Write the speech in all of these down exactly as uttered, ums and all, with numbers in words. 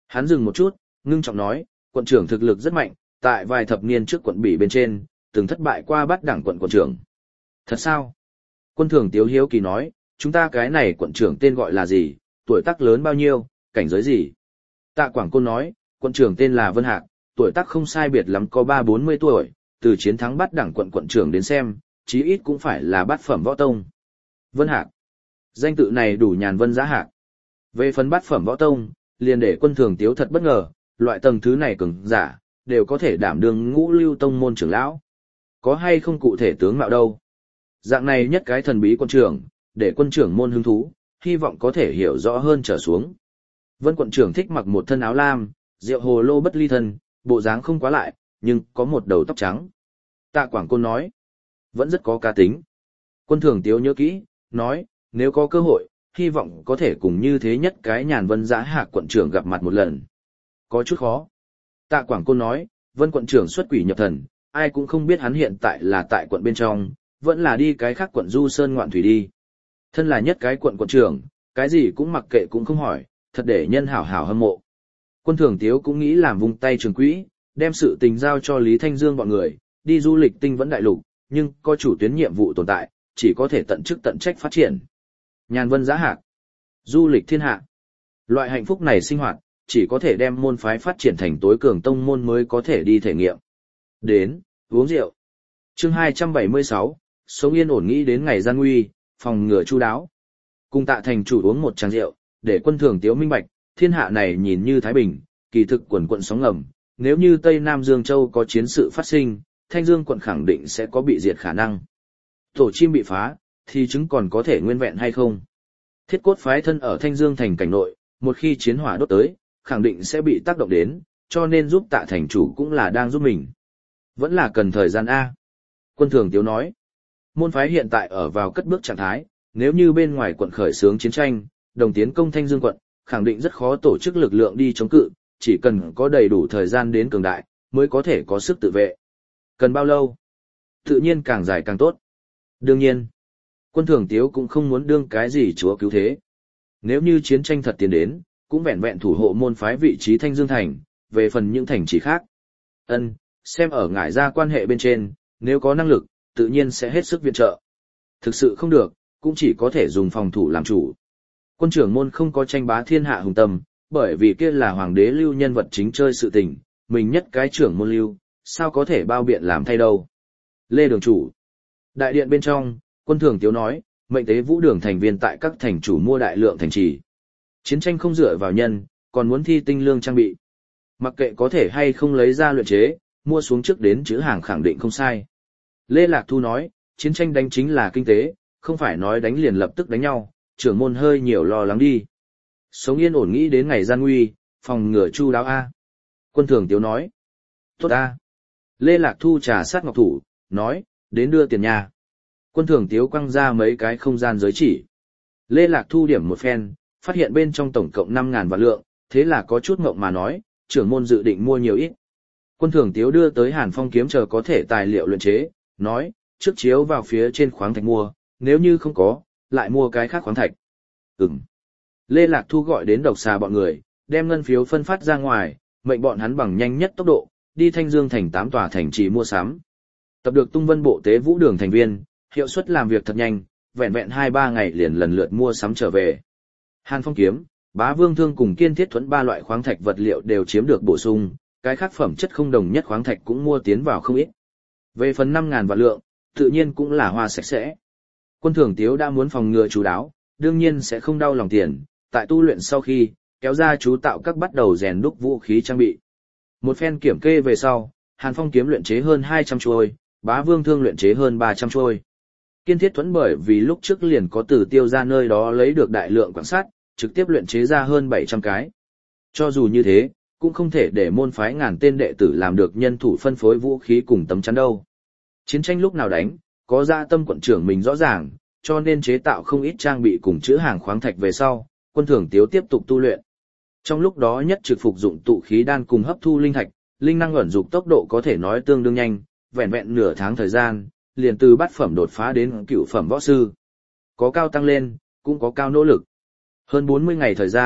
Hắn dừng một chút, ngưng trọng nói, quận trưởng thực lực rất mạnh, tại vài thập niên trước quận Bỉ bên trên, từng thất bại qua bát đẳng quận quận trưởng. Thật sao? Quân thường Tiếu hiếu kỳ nói, chúng ta cái này quận trưởng tên gọi là gì, tuổi tác lớn bao nhiêu, cảnh giới gì? Tạ Quảng Côn nói, quận trưởng tên là Vân Hạc, tuổi tác không sai biệt lắm có ba bốn mươi tuổi, từ chiến thắng bát đẳng quận quận trưởng đến xem, chí ít cũng phải là bát phẩm võ tông. Vân Hạc. Danh tự này đủ nhàn vân giá hạc. Về phần bát phẩm võ tông, liền để quân thường Tiếu thật bất ngờ, loại tầng thứ này cường giả, đều có thể đảm đương ngũ lưu tông môn trưởng lão. Có hay không cụ thể tướng mạo đâu? Dạng này nhất cái thần bí quân trưởng, để quân trưởng môn hứng thú, hy vọng có thể hiểu rõ hơn trở xuống. Vân quận trưởng thích mặc một thân áo lam, rượu hồ lô bất ly thân, bộ dáng không quá lại, nhưng có một đầu tóc trắng. Tạ Quảng Côn nói, vẫn rất có cá tính. Quân thường Tiếu nhớ kỹ, nói, nếu có cơ hội, hy vọng có thể cùng như thế nhất cái nhàn vân giá hạc quận trưởng gặp mặt một lần. Có chút khó. Tạ Quảng Côn nói, Vân quận trưởng xuất quỷ nhập thần, ai cũng không biết hắn hiện tại là tại quận bên trong, vẫn là đi cái khác quận du sơn ngoạn thủy đi. Thân là nhất cái quận quận trưởng, cái gì cũng mặc kệ cũng không hỏi, thật để nhân hảo hảo hâm mộ. Quân thường Tiếu cũng nghĩ làm vung tay trường quỹ, đem sự tình giao cho Lý Thanh Dương bọn người, đi du lịch tinh vẫn đại lục, nhưng có chủ tuyến nhiệm vụ tồn tại, chỉ có thể tận chức tận trách phát triển. Nhàn vân giá hạc, du lịch thiên hạ. Loại hạnh phúc này sinh hoạt, chỉ có thể đem môn phái phát triển thành tối cường tông môn mới có thể đi thể nghiệm. Đến, uống rượu. Chương hai trăm bảy mươi sáu, sống yên ổn nghĩ đến ngày gian nguy, phòng ngừa chu đáo. Cùng Tạ thành chủ uống một chén rượu, để quân thường Tiếu minh bạch, thiên hạ này nhìn như thái bình, kỳ thực quần quận sóng ngầm, nếu như Tây Nam Dương Châu có chiến sự phát sinh, Thanh Dương quận khẳng định sẽ có bị diệt khả năng. Tổ chim bị phá, thì chứng còn có thể nguyên vẹn hay không? Thiết cốt phái thân ở Thanh Dương thành cảnh nội, một khi chiến hỏa đốt tới, khẳng định sẽ bị tác động đến, cho nên giúp Tạ thành chủ cũng là đang giúp mình. Vẫn là cần thời gian A. Quân thường Tiếu nói, môn phái hiện tại ở vào cất bước trạng thái, nếu như bên ngoài quận khởi xướng chiến tranh, đồng tiến công Thanh Dương quận, khẳng định rất khó tổ chức lực lượng đi chống cự, chỉ cần có đầy đủ thời gian đến cường đại, mới có thể có sức tự vệ. Cần bao lâu? Tự nhiên càng dài càng tốt. Đương nhiên, quân thường Tiếu cũng không muốn đương cái gì chúa cứu thế. Nếu như chiến tranh thật tiến đến, cũng vẹn vẹn thủ hộ môn phái vị trí Thanh Dương thành, về phần những thành trì khác. Ân, xem ở ngải ra quan hệ bên trên, nếu có năng lực, tự nhiên sẽ hết sức viện trợ. Thực sự không được, cũng chỉ có thể dùng phòng thủ làm chủ. Quân trưởng môn không có tranh bá thiên hạ hùng tâm, bởi vì kia là hoàng đế lưu nhân vật chính chơi sự tình, mình nhất cái trưởng môn lưu, sao có thể bao biện làm thay đâu. Lê Đường chủ. Đại điện bên trong, quân thường Tiếu nói, mệnh tế vũ đường thành viên tại các thành chủ mua đại lượng thành trì. Chiến tranh không dựa vào nhân, còn muốn thi tinh lương trang bị. Mặc kệ có thể hay không lấy ra luyện chế, mua xuống trước đến chữ hàng khẳng định không sai. Lê Lạc Thu nói, chiến tranh đánh chính là kinh tế, không phải nói đánh liền lập tức đánh nhau, trưởng môn hơi nhiều lo lắng đi. Sống yên ổn nghĩ đến ngày gian nguy, phòng ngừa chu đáo A. Quân thường Tiếu nói, tốt A. Lê Lạc Thu trà sát ngọc thủ, nói, đến đưa tiền nhà. Quân thường Tiếu quăng ra mấy cái không gian giới chỉ. Lê Lạc Thu điểm một phen, phát hiện bên trong tổng cộng năm ngàn vạn lượng, thế là có chút ngộng mà nói, trưởng môn dự định mua nhiều ít. Quân thường Tiếu đưa tới Hàn Phong kiếm chờ có thể tài liệu luyện chế, nói, trước chiếu vào phía trên khoáng thạch mua, nếu như không có, lại mua cái khác khoáng thạch. Ừm. Lê Lạc Thu gọi đến độc xà bọn người, đem ngân phiếu phân phát ra ngoài, mệnh bọn hắn bằng nhanh nhất tốc độ, đi Thanh Dương thành tám tòa thành trì mua sắm. Tập được Tung Vân Bộ Tế Vũ Đường thành viên, hiệu suất làm việc thật nhanh, vẹn vẹn hai ba ngày liền lần lượt mua sắm trở về. Hàn Phong kiếm, Bá Vương thương cùng Kiên Thiết thuẫn ba loại khoáng thạch vật liệu đều chiếm được bổ sung, cái khác phẩm chất không đồng nhất khoáng thạch cũng mua tiến vào không ít. Về phần năm ngàn vạn lượng, tự nhiên cũng là hoa sạch sẽ. Quân thường Tiếu đã muốn phòng ngừa chú đáo, đương nhiên sẽ không đau lòng tiền, tại tu luyện sau khi, kéo ra chú tạo các bắt đầu rèn đúc vũ khí trang bị. Một phen kiểm kê về sau, Hàn Phong kiếm luyện chế hơn hai trăm chuôi, Bá Vương thương luyện chế hơn ba trăm chuôi. Kiên Thiết thuẫn bởi vì lúc trước liền có từ tiêu ra nơi đó lấy được đại lượng quan sát, trực tiếp luyện chế ra hơn bảy trăm cái. Cho dù như thế, cũng không thể để môn phái ngàn tên đệ tử làm được nhân thủ phân phối vũ khí cùng tấm chắn đâu. Chiến tranh lúc nào đánh, có dạ tâm quận trưởng mình rõ ràng, cho nên chế tạo không ít trang bị cùng chứa hàng khoáng thạch về sau, quân thường Tiếu tiếp tục tu luyện. Trong lúc đó nhất trực phục dụng tụ khí đan cùng hấp thu linh thạch, linh năng ẩn dục tốc độ có thể nói tương đương nhanh, vẹn vẹn nửa tháng thời gian, liền từ bát phẩm đột phá đến cửu phẩm võ sư. Có cao tăng lên, cũng có cao nỗ lực. Hơn bốn mươi ngày thời gian,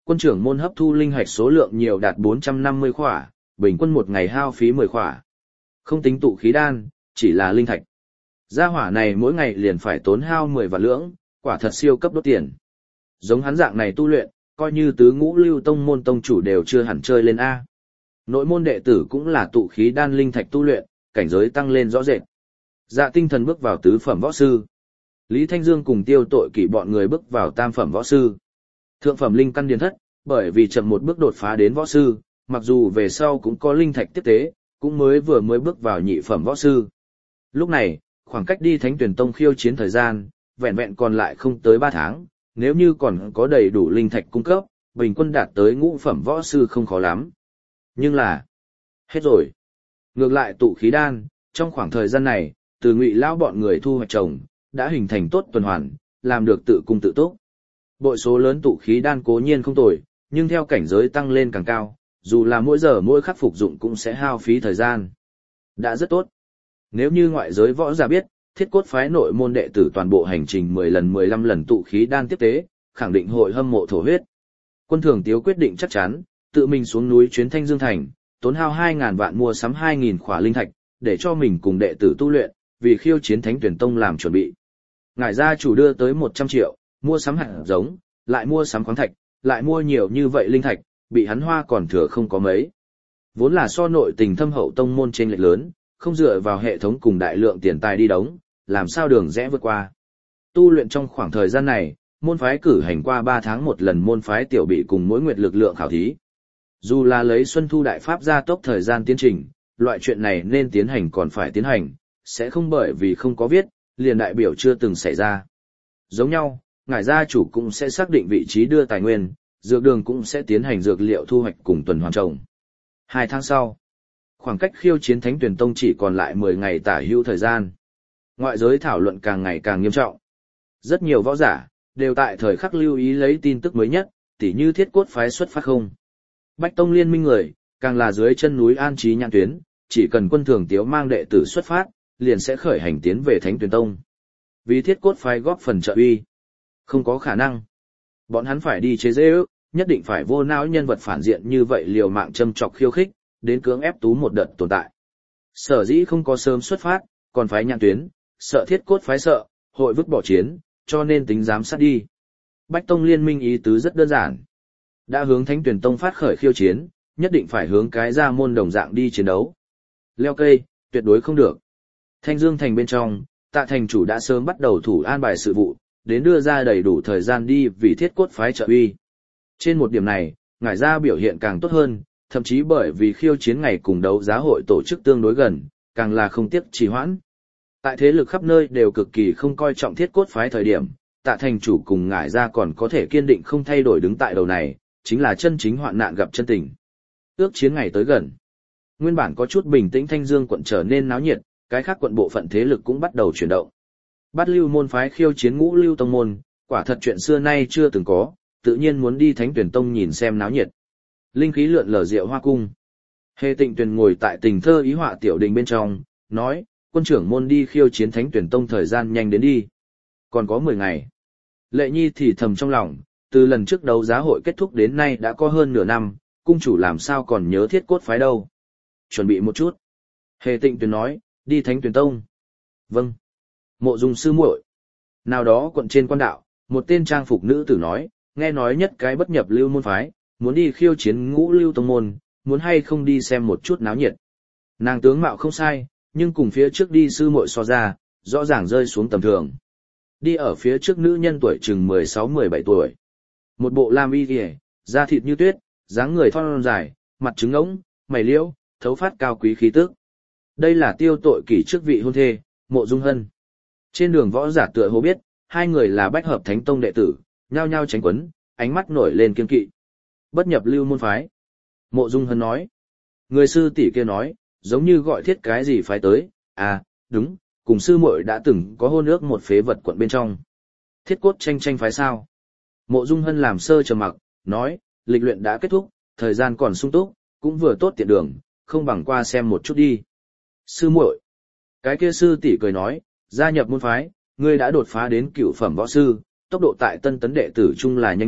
quân trưởng môn hấp thu linh hạch số lượng nhiều đạt bốn trăm năm mươi khỏa, bình quân một ngày hao phí mười khỏa. Không tính tụ khí đan, chỉ là linh thạch. Gia hỏa này mỗi ngày liền phải tốn hao mười vạn lưỡng, quả thật siêu cấp đốt tiền. Giống hắn dạng này tu luyện, coi như tứ ngũ lưu tông môn tông chủ đều chưa hẳn chơi lên A. Nội môn đệ tử cũng là tụ khí đan linh thạch tu luyện, cảnh giới tăng lên rõ rệt. Dạ Tinh Thần bước vào tứ phẩm võ sư. Lý Thanh Dương cùng Tiêu Tội Kỷ bọn người bước vào tam phẩm võ sư. Thượng phẩm linh căn điền thất, bởi vì chậm một bước đột phá đến võ sư, mặc dù về sau cũng có linh thạch tiếp tế, cũng mới vừa mới bước vào nhị phẩm võ sư. Lúc này, khoảng cách đi Thánh Tuyển Tông khiêu chiến thời gian, vẹn vẹn còn lại không tới ba tháng, nếu như còn có đầy đủ linh thạch cung cấp, bình quân đạt tới ngũ phẩm võ sư không khó lắm. Nhưng là, hết rồi. Ngược lại tụ khí đan, trong khoảng thời gian này, từ Ngụy lão bọn người thu hoạch trồng, đã hình thành tốt tuần hoàn, làm được tự cung tự túc. Bội số lớn tụ khí đan cố nhiên không tồi, nhưng theo cảnh giới tăng lên càng cao, dù là mỗi giờ mỗi khắc phục dụng cũng sẽ hao phí thời gian. Đã rất tốt. Nếu như ngoại giới võ giả biết, Thiết Cốt phái nội môn đệ tử toàn bộ hành trình mười lần mười lăm lần tụ khí đan tiếp tế, khẳng định hội hâm mộ thổ huyết. Quân Thường Tiếu quyết định chắc chắn, tự mình xuống núi chuyến Thanh Dương Thành, tốn hao hai ngàn vạn mua sắm hai nghìn khỏa linh thạch, để cho mình cùng đệ tử tu luyện, vì khiêu chiến Thánh Tuyển Tông làm chuẩn bị. Ngải gia chủ đưa tới một trăm triệu, mua sắm hạt giống, lại mua sắm khoáng thạch, lại mua nhiều như vậy linh thạch, bị hắn hoa còn thừa không có mấy. Vốn là so nội tình thâm hậu tông môn trên lệch lớn, không dựa vào hệ thống cùng đại lượng tiền tài đi đóng, làm sao đường rẽ vượt qua. Tu luyện trong khoảng thời gian này, môn phái cử hành qua ba tháng một lần môn phái tiểu bị cùng mỗi nguyệt lực lượng khảo thí. Dù là lấy Xuân Thu Đại Pháp gia tốc thời gian tiến trình, loại chuyện này nên tiến hành còn phải tiến hành, sẽ không bởi vì không có viết, liền đại biểu chưa từng xảy ra. Giống nhau, ngải gia chủ cũng sẽ xác định vị trí đưa tài nguyên, dược đường cũng sẽ tiến hành dược liệu thu hoạch cùng tuần hoàn trồng. Hai tháng sau, khoảng cách khiêu chiến Thánh Tuyển Tông chỉ còn lại mười ngày tả hữu thời gian. Ngoại giới thảo luận càng ngày càng nghiêm trọng. Rất nhiều võ giả đều tại thời khắc lưu ý lấy tin tức mới nhất, tỉ như Thiết Cốt phái xuất phát không. Bách Tông liên minh người, càng là dưới chân núi an trí nhãn tuyến, chỉ cần Quân Thường Tiếu mang đệ tử xuất phát, liền sẽ khởi hành tiến về Thánh Tuyển Tông. Vì Thiết Cốt phái góp phần trợ uy, không có khả năng. Bọn hắn phải đi chế dễ ước, nhất định phải vô não nhân vật phản diện như vậy liều mạng châm chọc khiêu khích, đến cưỡng ép tú một đợt tồn tại. Sở dĩ không có sớm xuất phát, còn phái nhãn tuyến, sợ Thiết Cốt phái sợ, hội vứt bỏ chiến, cho nên tính giám sát đi. Bách Tông liên minh ý tứ rất đơn giản. Đã hướng Thánh Tuyển Tông phát khởi khiêu chiến, nhất định phải hướng cái ra môn đồng dạng đi chiến đấu. Leo cây, tuyệt đối không được. Thanh Dương Thành bên trong, Tạ thành chủ đã sớm bắt đầu thủ an bài sự vụ, đến đưa ra đầy đủ thời gian đi vì Thiết Cốt phái trợ uy. Trên một điểm này, ngải gia biểu hiện càng tốt hơn, thậm chí bởi vì khiêu chiến ngày cùng đấu giá hội tổ chức tương đối gần, càng là không tiếc trì hoãn. Tại thế lực khắp nơi đều cực kỳ không coi trọng Thiết Cốt phái thời điểm, Tạ thành chủ cùng ngải gia còn có thể kiên định không thay đổi đứng tại đầu này, chính là chân chính hoạn nạn gặp chân tình. Ước chiến ngày tới gần. Nguyên bản có chút bình tĩnh Thanh Dương quận trở nên náo nhiệt, cái khác quận bộ phận thế lực cũng bắt đầu chuyển động. Bát lưu môn phái khiêu chiến ngũ lưu tông môn, quả thật chuyện xưa nay chưa từng có, tự nhiên muốn đi Thánh Tuyển Tông nhìn xem náo nhiệt. Linh khí lượn lờ Diệu Hoa cung. Hề Tịnh Tuyền ngồi tại Tình Thơ Ý Họa tiểu đình bên trong, nói, quân trưởng môn đi khiêu chiến Thánh Tuyển Tông thời gian nhanh đến đi. Còn có mười ngày. Lệ Nhi thì thầm trong lòng, từ lần trước đấu giá hội kết thúc đến nay đã có hơn nửa năm, cung chủ làm sao còn nhớ Thiết Cốt phái đâu. Chuẩn bị một chút. Hề Tịnh Tuyền nói, đi Thánh Tuyển Tông. Vâng. Mộ Dung sư muội. Nào đó quận trên quan đạo, một tên trang phục nữ tử nói, nghe nói nhất cái bất nhập lưu môn phái, muốn đi khiêu chiến ngũ lưu tông môn, muốn hay không đi xem một chút náo nhiệt. Nàng tướng mạo không sai, nhưng cùng phía trước đi sư muội so ra, rõ ràng rơi xuống tầm thường. Đi ở phía trước nữ nhân tuổi chừng mười sáu mười bảy tuổi. Một bộ lam y kìa, da thịt như tuyết, dáng người thon dài, mặt trứng ngỗng, mày liễu, thấu phát cao quý khí tức. Đây là Tiêu Tội Kỷ trước vị hôn thê, Mộ Dung Hân. Trên đường võ giả tựa hồ biết, hai người là Bách Hợp Thánh Tông đệ tử, nhao nhao tránh quấn, ánh mắt nổi lên kiên kỵ. Bất nhập lưu môn phái. Mộ Dung Hân nói. Người sư tỷ kia nói, giống như gọi thiết cái gì phái tới, à, đúng, cùng sư muội đã từng có hôn ước một phế vật quận bên trong. Thiết Cốt tranh tranh phái sao? Mộ Dung Hân làm sơ trầm mặc, nói, lịch luyện đã kết thúc, thời gian còn sung túc, cũng vừa tốt tiện đường, không bằng qua xem một chút đi. Sư muội. Cái kia sư tỷ cười nói, gia nhập môn phái, ngươi đã đột phá đến cửu phẩm võ sư, tốc độ tại tân tấn đệ tử chung là nhanh nhất,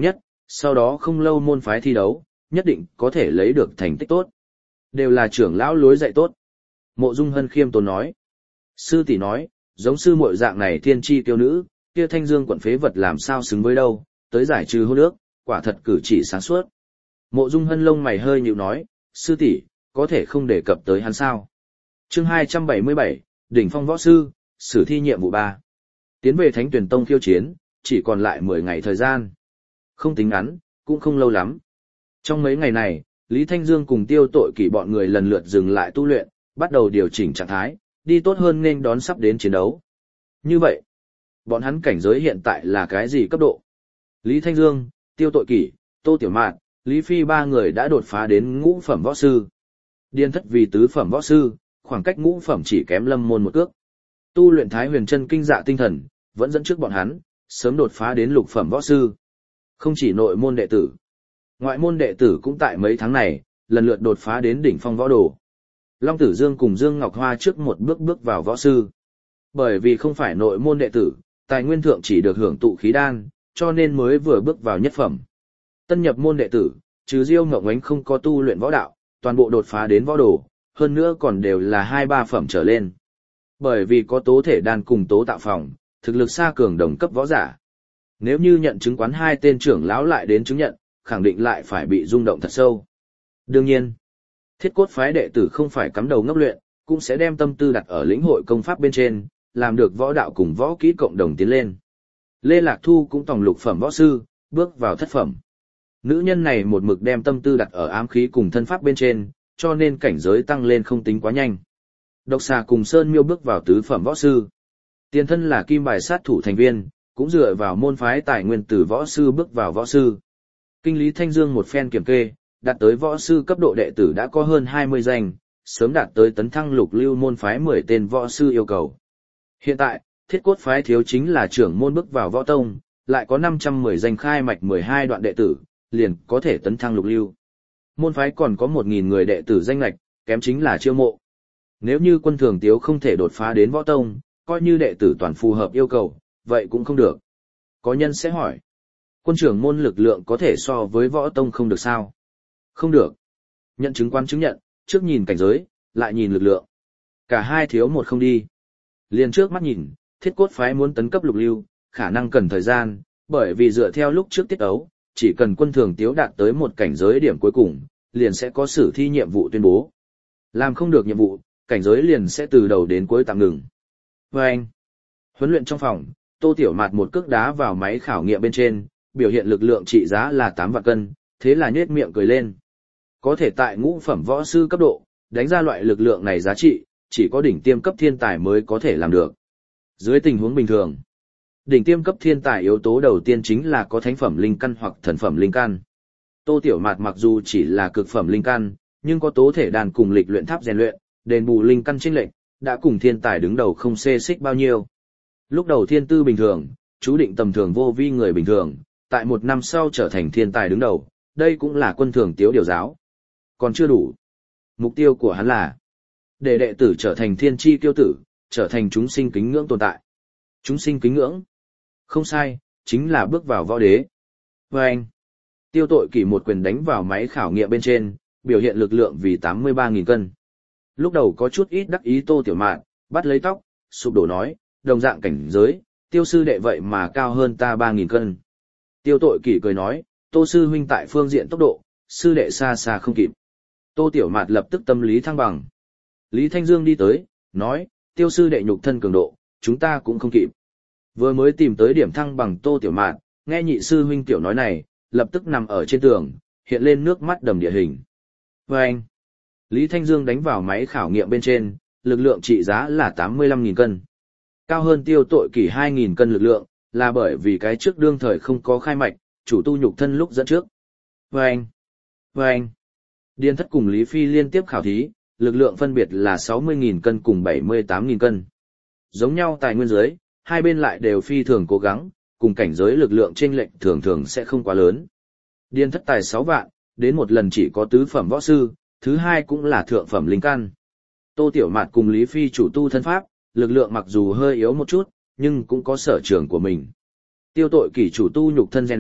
sau đó không lâu môn phái thi đấu, nhất định có thể lấy được thành tích tốt. Đều là trưởng lão lối dạy tốt. Mộ Dung Hân khiêm tốn nói. Sư tỷ nói, giống sư muội dạng này thiên chi tiêu nữ, kia Thanh Dương quận phế vật làm sao xứng với đâu, tới giải trừ hôn ước, quả thật cử chỉ sáng suốt. Mộ Dung Hân lông mày hơi nhíu nói, sư tỷ, có thể không đề cập tới hắn sao? Chương hai trăm bảy mươi bảy, đỉnh phong võ sư, sử thi nhiệm vụ ba. Tiến về Thánh Tuyển Tông khiêu chiến, chỉ còn lại mười ngày thời gian. Không tính ngắn, cũng không lâu lắm. Trong mấy ngày này, Lý Thanh Dương cùng Tiêu Tội Kỷ bọn người lần lượt dừng lại tu luyện, bắt đầu điều chỉnh trạng thái, đi tốt hơn nên đón sắp đến chiến đấu. Như vậy, bọn hắn cảnh giới hiện tại là cái gì cấp độ? Lý Thanh Dương, Tiêu Tội Kỷ, Tô Tiểu Mạn, Lý Phi ba người đã đột phá đến ngũ phẩm võ sư. Điền Thất vì tứ phẩm võ sư, khoảng cách ngũ phẩm chỉ kém Lâm Môn một cước. Tu luyện Thái Huyền Chân Kinh Dạ Tinh Thần, vẫn dẫn trước bọn hắn, sớm đột phá đến lục phẩm võ sư. Không chỉ nội môn đệ tử, ngoại môn đệ tử cũng tại mấy tháng này, lần lượt đột phá đến đỉnh phong võ đồ. Long Tử Dương cùng Dương Ngọc Hoa trước một bước bước vào võ sư. Bởi vì không phải nội môn đệ tử, tài nguyên thượng chỉ được hưởng tụ khí đan, cho nên mới vừa bước vào nhất phẩm. Tân nhập môn đệ tử, trừ Diêu Ngọc Ánh không có tu luyện võ đạo, toàn bộ đột phá đến võ đồ, hơn nữa còn đều là hai ba phẩm trở lên. Bởi vì có tố thể đan cùng tố tạo phòng, thực lực xa cường đồng cấp võ giả. Nếu như nhận chứng quán hai tên trưởng lão lại đến chứng nhận, khẳng định lại phải bị rung động thật sâu. Đương nhiên, Thiết Cốt phái đệ tử không phải cắm đầu ngốc luyện, cũng sẽ đem tâm tư đặt ở lĩnh hội công pháp bên trên, làm được võ đạo cùng võ kỹ cộng đồng tiến lên. Lê Lạc Thu cũng tòng lục phẩm võ sư, bước vào thất phẩm. Nữ nhân này một mực đem tâm tư đặt ở ám khí cùng thân pháp bên trên, cho nên cảnh giới tăng lên không tính quá nhanh. Độc Xà cùng Sơn Miêu bước vào tứ phẩm võ sư. Tiền thân là kim bài sát thủ thành viên, cũng dựa vào môn phái tài nguyên từ võ sư bước vào võ sư. Kinh Lý Thanh Dương một phen kiểm kê, đạt tới võ sư cấp độ đệ tử đã có hơn hai mươi danh, sớm đạt tới tấn thăng lục lưu môn phái mười tên võ sư yêu cầu. Hiện tại, Thiết Cốt phái thiếu chính là trưởng môn bước vào võ tông, lại có năm trăm mười danh khai mạch mười hai đoạn đệ tử, liền có thể tấn thăng lục lưu. Môn phái còn có một nghìn người đệ tử danh lạch, kém chính là chiêu mộ. Nếu như Quân Thường Tiếu không thể đột phá đến võ tông, coi như đệ tử toàn phù hợp yêu cầu, vậy cũng không được. Có nhân sẽ hỏi, quân trưởng môn lực lượng có thể so với võ tông không được sao? Không được. Nhận chứng quan chứng nhận, trước nhìn cảnh giới, lại nhìn lực lượng. Cả hai thiếu một không đi. Liền trước mắt nhìn, Thiết Cốt phái muốn tấn cấp lục lưu, khả năng cần thời gian, bởi vì dựa theo lúc trước tiết ấu, chỉ cần Quân Thường Tiếu đạt tới một cảnh giới điểm cuối cùng, liền sẽ có sử thi nhiệm vụ tuyên bố. Làm không được nhiệm vụ, cảnh giới liền sẽ từ đầu đến cuối tạm ngừng. Và anh, huấn luyện trong phòng, Tô Tiểu Mạt một cước đá vào máy khảo nghiệm bên trên, biểu hiện lực lượng trị giá là tám vạn cân, thế là nhếch miệng cười lên. Có thể tại ngũ phẩm võ sư cấp độ, đánh ra loại lực lượng này giá trị, chỉ có đỉnh tiêm cấp thiên tài mới có thể làm được. Dưới tình huống bình thường, đỉnh tiêm cấp thiên tài yếu tố đầu tiên chính là có thánh phẩm linh căn hoặc thần phẩm linh căn. Tô Tiểu Mạt mặc dù chỉ là cực phẩm linh căn, nhưng có tố thể đàn cùng lịch luyện tháp rèn luyện, đền bù linh căn chênh lệch, đã cùng thiên tài đứng đầu không xê xích bao nhiêu. Lúc đầu thiên tư bình thường, chú định tầm thường vô vi người bình thường, tại một năm sau trở thành thiên tài đứng đầu, đây cũng là Quân Thường Tiếu điều giáo. Còn chưa đủ. Mục tiêu của hắn là để đệ tử trở thành thiên chi kiêu tử, trở thành chúng sinh kính ngưỡng tồn tại. Chúng sinh kính ngưỡng. Không sai, chính là bước vào võ đế. Và anh, Tiêu Tội Kỷ một quyền đánh vào máy khảo nghiệm bên trên, biểu hiện lực lượng vì tám mươi ba nghìn cân. Lúc đầu có chút ít đắc ý Tô Tiểu Mạn, bắt lấy tóc, sụp đổ nói, đồng dạng cảnh giới, Tiêu sư đệ vậy mà cao hơn ta ba nghìn cân. Tiêu Tội Kỷ cười nói, Tô sư huynh tại phương diện tốc độ, sư đệ xa xa không kịp. Tô Tiểu Mạt lập tức tâm lý thăng bằng. Lý Thanh Dương đi tới, nói, Tiêu sư đệ nhục thân cường độ, chúng ta cũng không kịp. Vừa mới tìm tới điểm thăng bằng Tô Tiểu Mạt, nghe nhị sư huynh tiểu nói này, lập tức nằm ở trên tường, hiện lên nước mắt đầm địa hình. Và anh, Lý Thanh Dương đánh vào máy khảo nghiệm bên trên, lực lượng trị giá là tám mươi lăm nghìn cân. Cao hơn Tiêu Tội Kỷ hai nghìn cân lực lượng, là bởi vì cái trước đương thời không có khai mạch, chủ tu nhục thân lúc dẫn trước. Và anh, và anh, Điền Thất cùng Lý Phi liên tiếp khảo thí, lực lượng phân biệt là sáu mươi nghìn cân cùng bảy mươi tám nghìn cân. Giống nhau tài nguyên giới, hai bên lại đều phi thường cố gắng, cùng cảnh giới lực lượng chênh lệch thường thường sẽ không quá lớn. Điền Thất tài sáu vạn, đến một lần chỉ có tứ phẩm võ sư, thứ hai cũng là thượng phẩm linh căn. Tô Tiểu Mạt cùng Lý Phi chủ tu thân pháp, lực lượng mặc dù hơi yếu một chút, nhưng cũng có sở trường của mình. Tiêu Tội Kỷ chủ tu nhục thân rèn luyện,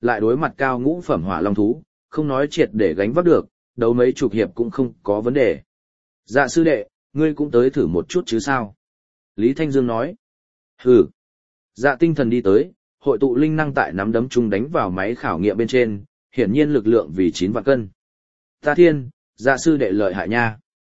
lại đối mặt cao ngũ phẩm hỏa long thú, không nói triệt để gánh vác được, đấu mấy chục hiệp cũng không có vấn đề. Dạ sư đệ, ngươi cũng tới thử một chút chứ sao? Lý Thanh Dương nói. Hừ. Dạ tinh thần đi tới, hội tụ linh năng tại nắm đấm chung đánh vào máy khảo nghiệm bên trên, hiển nhiên lực lượng vì chín vạn cân. Ta thiên, dạ sư đệ lợi hại nha.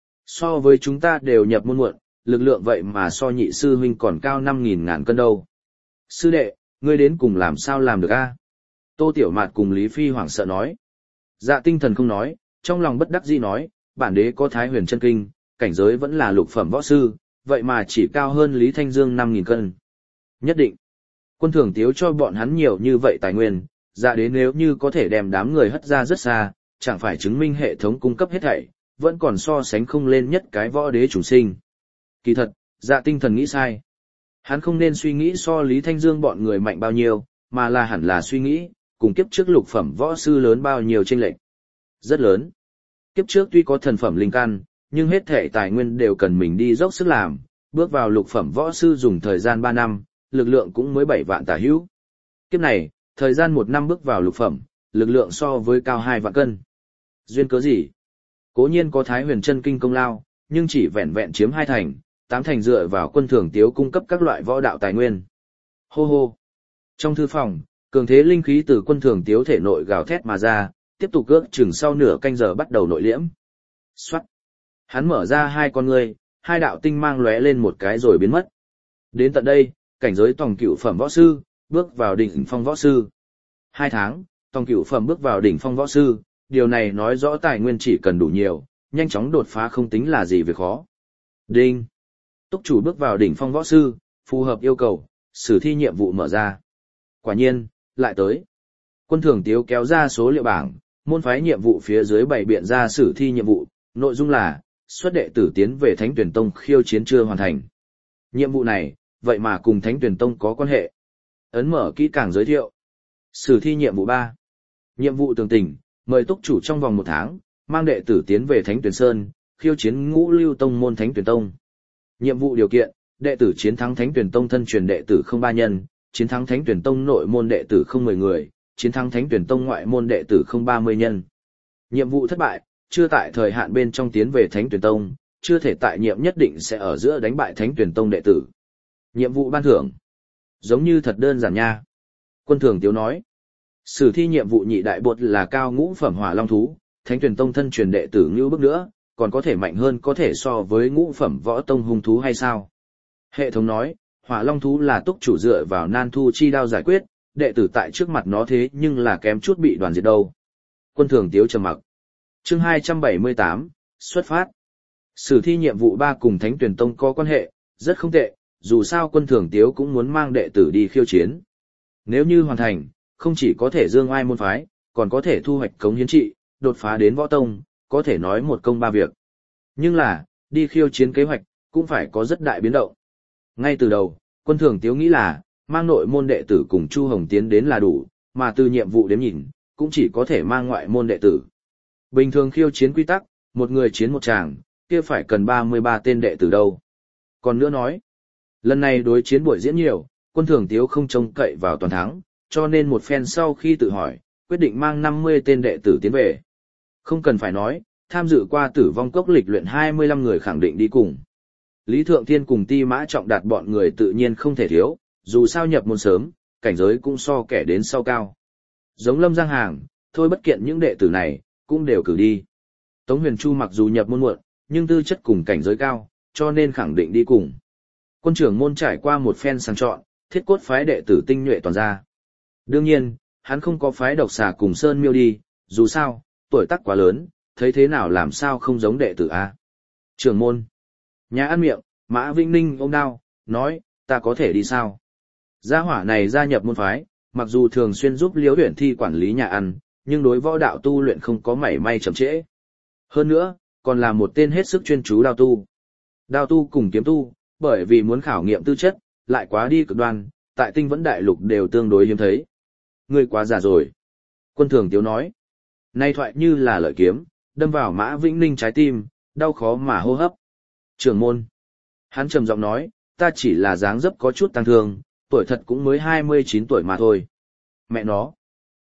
So với chúng ta đều nhập môn muộn, lực lượng vậy mà so nhị sư huynh còn cao năm nghìn ngàn cân đâu. Sư đệ, ngươi đến cùng làm sao làm được a? Tô Tiểu Mạt cùng Lý Phi hoảng sợ nói. Dạ tinh thần không nói, trong lòng bất đắc dĩ nói, bản đế có Thái Huyền chân kinh, cảnh giới vẫn là lục phẩm võ sư, vậy mà chỉ cao hơn Lý Thanh Dương năm nghìn cân. Nhất định, quân thưởng tiếu cho bọn hắn nhiều như vậy tài nguyên, dạ đế nếu như có thể đem đám người hất ra rất xa, chẳng phải chứng minh hệ thống cung cấp hết thảy, vẫn còn so sánh không lên nhất cái võ đế chủ sinh. Kỳ thật, dạ tinh thần nghĩ sai. Hắn không nên suy nghĩ so Lý Thanh Dương bọn người mạnh bao nhiêu, mà là hẳn là suy nghĩ, cùng kiếp trước lục phẩm võ sư lớn bao nhiêu chênh lệch. Rất lớn. Kiếp trước tuy có thần phẩm linh căn, nhưng hết thể tài nguyên đều cần mình đi dốc sức làm, bước vào lục phẩm võ sư dùng thời gian ba năm, lực lượng cũng mới bảy vạn tả hữu. Kiếp này, thời gian một năm bước vào lục phẩm, lực lượng so với cao hai vạn cân. Duyên cớ gì? Cố nhiên có Thái Huyền chân kinh công lao, nhưng chỉ vẹn vẹn chiếm hai thành, tám thành dựa vào quân thưởng tiếu cung cấp các loại võ đạo tài nguyên. Hô hô. Trong thư phòng, cường thế linh khí từ quân thưởng tiếu thể nội gào thét mà ra, tiếp tục ước chừng sau nửa canh giờ bắt đầu nội liễm. Xoát. Hắn mở ra hai con ngươi, hai đạo tinh mang lóe lên một cái rồi biến mất. Đến tận đây, cảnh giới tòng cựu phẩm võ sư, bước vào đỉnh phong võ sư. Hai tháng, tòng cựu phẩm bước vào đỉnh phong võ sư, điều này nói rõ tài nguyên chỉ cần đủ nhiều, nhanh chóng đột phá không tính là gì việc khó. Đinh. Túc chủ bước vào đỉnh phong võ sư, phù hợp yêu cầu, sử thi nhiệm vụ mở ra. Quả nhiên, lại tới. Quân thưởng tiếu kéo ra số liệu bảng, môn phái nhiệm vụ phía dưới bày biện ra sử thi nhiệm vụ, nội dung là, xuất đệ tử tiến về Thánh Tuyển Tông khiêu chiến chưa hoàn thành. Nhiệm vụ này, vậy mà cùng Thánh Tuyển Tông có quan hệ. Ấn mở kỹ càng giới thiệu. Sử thi nhiệm vụ ba. Nhiệm vụ tường tình, mời túc chủ trong vòng một tháng, mang đệ tử tiến về Thánh Tuyển Sơn, khiêu chiến ngũ lưu tông môn Thánh Tuyển Tông. Nhiệm vụ điều kiện, đệ tử chiến thắng Thánh Tuyển Tông thân truyền đệ tử không ba nhân, chiến thắng Thánh Tuyển Tông nội môn đệ tử không mười người, chiến thắng Thánh Tuyển Tông ngoại môn đệ tử không ba mươi nhân. Nhiệm vụ thất bại, chưa tại thời hạn bên trong tiến về Thánh Tuyển Tông, chưa thể tại nhiệm nhất định sẽ ở giữa đánh bại Thánh Tuyển Tông đệ tử. Nhiệm vụ ban thưởng. Giống như thật đơn giản nha. Quân thưởng tiếu nói. Sử thi nhiệm vụ nhị đại bột là cao ngũ phẩm hỏa long thú, Thánh Tuyển Tông thân truyền đệ tử như bước nữa, còn có thể mạnh hơn có thể so với ngũ phẩm võ tông hung thú hay sao? Hệ thống nói, hỏa long thú là túc chủ dựa vào nan thu chi đao giải quyết, đệ tử tại trước mặt nó thế nhưng là kém chút bị đoàn diệt đâu. Quân thường tiếu trầm mặc. Chương hai trăm bảy mươi tám, xuất phát. Sử thi nhiệm vụ ba cùng Thánh Tuyển Tông có quan hệ, rất không tệ, dù sao quân thường tiếu cũng muốn mang đệ tử đi khiêu chiến. Nếu như hoàn thành, không chỉ có thể dương ai môn phái, còn có thể thu hoạch cống hiến trị, đột phá đến võ tông, có thể nói một công ba việc. Nhưng là, đi khiêu chiến kế hoạch, cũng phải có rất đại biến động. Ngay từ đầu, quân thường tiếu nghĩ là, mang nội môn đệ tử cùng Chu Hồng tiến đến là đủ, mà từ nhiệm vụ đến nhìn, cũng chỉ có thể mang ngoại môn đệ tử. Bình thường khiêu chiến quy tắc, một người chiến một tràng, kia phải cần ba mươi ba tên đệ tử đâu. Còn nữa nói, lần này đối chiến buổi diễn nhiều, quân thường tiếu không trông cậy vào toàn thắng, cho nên một phen sau khi tự hỏi, quyết định mang năm mươi tên đệ tử tiến về. Không cần phải nói, tham dự qua tử vong cốc lịch luyện hai mươi lăm người khẳng định đi cùng. Lý Thượng Thiên cùng Ti Mã Trọng Đạt bọn người tự nhiên không thể thiếu, dù sao nhập môn sớm, cảnh giới cũng so kẻ đến sau cao. Giống Lâm Giang Hàng, thôi bất kiện những đệ tử này, cũng đều cử đi. Tống Huyền Chu mặc dù nhập môn muộn, nhưng tư chất cùng cảnh giới cao, cho nên khẳng định đi cùng. Quân trưởng môn trải qua một phen sàng chọn, thiết cốt phái đệ tử tinh nhuệ toàn ra. Đương nhiên, hắn không có phái độc xà cùng Sơn Miêu đi, dù sao, tuổi tác quá lớn, thấy thế nào làm sao không giống đệ tử a. Trưởng môn. Nhà ăn miệng, Mã Vĩnh Ninh ôm đao, nói, ta có thể đi sao? Gia hỏa này gia nhập môn phái, mặc dù thường xuyên giúp Liễu Uyển Thi quản lý nhà ăn, nhưng đối võ đạo tu luyện không có mảy may chậm trễ. Hơn nữa, còn là một tên hết sức chuyên chú đao tu. Đao tu cùng kiếm tu, bởi vì muốn khảo nghiệm tư chất, lại quá đi cực đoan, tại Tinh Vẫn Đại Lục đều tương đối hiếm thấy. Ngươi quá già rồi. Quân thường tiếu nói. Nay thoại như là lợi kiếm, đâm vào Mã Vĩnh Ninh trái tim, đau khó mà hô hấp. Trưởng môn. Hắn trầm giọng nói, ta chỉ là dáng dấp có chút tăng thương, tuổi thật cũng mới hai mươi chín tuổi mà thôi. Mẹ nó.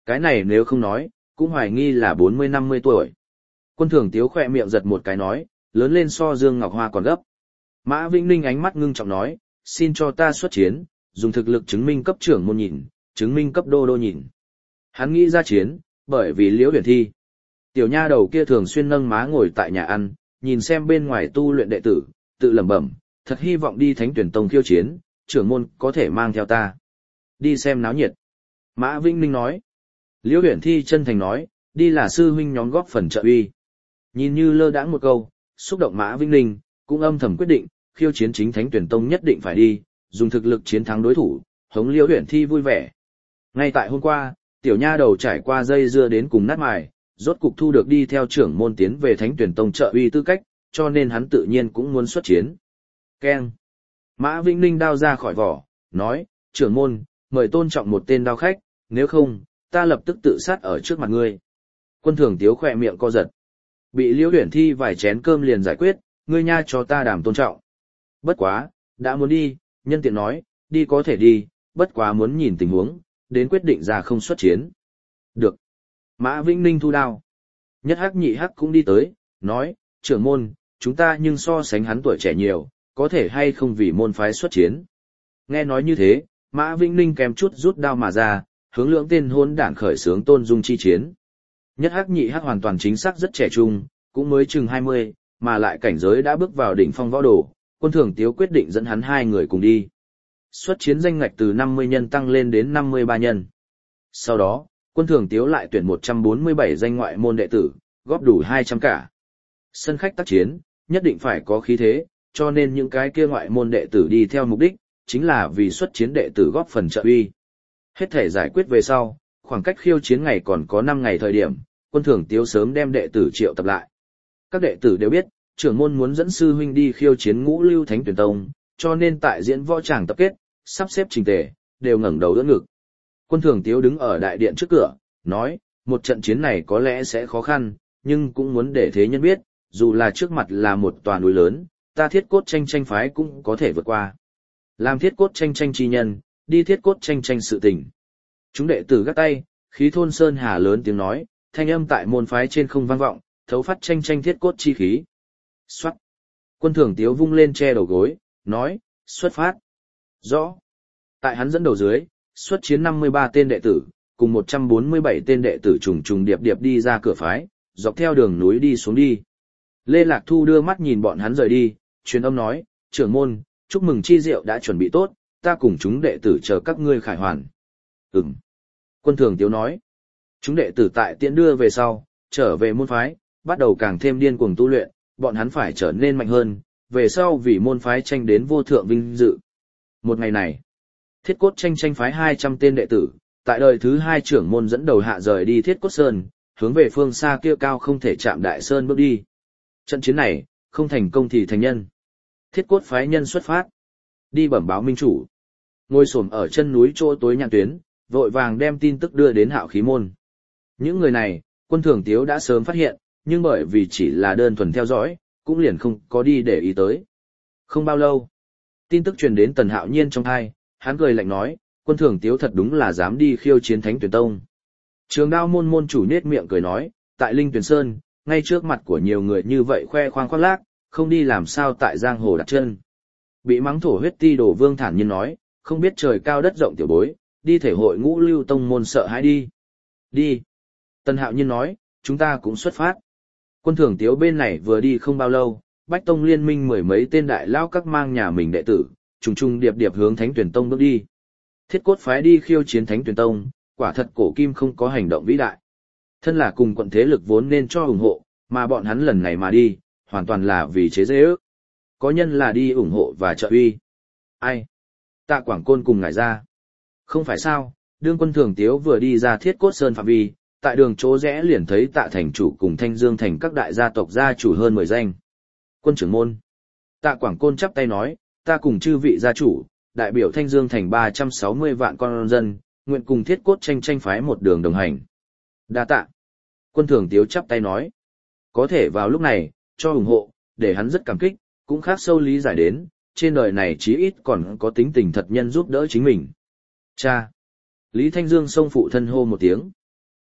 Cái này nếu không nói, cũng hoài nghi là bốn mươi năm mươi tuổi. Quân thường tiếu khỏe miệng giật một cái nói, lớn lên so Dương Ngọc Hoa còn gấp. Mã Vĩnh Ninh ánh mắt ngưng trọng nói, xin cho ta xuất chiến, dùng thực lực chứng minh cấp trưởng môn nhìn, chứng minh cấp đô đô nhìn. Hắn nghĩ ra chiến, bởi vì Liễu Huyền Thi. Tiểu nha đầu kia thường xuyên nâng má ngồi tại nhà ăn, nhìn xem bên ngoài tu luyện đệ tử, tự lẩm bẩm, thật hy vọng đi Thánh Tuyển Tông khiêu chiến, trưởng môn có thể mang theo ta. Đi xem náo nhiệt. Mã Vĩnh Ninh nói. Liễu Huyền Thi chân thành nói, đi là sư huynh nhóm góp phần trợ uy. Nhìn như lơ đãng một câu, xúc động Mã Vĩnh Ninh, cũng âm thầm quyết định, khiêu chiến chính Thánh Tuyển Tông nhất định phải đi, dùng thực lực chiến thắng đối thủ, hống Liễu Huyền Thi vui vẻ. Ngay tại hôm qua, tiểu nha đầu trải qua dây dưa đến cùng nát mài, rốt cục thu được đi theo trưởng môn tiến về Thánh Tuyển Tông trợ uy tư cách, cho nên hắn tự nhiên cũng muốn xuất chiến. Keng. Mã Vĩnh Ninh đao ra khỏi vỏ, nói, trưởng môn, mời tôn trọng một tên đao khách, nếu không, ta lập tức tự sát ở trước mặt ngươi. Quân thường tiếu khỏe miệng co giật. Bị Liễu Huyền Thi vài chén cơm liền giải quyết, ngươi nha cho ta đảm tôn trọng. Bất quá, đã muốn đi, nhân tiện nói, đi có thể đi, bất quá muốn nhìn tình huống, đến quyết định ra không xuất chiến. Được. Mã Vĩnh Ninh thu đao. Nhất hắc nhị hắc cũng đi tới, nói, trưởng môn, chúng ta nhưng so sánh hắn tuổi trẻ nhiều, có thể hay không vì môn phái xuất chiến. Nghe nói như thế, Mã Vĩnh Ninh kèm chút rút đao mà ra, hướng lưỡng tên hôn đản khởi xướng tôn dung chi chiến. Nhất hắc nhị hắc hoàn toàn chính xác rất trẻ trung, cũng mới chừng hai mươi, mà lại cảnh giới đã bước vào đỉnh phong võ đồ, quân thường tiếu quyết định dẫn hắn hai người cùng đi. Xuất chiến danh ngạch từ năm mươi nhân tăng lên đến năm mươi ba nhân. Sau đó, quân thường tiếu lại tuyển một trăm bốn mươi bảy danh ngoại môn đệ tử, góp đủ hai trăm cả. Sân khách tác chiến, nhất định phải có khí thế, cho nên những cái kia ngoại môn đệ tử đi theo mục đích, chính là vì xuất chiến đệ tử góp phần trợ uy. Hết thể giải quyết về sau, khoảng cách khiêu chiến ngày còn có năm ngày thời điểm, quân thường tiếu sớm đem đệ tử triệu tập lại. Các đệ tử đều biết, trưởng môn muốn dẫn sư huynh đi khiêu chiến Ngũ Lưu Thánh Tuyển Tông, cho nên tại diễn võ tràng tập kết, sắp xếp trình tề, đều ngẩng đầu đỡ ngực. Quân thường tiếu đứng ở đại điện trước cửa, nói, một trận chiến này có lẽ sẽ khó khăn, nhưng cũng muốn để thế nhân biết, dù là trước mặt là một tòa núi lớn, ta thiết cốt tranh tranh phái cũng có thể vượt qua. Làm thiết cốt tranh tranh chi nhân, đi thiết cốt tranh tranh sự tình. Chúng đệ tử gác tay, khí thôn sơn hà lớn tiếng nói, thanh âm tại môn phái trên không vang vọng, thấu phát tranh tranh thiết cốt chi khí. Soát. Quân thường tiếu vung lên che đầu gối, nói, xuất phát. Rõ. Tại hắn dẫn đầu dưới, xuất chiến năm mươi ba tên đệ tử, cùng một trăm bốn mươi bảy tên đệ tử trùng trùng điệp điệp đi ra cửa phái, dọc theo đường núi đi xuống đi. Lê Lạc Thu đưa mắt nhìn bọn hắn rời đi, truyền âm nói, trưởng môn, chúc mừng chi rượu đã chuẩn bị tốt, ta cùng chúng đệ tử chờ các ngươi khải hoàn. Ừm. Quân thường tiếu nói, chúng đệ tử tại tiễn đưa về sau, trở về môn phái, bắt đầu càng thêm điên cuồng tu luyện, bọn hắn phải trở nên mạnh hơn, về sau vì môn phái tranh đến vô thượng vinh dự. Một ngày này, thiết cốt tranh tranh phái hai trăm tên đệ tử, tại đời thứ hai trưởng môn dẫn đầu hạ rời đi thiết cốt sơn, hướng về phương xa kia cao không thể chạm đại sơn bước đi. Trận chiến này, không thành công thì thành nhân. Thiết cốt phái nhân xuất phát, đi bẩm báo minh chủ. Ngồi xổm ở chân núi chỗ tối nhạn tuyến, vội vàng đem tin tức đưa đến Hạo Khí môn. Những người này, quân thường tiếu đã sớm phát hiện, nhưng bởi vì chỉ là đơn thuần theo dõi, cũng liền không có đi để ý tới. Không bao lâu, tin tức truyền đến Tần Hạo Nhiên trong tai, hắn cười lạnh nói, quân thường tiếu thật đúng là dám đi khiêu chiến Thánh Tuyển Tông. Trường Đao môn môn chủ nết miệng cười nói, tại Linh Tuyển Sơn, ngay trước mặt của nhiều người như vậy khoe khoang khoác lác, không đi làm sao tại giang hồ đặt chân. Bị mắng thổ huyết ti đổ vương thản nhiên nói, không biết trời cao đất rộng tiểu bối, đi thể hội Ngũ Lưu Tông môn sợ hãi đi. Đi. Tần Hạo Nhiên nói, chúng ta cũng xuất phát. Quân thường tiếu bên này vừa đi không bao lâu, Bách Tông liên minh mười mấy tên đại lao các mang nhà mình đệ tử, trùng trùng điệp điệp hướng Thánh Tuyển Tông bước đi. Thiết cốt phái đi khiêu chiến Thánh Tuyển Tông, quả thật cổ kim không có hành động vĩ đại. Thân là cùng quận thế lực vốn nên cho ủng hộ, mà bọn hắn lần này mà đi, hoàn toàn là vì chế dễ ước. Có nhân là đi ủng hộ và trợ uy. Ai? Tạ Quảng Côn cùng ngài ra. Không phải sao, đương quân thường tiếu vừa đi ra thiết cốt sơn phạm vi, tại đường chỗ rẽ liền thấy Tạ thành chủ cùng Thanh Dương thành các đại gia tộc gia chủ hơn mười danh. Quân trưởng môn. Tạ Quảng Côn chắp tay nói, ta cùng chư vị gia chủ, đại biểu Thanh Dương thành ba trăm sáu mươi vạn con dân, nguyện cùng thiết cốt tranh tranh phái một đường đồng hành. Đa tạ. Quân thường tiếu chắp tay nói, có thể vào lúc này, cho ủng hộ, để hắn rất cảm kích, cũng khác sâu lý giải đến, trên đời này chí ít còn có tính tình thật nhân giúp đỡ chính mình. Cha! Lý Thanh Dương xông phụ thân hô một tiếng.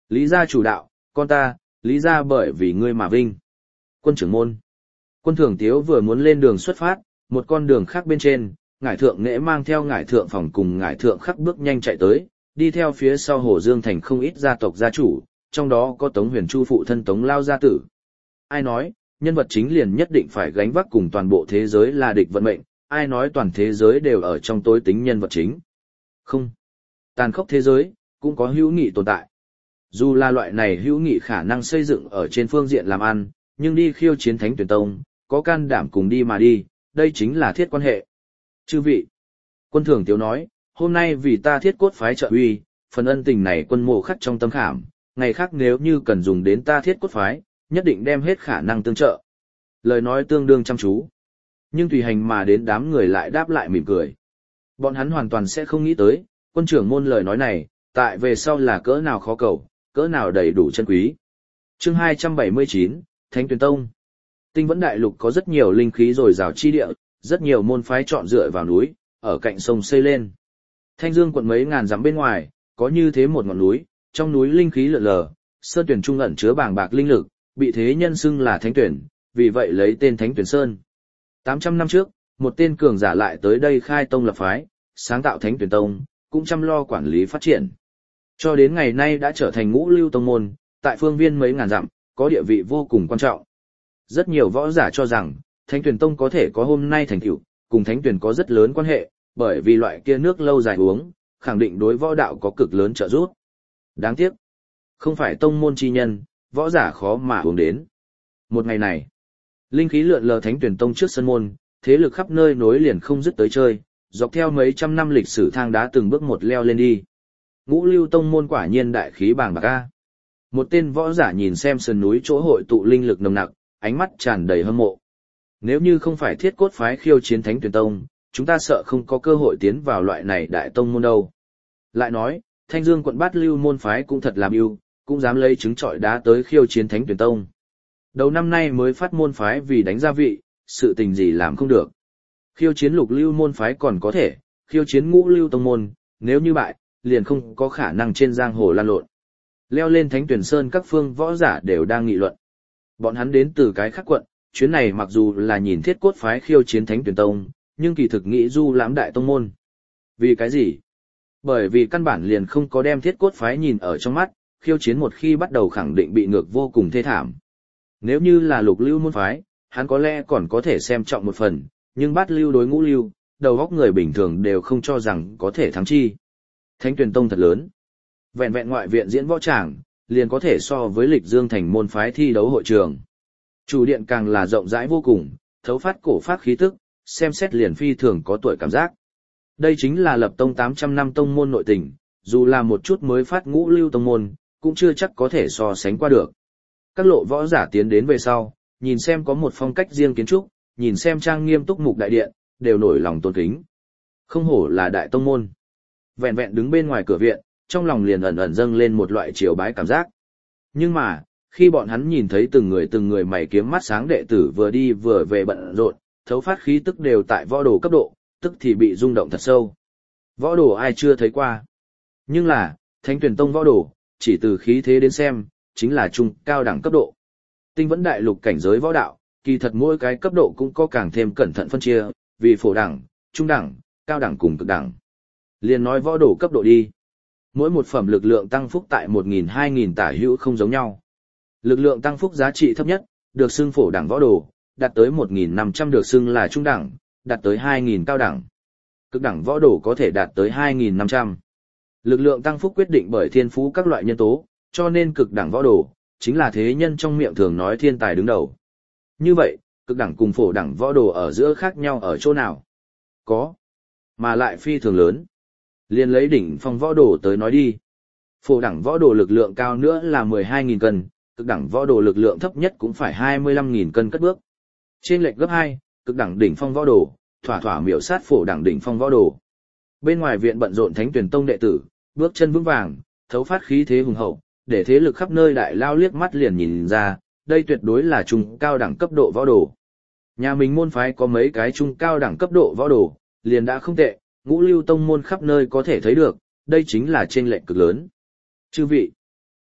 Lý gia chủ đạo, con ta, Lý gia bởi vì ngươi mà vinh. Quân trưởng môn. Quân Thường Tiếu vừa muốn lên đường xuất phát, một con đường khác bên trên, ngải thượng nghệ mang theo ngải thượng phòng cùng ngải thượng khắc bước nhanh chạy tới, đi theo phía sau Hồ Dương Thành không ít gia tộc gia chủ, trong đó có Tống Huyền Chu phụ thân Tống Lao gia tử. Ai nói, nhân vật chính liền nhất định phải gánh vác cùng toàn bộ thế giới là địch vận mệnh, ai nói toàn thế giới đều ở trong tối tính nhân vật chính. Không. Tàn khốc thế giới, cũng có hữu nghị tồn tại. Dù là loại này hữu nghị khả năng xây dựng ở trên phương diện làm ăn, nhưng đi khiêu chiến Thánh Tuyển Tông, có can đảm cùng đi mà đi, đây chính là thiết quan hệ. Chư vị. Quân Thường Tiếu nói, hôm nay vì ta thiết cốt phái trợ uy, phần ân tình này quân mộ khắc trong tâm khảm, ngày khác nếu như cần dùng đến ta thiết cốt phái, nhất định đem hết khả năng tương trợ. Lời nói tương đương chăm chú. Nhưng tùy hành mà đến đám người lại đáp lại mỉm cười. Bọn hắn hoàn toàn sẽ không nghĩ tới, quân trưởng môn lời nói này, tại về sau là cỡ nào khó cầu, cỡ nào đầy đủ chân quý. Chương hai trăm bảy mươi chín, Thánh Tuyển Tông. Tinh Vẫn Đại Lục có rất nhiều linh khí dồi dào chi địa, rất nhiều môn phái chọn dựa vào núi, ở cạnh sông xây lên. Thanh Dương quận mấy ngàn dặm bên ngoài, có như thế một ngọn núi, trong núi linh khí lượn lờ, sơn tuyển trung ẩn chứa bàng bạc linh lực, bị thế nhân xưng là Thánh Tuyển, vì vậy lấy tên Thánh Tuyển Sơn. tám trăm năm trước, một tên cường giả lại tới đây khai tông lập phái, sáng tạo Thánh Tuyển Tông, cũng chăm lo quản lý phát triển. Cho đến ngày nay đã trở thành ngũ lưu tông môn, tại phương viên mấy ngàn dặm, có địa vị vô cùng quan trọng. Rất nhiều võ giả cho rằng, Thánh Tuyển Tông có thể có hôm nay thành tựu, cùng Thánh Tuyển có rất lớn quan hệ, bởi vì loại kia nước lâu dài uống, khẳng định đối võ đạo có cực lớn trợ giúp. Đáng tiếc, không phải tông môn chi nhân, võ giả khó mà uống đến. Một ngày này, linh khí lượn lờ Thánh Tuyển Tông trước sân môn, thế lực khắp nơi nối liền không dứt tới chơi, dọc theo mấy trăm năm lịch sử thang đá từng bước một leo lên đi. Ngũ lưu tông môn quả nhiên đại khí bàng bạc a. Một tên võ giả nhìn xem sườn núi chỗ hội tụ linh lực nồng nặc, ánh mắt tràn đầy hâm mộ. Nếu như không phải thiết cốt phái khiêu chiến Thánh Tuyển Tông, chúng ta sợ không có cơ hội tiến vào loại này đại tông môn đâu. Lại nói, Thanh Dương quận bát lưu môn phái cũng thật làm ưu, cũng dám lấy trứng trọi đá tới khiêu chiến Thánh Tuyển Tông. Đầu năm nay mới phát môn phái vì đánh gia vị, sự tình gì làm không được. Khiêu chiến lục lưu môn phái còn có thể, khiêu chiến ngũ lưu tông môn, nếu như bại, liền không có khả năng trên giang hồ lan lộn. Leo lên Thánh Tuyển Sơn các phương võ giả đều đang nghị luận. Bọn hắn đến từ cái khác quận, chuyến này mặc dù là nhìn thiết cốt phái khiêu chiến Thánh Tuyển Tông, nhưng kỳ thực nghĩ du lãm đại tông môn. Vì cái gì? Bởi vì căn bản liền không có đem thiết cốt phái nhìn ở trong mắt, khiêu chiến một khi bắt đầu khẳng định bị ngược vô cùng thê thảm. Nếu như là lục lưu môn phái, hắn có lẽ còn có thể xem trọng một phần, nhưng bát lưu đối ngũ lưu, đầu óc người bình thường đều không cho rằng có thể thắng chi. Thánh Tuyển Tông thật lớn. Vẹn vẹn ngoại viện diễn võ tràng, liền có thể so với Lịch Dương thành môn phái thi đấu hội trường. Chủ điện càng là rộng rãi vô cùng, thấu phát cổ phát khí tức, xem xét liền phi thường có tuổi cảm giác. Đây chính là lập tông tám trăm năm tông môn nội tình, dù là một chút mới phát ngũ lưu tông môn, cũng chưa chắc có thể so sánh qua được. Các lộ võ giả tiến đến về sau, nhìn xem có một phong cách riêng kiến trúc, nhìn xem trang nghiêm túc mục đại điện, đều nổi lòng tôn kính. Không hổ là đại tông môn. Vẹn vẹn đứng bên ngoài cửa viện, trong lòng liền ẩn ẩn dâng lên một loại triều bái cảm giác. Nhưng mà, khi bọn hắn nhìn thấy từng người từng người mày kiếm mắt sáng đệ tử vừa đi vừa về bận rộn, thấu phát khí tức đều tại võ đồ cấp độ, tức thì bị rung động thật sâu. Võ đồ ai chưa thấy qua. Nhưng là, Thánh Tuyển Tông võ đồ, chỉ từ khí thế đến xem, chính là trung cao đẳng cấp độ. Tinh Vẫn Đại Lục cảnh giới võ đạo, kỳ thật mỗi cái cấp độ cũng có càng thêm cẩn thận phân chia, vì phổ đẳng, trung đẳng, cao đẳng cùng cực đẳng. Liền nói võ đồ cấp độ đi. Mỗi một phẩm lực lượng tăng phúc tại một nghìn hai nghìn tả hữu không giống nhau. Lực lượng tăng phúc giá trị thấp nhất, được xưng phổ đẳng võ đồ, đạt tới một nghìn năm trăm được xưng là trung đẳng, đạt tới hai nghìn cao đẳng. Cực đẳng võ đồ có thể đạt tới hai nghìn năm trăm. Lực lượng tăng phúc quyết định bởi thiên phú các loại nhân tố, cho nên cực đẳng võ đồ chính là thế nhân trong miệng thường nói thiên tài đứng đầu. Như vậy, cực đẳng cùng phổ đẳng võ đồ ở giữa khác nhau ở chỗ nào? Có, mà lại phi thường lớn. Liên lấy đỉnh phong võ đồ tới nói đi. Phổ đẳng võ đồ lực lượng cao nữa là mười hai nghìn cân, cực đẳng võ đồ lực lượng thấp nhất cũng phải hai mươi lăm nghìn cân cất bước. Trên lệch gấp hai, cực đẳng đỉnh phong võ đồ, thỏa thỏa miểu sát phổ đẳng đỉnh phong võ đồ. Bên ngoài viện bận rộn Thánh Tuyển Tông đệ tử, bước chân vững vàng, thấu phát khí thế hùng hậu, để thế lực khắp nơi đại lao liếc mắt liền nhìn ra, đây tuyệt đối là trung cao đẳng cấp độ võ đồ. Nhà mình môn phái có mấy cái trung cao đẳng cấp độ võ đồ, liền đã không tệ, ngũ lưu tông môn khắp nơi có thể thấy được, đây chính là chênh lệch cực lớn. Chư vị,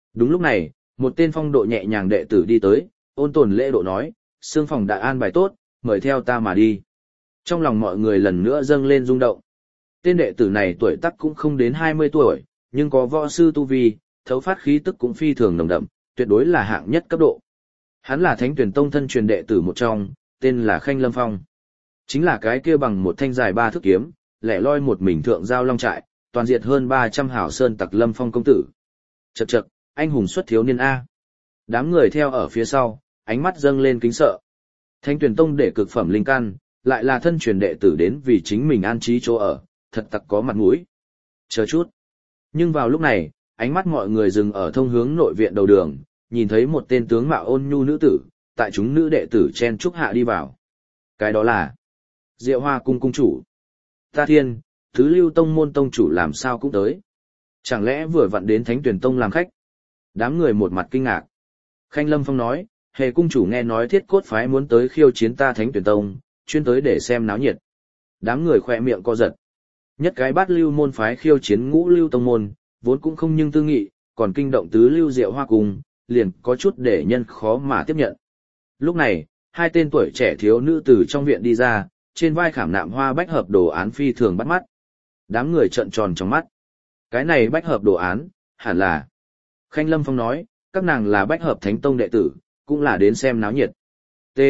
Đúng lúc này, một tên phong độ nhẹ nhàng đệ tử đi tới, ôn tồn lễ độ nói, xương phòng đã an bài tốt, mời theo ta mà đi. Trong lòng mọi người lần nữa dâng lên rung động. Tên đệ tử này tuổi tác cũng không đến hai mươi tuổi, nhưng có võ sư tu vi, thấu phát khí tức cũng phi thường nồng đậm, tuyệt đối là hạng nhất cấp độ. Hắn là Thánh Tuyển Tông thân truyền đệ tử một trong, tên là Khanh Lâm Phong. Chính là cái kia bằng một thanh dài ba thước kiếm, lẻ loi một mình thượng giao long trại, toàn diệt hơn ba trăm hảo sơn tặc Lâm Phong công tử. Chậc chậc, anh hùng xuất thiếu niên A. Đám người theo ở phía sau, ánh mắt dâng lên kính sợ. Thánh Tuyển Tông để cực phẩm linh căn, lại là thân truyền đệ tử đến vì chính mình an trí chỗ ở, thật tặc có mặt mũi. Chờ chút. Nhưng vào lúc này, ánh mắt mọi người dừng ở thông hướng nội viện đầu đường, nhìn thấy một tên tướng mạo ôn nhu nữ tử, tại chúng nữ đệ tử chen trúc hạ đi vào. Cái đó là Diệu Hoa cung cung chủ. Ta thiên, Tứ Lưu Tông môn tông chủ làm sao cũng tới. Chẳng lẽ vừa vặn đến Thánh Tuyển Tông làm khách? Đám người một mặt kinh ngạc. Khanh Lâm Phong nói, Hề cung chủ nghe nói Thiết Cốt phái muốn tới khiêu chiến ta Thánh Tuyển Tông, chuyên tới để xem náo nhiệt. Đám người khỏe miệng co giật. Nhất cái bát lưu môn phái khiêu chiến ngũ lưu tông môn, vốn cũng không nhưng tư nghị, còn kinh động tứ lưu Diệu Hoa cung, liền có chút để nhân khó mà tiếp nhận. Lúc này, hai tên tuổi trẻ thiếu nữ từ trong viện đi ra, trên vai khảm nạm hoa bách hợp đồ án phi thường bắt mắt. Đám người trợn tròn trong mắt. Cái này bách hợp đồ án, hẳn là. Khanh Lâm Phong nói, các nàng là bách hợp thánh tông đệ tử, cũng là đến xem náo nhiệt. T.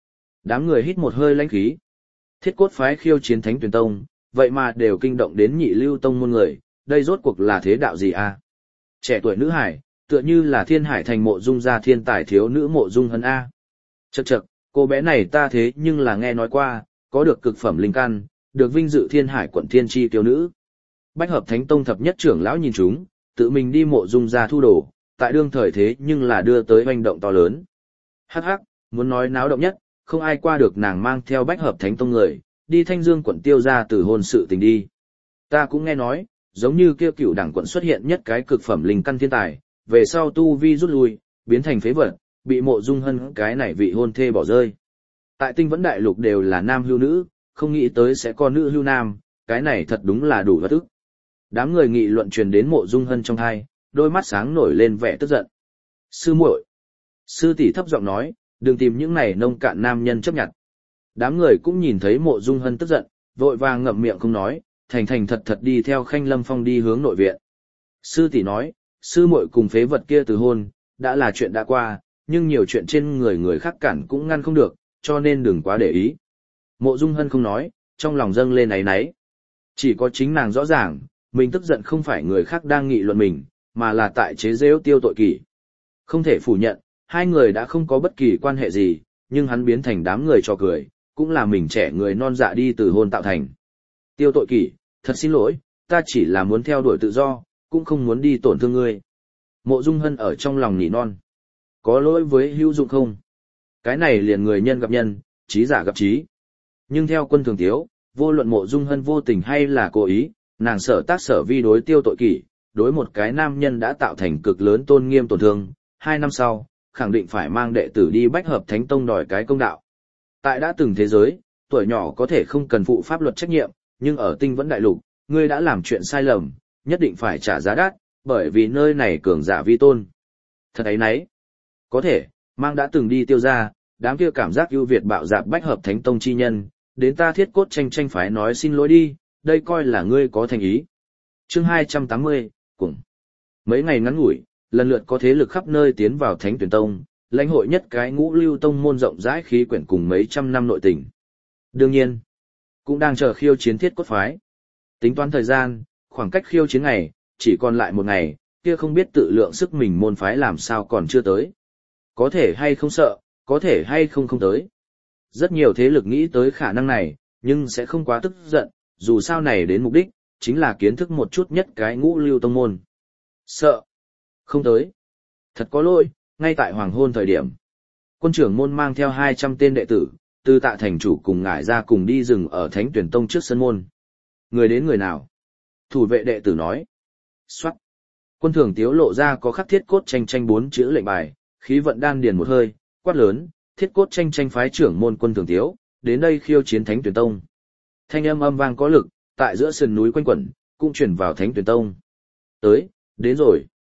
Đám người hít một hơi lãnh khí. Thiết Cốt phái khiêu chiến Thánh Tuyển Tông, vậy mà đều kinh động đến nhị lưu tông môn người, đây rốt cuộc là thế đạo gì a? Trẻ tuổi nữ hải, tựa như là thiên hải thành mộ dung gia thiên tài thiếu nữ mộ dung hân a. Chậc chậc, cô bé này ta thế nhưng là nghe nói qua, có được cực phẩm linh căn, được vinh dự thiên hải quận thiên chi tiểu nữ. Bách hợp thánh tông thập nhất trưởng lão nhìn chúng, tự mình đi mộ dung gia thu đồ, tại đương thời thế nhưng là đưa tới hoành động to lớn. Hắc hắc, muốn nói náo động nhất, không ai qua được nàng mang theo bách hợp thánh tông người, đi Thanh Dương quận tiêu ra từ hôn sự tình đi. Ta cũng nghe nói, giống như kêu cựu đảng quận xuất hiện nhất cái cực phẩm linh căn thiên tài, về sau tu vi rút lui, biến thành phế vật, bị mộ dung hân cái này vị hôn thê bỏ rơi. Tại Tinh Vẫn Đại Lục đều là nam hưu nữ, không nghĩ tới sẽ có nữ hưu nam, cái này thật đúng là đủ bất ức. Đám người nghị luận truyền đến mộ dung hân trong hai, đôi mắt sáng nổi lên vẻ tức giận. Sư muội, sư tỷ thấp giọng nói, đừng tìm những này nông cạn nam nhân chấp nhận. Đám người cũng nhìn thấy mộ dung hân tức giận, vội vàng ngậm miệng không nói, thành thành thật thật đi theo Khanh Lâm Phong đi hướng nội viện. Sư tỷ nói, sư muội cùng phế vật kia từ hôn, đã là chuyện đã qua, nhưng nhiều chuyện trên người người khác cản cũng ngăn không được, cho nên đừng quá để ý. Mộ dung hân không nói, trong lòng dâng lên áy náy. Chỉ có chính nàng rõ ràng, mình tức giận không phải người khác đang nghị luận mình, mà là tại chế giễu Tiêu Tội Kỷ. Không thể phủ nhận, hai người đã không có bất kỳ quan hệ gì, nhưng hắn biến thành đám người cho cười, cũng là mình trẻ người non dạ đi từ hôn tạo thành. Tiêu Tội Kỷ, thật xin lỗi, ta chỉ là muốn theo đuổi tự do, cũng không muốn đi tổn thương ngươi. Mộ Dung Hân ở trong lòng nỉ non. Có lỗi với hữu dụng không? Cái này liền người nhân gặp nhân, trí giả gặp trí. Nhưng theo Quân Thường Tiếu, vô luận Mộ Dung Hân vô tình hay là cố ý, nàng sở tác sở vi đối Tiêu Tội Kỷ, đối một cái nam nhân đã tạo thành cực lớn tôn nghiêm tổn thương, hai năm sau, khẳng định phải mang đệ tử đi bách hợp thánh tông đòi cái công đạo. Tại đã từng thế giới, tuổi nhỏ có thể không cần phụ pháp luật trách nhiệm, nhưng ở Tinh Vẫn Đại Lục, ngươi đã làm chuyện sai lầm, nhất định phải trả giá đắt, bởi vì nơi này cường giả vi tôn. Thật ấy nấy. Có thể, mang đã từng đi tiêu ra, đám kia cảm giác ưu việt bạo dạn bách hợp thánh tông chi nhân, đến ta Thiết Cốt tranh tranh phái nói xin lỗi đi, đây coi là ngươi có thành ý. Chương hai trăm tám mươi, cùng. Mấy ngày ngắn ngủi, lần lượt có thế lực khắp nơi tiến vào Thánh Tuyển Tông, lãnh hội nhất cái ngũ lưu tông môn rộng rãi khí quyển cùng mấy trăm năm nội tình. Đương nhiên, cũng đang chờ khiêu chiến Thiết Cốt phái. Tính toán thời gian, khoảng cách khiêu chiến ngày, chỉ còn lại một ngày, kia không biết tự lượng sức mình môn phái làm sao còn chưa tới. Có thể hay không sợ, có thể hay không không tới. Rất nhiều thế lực nghĩ tới khả năng này, nhưng sẽ không quá tức giận, dù sao này đến mục đích, chính là kiến thức một chút nhất cái ngũ lưu tông môn. Sợ. Không tới. Thật có lỗi, ngay tại hoàng hôn thời điểm. Quân trưởng môn mang theo hai trăm tên đệ tử, từ Tạ thành chủ cùng ngải ra cùng đi rừng ở Thánh Tuyển Tông trước sân môn. Người đến người nào? Thủ vệ đệ tử nói. Xoát. Quân Thường Tiếu lộ ra có khắc Thiết Cốt tranh tranh bốn chữ lệnh bài, khí vận đan điền một hơi, quát lớn, Thiết Cốt tranh tranh phái trưởng môn Quân Thường Tiếu, đến đây khiêu chiến Thánh Tuyển Tông. Thanh âm âm vang có lực, tại giữa sườn núi quanh quẩn, cũng chuyển vào Thánh Tuyển Tông. Tới, đến rồi.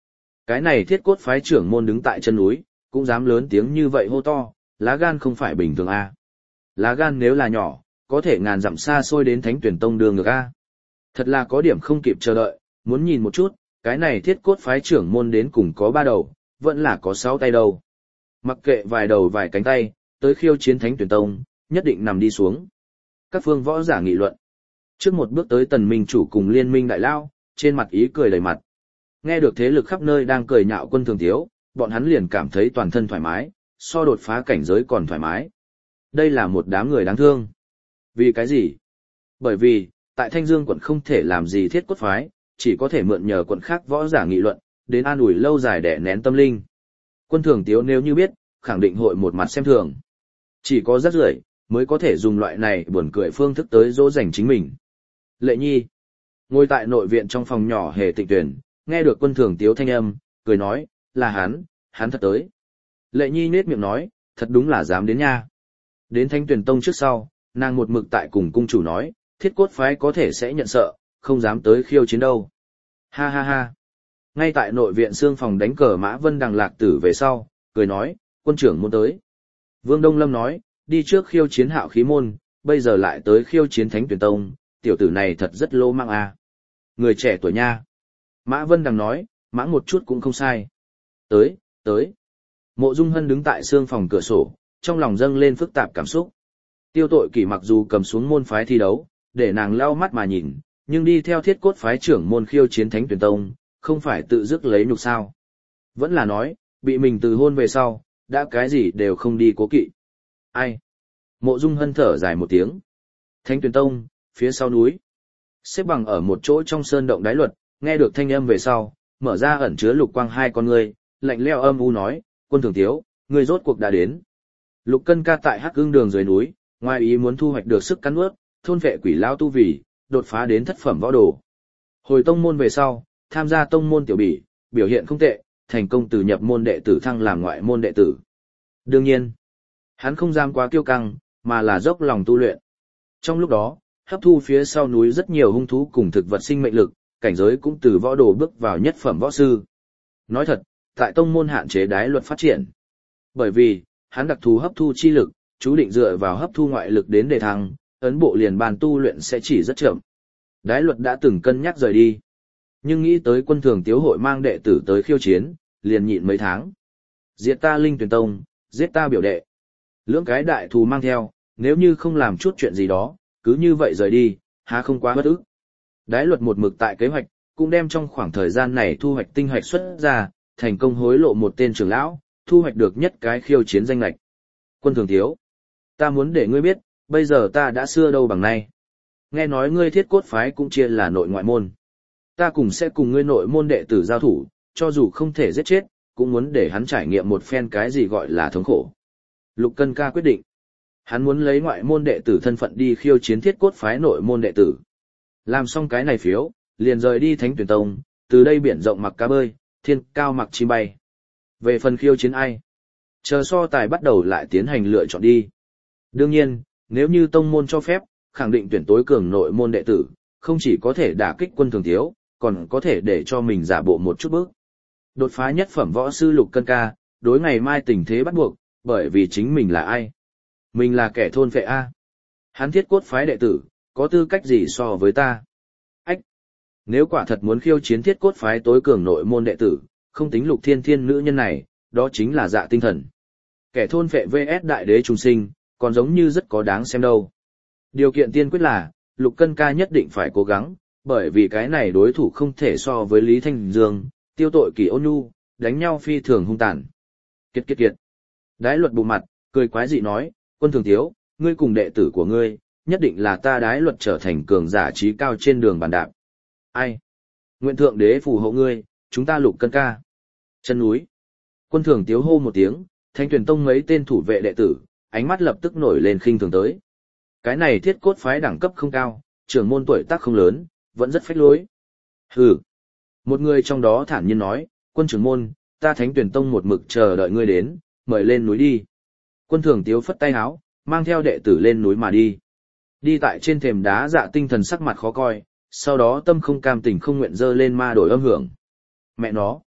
Cái này thiết cốt phái trưởng môn đứng tại chân núi, cũng dám lớn tiếng như vậy hô to, lá gan không phải bình thường a. Lá gan nếu là nhỏ, có thể ngàn dặm xa xôi đến Thánh Tuyển Tông đường ngược a. Thật là có điểm không kịp chờ đợi, muốn nhìn một chút, cái này thiết cốt phái trưởng môn đến cùng có ba đầu, vẫn là có sáu tay đâu. Mặc kệ vài đầu vài cánh tay, tới khiêu chiến Thánh Tuyển Tông, nhất định nằm đi xuống. Các phương võ giả nghị luận. Trước một bước tới Tần Minh chủ cùng Liên Minh đại lao, trên mặt ý cười đầy mặt. Nghe được thế lực khắp nơi đang cười nhạo Quân Thường Tiếu, bọn hắn liền cảm thấy toàn thân thoải mái, so đột phá cảnh giới còn thoải mái. Đây là một đám người đáng thương. Vì cái gì? Bởi vì, tại Thanh Dương quận không thể làm gì thiết cốt phái, chỉ có thể mượn nhờ quận khác võ giả nghị luận, đến an ủi lâu dài để nén tâm linh. Quân Thường Tiếu nếu như biết, khẳng định hội một mặt xem thường. Chỉ có rất rưởi mới có thể dùng loại này buồn cười phương thức tới dỗ dành chính mình. Lệ Nhi, ngồi tại nội viện trong phòng nhỏ hề tịnh tuyển, nghe được Quân Thường Tiếu thanh âm, cười nói, là hắn, hắn thật tới. Lệ Nhi nết miệng nói, thật đúng là dám đến nha. Đến Thanh Tuyển Tông trước sau, nàng một mực tại cùng cung chủ nói, thiết cốt phái có thể sẽ nhận sợ, không dám tới khiêu chiến đâu. Ha ha ha. Ngay tại nội viện xương phòng đánh cờ Mã Vân Đằng lạc tử về sau, cười nói, quân trưởng muốn tới. Vương Đông Lâm nói, đi trước khiêu chiến Hạo Khí môn, bây giờ lại tới khiêu chiến Thánh Tuyển Tông, tiểu tử này thật rất lô mang à. Người trẻ tuổi nha. Mã Vân Đằng nói, mãng một chút cũng không sai. Tới, tới. Mộ Dung Hân đứng tại xương phòng cửa sổ, trong lòng dâng lên phức tạp cảm xúc. Tiêu Tội Kỷ mặc dù cầm xuống môn phái thi đấu, để nàng lau mắt mà nhìn, nhưng đi theo thiết cốt phái trưởng môn khiêu chiến Thánh Tuyển Tông, không phải tự dứt lấy nhục sao. Vẫn là nói, bị mình từ hôn về sau, đã cái gì đều không đi cố kỵ. Ai? Mộ Dung Hân thở dài một tiếng. Thánh Tuyển Tông, phía sau núi. Xếp bằng ở một chỗ trong sơn động đáy luật, nghe được thanh âm về sau, mở ra ẩn chứa lục quang hai con ngươi, lạnh lẽo âm u nói, Quân Thường Tiếu, ngươi rốt cuộc đã đến. Lục Cân Ca tại Hắc Ưng đường dưới núi, ngoài ý muốn thu hoạch được sức cắn nuốt, thôn vệ quỷ lão tu vì, đột phá đến thất phẩm võ đồ. Hồi tông môn về sau, tham gia tông môn tiểu bỉ, biểu hiện không tệ, thành công từ nhập môn đệ tử thăng làm ngoại môn đệ tử. Đương nhiên, hắn không dám quá kiêu căng, mà là dốc lòng tu luyện. Trong lúc đó, hấp thu phía sau núi rất nhiều hung thú cùng thực vật sinh mệnh lực, cảnh giới cũng từ võ đồ bước vào nhất phẩm võ sư. Nói thật, tại tông môn hạn chế đái luật phát triển. Bởi vì, hắn đặc thù hấp thu chi lực, chú định dựa vào hấp thu ngoại lực đến đề thăng, ấn bộ liền bàn tu luyện sẽ chỉ rất chậm. Đái luật đã từng cân nhắc rời đi. Nhưng nghĩ tới Quân Thường Tiếu hội mang đệ tử tới khiêu chiến, liền nhịn mấy tháng. Diệt ta Linh Tuyển Tông, giết ta biểu đệ. Lưỡng cái đại thù mang theo, nếu như không làm chút chuyện gì đó, cứ như vậy rời đi, há không quá bất ức. Đái luật một mực tại kế hoạch, cũng đem trong khoảng thời gian này thu hoạch tinh hoạch xuất ra, thành công hối lộ một tên trưởng lão, thu hoạch được nhất cái khiêu chiến danh lệch. Quân Thường Tiếu, ta muốn để ngươi biết, bây giờ ta đã xưa đâu bằng nay. Nghe nói ngươi thiết cốt phái cũng chia là nội ngoại môn. Ta cùng sẽ cùng ngươi nội môn đệ tử giao thủ, cho dù không thể giết chết, cũng muốn để hắn trải nghiệm một phen cái gì gọi là thống khổ. Lục Cân Ca quyết định. Hắn muốn lấy ngoại môn đệ tử thân phận đi khiêu chiến thiết cốt phái nội môn đệ tử. Làm xong cái này phiếu, liền rời đi Thánh Tuyển Tông, từ đây biển rộng mặc cá bơi, thiên cao mặc chim bay. Về phần khiêu chiến ai? Chờ so tài bắt đầu lại tiến hành lựa chọn đi. Đương nhiên, nếu như tông môn cho phép, khẳng định tuyển tối cường nội môn đệ tử, không chỉ có thể đả kích Quân Thường Tiếu, còn có thể để cho mình giả bộ một chút bước. Đột phá nhất phẩm võ sư Lục Cân Ca, đối ngày mai tình thế bắt buộc, bởi vì chính mình là ai? Mình là kẻ thôn phệ A. Hắn thiết cốt phái đệ tử, có tư cách gì so với ta? Ách! Nếu quả thật muốn khiêu chiến thiết cốt phái tối cường nội môn đệ tử, không tính Lục Thiên Thiên nữ nhân này, đó chính là Dạ Tinh Thần. Kẻ thôn phệ vs đại đế trùng sinh, còn giống như rất có đáng xem đâu. Điều kiện tiên quyết là, Lục Cân Ca nhất định phải cố gắng, bởi vì cái này đối thủ không thể so với Lý Thanh Dương, Tiêu Tội Kỷ ôn nhu, đánh nhau phi thường hung tàn. Kiệt kiệt kiệt. Đái luật bù mặt, cười quái dị nói, Quân Thường Tiếu, ngươi cùng đệ tử của ngươi, nhất định là ta đái luật trở thành cường giả trí cao trên đường bàn đạp. Ai? Nguyện thượng đế phù hộ ngươi, chúng ta Lục Cân Ca. Chân núi. Quân Thường Tiếu hô một tiếng, Thanh Tuyển Tông mấy tên thủ vệ đệ tử, ánh mắt lập tức nổi lên khinh thường tới. Cái này thiết cốt phái đẳng cấp không cao, trưởng môn tuổi tác không lớn, vẫn rất phách lối. Hừ. Một người trong đó thản nhiên nói, Quân trưởng môn, ta Thánh Tuyển Tông một mực chờ đợi ngươi đến, mời lên núi đi. Quân Thường Tiếu phất tay áo, mang theo đệ tử lên núi mà đi. Đi tại trên thềm đá Dạ Tinh Thần sắc mặt khó coi, sau đó tâm không cam tình không nguyện dơ lên ma đổi âm hưởng. Mẹ nó.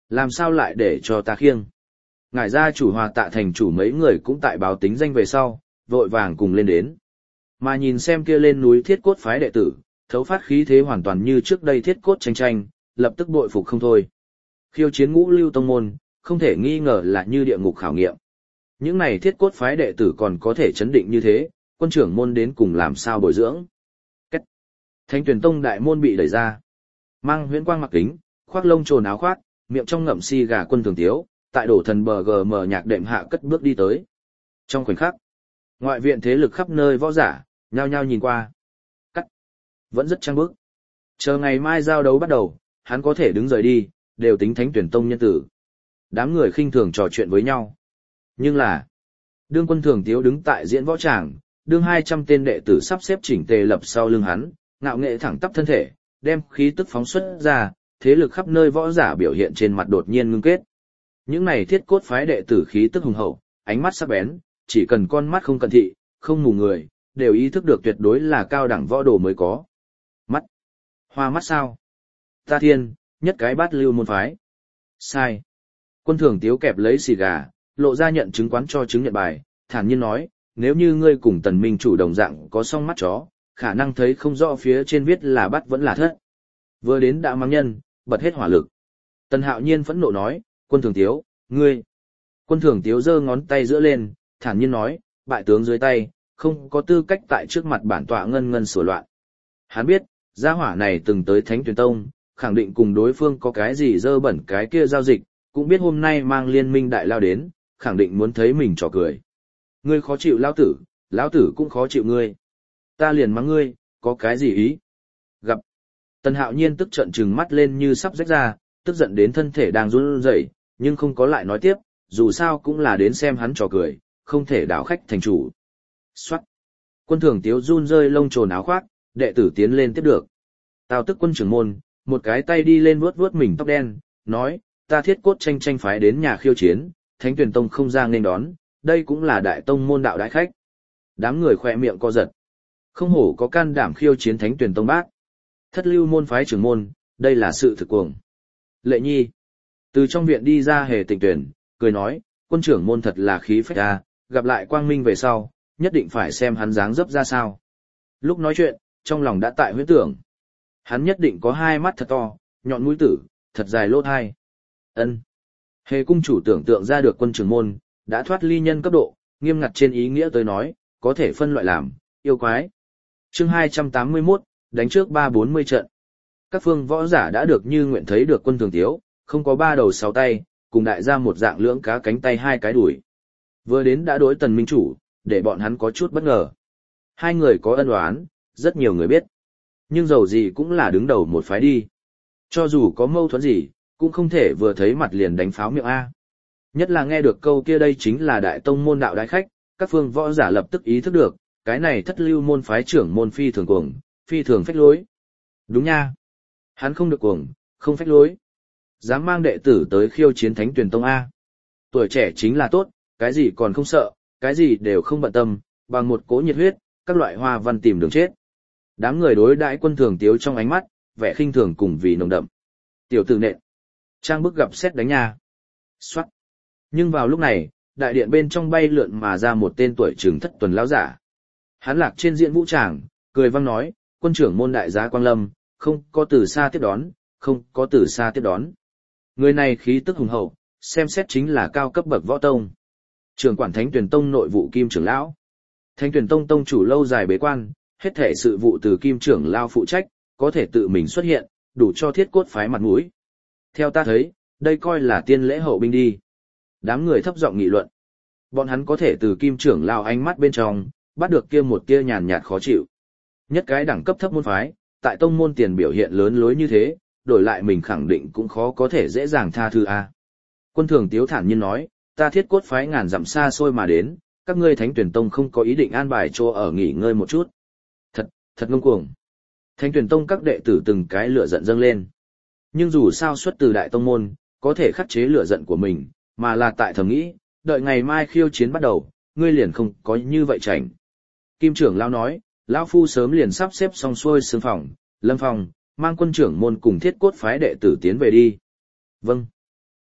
Làm sao lại để cho ta khiêng? Ngải gia chủ Hòa Tạ thành chủ mấy người cũng tại báo tính danh về sau, vội vàng cùng lên đến. Mà nhìn xem kia lên núi thiết cốt phái đệ tử, thấu phát khí thế hoàn toàn như trước đây thiết cốt tranh tranh, lập tức bội phục không thôi. Khiêu chiến ngũ lưu tông môn, không thể nghi ngờ là như địa ngục khảo nghiệm. Những này thiết cốt phái đệ tử còn có thể chấn định như thế, quân trưởng môn đến cùng làm sao bồi dưỡng. Cách. Thánh tuyển tông đại môn bị đẩy ra. Mang huyễn quang mặc kính, khoác lông trồn áo khoác, miệng trong ngậm si gà quân thường tiếu, tại đổ thần bờ gờ mờ nhạc đệm hạ cất bước đi tới. Trong khoảnh khắc, ngoại viện thế lực khắp nơi võ giả, nhao nhao nhìn qua. Cắt. Vẫn rất trang bức. Chờ ngày mai giao đấu bắt đầu, hắn có thể đứng rời đi, đều tính thánh tuyển tông nhân tử. Đám người khinh thường trò chuyện với nhau. Nhưng là, đương quân thường tiếu đứng tại diễn võ tràng, đương hai trăm tên đệ tử sắp xếp chỉnh tề lập sau lưng hắn, ngạo nghệ thẳng tắp thân thể, đem khí tức phóng xuất ra, thế lực khắp nơi võ giả biểu hiện trên mặt đột nhiên ngưng kết. Những này thiết cốt phái đệ tử khí tức hùng hậu, ánh mắt sắc bén, chỉ cần con mắt không cận thị, không mù người, đều ý thức được tuyệt đối là cao đẳng võ đồ mới có. Mắt. Hoa mắt sao? Ta thiên, nhất cái bát lưu môn phái. Sai. Quân thường tiếu kẹp lấy xì gà, lộ ra nhận chứng quán cho chứng nhận bài, thản nhiên nói, nếu như ngươi cùng tần minh chủ đồng dạng có song mắt chó, khả năng thấy không rõ phía trên viết là bắt vẫn là thất. Vừa đến đã mắng nhân, bật hết hỏa lực. Tần hạo nhiên phẫn nộ nói, quân thường tiếu, ngươi. Quân thường tiếu giơ ngón tay giữa lên, thản nhiên nói, bại tướng dưới tay, không có tư cách tại trước mặt bản tọa ngân ngân sửa loạn. Hắn biết, gia hỏa này từng tới Thánh Tuyển Tông, khẳng định cùng đối phương có cái gì dơ bẩn cái kia giao dịch, cũng biết hôm nay mang liên minh đại lao đến, khẳng định muốn thấy mình trò cười. Ngươi khó chịu lão tử, lão tử cũng khó chịu ngươi. Ta liền mắng ngươi, có cái gì ý? Gặp. Tần hạo nhiên tức trận trừng mắt lên như sắp rách ra, tức giận đến thân thể đang run rẩy, nhưng không có lại nói tiếp, dù sao cũng là đến xem hắn trò cười, không thể đảo khách thành chủ. Xoát. Quân thường tiếu run rơi lông trồn áo khoác, đệ tử tiến lên tiếp được. Tào tức quân trưởng môn, một cái tay đi lên vuốt vuốt mình tóc đen, nói, ta thiết cốt tranh tranh phái đến nhà khiêu chiến, Thánh Tuyển Tông không ra nên đón, đây cũng là đại tông môn đạo đại khách. Đám người khỏe miệng co giật. Không hổ có can đảm khiêu chiến Thánh Tuyển Tông bác. Thất lưu môn phái trưởng môn, đây là sự thực cuồng. Lệ nhi. Từ trong viện đi ra Hề Tịnh Tuyển, cười nói, quân trưởng môn thật là khí phách ra, gặp lại Quang Minh về sau, nhất định phải xem hắn dáng dấp ra sao. Lúc nói chuyện, trong lòng đã tại huyễn tưởng. Hắn nhất định có hai mắt thật to, nhọn mũi tử, thật dài lỗ thai. Ân. Hề cung chủ tưởng tượng ra được quân trưởng môn, đã thoát ly nhân cấp độ, nghiêm ngặt trên ý nghĩa tới nói, có thể phân loại làm, yêu quái. Chương hai trăm tám mươi mốt, đánh trước ba bốn mươi trận. Các phương võ giả đã được như nguyện thấy được quân thường tiếu, không có ba đầu sáu tay, cùng đại gia một dạng lưỡng cá cánh tay hai cái đùi. Vừa đến đã đối tần minh chủ, để bọn hắn có chút bất ngờ. Hai người có ân oán, rất nhiều người biết. Nhưng dầu gì cũng là đứng đầu một phái đi. Cho dù có mâu thuẫn gì, cũng không thể vừa thấy mặt liền đánh pháo miệng A. Nhất là nghe được câu kia đây chính là đại tông môn đạo đại khách, các phương võ giả lập tức ý thức được, cái này thất lưu môn phái trưởng môn phi thường cuồng, phi thường phách lối. Đúng nha. Hắn không được cuồng, không phách lối. Dám mang đệ tử tới khiêu chiến Thánh Tuyển Tông A. Tuổi trẻ chính là tốt, cái gì còn không sợ, cái gì đều không bận tâm, bằng một cỗ nhiệt huyết, các loại hoa văn tìm đường chết. Đám người đối đãi quân thường tiếu trong ánh mắt, vẻ khinh thường cùng vì nồng đậm. Tiểu tử nện. Trang bức gặp xét đánh nha. Xoát. Nhưng vào lúc này, đại điện bên trong bay lượn mà ra một tên tuổi trưởng thất tuần lão giả. Hắn lạc trên diện vũ tràng, cười vang nói, quân trưởng môn đại giá Quang Lâm, không có từ xa tiếp đón, không có từ xa tiếp đón. Người này khí tức hùng hậu, xem xét chính là cao cấp bậc võ tông. Trưởng quản Thánh Tuyển Tông nội vụ Kim trưởng lão. Thánh Tuyển Tông tông chủ lâu dài bế quan, hết thể sự vụ từ Kim trưởng lão phụ trách, có thể tự mình xuất hiện, đủ cho thiết cốt phái mặt mũi. Theo ta thấy, đây coi là tiên lễ hậu binh đi. Đám người thấp giọng nghị luận. Bọn hắn có thể từ Kim trưởng lão ánh mắt bên trong, bắt được kia một tia nhàn nhạt khó chịu. Nhất cái đẳng cấp thấp môn phái, tại tông môn tiền biểu hiện lớn lối như thế, đổi lại mình khẳng định cũng khó có thể dễ dàng tha thứ a. Quân thường tiếu thản nhiên nói, ta thiết cốt phái ngàn dặm xa xôi mà đến, các ngươi Thánh Tuyển Tông không có ý định an bài chỗ ở nghỉ ngơi một chút. Thật, thật ngông cuồng. Thánh Tuyển Tông các đệ tử từng cái lửa giận dâng lên. Nhưng dù sao xuất từ đại tông môn, có thể khắc chế lửa giận của mình, mà là tại thầm nghĩ, đợi ngày mai khiêu chiến bắt đầu, ngươi liền không có như vậy chảnh. Kim trưởng lão nói, lão phu sớm liền sắp xếp xong xuôi xương phòng, Lâm Phong, mang quân trưởng môn cùng thiết cốt phái đệ tử tiến về đi. Vâng.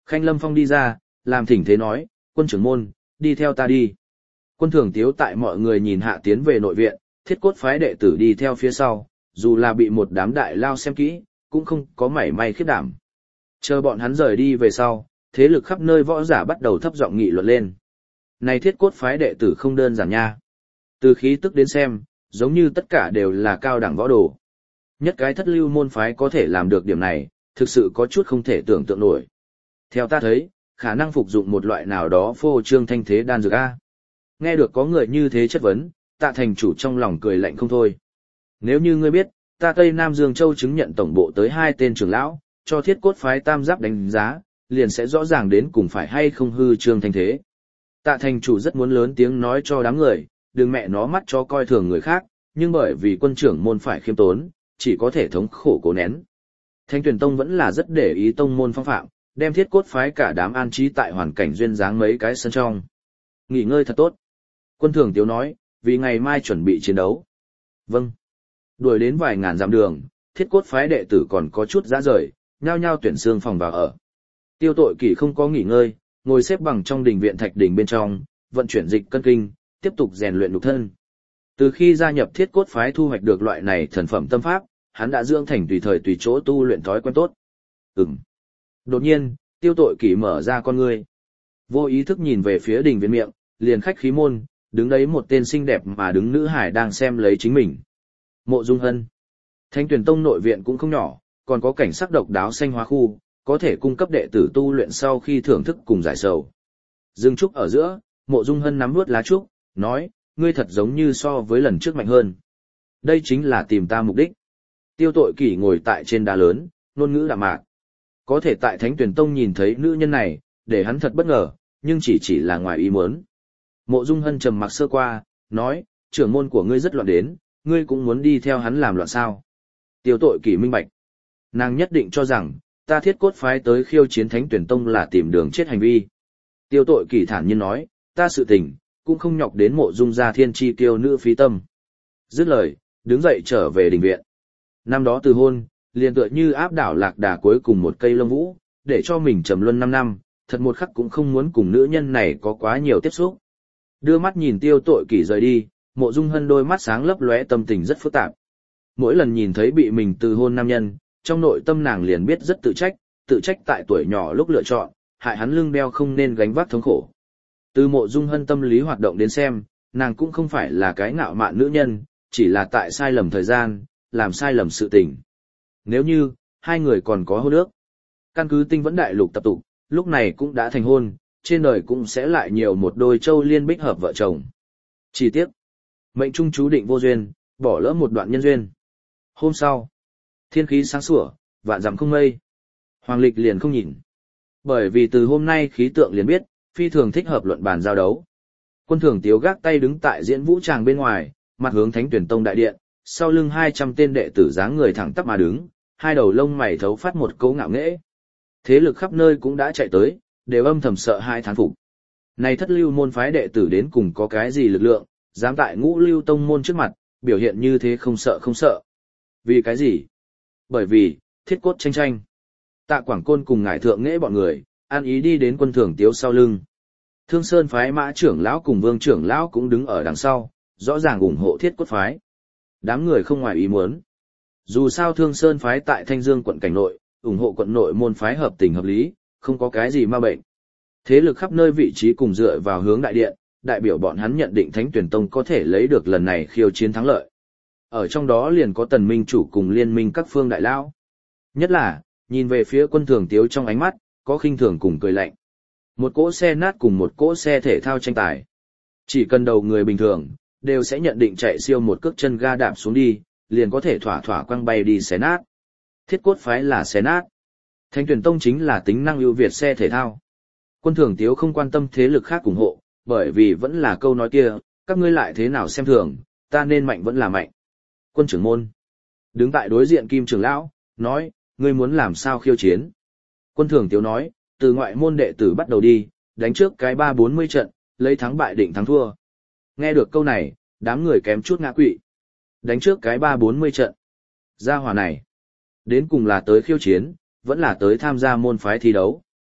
Khanh Lâm Phong đi ra, làm thỉnh thế nói, quân trưởng môn, đi theo ta đi. Quân thường tiếu tại mọi người nhìn hạ tiến về nội viện, thiết cốt phái đệ tử đi theo phía sau, dù là bị một đám đại lao xem kỹ, cũng không có mảy may khiếp đảm. Chờ bọn hắn rời đi về sau, thế lực khắp nơi võ giả bắt đầu thấp giọng nghị luận lên. Này thiết cốt phái đệ tử không đơn giản nha. Từ khí tức đến xem, giống như tất cả đều là cao đẳng võ đồ. Nhất cái thất lưu môn phái có thể làm được điểm này, thực sự có chút không thể tưởng tượng nổi. Theo ta thấy, khả năng phục dụng một loại nào đó phô trương thanh thế đan dược A. Nghe được có người như thế chất vấn, Tạ thành chủ trong lòng cười lạnh không thôi. Nếu như ngươi biết, ta Tây Nam Dương Châu chứng nhận tổng bộ tới hai tên trưởng lão, cho thiết cốt phái tam giáp đánh giá, liền sẽ rõ ràng đến cùng phải hay không hư trương thanh thế. Tạ thành chủ rất muốn lớn tiếng nói cho đám người, đừng mẹ nó mắt cho coi thường người khác, nhưng bởi vì quân trưởng môn phải khiêm tốn, chỉ có thể thống khổ cố nén. Thanh Tuyền Tông vẫn là rất để ý tông môn phong phạm, đem thiết cốt phái cả đám an trí tại hoàn cảnh duyên dáng mấy cái sân trong. Nghỉ ngơi thật tốt. Quân thường tiếu nói, vì ngày mai chuẩn bị chiến đấu. Vâng. Đuổi đến vài ngàn dặm đường, thiết cốt phái đệ tử còn có chút dã rời, nhao nhao tuyển xương phòng vào ở. Tiêu Tội Kỷ không có nghỉ ngơi, ngồi xếp bằng trong đình viện thạch đỉnh bên trong, vận chuyển dịch cân kinh, tiếp tục rèn luyện nhục thân. Từ khi gia nhập thiết cốt phái thu hoạch được loại này thần phẩm tâm pháp, hắn đã dưỡng thành tùy thời tùy chỗ tu luyện thói quen tốt. Ừm. Đột nhiên, Tiêu Tội Kỷ mở ra con ngươi. Vô ý thức nhìn về phía đình viện miệng, liền khách khí môn, đứng đấy một tên xinh đẹp mà đứng nữ hải đang xem lấy chính mình. Mộ Dung Hân. Thanh Tuyền Tông nội viện cũng không nhỏ, còn có cảnh sắc độc đáo xanh hóa khu, có thể cung cấp đệ tử tu luyện sau khi thưởng thức cùng giải sầu. Dương trúc ở giữa, Mộ Dung Hân nắm nuốt lá trúc, nói, ngươi thật giống như so với lần trước mạnh hơn. Đây chính là tìm ta mục đích. Tiêu Tội Kỷ ngồi tại trên đá lớn, ngôn ngữ đạm mạc. Có thể tại Thánh Tuyền Tông nhìn thấy nữ nhân này, để hắn thật bất ngờ, nhưng chỉ chỉ là ngoài ý muốn. Mộ Dung Hân trầm mặc sơ qua, nói, trưởng môn của ngươi rất loạn đến, ngươi cũng muốn đi theo hắn làm loạn sao. Tiêu Tội Kỷ minh bạch. Nàng nhất định cho rằng, ta thiết cốt phái tới khiêu chiến Thánh Tuyền Tông là tìm đường chết hành vi. Tiêu Tội Kỷ thản nhiên nói, ta sự tình, cũng không nhọc đến Mộ Dung gia thiên chi tiêu nữ phí tâm. Dứt lời, đứng dậy trở về đình viện. Năm đó từ hôn, liền tựa như áp đảo lạc đà cuối cùng một cây lông vũ, để cho mình trầm luân năm năm, thật một khắc cũng không muốn cùng nữ nhân này có quá nhiều tiếp xúc. Đưa mắt nhìn Tiêu Tội Kỷ rời đi, Mộ Dung Hân đôi mắt sáng lấp lóe, tâm tình rất phức tạp. Mỗi lần nhìn thấy bị mình từ hôn nam nhân, trong nội tâm nàng liền biết rất tự trách, tự trách tại tuổi nhỏ lúc lựa chọn, hại hắn lưng đeo không nên gánh vác thống khổ. Từ Mộ Dung Hân tâm lý hoạt động đến xem, nàng cũng không phải là cái ngạo mạn nữ nhân, chỉ là tại sai lầm thời gian, làm sai lầm sự tình. Nếu như, hai người còn có hôn ước, căn cứ Tinh Vẫn Đại Lục tập tục, lúc này cũng đã thành hôn, trên đời cũng sẽ lại nhiều một đôi châu liên bích hợp vợ chồng. Chỉ tiếc, mệnh trung chú định vô duyên, bỏ lỡ một đoạn nhân duyên. Hôm sau, thiên khí sáng sủa, vạn dặm không mây. Hoàng Lịch liền không nhìn. Bởi vì từ hôm nay khí tượng liền biết, phi thường thích hợp luận bàn giao đấu. Quân thường tiếu gác tay đứng tại diễn vũ tràng bên ngoài, mặt hướng Thánh Tuyền Tông đại điện, sau lưng hai trăm tên đệ tử dáng người thẳng tắp mà đứng, hai đầu lông mày thấu phát một cấu ngạo nghễ. Thế lực khắp nơi cũng đã chạy tới, đều âm thầm sợ hai thán phục. Này thất lưu môn phái đệ tử đến cùng có cái gì lực lượng, dám tại ngũ lưu tông môn trước mặt, biểu hiện như thế không sợ không sợ. Vì cái gì? Bởi vì, thiết cốt tranh tranh. Tạ Quảng Côn cùng ngải thượng nghễ bọn người, an ý đi đến quân thường tiếu sau lưng. Thương Sơn phái Mã trưởng lão cùng Vương trưởng lão cũng đứng ở đằng sau, rõ ràng ủng hộ thiết cốt phái. Đám người không ngoài ý muốn. Dù sao Thương Sơn phái tại Thanh Dương quận cảnh nội, ủng hộ quận nội môn phái hợp tình hợp lý, không có cái gì ma bệnh. Thế lực khắp nơi vị trí cùng dựa vào hướng đại điện, đại biểu bọn hắn nhận định Thánh Tuyền Tông có thể lấy được lần này khiêu chiến thắng lợi. Ở trong đó liền có Tần Minh chủ cùng liên minh các phương đại lão. Nhất là, nhìn về phía quân thường tiếu trong ánh mắt, có khinh thường cùng cười lạnh. Một cỗ xe nát cùng một cỗ xe thể thao tranh tài. Chỉ cần đầu người bình thường, đều sẽ nhận định chạy siêu một cước chân ga đạp xuống đi, liền có thể thỏa thỏa quăng bay đi xé nát. Thiết cốt phái là xé nát. Thánh Tuyền Tông chính là tính năng ưu việt xe thể thao. Quân thường tiếu không quan tâm thế lực khác ủng hộ, bởi vì vẫn là câu nói kia, các ngươi lại thế nào xem thường, ta nên mạnh vẫn là mạnh. Quân trưởng môn. Đứng tại đối diện Kim trưởng lão, nói, ngươi muốn làm sao khiêu chiến. Quân thường tiếu nói, từ ngoại môn đệ tử bắt đầu đi, đánh trước cái ba bốn mươi trận, lấy thắng bại định thắng thua. Nghe được câu này, đám người kém chút ngã quỵ. Đánh trước cái ba bốn mươi trận. Gia hỏa này. Đến cùng là tới khiêu chiến, vẫn là tới tham gia môn phái thi đấu.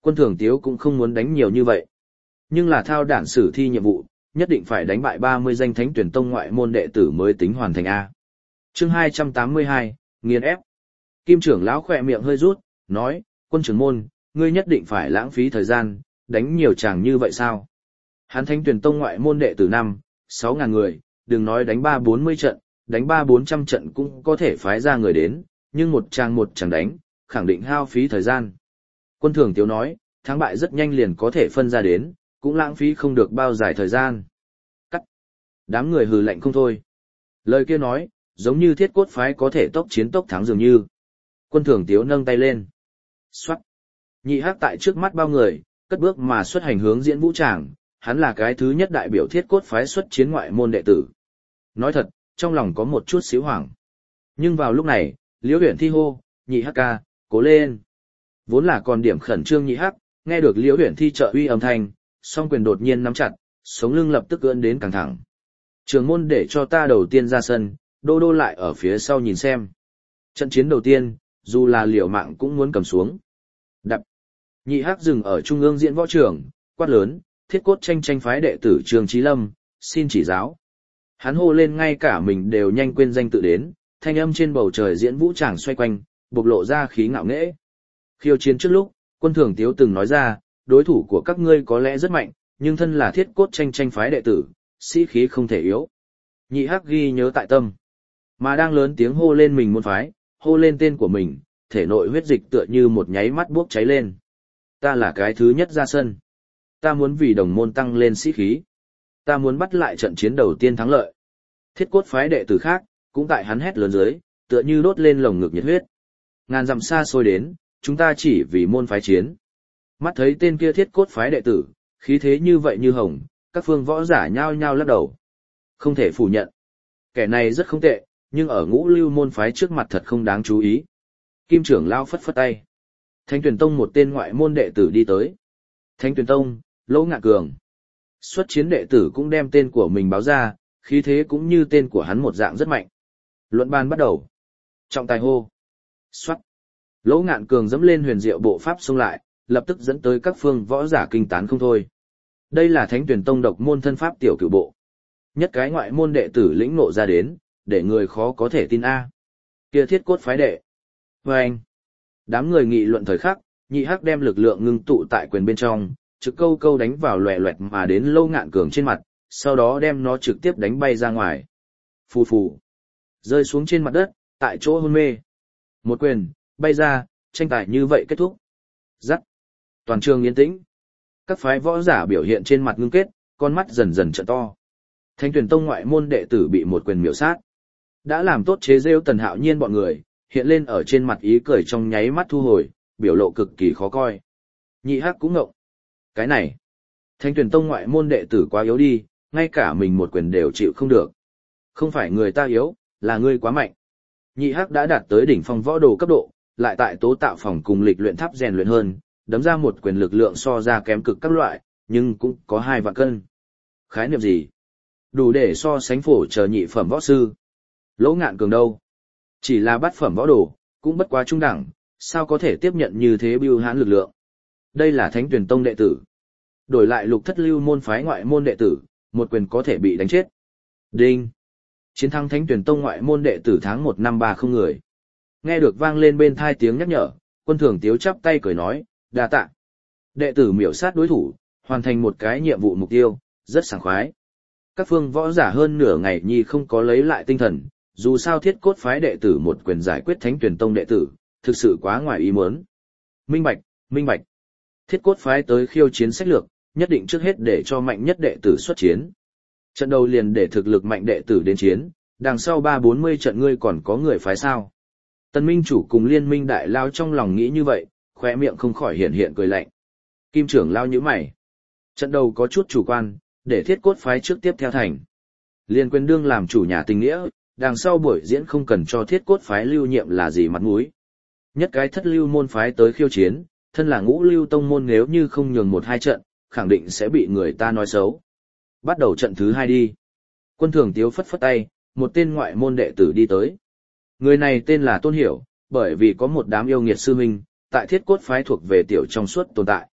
Quân thường tiếu cũng không muốn đánh nhiều như vậy. Nhưng là thao đản sử thi nhiệm vụ, nhất định phải đánh bại ba mươi danh thánh tuyển tông ngoại môn đệ tử mới tính hoàn thành A. Chương hai trăm tám mươi hai, nghiền ép. Kim trưởng lão khỏe miệng hơi rút, nói, quân trưởng môn, ngươi nhất định phải lãng phí thời gian, đánh nhiều chàng như vậy sao? Hắn thánh tuyển tông ngoại môn đệ tử năm, sáu ngàn người, đừng nói đánh ba bốn mươi trận, đánh ba bốn trăm trận cũng có thể phái ra người đến, nhưng một chàng một chàng đánh, khẳng định hao phí thời gian. Quân thường tiếu nói, thắng bại rất nhanh liền có thể phân ra đến, cũng lãng phí không được bao dài thời gian. Cắt. Đám người hừ lạnh không thôi. Lời kia nói, giống như thiết cốt phái có thể tốc chiến tốc thắng dường như. Quân thường tiếu nâng tay lên. Xoát. Nhị hắc tại trước mắt bao người, cất bước mà xuất hành hướng diễn vũ tràng, hắn là cái thứ nhất đại biểu thiết cốt phái xuất chiến ngoại môn đệ tử. Nói thật, trong lòng có một chút xíu hoảng. Nhưng vào lúc này, Liễu Huyền Thi hô, nhị hắc ca, cố lên. Vốn là còn điểm khẩn trương nhị hắc, nghe được Liễu Huyền Thi trợ uy âm thanh, song quyền đột nhiên nắm chặt, sống lưng lập tức ưỡn đến căng thẳng. Trường môn để cho ta đầu tiên ra sân, đô đô lại ở phía sau nhìn xem. Trận chiến đầu tiên, dù là liều mạng cũng muốn cầm xuống. Đập. Nhị hắc dừng ở trung ương diễn võ trường, quát lớn, thiết cốt tranh tranh phái đệ tử Trường Chí Lâm, xin chỉ giáo. Hắn hô lên ngay cả mình đều nhanh quên danh tự đến, thanh âm trên bầu trời diễn vũ tràng xoay quanh, bộc lộ ra khí ngạo nghễ. Khiêu chiến trước lúc, quân thường tiếu từng nói ra, đối thủ của các ngươi có lẽ rất mạnh, nhưng thân là thiết cốt tranh tranh phái đệ tử, sĩ khí không thể yếu. Nhị hắc ghi nhớ tại tâm, mà đang lớn tiếng hô lên mình môn phái, hô lên tên của mình, thể nội huyết dịch tựa như một nháy mắt bốc cháy lên. Ta là cái thứ nhất ra sân. Ta muốn vì đồng môn tăng lên sĩ khí. Ta muốn bắt lại trận chiến đầu tiên thắng lợi. Thiết cốt phái đệ tử khác, cũng tại hắn hét lớn dưới, tựa như đốt lên lồng ngực nhiệt huyết. Ngàn dặm xa xôi đến, chúng ta chỉ vì môn phái chiến. Mắt thấy tên kia thiết cốt phái đệ tử, khí thế như vậy như hồng, các phương võ giả nhao nhao lắc đầu. Không thể phủ nhận. Kẻ này rất không tệ, nhưng ở ngũ lưu môn phái trước mặt thật không đáng chú ý. Kim trưởng lao phất phất tay. Thánh Tuyển Tông một tên ngoại môn đệ tử đi tới. Thánh Tuyển Tông, Lỗ Ngạn Cường. Xuất chiến đệ tử cũng đem tên của mình báo ra, khí thế cũng như tên của hắn một dạng rất mạnh. Luận bàn bắt đầu. Trọng tài hô. Xoát. Lỗ Ngạn Cường dẫm lên huyền diệu bộ pháp xông lại, lập tức dẫn tới các phương võ giả kinh tán không thôi. Đây là Thánh Tuyển Tông độc môn thân pháp tiểu cửu bộ. Nhất cái ngoại môn đệ tử lĩnh ngộ ra đến, để người khó có thể tin a. Kia thiết cốt phái đệ. Và anh. Đám người nghị luận thời khắc, nhị hắc đem lực lượng ngưng tụ tại quyền bên trong, trực câu câu đánh vào loè loẹt mà đến Lỗ Ngạn Cường trên mặt, sau đó đem nó trực tiếp đánh bay ra ngoài. Phù phù. Rơi xuống trên mặt đất, tại chỗ hôn mê. Một quyền, bay ra, tranh tài như vậy kết thúc. Rắc. Toàn trường yên tĩnh. Các phái võ giả biểu hiện trên mặt ngưng kết, con mắt dần dần trợn to. Thánh Tuyển Tông ngoại môn đệ tử bị một quyền miểu sát. Đã làm tốt chế rêu Tần Hạo Nhiên bọn người, hiện lên ở trên mặt ý cười trong nháy mắt thu hồi, biểu lộ cực kỳ khó coi. Nhị hắc cũng ngộng. Cái này, Thánh Tuyển Tông ngoại môn đệ tử quá yếu đi, ngay cả mình một quyền đều chịu không được. Không phải người ta yếu, là ngươi quá mạnh. Nhị hắc đã đạt tới đỉnh phong võ đồ cấp độ, lại tại tố tạo phòng cùng lịch luyện tháp rèn luyện hơn, đấm ra một quyền lực lượng so ra kém cực các loại, nhưng cũng có hai vạn cân. Khái niệm gì? Đủ để so sánh phổ chờ nhị phẩm võ sư. Lỗ Ngạn Cường đâu? Chỉ là bát phẩm võ đồ, cũng bất quá trung đẳng, sao có thể tiếp nhận như thế bưu hãn lực lượng? Đây là Thánh Tuyển Tông đệ tử. Đổi lại lục thất lưu môn phái ngoại môn đệ tử, một quyền có thể bị đánh chết. Đinh! Chiến thắng Thánh Tuyển Tông ngoại môn đệ tử tháng một năm ba không người. Nghe được vang lên bên thai tiếng nhắc nhở, Quân Thường Tiếu chắp tay cười nói, đa tạ. Đệ tử miểu sát đối thủ, hoàn thành một cái nhiệm vụ mục tiêu, rất sảng khoái. Các phương võ giả hơn nửa ngày nhi không có lấy lại tinh thần, dù sao thiết cốt phái đệ tử một quyền giải quyết Thánh Tuyển Tông đệ tử, thực sự quá ngoài ý muốn. Minh bạch, minh bạch. Thiết cốt phái tới khiêu chiến sách lược, nhất định trước hết để cho mạnh nhất đệ tử xuất chiến. Trận đầu liền để thực lực mạnh đệ tử đến chiến, đằng sau ba bốn mươi trận ngươi còn có người phái sao. Tân Minh chủ cùng liên minh đại lao trong lòng nghĩ như vậy, khóe miệng không khỏi hiện hiện cười lạnh. Kim trưởng lao nhíu mày. Trận đầu có chút chủ quan, để thiết cốt phái trước tiếp theo thành. Liên quyền đương làm chủ nhà tình nghĩa, đằng sau buổi diễn không cần cho thiết cốt phái lưu nhiệm là gì mặt mũi. Nhất cái thất lưu môn phái tới khiêu chiến, thân là ngũ lưu tông môn nếu như không nhường một hai trận, khẳng định sẽ bị người ta nói xấu. Bắt đầu trận thứ hai đi. Quân Thường Tiếu phất phất tay, một tên ngoại môn đệ tử đi tới. Người này tên là Tôn Hiểu, bởi vì có một đám yêu nghiệt sư huynh, tại thiết cốt phái thuộc về tiểu trong suốt tồn tại.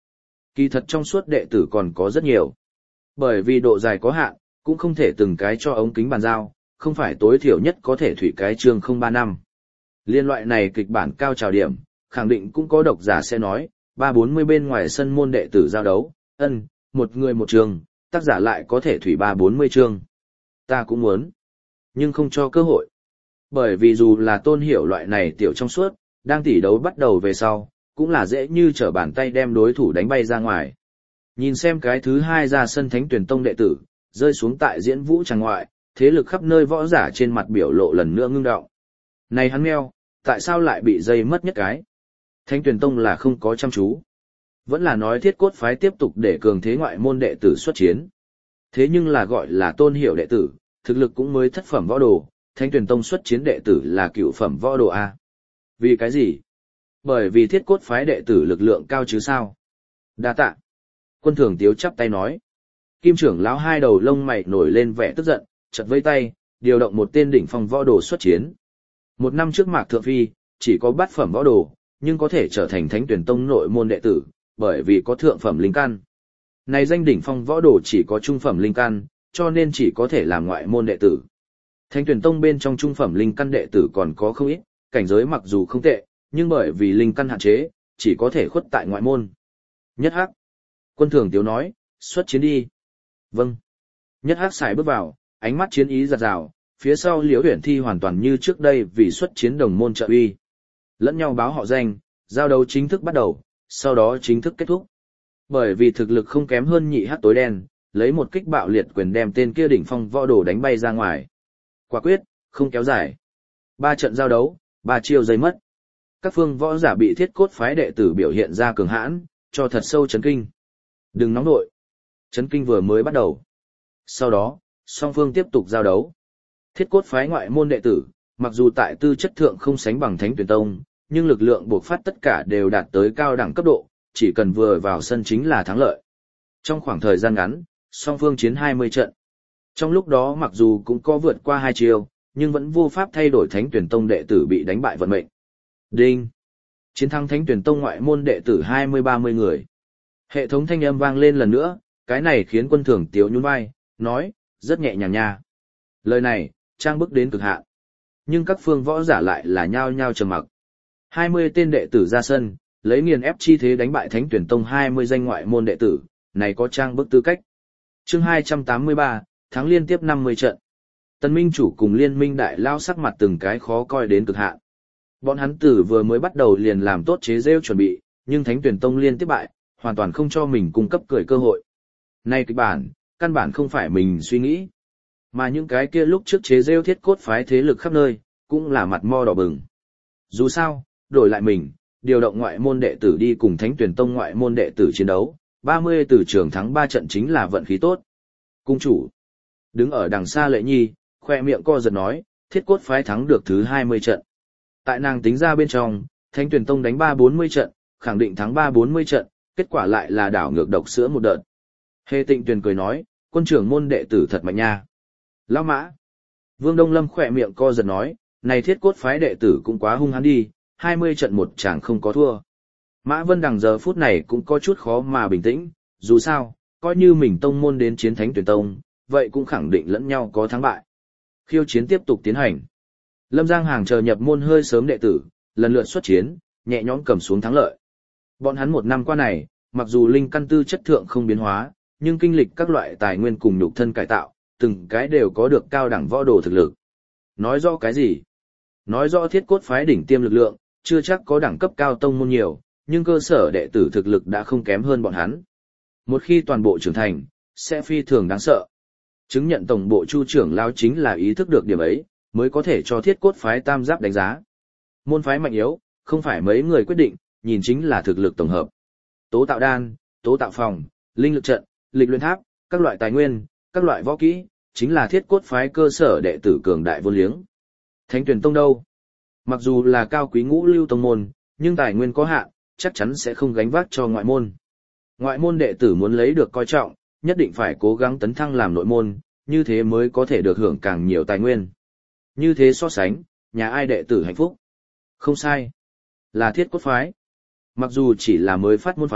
Kỳ thật trong suốt đệ tử còn có rất nhiều. Bởi vì độ dài có hạn, cũng không thể từng cái cho ống kính bàn giao, không phải tối thiểu nhất có thể thủy cái chương không ba năm. Liên loại này kịch bản cao trào điểm, khẳng định cũng có độc giả sẽ nói, ba bốn mươi bên ngoài sân môn đệ tử giao đấu, ân, một người một trường, tác giả lại có thể thủy ba bốn mươi chương. Ta cũng muốn, nhưng không cho cơ hội. Bởi vì dù là Tôn Hiểu loại này tiểu trong suốt, đang tỉ đấu bắt đầu về sau, cũng là dễ như trở bàn tay đem đối thủ đánh bay ra ngoài. Nhìn xem cái thứ hai ra sân Thánh Tuyển Tông đệ tử, rơi xuống tại diễn vũ tràng ngoại, thế lực khắp nơi võ giả trên mặt biểu lộ lần nữa ngưng đọng. Này hắn meo, tại sao lại bị dây mất nhất cái? Thánh Tuyển Tông là không có chăm chú. Vẫn là nói Thiết Cốt phái tiếp tục để cường thế ngoại môn đệ tử xuất chiến. Thế nhưng là gọi là Tôn Hiểu đệ tử, thực lực cũng mới thất phẩm võ đồ, Thánh Tuyển Tông xuất chiến đệ tử là cựu phẩm võ đồ A. Vì cái gì? Bởi vì Thiết Cốt phái đệ tử lực lượng cao chứ sao? Đa tạ. Quân Thường Tiếu chắp tay nói. Kim trưởng lão hai đầu lông mày nổi lên vẻ tức giận, chợt vây tay, điều động một tên đỉnh phong võ đồ xuất chiến. Một năm trước Mạc Thượng Phi, chỉ có bát phẩm võ đồ, nhưng có thể trở thành Thánh Tuyển Tông nội môn đệ tử, bởi vì có thượng phẩm linh căn. Này danh đỉnh phong võ đồ chỉ có trung phẩm linh căn, cho nên chỉ có thể làm ngoại môn đệ tử. Thánh Tuyển Tông bên trong trung phẩm linh căn đệ tử còn có không ít, cảnh giới mặc dù không tệ, nhưng bởi vì linh căn hạn chế, chỉ có thể khuất tại ngoại môn. Nhất Hắc. Quân Thường Tiếu nói, xuất chiến đi. Vâng. Nhất Hắc xài bước vào, ánh mắt chiến ý giật rào, phía sau Liễu Uyển Thi hoàn toàn như trước đây vì xuất chiến đồng môn trợ uy. Lẫn nhau báo họ danh, giao đấu chính thức bắt đầu, sau đó chính thức kết thúc. Bởi vì thực lực không kém hơn nhị Hắc tối đen, lấy một kích bạo liệt quyền đem tên kia đỉnh phong võ đồ đánh bay ra ngoài. Quả quyết, không kéo dài. Ba trận giao đấu, ba chiêu giây mất. Các phương võ giả bị Thiết Cốt phái đệ tử biểu hiện ra cường hãn, cho thật sâu chấn kinh. Đừng nóng nội. Chấn kinh vừa mới bắt đầu. Sau đó, song phương tiếp tục giao đấu. Thiết Cốt phái ngoại môn đệ tử, mặc dù tại tư chất thượng không sánh bằng Thánh Tuyển Tông, nhưng lực lượng buộc phát tất cả đều đạt tới cao đẳng cấp độ, chỉ cần vừa vào sân chính là thắng lợi. Trong khoảng thời gian ngắn, song phương chiến hai mươi trận. Trong lúc đó mặc dù cũng có vượt qua hai chiêu, nhưng vẫn vô pháp thay đổi Thánh Tuyển Tông đệ tử bị đánh bại vận mệnh. Đinh! Chiến thắng Thánh Tuyển Tông ngoại môn đệ tử hai mươi ba mươi người. Hệ thống thanh âm vang lên lần nữa, cái này khiến Quân Thường Tiếu nhún vai, nói, rất nhẹ nhàng nha. Lời này, trang bức đến cực hạn. Nhưng các phương võ giả lại là nhao nhao trầm mặc. hai mươi tên đệ tử ra sân, lấy nghiền ép chi thế đánh bại Thánh Tuyển Tông hai mươi danh ngoại môn đệ tử, này có trang bức tư cách. Chương hai trăm tám mươi ba, thắng liên tiếp năm mươi trận. Tân Minh chủ cùng Liên Minh đại lao sắc mặt từng cái khó coi đến cực hạn. Bọn hắn tử vừa mới bắt đầu liền làm tốt chế rêu chuẩn bị, nhưng Thánh Tuyển Tông liên tiếp bại, hoàn toàn không cho mình cung cấp cười cơ hội. Này kịch bản, căn bản không phải mình suy nghĩ. Mà những cái kia lúc trước chế rêu Thiết Cốt phái thế lực khắp nơi, cũng là mặt mo đỏ bừng. Dù sao, đổi lại mình, điều động ngoại môn đệ tử đi cùng Thánh Tuyển Tông ngoại môn đệ tử chiến đấu, ba mươi từ trường thắng ba trận chính là vận khí tốt. Cung chủ, đứng ở đằng xa Lệ Nhi, khoe miệng co giật nói, Thiết Cốt phái thắng được thứ hai mươi trận. Tại nàng tính ra bên trong, Thánh Tuyển Tông đánh ba bốn mươi trận, khẳng định thắng ba bốn mươi trận, kết quả lại là đảo ngược độc sữa một đợt. Hề Tịnh Tuyền cười nói, quân trưởng môn đệ tử thật mạnh nha. Lão Mã. Vương Đông Lâm khỏe miệng co giật nói, này Thiết Cốt phái đệ tử cũng quá hung hăng đi, hai mươi trận một chẳng không có thua. Mã Vân Đằng giờ phút này cũng có chút khó mà bình tĩnh, dù sao, coi như mình tông môn đến chiến Thánh Tuyển Tông, vậy cũng khẳng định lẫn nhau có thắng bại. Khiêu chiến tiếp tục tiến hành. Lâm Giang Hàng chờ nhập môn hơi sớm đệ tử, lần lượt xuất chiến, nhẹ nhõm cầm xuống thắng lợi. Bọn hắn một năm qua này, mặc dù linh căn tư chất thượng không biến hóa, nhưng kinh lịch các loại tài nguyên cùng nhục thân cải tạo, từng cái đều có được cao đẳng võ đồ thực lực. Nói rõ cái gì? Nói rõ Thiết Cốt phái đỉnh tiêm lực lượng, chưa chắc có đẳng cấp cao tông môn nhiều, nhưng cơ sở đệ tử thực lực đã không kém hơn bọn hắn. Một khi toàn bộ trưởng thành, sẽ phi thường đáng sợ. Chứng nhận tổng bộ Chu trưởng lão chính là ý thức được điểm ấy, mới có thể cho Thiết Cốt phái tam giáp đánh giá. Môn phái mạnh yếu, không phải mấy người quyết định, nhìn chính là thực lực tổng hợp. Tố tạo đan, tố tạo phòng, linh lực trận, lịch luyện tháp, các loại tài nguyên, các loại võ kỹ, chính là Thiết Cốt phái cơ sở đệ tử cường đại vô liếng. Thánh Tuyển Tông đâu? Mặc dù là cao quý ngũ lưu tông môn, nhưng tài nguyên có hạn, chắc chắn sẽ không gánh vác cho ngoại môn. Ngoại môn đệ tử muốn lấy được coi trọng, nhất định phải cố gắng tấn thăng làm nội môn, như thế mới có thể được hưởng càng nhiều tài nguyên. Như thế so sánh, nhà ai đệ tử hạnh phúc? Không sai. Là Thiết Cốt phái. Mặc dù chỉ là mới phát môn phái,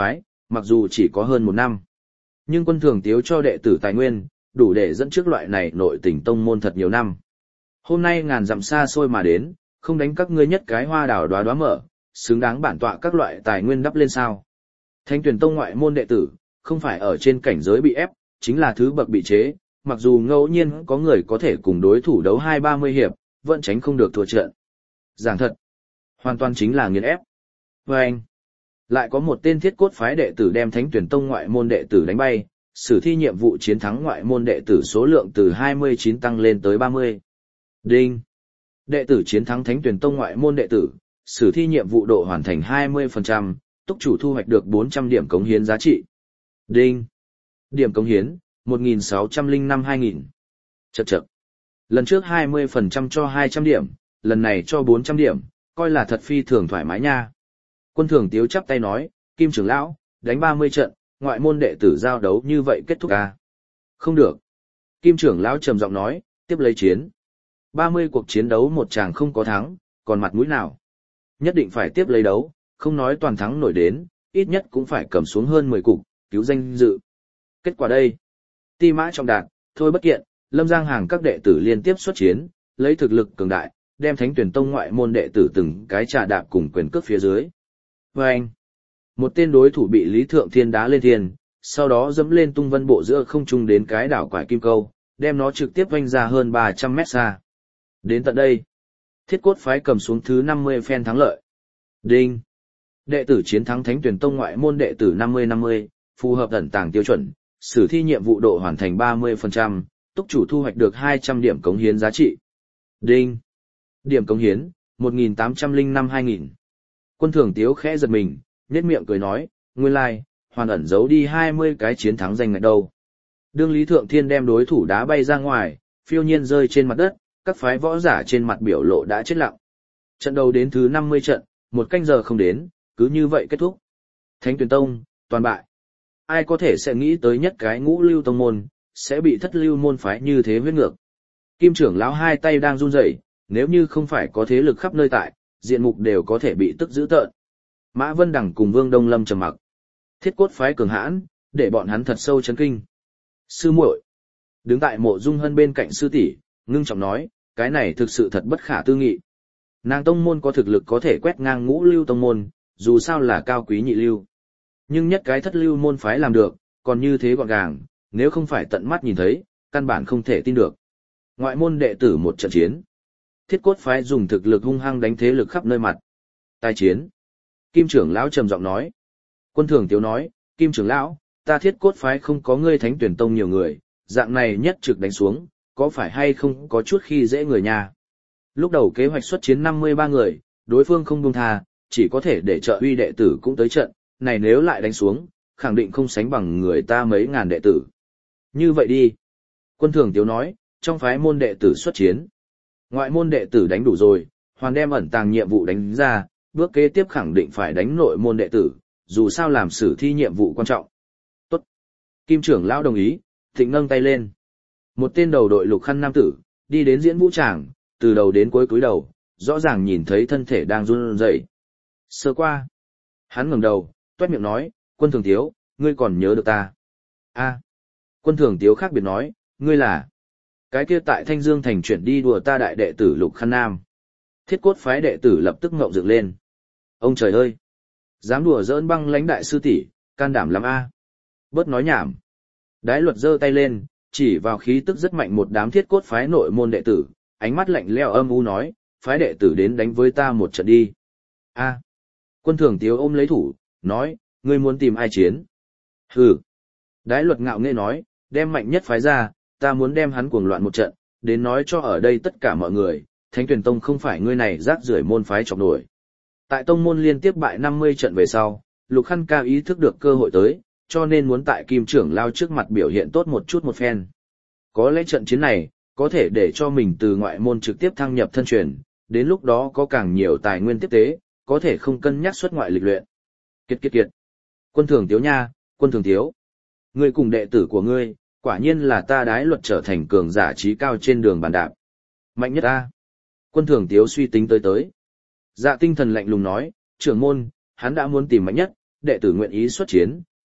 mặc dù chỉ có hơn một năm. Nhưng Quân Thường Tiếu cho đệ tử tài nguyên, đủ để dẫn trước loại này nội tình tông môn thật nhiều năm. Hôm nay ngàn dặm xa xôi mà đến, không đánh các ngươi nhất cái hoa đảo đoá đoá mở, xứng đáng bản tọa các loại tài nguyên đắp lên sao. Thánh Tuyển Tông ngoại môn đệ tử, không phải ở trên cảnh giới bị ép, chính là thứ bậc bị chế, mặc dù ngẫu nhiên có người có thể cùng đối thủ đấu hai ba mươi hiệp, vẫn tránh không được thua trận. Giảng thật, hoàn toàn chính là nghiền ép. Và anh, lại có một tên thiết cốt phái đệ tử đem Thánh Tuyển Tông ngoại môn đệ tử đánh bay, sử thi nhiệm vụ chiến thắng ngoại môn đệ tử số lượng từ hai mươi chín tăng lên tới ba mươi. Đinh. Đệ tử chiến thắng Thánh Tuyển Tông ngoại môn đệ tử, sử thi nhiệm vụ độ hoàn thành hai mươi phần trăm, túc chủ thu hoạch được bốn trăm điểm cống hiến giá trị. Đinh. Điểm cống hiến, một nghìn sáu trăm lẻ năm hai nghìn. Chậc chậc. Lần trước hai mươi phần trăm cho hai trăm điểm, lần này cho bốn trăm điểm, coi là thật phi thường thoải mái nha. Quân Thường Tiếu chắp tay nói, Kim trưởng lão, đánh ba mươi trận, ngoại môn đệ tử giao đấu như vậy kết thúc à? Không được. Kim trưởng lão trầm giọng nói, tiếp lấy chiến. ba mươi cuộc chiến đấu một chàng không có thắng, còn mặt mũi nào? Nhất định phải tiếp lấy đấu, không nói toàn thắng nổi đến, ít nhất cũng phải cầm xuống hơn mười cục, cứu danh dự. Kết quả đây. Ti Mã Trọng Đạt, Thôi Bất Kiện, Lâm Giang Hàng các đệ tử liên tiếp xuất chiến, lấy thực lực cường đại, đem Thánh Tuyển Tông ngoại môn đệ tử từng cái trà đạp cùng quyền cước phía dưới. Và anh, một tên đối thủ bị Lý Thượng Thiên đá lên thiên, sau đó dẫm lên tung vân bộ giữa không trung đến cái đảo quải kim câu, đem nó trực tiếp vanh ra hơn ba trăm mét xa. Đến tận đây, Thiết Cốt phái cầm xuống thứ năm mươi phen thắng lợi. Đinh. Đệ tử chiến thắng Thánh Tuyển Tông ngoại môn đệ tử năm mươi năm mươi, phù hợp ẩn tàng tiêu chuẩn, sử thi nhiệm vụ độ hoàn thành ba mươi phần trăm, túc chủ thu hoạch được hai trăm điểm cống hiến giá trị. Đinh. Điểm cống hiến, một nghìn tám trăm lẻ năm hai nghìn. Quân Thường Tiếu khẽ giật mình, nhếch miệng cười nói, nguyên lai, like, hoàn ẩn giấu đi hai mươi cái chiến thắng danh ngạch đâu. Đương Lý Thượng Thiên đem đối thủ đá bay ra ngoài, phiêu nhiên rơi trên mặt đất, các phái võ giả trên mặt biểu lộ đã chết lặng. Trận đầu đến thứ năm mươi trận, một canh giờ không đến, cứ như vậy kết thúc. Thánh Tuyển Tông, toàn bại. Ai có thể sẽ nghĩ tới nhất cái ngũ lưu tông môn, sẽ bị thất lưu môn phái như thế huyết ngược. Kim trưởng lão hai tay đang run rẩy, nếu như không phải có thế lực khắp nơi tại, diện mục đều có thể bị tức dữ tợn. Mã Vân Đằng cùng Vương Đông Lâm trầm mặc. Thiết Cốt phái cường hãn, để bọn hắn thật sâu chấn kinh. Sư muội, đứng tại Mộ Dung Hân bên cạnh sư tỷ, ngưng trọng nói, cái này thực sự thật bất khả tư nghị. Nàng tông môn có thực lực có thể quét ngang ngũ lưu tông môn, dù sao là cao quý nhị lưu. Nhưng nhất cái thất lưu môn phái làm được, còn như thế gọn gàng, nếu không phải tận mắt nhìn thấy, căn bản không thể tin được. Ngoại môn đệ tử một trận chiến. Thiết Cốt phái dùng thực lực hung hăng đánh thế lực khắp nơi mặt. Tai chiến. Kim trưởng lão trầm giọng nói. Quân Thường Tiếu nói, Kim trưởng lão, ta Thiết Cốt phái không có ngươi Thánh Tuyển Tông nhiều người, dạng này nhất trực đánh xuống, có phải hay không có chút khi dễ người nhà. Lúc đầu kế hoạch xuất chiến năm mươi ba người, đối phương không buông tha, chỉ có thể để trợ uy đệ tử cũng tới trận, này nếu lại đánh xuống, khẳng định không sánh bằng người ta mấy ngàn đệ tử. Như vậy đi. Quân Thường Tiếu nói, trong phái môn đệ tử xuất chiến. Ngoại môn đệ tử đánh đủ rồi, hoàn đem ẩn tàng nhiệm vụ đánh ra, bước kế tiếp khẳng định phải đánh nội môn đệ tử, dù sao làm sử thi nhiệm vụ quan trọng. Tốt. Kim trưởng lão đồng ý, thịnh nâng tay lên. Một tên đầu đội lục khăn nam tử, đi đến diễn vũ tràng, từ đầu đến cuối cúi đầu, rõ ràng nhìn thấy thân thể đang run rẩy. Sơ qua. Hắn ngẩng đầu, toét miệng nói, Quân Thường Tiếu, ngươi còn nhớ được ta? A. Quân Thường Tiếu khác biệt nói, ngươi là cái kia tại Thanh Dương thành chuyển đi đùa ta đại đệ tử Lục Khăn Nam. Thiết Cốt phái đệ tử lập tức ngộng dựng lên. Ông trời ơi! Dám đùa giỡn băng lãnh đại sư tỷ, can đảm lắm a. Bớt nói nhảm. Đái Luật giơ tay lên, chỉ vào khí tức rất mạnh một đám Thiết Cốt phái nội môn đệ tử, ánh mắt lạnh lẽo âm u nói, phái đệ tử đến đánh với ta một trận đi. A. Quân Thường Tiếu ôm lấy thủ, nói, ngươi muốn tìm ai chiến? Hừ. Đái Luật ngạo nghễ nói, đem mạnh nhất phái ra, ta muốn đem hắn cuồng loạn một trận, đến nói cho ở đây tất cả mọi người, Thánh Tuyển Tông không phải ngươi này rác rưởi môn phái chọc nổi. Tại tông môn liên tiếp bại năm mươi trận về sau, Lục Khăn Ca ý thức được cơ hội tới, cho nên muốn tại Kim trưởng lao trước mặt biểu hiện tốt một chút một phen. Có lẽ trận chiến này, có thể để cho mình từ ngoại môn trực tiếp thăng nhập thân truyền, đến lúc đó có càng nhiều tài nguyên tiếp tế, có thể không cân nhắc xuất ngoại lịch luyện. Kiệt kiệt kiệt. Quân Thường Tiếu nha, Quân Thường Tiếu. Ngươi cùng đệ tử của ngươi, quả nhiên là ta Đái Luật trở thành cường giả trí cao trên đường bàn đạp. Mạnh nhất ta. Quân Thường Tiếu suy tính tới tới. Dạ Tinh Thần lạnh lùng nói, trưởng môn, hắn đã muốn tìm mạnh nhất, đệ tử nguyện ý xuất chiến,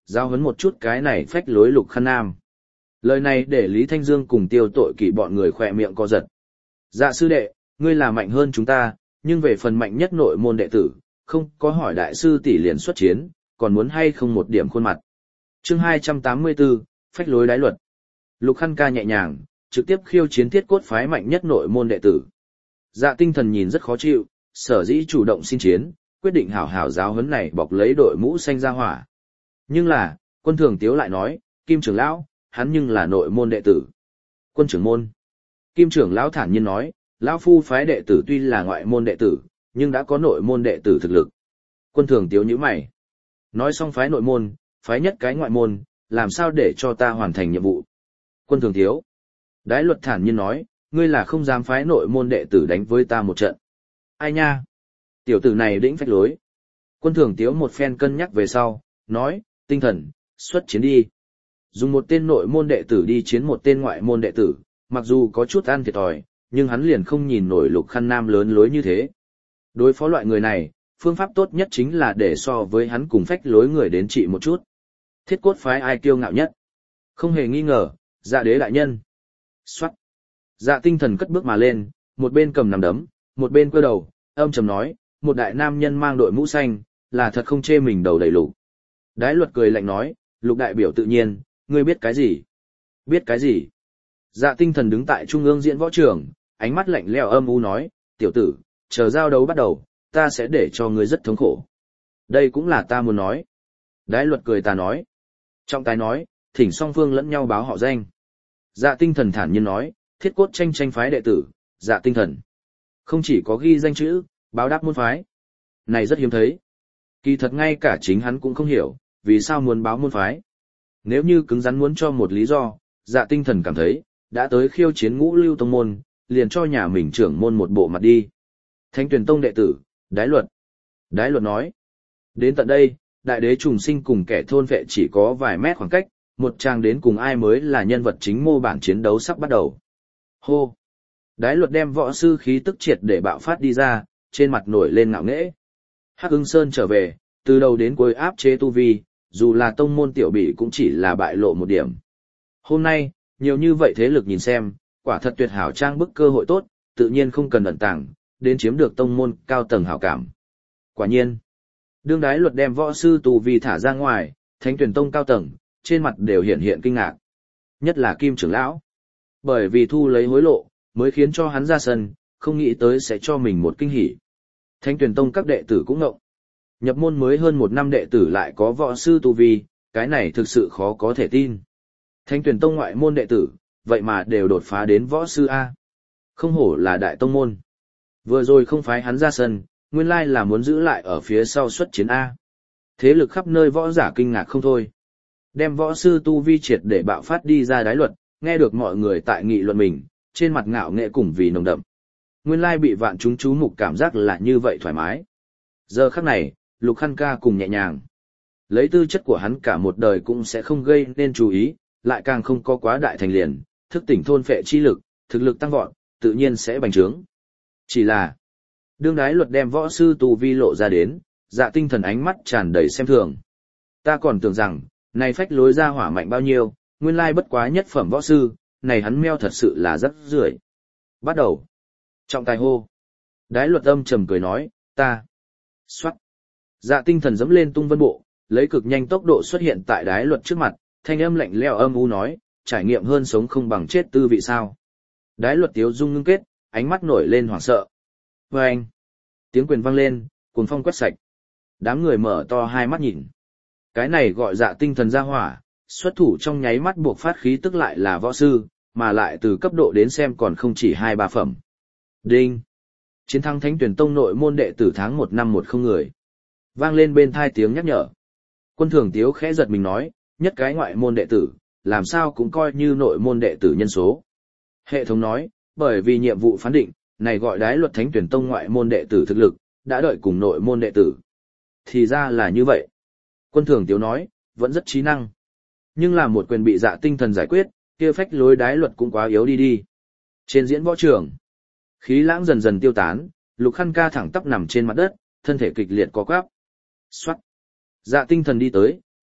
Giao huấn một chút cái này phách lối Lục Khăn Nam. Lời này để Lý Thanh Dương cùng Tiêu Tội Kỵ bọn người khỏe miệng co giật. Dạ sư đệ, ngươi là mạnh hơn chúng ta, nhưng về phần mạnh nhất nội môn đệ tử, không có hỏi đại sư tỷ liền xuất chiến, còn muốn hay không một điểm khuôn mặt. Chương hai trăm tám mươi tư, phách lối đái luật. Lục Khăn ca nhẹ nhàng, trực tiếp khiêu chiến Thiết Cốt phái mạnh nhất nội môn đệ tử. Dạ Tinh Thần nhìn rất khó chịu, sở dĩ chủ động xin chiến, quyết định hảo hảo giáo huấn này bọc lấy đội mũ xanh ra hỏa. Nhưng là, Quân Thường Tiếu lại nói, Kim trưởng lão, hắn nhưng là nội môn đệ tử. Quân trưởng môn. Kim trưởng lão thản nhiên nói, lão phu phái đệ tử tuy là ngoại môn đệ tử, nhưng đã có nội môn đệ tử thực lực. Quân Thường Tiếu nhíu mày. Nói xong phái nội môn, phái nhất cái ngoại môn, làm sao để cho ta hoàn thành nhiệm vụ. Quân Thường Tiếu. Đái luật thản nhiên nói, ngươi là không dám phái nội môn đệ tử đánh với ta một trận. Ai nha? Tiểu tử này đĩnh phách lối. Quân Thường Tiếu một phen cân nhắc về sau, nói, Tinh Thần, xuất chiến đi. Dùng một tên nội môn đệ tử đi chiến một tên ngoại môn đệ tử, mặc dù có chút ăn thiệt thòi, nhưng hắn liền không nhìn nổi Lục Khăn Nam lớn lối như thế. Đối phó loại người này, phương pháp tốt nhất chính là để so với hắn cùng phách lối người đến trị một chút. Thiết Cốt phái ai kiêu ngạo nhất? Không hề nghi ngờ, Dạ đế đại nhân. Xoát. Dạ Tinh Thần cất bước mà lên, một bên cầm nắm đấm, một bên cơ đầu, âm trầm nói, một đại nam nhân mang đội mũ xanh, là thật không chê mình đầu đầy lục. Đái luật cười lạnh nói, Lục đại biểu tự nhiên, ngươi biết cái gì? Biết cái gì? Dạ Tinh Thần đứng tại trung ương diễn võ trường, ánh mắt lạnh lẽo âm u nói, tiểu tử, chờ giao đấu bắt đầu, ta sẽ để cho ngươi rất thống khổ. Đây cũng là ta muốn nói. Đái luật cười ta nói. Trọng tài nói, thỉnh song phương lẫn nhau báo họ danh. Dạ Tinh Thần thản nhiên nói, Thiết Cốt tranh tranh phái đệ tử, Dạ Tinh Thần. Không chỉ có ghi danh chữ, báo đáp môn phái. Này rất hiếm thấy. Kỳ thật ngay cả chính hắn cũng không hiểu, vì sao muốn báo môn phái. Nếu như cứng rắn muốn cho một lý do, Dạ Tinh Thần cảm thấy, đã tới khiêu chiến Ngũ Lưu tông môn, liền cho nhà mình trưởng môn một bộ mặt đi. Thánh Tuyền tông đệ tử, Đái luật. Đái luật nói. Đến tận đây, đại đế trùng sinh cùng kẻ thôn vệ chỉ có vài mét khoảng cách, một trang đến cùng ai mới là nhân vật chính mô bản chiến đấu sắp bắt đầu. Hô. Đái luật đem võ sư khí tức triệt để bạo phát đi ra, trên mặt nổi lên ngạo nghễ. Hắc Ưng Sơn trở về, từ đầu đến cuối áp chế tu vi, dù là tông môn tiểu bị cũng chỉ là bại lộ một điểm. Hôm nay, nhiều như vậy thế lực nhìn xem, quả thật tuyệt hảo trang bức cơ hội tốt, tự nhiên không cần ẩn tàng, đến chiếm được tông môn cao tầng hảo cảm. Quả nhiên, đương đái luật đem võ sư tu vi thả ra ngoài, Thánh Tuyền tông cao tầng, trên mặt đều hiện hiện kinh ngạc. Nhất là Kim trưởng lão. Bởi vì thu lấy hối lộ, mới khiến cho hắn ra sân, không nghĩ tới sẽ cho mình một kinh hỉ. Thánh Tuyền tông các đệ tử cũng ngộng. Nhập môn mới hơn một năm đệ tử lại có võ sư tu vi, cái này thực sự khó có thể tin. Thánh Tuyền tông ngoại môn đệ tử, vậy mà đều đột phá đến võ sư A. Không hổ là đại tông môn. Vừa rồi không phái hắn ra sân, nguyên lai là muốn giữ lại ở phía sau xuất chiến A. Thế lực khắp nơi võ giả kinh ngạc không thôi. Đem võ sư tu vi triệt để bạo phát đi ra đái luật, nghe được mọi người tại nghị luận mình, trên mặt ngạo nghệ cùng vì nồng đậm. Nguyên lai bị vạn chúng chú mục cảm giác là như vậy thoải mái. Giờ khắc này, Lục Khăn ca cùng nhẹ nhàng. Lấy tư chất của hắn cả một đời cũng sẽ không gây nên chú ý, lại càng không có quá đại thành liền, thức tỉnh thôn phệ chi lực, thực lực tăng vọt, tự nhiên sẽ bành trướng. Chỉ là, đương đái luật đem võ sư tu vi lộ ra đến, Dạ Tinh Thần ánh mắt tràn đầy xem thường. Ta còn tưởng rằng, này phách lối ra hỏa mạnh bao nhiêu, nguyên lai bất quá nhất phẩm võ sư, này hắn meo thật sự là rất rưởi. Bắt đầu. Trọng tài hô. Đái luật âm trầm cười nói, ta. Xoát. Dạ Tinh Thần dẫm lên tung vân bộ, lấy cực nhanh tốc độ xuất hiện tại đái luật trước mặt, thanh âm lạnh lẽo âm u nói, trải nghiệm hơn sống không bằng chết tư vị sao. Đái luật tiếu dung ngưng kết, ánh mắt nổi lên hoảng sợ. Và anh. Tiếng quyền vang lên, cuồng phong quét sạch. Đám người mở to hai mắt nhìn. Cái này gọi Dạ Tinh Thần ra hỏa, xuất thủ trong nháy mắt buộc phát khí tức lại là võ sư, mà lại từ cấp độ đến xem còn không chỉ hai ba phẩm. Đinh. Chiến thắng Thánh Tuyền tông nội môn đệ tử tháng một năm một không người. Vang lên bên thai tiếng nhắc nhở. Quân Thường Tiếu khẽ giật mình nói, nhất cái ngoại môn đệ tử, làm sao cũng coi như nội môn đệ tử nhân số. Hệ thống nói, bởi vì nhiệm vụ phán định, này gọi đái luật Thánh Tuyền tông ngoại môn đệ tử thực lực, đã đợi cùng nội môn đệ tử. Thì ra là như vậy. Quân Thường Tiếu nói, vẫn rất trí năng. Nhưng là một quyền bị Dạ Tinh Thần giải quyết, kia phách lối đái luật cũng quá yếu đi đi. Trên diễn võ trường, khí lãng dần dần tiêu tán, Lục Khăn ca thẳng tắp nằm trên mặt đất, thân thể kịch liệt co quắp. Xoát. Dạ Tinh Thần đi tới,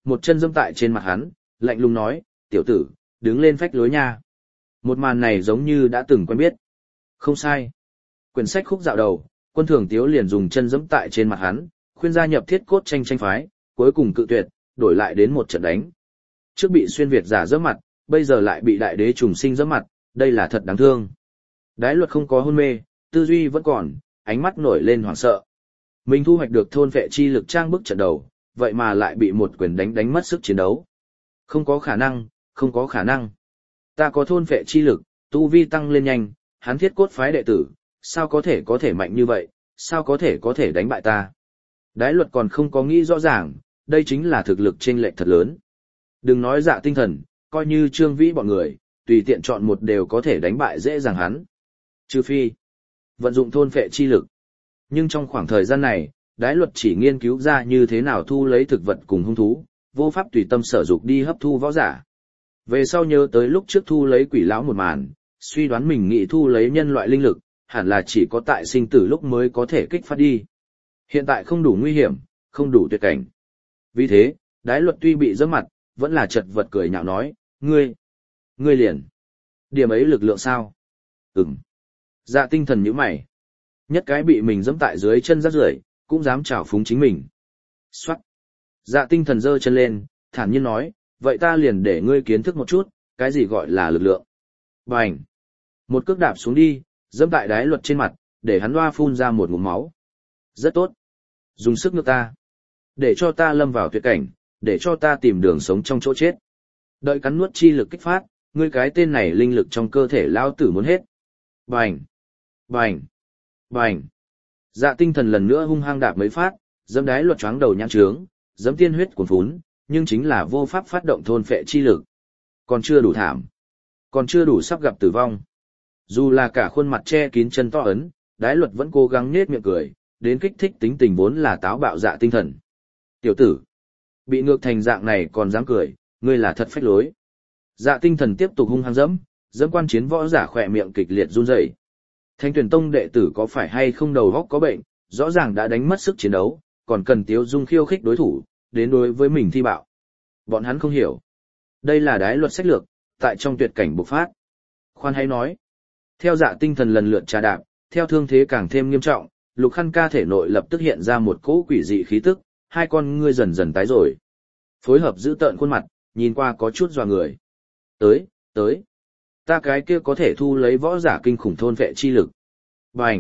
một chân dẫm tại trên mặt hắn, lạnh lùng nói, tiểu tử, đứng lên phách lối nha. Một màn này giống như đã từng quen biết. Không sai. Quyển sách khúc dạo đầu, Quân Thường Tiếu liền dùng chân dẫm tại trên mặt hắn, khuyên gia nhập Thiết Cốt tranh tranh phái, cuối cùng cự tuyệt, đổi lại đến một trận đánh. Trước bị xuyên Việt giả giẫm mặt, bây giờ lại bị đại đế trùng sinh giẫm mặt, đây là thật đáng thương. Đái Luật không có hôn mê, tư duy vẫn còn, ánh mắt nổi lên hoảng sợ. Mình thu hoạch được thôn vệ chi lực trang bức trận đầu, vậy mà lại bị một quyền đánh đánh mất sức chiến đấu. Không có khả năng, không có khả năng. Ta có thôn vệ chi lực, tu vi tăng lên nhanh, hắn Thiết Cốt phái đệ tử, sao có thể có thể mạnh như vậy, sao có thể có thể đánh bại ta. Đái Luật còn không có nghĩ rõ ràng, đây chính là thực lực chênh lệch thật lớn. Đừng nói Dạ Tinh Thần, coi như Trương Vĩ bọn người, tùy tiện chọn một đều có thể đánh bại dễ dàng hắn. Trừ phi, vận dụng thôn phệ chi lực. Nhưng trong khoảng thời gian này, Đái Luật chỉ nghiên cứu ra như thế nào thu lấy thực vật cùng hung thú, vô pháp tùy tâm sở dục đi hấp thu võ giả. Về sau nhớ tới lúc trước thu lấy quỷ lão một màn, suy đoán mình nghĩ thu lấy nhân loại linh lực, hẳn là chỉ có tại sinh tử lúc mới có thể kích phát đi. Hiện tại không đủ nguy hiểm, không đủ tuyệt cảnh. Vì thế, Đái Luật tuy bị giẫm mặt, vẫn là chật vật cười nhạo nói, ngươi, ngươi liền. Điểm ấy lực lượng sao? Ừm. Dạ Tinh Thần nhíu mày. Nhất cái bị mình giẫm tại dưới chân rác rưởi, cũng dám trào phúng chính mình. Xoát. Dạ Tinh Thần giơ chân lên, thản nhiên nói, vậy ta liền để ngươi kiến thức một chút, cái gì gọi là lực lượng. Bành. Một cước đạp xuống đi, giẫm tại Đái Luật trên mặt, để hắn loa phun ra một ngụm máu. Rất tốt. Dùng sức nước ta. Để cho ta lâm vào tuyệt cảnh, để cho ta tìm đường sống trong chỗ chết. Đợi cắn nuốt chi lực kích phát, ngươi cái tên này linh lực trong cơ thể lao tử muốn hết. Bành. Bành. Bành. Dạ Tinh Thần lần nữa hung hăng đạp mấy phát, giẫm Đái Luật choáng đầu nhãn trướng, giẫm tiên huyết cuồn phún, nhưng chính là vô pháp phát động thôn phệ chi lực. Còn chưa đủ thảm. Còn chưa đủ sắp gặp tử vong. Dù là cả khuôn mặt che kín chân to ấn, Đái Luật vẫn cố gắng nhếch miệng cười, đến kích thích tính tình vốn là táo bạo Dạ Tinh Thần. Tiểu tử, bị ngược thành dạng này còn dám cười, ngươi là thật phách lối. Dạ Tinh Thần tiếp tục hung hăng dẫm, dẫm quan chiến võ giả khỏe miệng kịch liệt run rẩy. Thanh Tuyển Tông đệ tử có phải hay không đầu óc có bệnh, rõ ràng đã đánh mất sức chiến đấu, còn cần Tiếu Dung khiêu khích đối thủ, đến đối với mình thi bạo. Bọn hắn không hiểu. Đây là Đái Luật sách lược, tại trong tuyệt cảnh bộc phát. Khoan hay nói. Theo Dạ Tinh Thần lần lượt trà đạp, theo thương thế càng thêm nghiêm trọng, Lục Khăn Ca thể nội lập tức hiện ra một cỗ quỷ dị khí tức, hai con ngươi dần dần tái rồi. Phối hợp giữ tợn khuôn mặt, nhìn qua có chút dọa người. Tới, tới. Ta cái kia có thể thu lấy võ giả kinh khủng thôn vệ chi lực. Bành.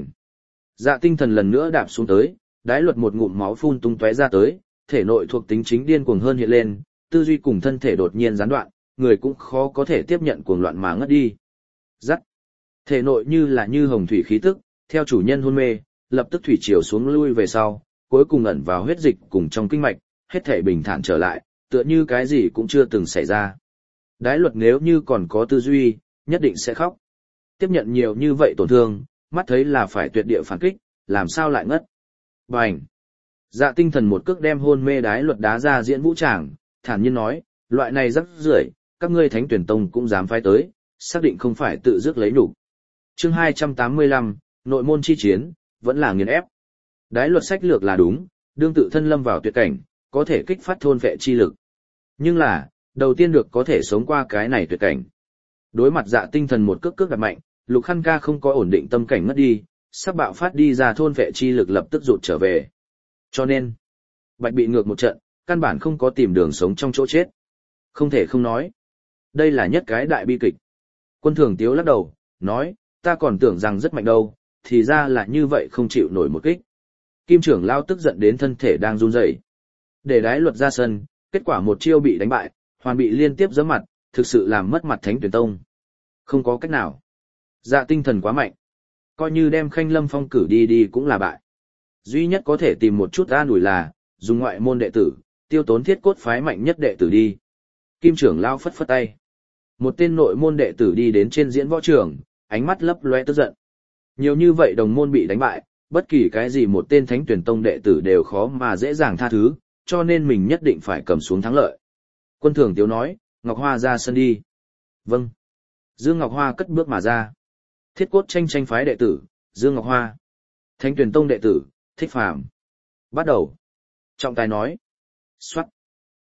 Dạ Tinh Thần lần nữa đạp xuống tới, Đái Luật một ngụm máu phun tung tóe ra tới, thể nội thuộc tính chính điên cuồng hơn hiện lên, tư duy cùng thân thể đột nhiên gián đoạn, người cũng khó có thể tiếp nhận cuồng loạn mà ngất đi. Dắt. Thể nội như là như hồng thủy khí tức, theo chủ nhân hôn mê, lập tức thủy chiều xuống lui về sau, cuối cùng ẩn vào huyết dịch cùng trong kinh mạch, hết thể bình thản trở lại, tựa như cái gì cũng chưa từng xảy ra. Đái Luật nếu như còn có tư duy, nhất định sẽ khóc. Tiếp nhận nhiều như vậy tổn thương, mắt thấy là phải tuyệt địa phản kích, làm sao lại ngất. Bành. Dạ Tinh Thần một cước đem hôn mê Đái Luật đá ra diễn vũ tràng, thản nhiên nói, loại này rắc rưởi, các ngươi Thánh Tuyển Tông cũng dám phái tới, xác định không phải tự dứt lấy nhục. Chương hai trăm tám mươi lăm, nội môn chi chiến, vẫn là nghiền ép. Đái Luật sách lược là đúng, đương tự thân lâm vào tuyệt cảnh, có thể kích phát thôn vệ chi lực. Nhưng là, đầu tiên được có thể sống qua cái này tuyệt cảnh. Đối mặt Dạ Tinh Thần một cước cước đạp mạnh, Lục Khăn Ca không có ổn định tâm cảnh ngất đi, sắp bạo phát đi ra thôn vệ chi lực lập tức rụt trở về. Cho nên, Bạch bị ngược một trận, căn bản không có tìm đường sống trong chỗ chết. Không thể không nói. Đây là nhất cái đại bi kịch. Quân Thường Tiếu lắc đầu, nói, ta còn tưởng rằng rất mạnh đâu, thì ra là như vậy không chịu nổi một kích. Kim trưởng lao tức giận đến thân thể đang run rẩy. Để Đái Luật ra sân, kết quả một chiêu bị đánh bại, hoàn bị liên tiếp giẫm mặt, thực sự làm mất mặt Thánh Tuyển Tông. Không có cách nào. Dạ Tinh Thần quá mạnh. Coi như đem Khanh Lâm Phong cử đi đi cũng là bại. Duy nhất có thể tìm một chút an ủi là, dùng ngoại môn đệ tử, tiêu tốn Thiết Cốt phái mạnh nhất đệ tử đi. Kim trưởng lao phất phất tay. Một tên nội môn đệ tử đi đến trên diễn võ trường, ánh mắt lấp loe tức giận. Nhiều như vậy đồng môn bị đánh bại, bất kỳ cái gì một tên Thánh Tuyển Tông đệ tử đều khó mà dễ dàng tha thứ, cho nên mình nhất định phải cầm xuống thắng lợi. Quân Thường Tiếu nói, Ngọc Hoa ra sân đi. Vâng. Dương Ngọc Hoa cất bước mà ra. Thiết Cốt tranh tranh phái đệ tử, Dương Ngọc Hoa. Thánh Tuyển Tông đệ tử, Thích Phàm. Bắt đầu. Trọng tài nói. Soát.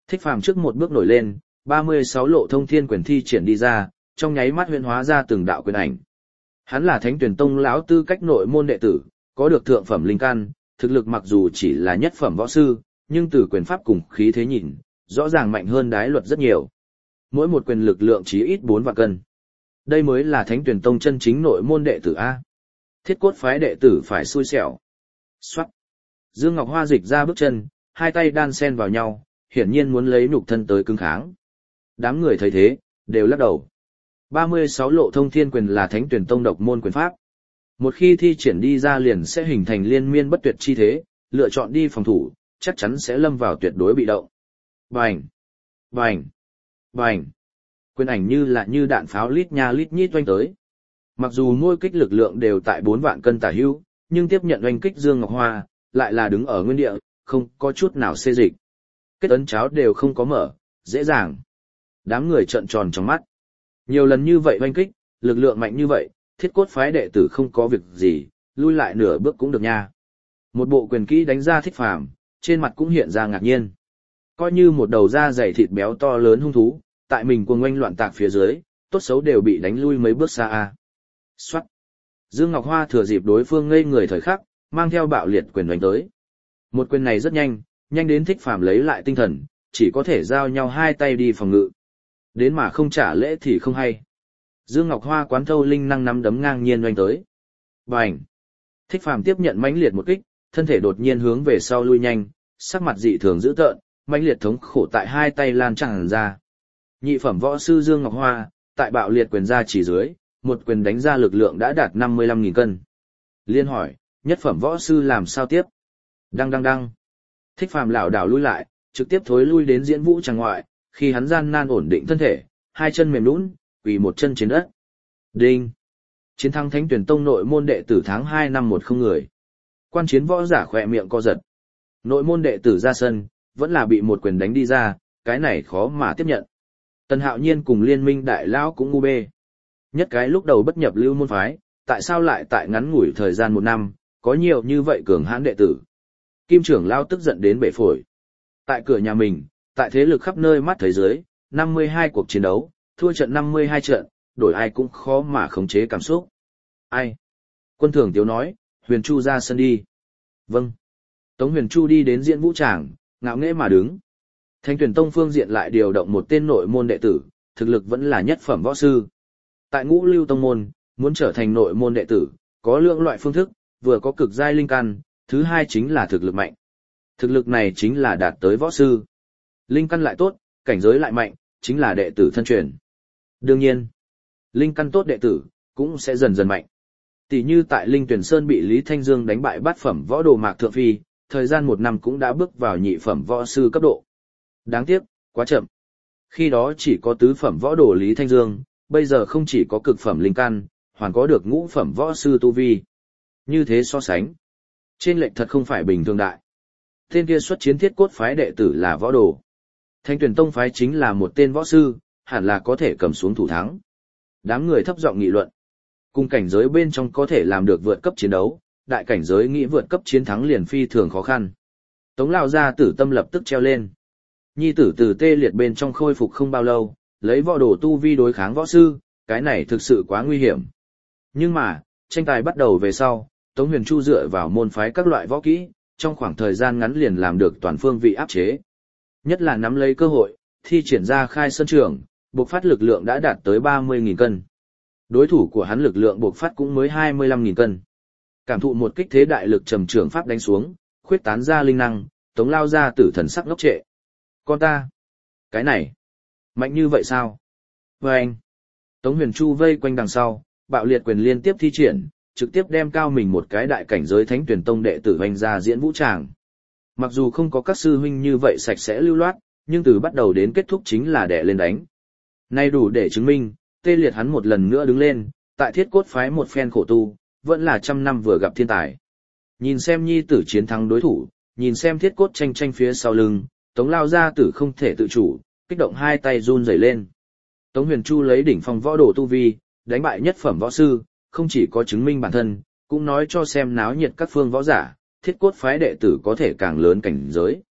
Thích Phàm trước một bước nổi lên, ba mươi sáu lộ thông thiên quyền thi triển đi ra, trong nháy mắt huyễn hóa ra từng đạo quyền ảnh. Hắn là Thánh Tuyển Tông lão tư cách nội môn đệ tử, có được thượng phẩm linh căn, thực lực mặc dù chỉ là nhất phẩm võ sư, nhưng từ quyền pháp cùng khí thế nhìn, rõ ràng mạnh hơn Đái Luật rất nhiều. Mỗi một quyền lực lượng chí ít bốn vạn cân. Đây mới là Thánh Tuyển Tông chân chính nội môn đệ tử a. Thiết Cốt phái đệ tử phải xui xẻo. Soát. Dương Ngọc Hoa dịch ra bước chân, hai tay đan xen vào nhau, hiển nhiên muốn lấy nhục thân tới cứng kháng. Đám người thấy thế, đều lắc đầu. ba mươi sáu lộ thông thiên quyền là Thánh Tuyển Tông độc môn quyền pháp. Một khi thi triển đi ra liền sẽ hình thành liên miên bất tuyệt chi thế, lựa chọn đi phòng thủ, chắc chắn sẽ lâm vào tuyệt đối bị động. Bành! Bành! Bành! Quyền ảnh như là như đạn pháo lít nha lít nhít oanh tới. Mặc dù mỗi kích lực lượng đều tại bốn vạn cân tả hữu, nhưng tiếp nhận oanh kích Dương Ngọc Hoa, lại là đứng ở nguyên địa, không có chút nào xê dịch. Kết ấn cháo đều không có mở, dễ dàng. Đám người trợn tròn trong mắt. Nhiều lần như vậy oanh kích, lực lượng mạnh như vậy, Thiết Cốt phái đệ tử không có việc gì, lui lại nửa bước cũng được nha. Một bộ quyền kỹ đánh ra Thích Phàm, trên mặt cũng hiện ra ngạc nhiên. Coi như một đầu da dày thịt béo to lớn hung thú, tại mình cuồng oanh loạn tạc phía dưới, tốt xấu đều bị đánh lui mấy bước xa a. Soát. Dương Ngọc Hoa thừa dịp đối phương ngây người thời khắc, mang theo bạo liệt quyền đánh tới. Một quyền này rất nhanh, nhanh đến Thích Phàm lấy lại tinh thần, chỉ có thể giao nhau hai tay đi phòng ngự. Đến mà không trả lễ thì không hay. Dương Ngọc Hoa quán thâu linh năng nắm đấm ngang nhiên oanh tới. Bành! Thích Phàm tiếp nhận mãnh liệt một kích, thân thể đột nhiên hướng về sau lui nhanh, sắc mặt dị thường dữ tợn, mãnh liệt thống khổ tại hai tay lan tràn ra. Nhị phẩm võ sư Dương Ngọc Hoa, tại bạo liệt quyền ra chỉ dưới, một quyền đánh ra lực lượng đã đạt năm mươi lăm nghìn cân. Liên hỏi, nhất phẩm võ sư làm sao tiếp? Đăng đăng đăng. Thích Phàm lảo đảo lui lại, trực tiếp thối lui đến diễn vũ tràng ngoại, khi hắn gian nan ổn định thân thể, hai chân mềm nhũn, quỳ một chân trên đất. Đinh. Chiến thắng Thánh Tuyển Tông nội môn đệ tử tháng hai năm một không người. Quan chiến võ giả khỏe miệng co giật. Nội môn đệ tử ra sân, vẫn là bị một quyền đánh đi ra, cái này khó mà tiếp nhận. Tần Hạo Nhiên cùng Liên Minh đại lão cũng ngu bê. Nhất cái lúc đầu bất nhập lưu môn phái, tại sao lại tại ngắn ngủi thời gian một năm, có nhiều như vậy cường hãn đệ tử. Kim trưởng lão tức giận đến bể phổi. Tại cửa nhà mình, tại thế lực khắp nơi mắt thấy dưới, năm mươi hai cuộc chiến đấu, thua trận năm mươi hai trận, đổi ai cũng khó mà khống chế cảm xúc. Ai? Quân Thường Tiếu nói, Huyền Chu ra sân đi. Vâng. Tống Huyền Chu đi đến diễn vũ tràng, ngạo nghễ mà đứng. Thánh Tuyển Tông phương diện lại điều động một tên nội môn đệ tử, thực lực vẫn là nhất phẩm võ sư. Tại Ngũ Lưu Tông môn, muốn trở thành nội môn đệ tử, có lượng loại phương thức, vừa có cực giai linh căn, thứ hai chính là thực lực mạnh. Thực lực này chính là đạt tới võ sư. Linh căn lại tốt, cảnh giới lại mạnh, chính là đệ tử thân truyền. Đương nhiên, linh căn tốt đệ tử, cũng sẽ dần dần mạnh. Tỷ như tại Linh Tuyển Sơn bị Lý Thanh Dương đánh bại bát phẩm võ đồ Mạc Thượng Phi, thời gian một năm cũng đã bước vào nhị phẩm võ sư cấp độ. Đáng tiếc, quá chậm. Khi đó chỉ có tứ phẩm võ đồ Lý Thanh Dương, bây giờ không chỉ có cực phẩm linh căn, hoàn có được ngũ phẩm võ sư tu vi. Như thế so sánh, trên lệnh thật không phải bình thường đại. Tên kia xuất chiến Thiết Cốt phái đệ tử là võ đồ. Thánh Tuyển Tông phái chính là một tên võ sư, hẳn là có thể cầm xuống thủ thắng. Đám người thấp giọng nghị luận. Cùng cảnh giới bên trong có thể làm được vượt cấp chiến đấu, đại cảnh giới nghĩ vượt cấp chiến thắng liền phi thường khó khăn. Tống lão gia tử tâm lập tức treo lên. Nhi tử từ tê liệt bên trong khôi phục không bao lâu, lấy võ đồ tu vi đối kháng võ sư, cái này thực sự quá nguy hiểm. Nhưng mà, tranh tài bắt đầu về sau, Tống Huyền Chu dựa vào môn phái các loại võ kỹ, trong khoảng thời gian ngắn liền làm được toàn phương vị áp chế. Nhất là nắm lấy cơ hội, thi triển ra khai sơn trường, bộc phát lực lượng đã đạt tới ba mươi nghìn cân. Đối thủ của hắn lực lượng bộc phát cũng mới hai mươi lăm nghìn cân. Cảm thụ một kích thế đại lực trầm trường pháp đánh xuống, khuyết tán ra linh năng, Tống lao ra tử thần sắc ngốc trệ. Con ta, cái này, mạnh như vậy sao? Và anh, Tống Huyền Chu vây quanh đằng sau, bạo liệt quyền liên tiếp thi triển, trực tiếp đem cao mình một cái đại cảnh giới Thánh Tuyển Tông đệ tử vành ra diễn vũ tràng. Mặc dù không có các sư huynh như vậy sạch sẽ lưu loát, nhưng từ bắt đầu đến kết thúc chính là đè lên đánh. Nay đủ để chứng minh, tê liệt hắn một lần nữa đứng lên, tại Thiết Cốt phái một phen khổ tu, vẫn là trăm năm vừa gặp thiên tài. Nhìn xem nhi tử chiến thắng đối thủ, nhìn xem Thiết Cốt tranh tranh phía sau lưng, Tống lao gia tử không thể tự chủ, kích động hai tay run rẩy lên. Tống Huyền Chu lấy đỉnh phong võ đồ tu vi, đánh bại nhất phẩm võ sư, không chỉ có chứng minh bản thân, cũng nói cho xem náo nhiệt các phương võ giả, Thiết Cốt phái đệ tử có thể càng lớn cảnh giới.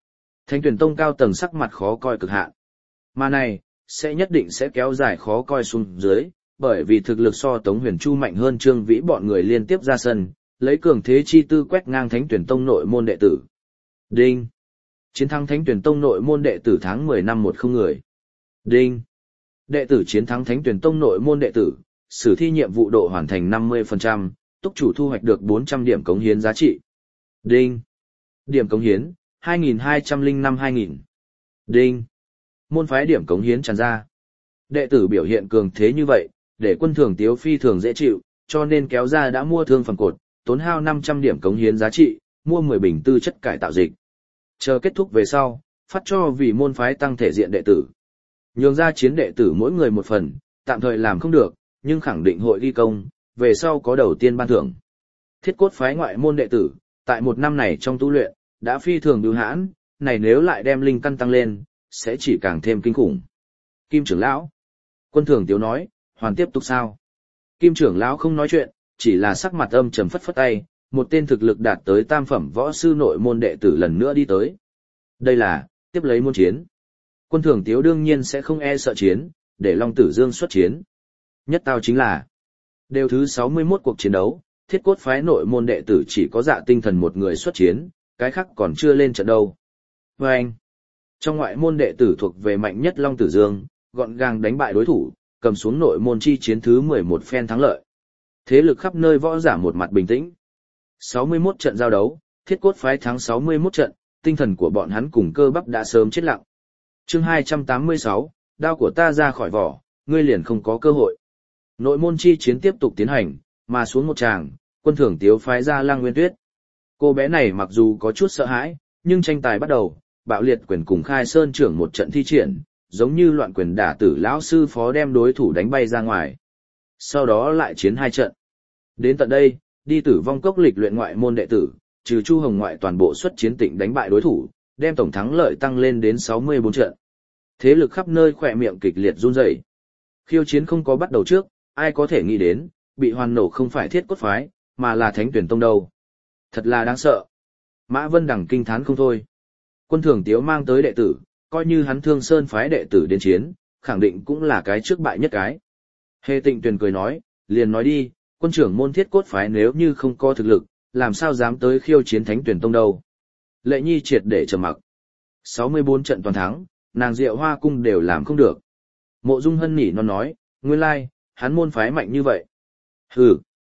Thánh tuyển tông cao tầng sắc mặt khó coi cực hạn. Mà này, sẽ nhất định sẽ kéo dài khó coi xuống dưới, bởi vì thực lực so Tống Huyền Chu mạnh hơn Trương Vĩ bọn người liên tiếp ra sân, lấy cường thế chi tư quét ngang Thánh tuyển tông nội môn đệ tử. Đinh. Chiến thắng Thánh tuyển tông nội môn đệ tử tháng mười năm một không người. Đinh. Đệ tử chiến thắng Thánh tuyển tông nội môn đệ tử, sử thi nhiệm vụ độ hoàn thành năm mươi phần trăm, túc chủ thu hoạch được bốn trăm điểm cống hiến giá trị. Đinh. Điểm cống hiến, hai nghìn hai trăm lẻ năm hai nghìn. Đinh. Môn phái điểm cống hiến tràn ra. Đệ tử biểu hiện cường thế như vậy, để Quân Thường Tiếu phi thường dễ chịu, cho nên kéo ra đã mua thương phần cột, tốn hao năm trăm điểm cống hiến giá trị, mua mười bình tư chất cải tạo dịch. Chờ kết thúc về sau, phát cho vì môn phái tăng thể diện đệ tử. Nhường ra chiến đệ tử mỗi người một phần, tạm thời làm không được, nhưng khẳng định hội ghi công, về sau có đầu tiên ban thưởng. Thiết cốt phái ngoại môn đệ tử, tại một năm này trong tu luyện, đã phi thường bưu hãn, này nếu lại đem linh căn tăng lên, sẽ chỉ càng thêm kinh khủng. Kim trưởng lão. Quân Thường Tiếu nói, hoàn tiếp tục sao? Kim trưởng lão không nói chuyện, chỉ là sắc mặt âm trầm phất phất tay, một tên thực lực đạt tới tam phẩm võ sư nội môn đệ tử lần nữa đi tới. Đây là, tiếp lấy môn chiến. Quân Thường Tiếu đương nhiên sẽ không e sợ chiến, để Long Tử Dương xuất chiến. Nhất tao chính là, đều thứ sáu mươi mốt cuộc chiến đấu, thiết cốt phái nội môn đệ tử chỉ có Dạ Tinh Thần một người xuất chiến, cái khác còn chưa lên trận đâu. Và anh, trong ngoại môn đệ tử thuộc về mạnh nhất Long Tử Dương, gọn gàng đánh bại đối thủ, cầm xuống nội môn chi chiến thứ mười một phen thắng lợi. Thế lực khắp nơi võ giả một mặt bình tĩnh. sáu mươi mốt trận giao đấu, thiết cốt phái thắng sáu mươi mốt trận, tinh thần của bọn hắn cùng cơ bắp đã sớm chết lặng. Chương hai trăm tám mươi sáu, đao của ta ra khỏi vỏ, ngươi liền không có cơ hội. Nội môn chi chiến tiếp tục tiến hành, mà xuống một tràng, Quân Thường Tiếu phái ra Lăng Nguyên Tuyết. Cô bé này mặc dù có chút sợ hãi, nhưng tranh tài bắt đầu, Bạo Liệt quyền cùng Khai Sơn trưởng một trận thi triển, giống như loạn quyền đả tử lão sư phó đem đối thủ đánh bay ra ngoài. Sau đó lại chiến hai trận. Đến tận đây, đi Tử Vong Cốc lịch luyện ngoại môn đệ tử, trừ Chu Hồng ngoại toàn bộ xuất chiến tịnh đánh bại đối thủ, đem tổng thắng lợi tăng lên đến sáu mươi bốn trận. Thế lực khắp nơi khỏe miệng kịch liệt run rẩy. Khiêu chiến không có bắt đầu trước, ai có thể nghĩ đến, bị hoàn nổ không phải thiết cốt phái, mà là Thánh tuyển tông đâu. Thật là đáng sợ. Mã Vân Đằng kinh thán không thôi. Quân Thường Tiếu mang tới đệ tử, coi như hắn Thương Sơn phái đệ tử đến chiến, khẳng định cũng là cái trước bại nhất cái. Hề Tịnh Tuyền cười nói, liền nói đi, quân trưởng môn thiết cốt phái nếu như không có thực lực, làm sao dám tới khiêu chiến Thánh tuyển tông đâu. Lệ Nhi triệt để trầm mặc. sáu mươi bốn trận toàn thắng, nàng Diệu Hoa cung đều làm không được. Mộ Dung Hân nhỉ non nói, nguyên lai, hắn môn phái mạnh như vậy. Hừ.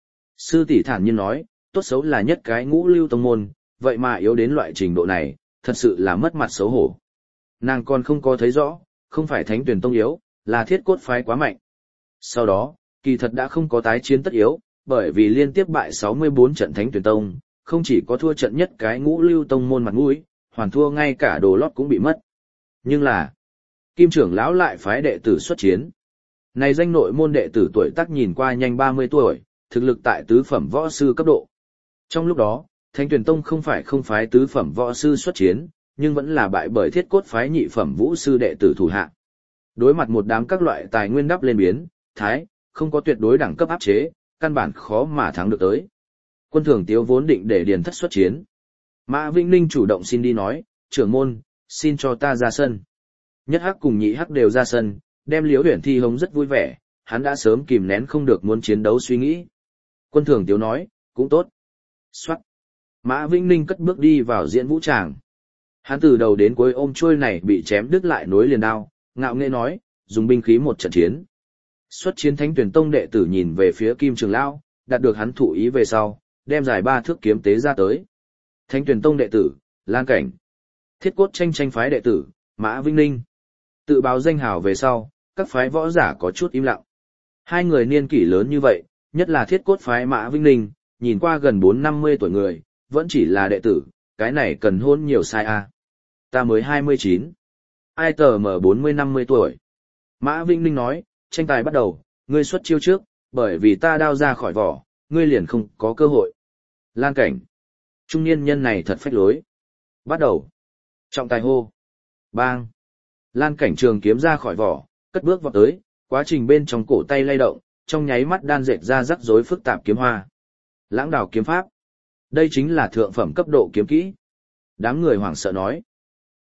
Sư tỷ thản nhiên nói, tốt xấu là nhất cái ngũ lưu tông môn, vậy mà yếu đến loại trình độ này, thật sự là mất mặt xấu hổ. Nàng còn không có thấy rõ, không phải Thánh tuyển tông yếu, là thiết cốt phái quá mạnh. Sau đó, kỳ thật đã không có tái chiến tất yếu, bởi vì liên tiếp bại sáu mươi bốn trận Thánh tuyển tông, không chỉ có thua trận nhất cái ngũ lưu tông môn mặt mũi, hoàn thua ngay cả đồ lót cũng bị mất. Nhưng là, Kim trưởng lão lại phái đệ tử xuất chiến. Này danh nội môn đệ tử tuổi tác nhìn qua nhanh ba mươi tuổi, thực lực tại tứ phẩm võ sư cấp độ. Trong lúc đó, Thánh tuyển tông không phải không phái tứ phẩm võ sư xuất chiến, nhưng vẫn là bại bởi thiết cốt phái nhị phẩm vũ sư đệ tử thủ hạ. Đối mặt một đám các loại tài nguyên đắp lên biến, thái, không có tuyệt đối đẳng cấp áp chế, căn bản khó mà thắng được tới. Quân Thường Tiếu vốn định để Điền Thất xuất chiến. Mã Vĩnh Ninh chủ động xin đi nói, trưởng môn, xin cho ta ra sân. Nhất hắc cùng nhị hắc đều ra sân, đem Liễu Huyền Thi hống rất vui vẻ, hắn đã sớm kìm nén không được muốn chiến đấu suy nghĩ. Quân Thường Tiếu nói, cũng tốt. Xoát. Mã Vĩnh Ninh cất bước đi vào diễn vũ tràng. Hắn từ đầu đến cuối ôm chuôi này bị chém đứt lại nối liền đao, ngạo nghễ nói, dùng binh khí một trận chiến. Xuất chiến Thánh tuyển tông đệ tử nhìn về phía Kim trưởng lão, đạt được hắn thụ ý về sau, đem dài ba thước kiếm tế ra tới. Thánh tuyển tông đệ tử, Lan Cảnh. Thiết cốt tranh tranh phái đệ tử, Mã Vĩnh Ninh. Tự báo danh hào về sau, các phái võ giả có chút im lặng. Hai người niên kỷ lớn như vậy, nhất là thiết cốt phái Mã Vĩnh Ninh, nhìn qua gần bốn năm mươi tuổi người, vẫn chỉ là đệ tử, cái này cần hôn nhiều sai à. Ta mới hai mươi chín. Ai tờ mở bốn mươi năm mươi tuổi. Mã Vĩnh Ninh nói, tranh tài bắt đầu, ngươi xuất chiêu trước, bởi vì ta đao ra khỏi vỏ, ngươi liền không có cơ hội. Lan Cảnh. Trung niên nhân này thật phách lối. Bắt đầu. Trọng tài hô. Bang. Lan Cảnh trường kiếm ra khỏi vỏ, cất bước vào tới, quá trình bên trong cổ tay lay động, trong nháy mắt đan dệt ra rắc rối phức tạp kiếm hoa. Lãng đảo kiếm pháp. Đây chính là thượng phẩm cấp độ kiếm kỹ. Đám người hoảng sợ nói.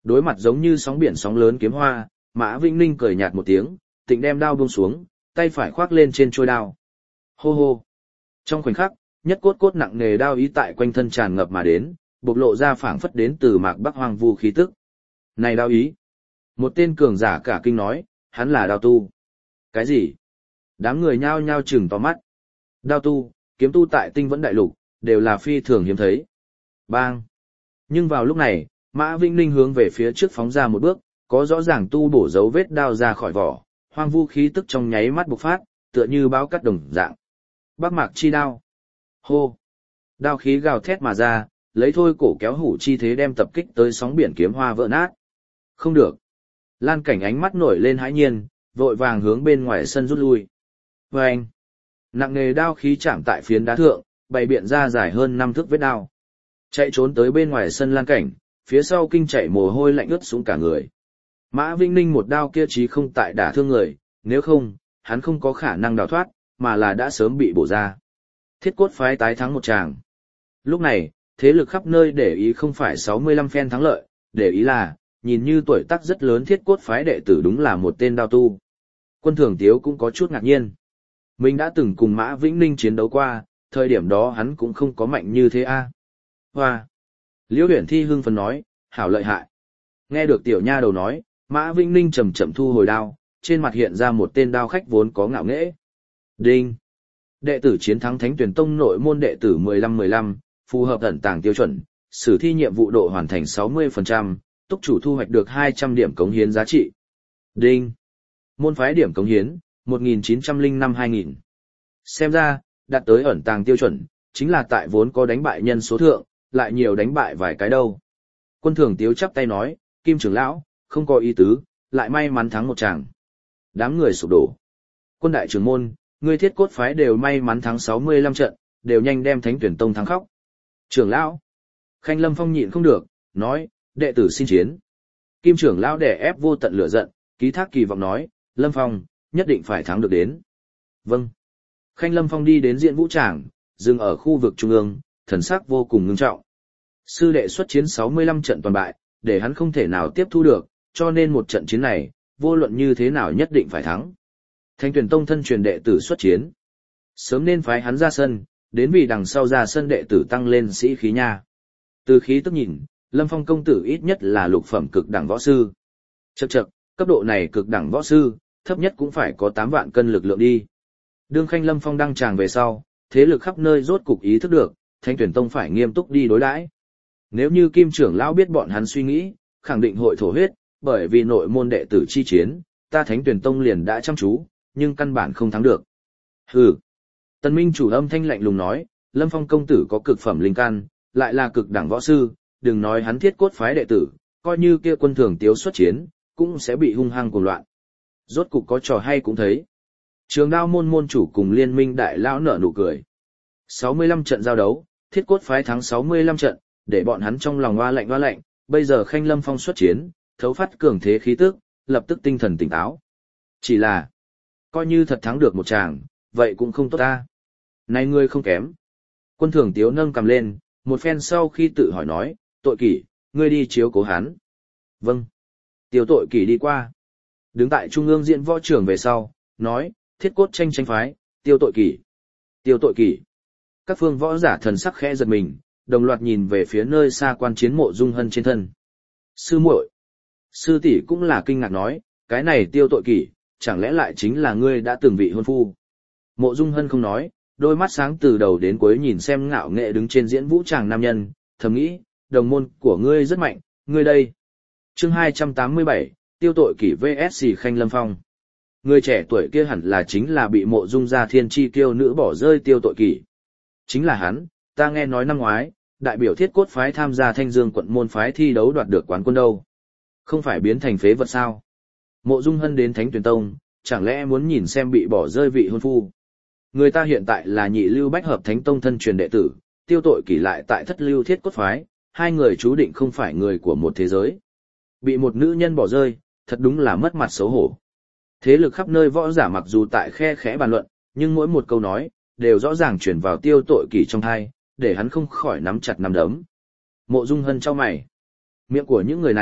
Đối mặt giống như sóng biển sóng lớn kiếm hoa, Mã Vĩnh Ninh cười nhạt một tiếng, tịnh đem đao buông xuống, tay phải khoác lên trên trôi đao. Hô hô. Trong khoảnh khắc, nhất cốt cốt nặng nề đao ý tại quanh thân tràn ngập mà đến, bộc lộ ra phảng phất đến từ mạc bắc hoang vu khí tức. Này đao ý. Một tên cường giả cả kinh nói, hắn là đao tu. Cái gì? Đám người nhao nhao chừng to mắt. Đao tu, kiếm tu tại tinh vẫn đại lục, đều là phi thường hiếm thấy. Bang! Nhưng vào lúc này, Mã Vĩnh Ninh hướng về phía trước phóng ra một bước, có rõ ràng tu bổ dấu vết đao ra khỏi vỏ, hoang vu khí tức trong nháy mắt bộc phát, tựa như báo cắt đồng dạng. Bắc mạc chi đao. Hô! Đao khí gào thét mà ra, lấy thôi cổ kéo hủ chi thế đem tập kích tới sóng biển kiếm hoa vỡ nát. Không được! Lan Cảnh ánh mắt nổi lên hãi nhiên, vội vàng hướng bên ngoài sân rút lui. Vâng! Nặng nề đao khí chạm tại phiến đá thượng, bày biện ra dài hơn năm thước vết đao. Chạy trốn tới bên ngoài sân Lan Cảnh, phía sau kinh chảy mồ hôi lạnh ướt xuống cả người. Mã Vĩnh Ninh một đao kia chí không tại đả thương người, nếu không, hắn không có khả năng đào thoát, mà là đã sớm bị bổ ra. Thiết cốt phái tái thắng một tràng. Lúc này, thế lực khắp nơi để ý không phải sáu mươi lăm phen thắng lợi, để ý là, nhìn như tuổi tác rất lớn thiết cốt phái đệ tử đúng là một tên đao tu. Quân Thường Tiếu cũng có chút ngạc nhiên. Mình đã từng cùng Mã Vĩnh Ninh chiến đấu qua, thời điểm đó hắn cũng không có mạnh như thế a. À. Hoa! Liễu Huyền Thi hưng phấn nói, hảo lợi hại. Nghe được tiểu nha đầu nói, Mã Vĩnh Ninh chậm chậm thu hồi đao, trên mặt hiện ra một tên đao khách vốn có ngạo nghễ. Đinh! Đệ tử chiến thắng Thánh Tuyển Tông nội môn đệ tử mười lăm mười lăm, phù hợp ẩn tàng tiêu chuẩn, sử thi nhiệm vụ độ hoàn thành sáu mươi phần trăm, túc chủ thu hoạch được hai trăm điểm cống hiến giá trị. Đinh! Môn phái điểm cống hiến, một nghìn chín trăm lẻ năm hai nghìn. Xem ra, đạt tới ẩn tàng tiêu chuẩn, chính là tại vốn có đánh bại nhân số thượng, lại nhiều đánh bại vài cái đâu. Quân Thường Tiếu chắp tay nói, Kim trưởng lão, không có ý tứ, lại may mắn thắng một chàng. Đám người sụp đổ. Quân đại trưởng môn, ngươi thiết cốt phái đều may mắn thắng sáu mươi lăm trận, đều nhanh đem Thánh Tuyển Tông thắng khóc. Trưởng lão. Khanh Lâm Phong nhịn không được, nói, đệ tử xin chiến. Kim trưởng lão đè ép vô tận lửa giận, ký thác kỳ vọng nói, Lâm Phong, nhất định phải thắng được đến. Vâng. Khanh Lâm Phong đi đến diện vũ tràng, dừng ở khu vực trung ương, thần sắc vô cùng ngưng trọng. Sư đệ xuất chiến sáu mươi lăm trận toàn bại, để hắn không thể nào tiếp thu được, cho nên một trận chiến này, vô luận như thế nào nhất định phải thắng. Thánh Tuyển Tông thân truyền đệ tử xuất chiến. Sớm nên phái hắn ra sân, đến vì đằng sau ra sân đệ tử tăng lên sĩ khí nha. Từ khí tức nhìn, Lâm Phong công tử ít nhất là lục phẩm cực đẳng võ sư. Chậc chậc, cấp độ này cực đẳng võ sư, thấp nhất cũng phải có tám vạn cân lực lượng đi. Đương Khanh Lâm Phong đăng tràng về sau, thế lực khắp nơi rốt cục ý thức được, Thánh Tuyển Tông phải nghiêm túc đi đối đãi. Nếu như Kim trưởng lão biết bọn hắn suy nghĩ, khẳng định hội thổ huyết, bởi vì nội môn đệ tử chi chiến, ta Thánh Tuyển Tông liền đã chăm chú, nhưng căn bản không thắng được. Hừ. Tần Minh chủ âm thanh lạnh lùng nói, Lâm Phong công tử có cực phẩm linh căn, lại là cực đẳng võ sư, đừng nói hắn thiết cốt phái đệ tử, coi như kia Quân Thường Tiếu xuất chiến, cũng sẽ bị hung hăng cuồng loạn. Rốt cục có trò hay cũng thấy. Trường Đao môn môn chủ cùng Liên Minh đại lão nở nụ cười. sáu mươi lăm trận giao đấu, thiết cốt phái thắng sáu mươi lăm trận, để bọn hắn trong lòng oa lạnh oa lạnh, bây giờ Khanh Lâm Phong xuất chiến, thấu phát cường thế khí tức, lập tức tinh thần tỉnh táo. Chỉ là, coi như thật thắng được một chàng, vậy cũng không tốt ta. Này ngươi không kém. Quân Thường Tiếu nâng cầm lên, một phen sau khi tự hỏi nói, tội kỷ, ngươi đi chiếu cố hắn. Vâng. Tiêu tội kỷ đi qua. Đứng tại trung ương diện võ trưởng về sau, nói, thiết cốt tranh tranh phái, tiêu tội kỷ. Tiêu tội kỷ. Các phương võ giả thần sắc khẽ giật mình, đồng loạt nhìn về phía nơi xa quan chiến Mộ Dung Hân trên thân. Sư muội, sư tỷ cũng là kinh ngạc nói, cái này tiêu tội kỷ, chẳng lẽ lại chính là ngươi đã từng vị hôn phu. Mộ Dung Hân không nói, đôi mắt sáng từ đầu đến cuối nhìn xem ngạo nghệ đứng trên diễn vũ tràng nam nhân, thầm nghĩ, đồng môn của ngươi rất mạnh, ngươi đây. Chương hai trăm tám mươi bảy, tiêu tội kỷ vs Khanh Lâm Phong. Người trẻ tuổi kia hẳn là chính là bị Mộ Dung gia thiên chi kiêu nữ bỏ rơi tiêu tội kỷ. Chính là hắn, ta nghe nói năm ngoái, đại biểu thiết cốt phái tham gia Thanh Dương quận môn phái thi đấu đoạt được quán quân đâu. Không phải biến thành phế vật sao? Mộ Dung Hân đến Thánh Tuyển Tông, chẳng lẽ muốn nhìn xem bị bỏ rơi vị hôn phu. Người ta hiện tại là nhị lưu bách hợp Thánh Tông thân truyền đệ tử, tiêu tội kỷ lại tại thất lưu thiết cốt phái, hai người chú định không phải người của một thế giới. Bị một nữ nhân bỏ rơi, thật đúng là mất mặt xấu hổ. Thế lực khắp nơi võ giả mặc dù tại khe khẽ bàn luận, nhưng mỗi một câu nói, đều rõ ràng chuyển vào tiêu tội kỷ trong thai, để hắn không khỏi nắm chặt nắm đấm. Mộ Dung Hân chau mày. Miệng của những người này,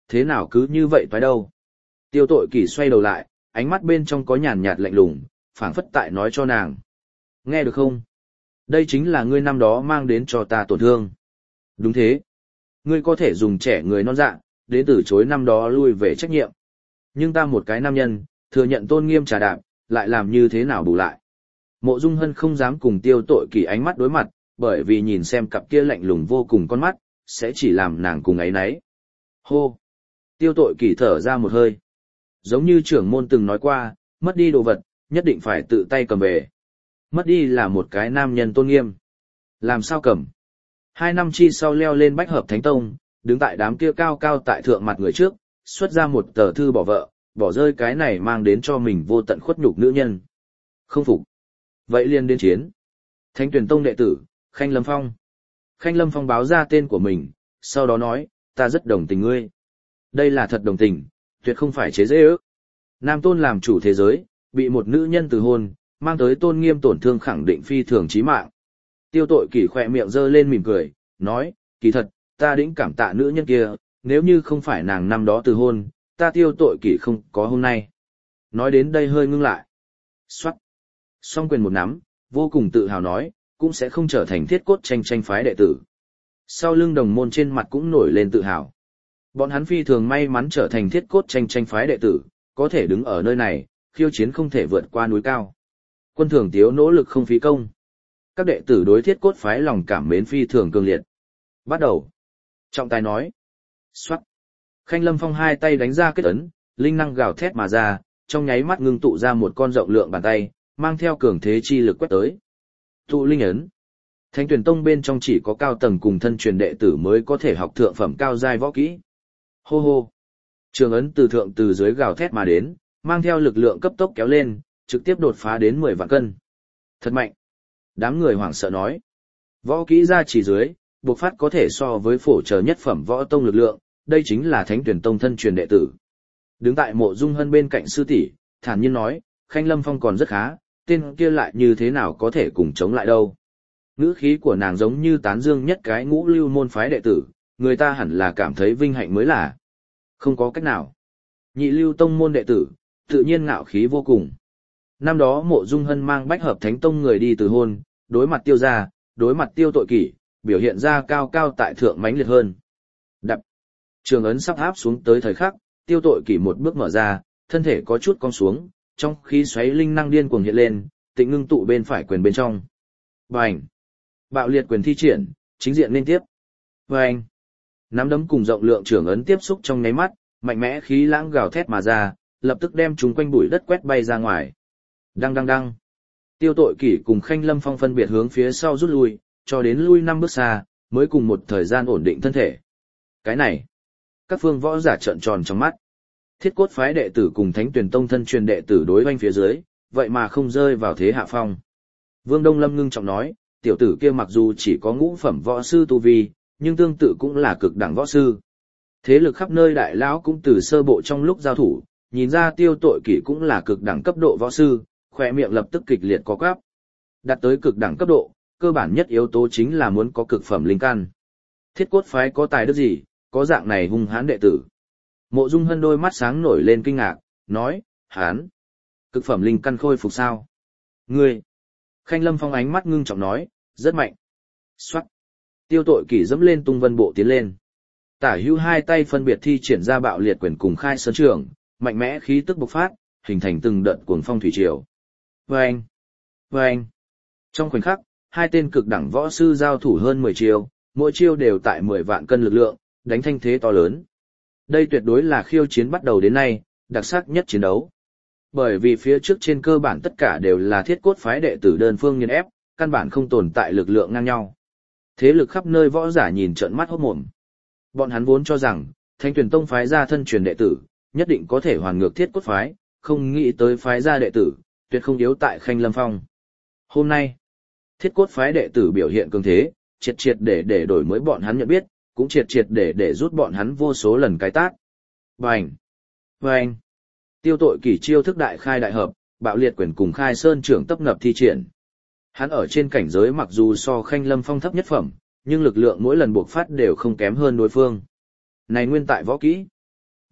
thế nào cứ như vậy toái đâu. Tiêu tội kỷ xoay đầu lại, ánh mắt bên trong có nhàn nhạt lạnh lùng, phảng phất tại nói cho nàng. Nghe được không? Đây chính là ngươi năm đó mang đến cho ta tổn thương. Đúng thế. Ngươi có thể dùng trẻ người non dạ, để từ chối năm đó lui về trách nhiệm. Nhưng ta một cái nam nhân, thừa nhận tôn nghiêm trà đạp, lại làm như thế nào bù lại. Mộ Dung Hân không dám cùng tiêu tội kỷ ánh mắt đối mặt, bởi vì nhìn xem cặp kia lạnh lùng vô cùng con mắt, sẽ chỉ làm nàng cùng ấy nấy. Hô! Tiêu tội kỷ thở ra một hơi. Giống như trưởng môn từng nói qua, mất đi đồ vật, nhất định phải tự tay cầm về. Mất đi là một cái nam nhân tôn nghiêm. Làm sao cầm? Hai năm chi sau leo lên bách hợp thánh tông, đứng tại đám kia cao cao tại thượng mặt người trước, xuất ra một tờ thư bỏ vợ, bỏ rơi cái này mang đến cho mình vô tận khuất nhục nữ nhân. Không phục. Vậy liền đến chiến. Thánh tuyển tông đệ tử, Khanh Lâm Phong. Khanh Lâm Phong báo ra tên của mình, sau đó nói, ta rất đồng tình ngươi. Đây là thật đồng tình, tuyệt không phải chế dễ ước. Nam tôn làm chủ thế giới, bị một nữ nhân từ hôn, mang tới tôn nghiêm tổn thương khẳng định phi thường chí mạng. Tiêu tội kỷ khỏe miệng giơ lên mỉm cười, nói, kỳ thật, ta đĩnh cảm tạ nữ nhân kia, nếu như không phải nàng năm đó từ hôn, ta tiêu tội kỷ không có hôm nay. Nói đến đây hơi ngưng lại. Xoát. Song quyền một nắm, vô cùng tự hào nói, cũng sẽ không trở thành thiết cốt tranh tranh phái đệ tử. Sau lưng đồng môn trên mặt cũng nổi lên tự hào. Bọn hắn phi thường may mắn trở thành thiết cốt tranh tranh phái đệ tử, có thể đứng ở nơi này, khiêu chiến không thể vượt qua núi cao. Quân thường tiếu nỗ lực không phí công. Các đệ tử đối thiết cốt phái lòng cảm mến phi thường cường liệt. Bắt đầu. Trọng tài nói. Xoát. Khanh Lâm Phong hai tay đánh ra kết ấn, linh năng gào thét mà ra, trong nháy mắt ngưng tụ ra một con rộng lượng bàn tay, mang theo cường thế chi lực quét tới. Tụ linh ấn. Thánh tuyển tông bên trong chỉ có cao tầng cùng thân truyền đệ tử mới có thể học thượng phẩm cao giai võ kỹ. Hô hô. Trường ấn từ thượng từ dưới gào thét mà đến, mang theo lực lượng cấp tốc kéo lên, trực tiếp đột phá đến mười vạn cân. Thật mạnh. Đám người hoảng sợ nói. Võ kỹ ra chỉ dưới, buộc phát có thể so với phổ trở nhất phẩm võ tông lực lượng, đây chính là thánh tuyển tông thân truyền đệ tử. Đứng tại Mộ Dung Hân bên cạnh sư tỷ, thản nhiên nói, Khanh Lâm Phong còn rất khá, tên kia lại như thế nào có thể cùng chống lại đâu. Ngữ khí của nàng giống như tán dương nhất cái ngũ lưu môn phái đệ tử, người ta hẳn là cảm thấy vinh hạnh mới là. Không có cách nào. Nhị lưu tông môn đệ tử, tự nhiên ngạo khí vô cùng. Năm đó Mộ Dung Hân mang bách hợp thánh tông người đi từ hôn, đối mặt tiêu gia, đối mặt tiêu tội kỷ, biểu hiện ra cao cao tại thượng mãnh liệt hơn. Đập. Trường ấn sắp áp xuống tới thời khắc, tiêu tội kỷ một bước mở ra, thân thể có chút cong xuống, trong khí xoáy linh năng điên cuồng hiện lên, tịnh ngưng tụ bên phải quyền bên trong. Bành. Bạo liệt quyền thi triển, chính diện liên tiếp. Bành. Nắm đấm cùng rộng lượng trường ấn tiếp xúc trong nháy mắt, mạnh mẽ khí lãng gào thét mà ra, lập tức đem chúng quanh bụi đất quét bay ra ngoài. Đăng đăng đăng. Tiêu tội kỷ cùng Khanh Lâm Phong phân biệt hướng phía sau rút lui, cho đến lui năm bước xa, mới cùng một thời gian ổn định thân thể. Cái này. Các phương võ giả trợn tròn trong mắt. Thiết cốt phái đệ tử cùng thánh tuyển tông thân truyền đệ tử đối oanh phía dưới, vậy mà không rơi vào thế hạ phong. Vương Đông Lâm ngưng trọng nói, tiểu tử kia mặc dù chỉ có ngũ phẩm võ sư tu vi, nhưng tương tự cũng là cực đẳng võ sư. Thế lực khắp nơi đại lão cũng từ sơ bộ trong lúc giao thủ, nhìn ra tiêu tội kỷ cũng là cực đẳng cấp độ võ sư, khỏe miệng lập tức kịch liệt có quắp. Đạt tới cực đẳng cấp độ, cơ bản nhất yếu tố chính là muốn có cực phẩm linh căn. Thiết cốt phái có tài đức gì, có dạng này hung hãn đệ tử. Mộ Dung Hân đôi mắt sáng nổi lên kinh ngạc, nói, hán, cực phẩm linh căn khôi phục sao? Ngươi! Khanh Lâm Phong ánh mắt ngưng trọng nói, rất mạnh. Xoát! Tiêu tội kỷ dẫm lên tung vân bộ tiến lên. Tả hữu hai tay phân biệt thi triển ra bạo liệt quyền cùng khai sơn trường, mạnh mẽ khí tức bộc phát, hình thành từng đợt cuồng phong thủy triều. Vâng! Vâng! Trong khoảnh khắc, hai tên cực đẳng võ sư giao thủ hơn mười chiêu, mỗi chiêu đều tại mười vạn cân lực lượng, đánh thanh thế to lớn. Đây tuyệt đối là khiêu chiến bắt đầu đến nay, đặc sắc nhất chiến đấu. Bởi vì phía trước trên cơ bản tất cả đều là thiết cốt phái đệ tử đơn phương nghiền ép, căn bản không tồn tại lực lượng ngang nhau. Thế lực khắp nơi võ giả nhìn trợn mắt hốt mồm. Bọn hắn vốn cho rằng, Thánh tuyển tông phái ra thân truyền đệ tử, nhất định có thể hoàn ngược thiết cốt phái, không nghĩ tới phái ra đệ tử, tuyệt không yếu tại Khanh Lâm Phong. Hôm nay, thiết cốt phái đệ tử biểu hiện cường thế, triệt triệt để để đổi mới bọn hắn nhận biết, cũng triệt triệt để để rút bọn hắn vô số lần cái tát. Bành! Bành! Tiêu tội kỷ chiêu thức đại khai đại hợp, bạo liệt quyền cùng khai sơn trưởng tấp nập thi triển. Hắn ở trên cảnh giới mặc dù so Khanh Lâm Phong thấp nhất phẩm, nhưng lực lượng mỗi lần buộc phát đều không kém hơn đối phương. Này nguyên tại võ kỹ.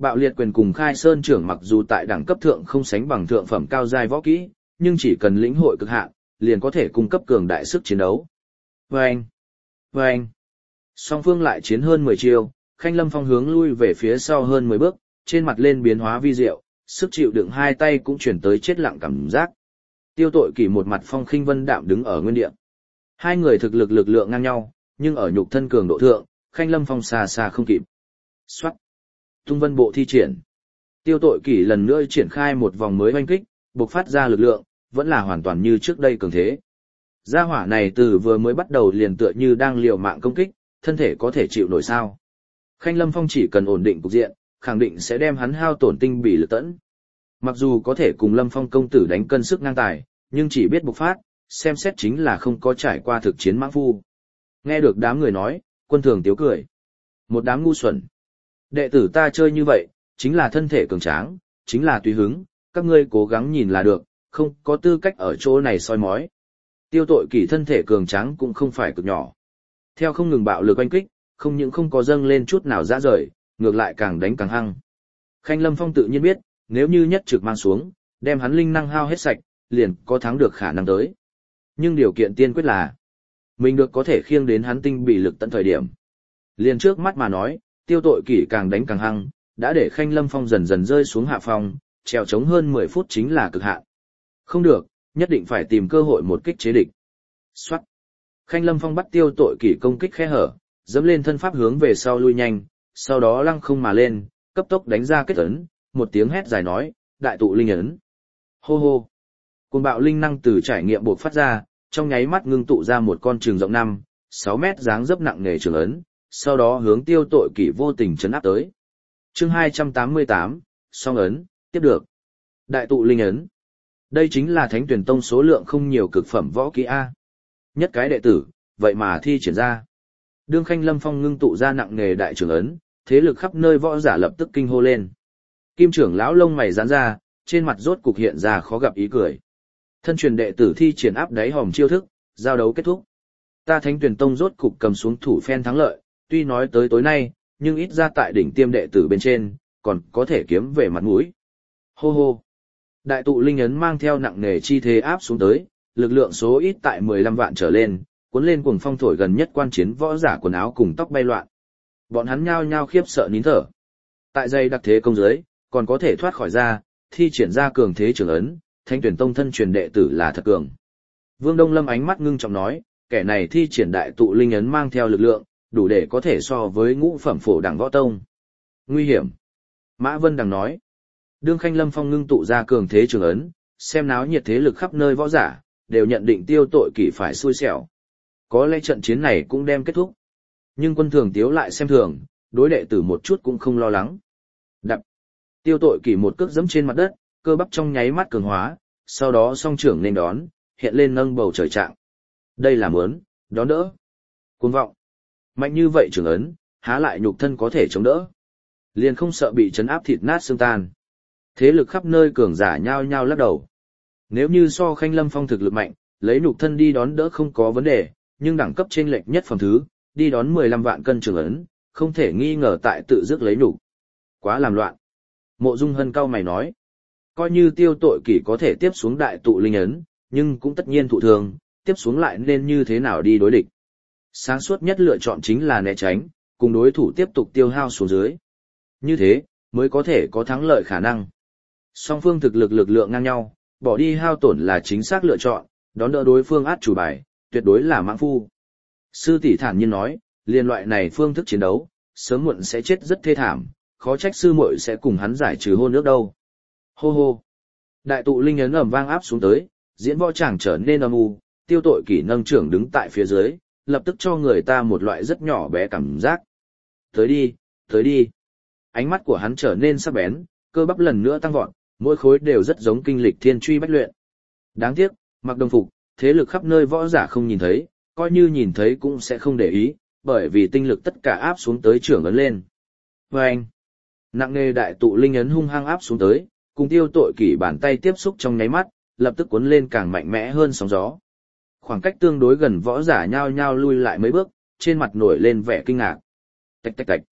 Bạo liệt quyền cùng khai sơn trưởng mặc dù tại đẳng cấp thượng không sánh bằng thượng phẩm cao giai võ kỹ, nhưng chỉ cần lĩnh hội cực hạn, liền có thể cung cấp cường đại sức chiến đấu. Vâng! Vâng! Song phương lại chiến hơn mười chiêu, Khanh Lâm Phong hướng lui về phía sau hơn mười bước, trên mặt lên biến hóa vi diệu, sức chịu đựng hai tay cũng chuyển tới chết lặng cảm giác. Tiêu Tội Kỷ một mặt phong khinh vân đạm đứng ở nguyên địa. Hai người thực lực lực lượng ngang nhau, nhưng ở nhục thân cường độ thượng, Khanh Lâm Phong xa xa không kịp. Soát. Tung vân bộ thi triển. Tiêu Tội Kỷ lần nữa triển khai một vòng mới oanh kích, bộc phát ra lực lượng, vẫn là hoàn toàn như trước đây cường thế. Gia hỏa này từ vừa mới bắt đầu liền tựa như đang liều mạng công kích, thân thể có thể chịu nổi sao. Khanh Lâm Phong chỉ cần ổn định cục diện, khẳng định sẽ đem hắn hao tổn tinh bỉ lực tẫn. Mặc dù có thể cùng Lâm Phong công tử đánh cân sức ngang tài, nhưng chỉ biết bộc phát, xem xét chính là không có trải qua thực chiến mãng phu. Nghe được đám người nói, Quân Thường tiếu cười. Một đám ngu xuẩn. Đệ tử ta chơi như vậy, chính là thân thể cường tráng, chính là tùy hứng, các ngươi cố gắng nhìn là được, không có tư cách ở chỗ này soi mói. Tiêu Tội Kỷ thân thể cường tráng cũng không phải cực nhỏ. Theo không ngừng bạo lực oanh kích, không những không có dâng lên chút nào dã rời, ngược lại càng đánh càng hăng. Khanh Lâm Phong tự nhiên biết, nếu như nhất trực mang xuống, đem hắn linh năng hao hết sạch, liền có thắng được khả năng tới. Nhưng điều kiện tiên quyết là, mình được có thể khiêng đến hắn tinh bị lực tận thời điểm. Liền trước mắt mà nói, Tiêu Tội Kỷ càng đánh càng hăng, đã để Khanh Lâm Phong dần dần rơi xuống hạ phong, trèo trống hơn mười phút chính là cực hạn. Không được, nhất định phải tìm cơ hội một kích chế địch. Soát. Khanh Lâm Phong bắt Tiêu Tội Kỷ công kích khe hở, dẫm lên thân pháp hướng về sau lui nhanh, sau đó lăng không mà lên, cấp tốc đánh ra kết ấn, một tiếng hét dài nói, đại tụ linh ấn. Hô hô. Cuồng bạo linh năng từ trải nghiệm buộc phát ra, trong nháy mắt ngưng tụ ra một con trường rộng năm, sáu mét dáng dấp nặng nề trường ấn, sau đó hướng Tiêu Tội Kỷ vô tình chấn áp tới. Chương hai trăm tám mươi tám, song ấn, tiếp được. Đại tụ linh ấn. Đây chính là Thánh Tuyển Tông số lượng không nhiều cực phẩm võ kỹ A. Nhất cái đệ tử, vậy mà thi triển ra. Đương Khanh Lâm Phong ngưng tụ ra nặng nề đại trường ấn, thế lực khắp nơi võ giả lập tức kinh hô lên. Kim trưởng lão lông mày giãn ra, trên mặt rốt cục hiện ra khó gặp ý cười. Thân truyền đệ tử thi triển áp đáy hòm chiêu thức, giao đấu kết thúc. Ta Thánh Tuyển Tông rốt cục cầm xuống thủ phen thắng lợi, tuy nói tới tối nay, nhưng ít ra tại đỉnh tiêm đệ tử bên trên, còn có thể kiếm về mặt mũi. Hô hô. Đại tụ linh ấn mang theo nặng nề chi thế áp xuống tới, lực lượng số ít tại mười lăm vạn trở lên, cuốn lên cuồng phong thổi gần nhất quan chiến võ giả quần áo cùng tóc bay loạn. Bọn hắn nhao nhao khiếp sợ nín thở. Tại dây đặc thế công dưới, còn có thể thoát khỏi ra, thi triển ra cường thế trường ấn, Thánh Tuyển Tông thân truyền đệ tử là thật cường. Vương Đông Lâm ánh mắt ngưng trọng nói, kẻ này thi triển đại tụ linh ấn mang theo lực lượng, đủ để có thể so với ngũ phẩm phổ đẳng võ tông. Nguy hiểm. Mã Vân Đằng nói. Đương Khanh Lâm Phong ngưng tụ ra cường thế trường ấn, xem náo nhiệt thế lực khắp nơi võ giả, đều nhận định Tiêu Tội Kỷ phải xui xẻo. Có lẽ trận chiến này cũng đem kết thúc. Nhưng Quân Thường tiếu lại xem thường, đối đệ tử một chút cũng không lo lắng. Đập. Tiêu Tội Kỷ một cước giẫm trên mặt đất, cơ bắp trong nháy mắt cường hóa, sau đó song trưởng nên đón, hiện lên nâng bầu trời trạng. Đây là muốn, đón đỡ. Cuồng vọng. Mạnh như vậy trường ấn, há lại nhục thân có thể chống đỡ. Liền không sợ bị chấn áp thịt nát xương tan. Thế lực khắp nơi cường giả nhao nhao lắc đầu. Nếu như so Khanh Lâm Phong thực lực mạnh, lấy nhục thân đi đón đỡ không có vấn đề, nhưng đẳng cấp trên lệch nhất phẩm thứ, đi đón mười lăm vạn cân trường ấn, không thể nghi ngờ tại tự dứt lấy nhục. Quá làm loạn. Mộ Dung Hân cau mày nói. Coi như Tiêu Tội Kỷ có thể tiếp xuống đại tụ linh ấn, nhưng cũng tất nhiên thụ thường, tiếp xuống lại nên như thế nào đi đối địch. Sáng suốt nhất lựa chọn chính là né tránh, cùng đối thủ tiếp tục tiêu hao xuống dưới. Như thế, mới có thể có thắng lợi khả năng. Song phương thực lực lực lượng ngang nhau, bỏ đi hao tổn là chính xác lựa chọn, đón đỡ đối phương át chủ bài, tuyệt đối là mãng phu. Sư tỷ thản nhiên nói, liên loại này phương thức chiến đấu, sớm muộn sẽ chết rất thê thảm, khó trách sư muội sẽ cùng hắn giải trừ hôn ước đâu. Hô hô. Đại tụ linh ấn ầm vang áp xuống tới, diễn võ tràng trở nên âm u, Tiêu Tội Kỷ nâng trưởng đứng tại phía dưới, lập tức cho người ta một loại rất nhỏ bé cảm giác. Tới đi, tới đi. Ánh mắt của hắn trở nên sắc bén, cơ bắp lần nữa tăng vọt, mỗi khối đều rất giống kinh lịch thiên truy bách luyện. Đáng tiếc, mặc đồng phục, thế lực khắp nơi võ giả không nhìn thấy, coi như nhìn thấy cũng sẽ không để ý, bởi vì tinh lực tất cả áp xuống tới trưởng ấn lên. Và anh, nặng nề đại tụ linh ấn hung hăng áp xuống tới, cùng Tiêu Tội Kỷ bàn tay tiếp xúc trong nháy mắt, lập tức cuốn lên càng mạnh mẽ hơn sóng gió. Khoảng cách tương đối gần võ giả nhao nhao lui lại mấy bước, trên mặt nổi lên vẻ kinh ngạc. Tạch tạch tạch.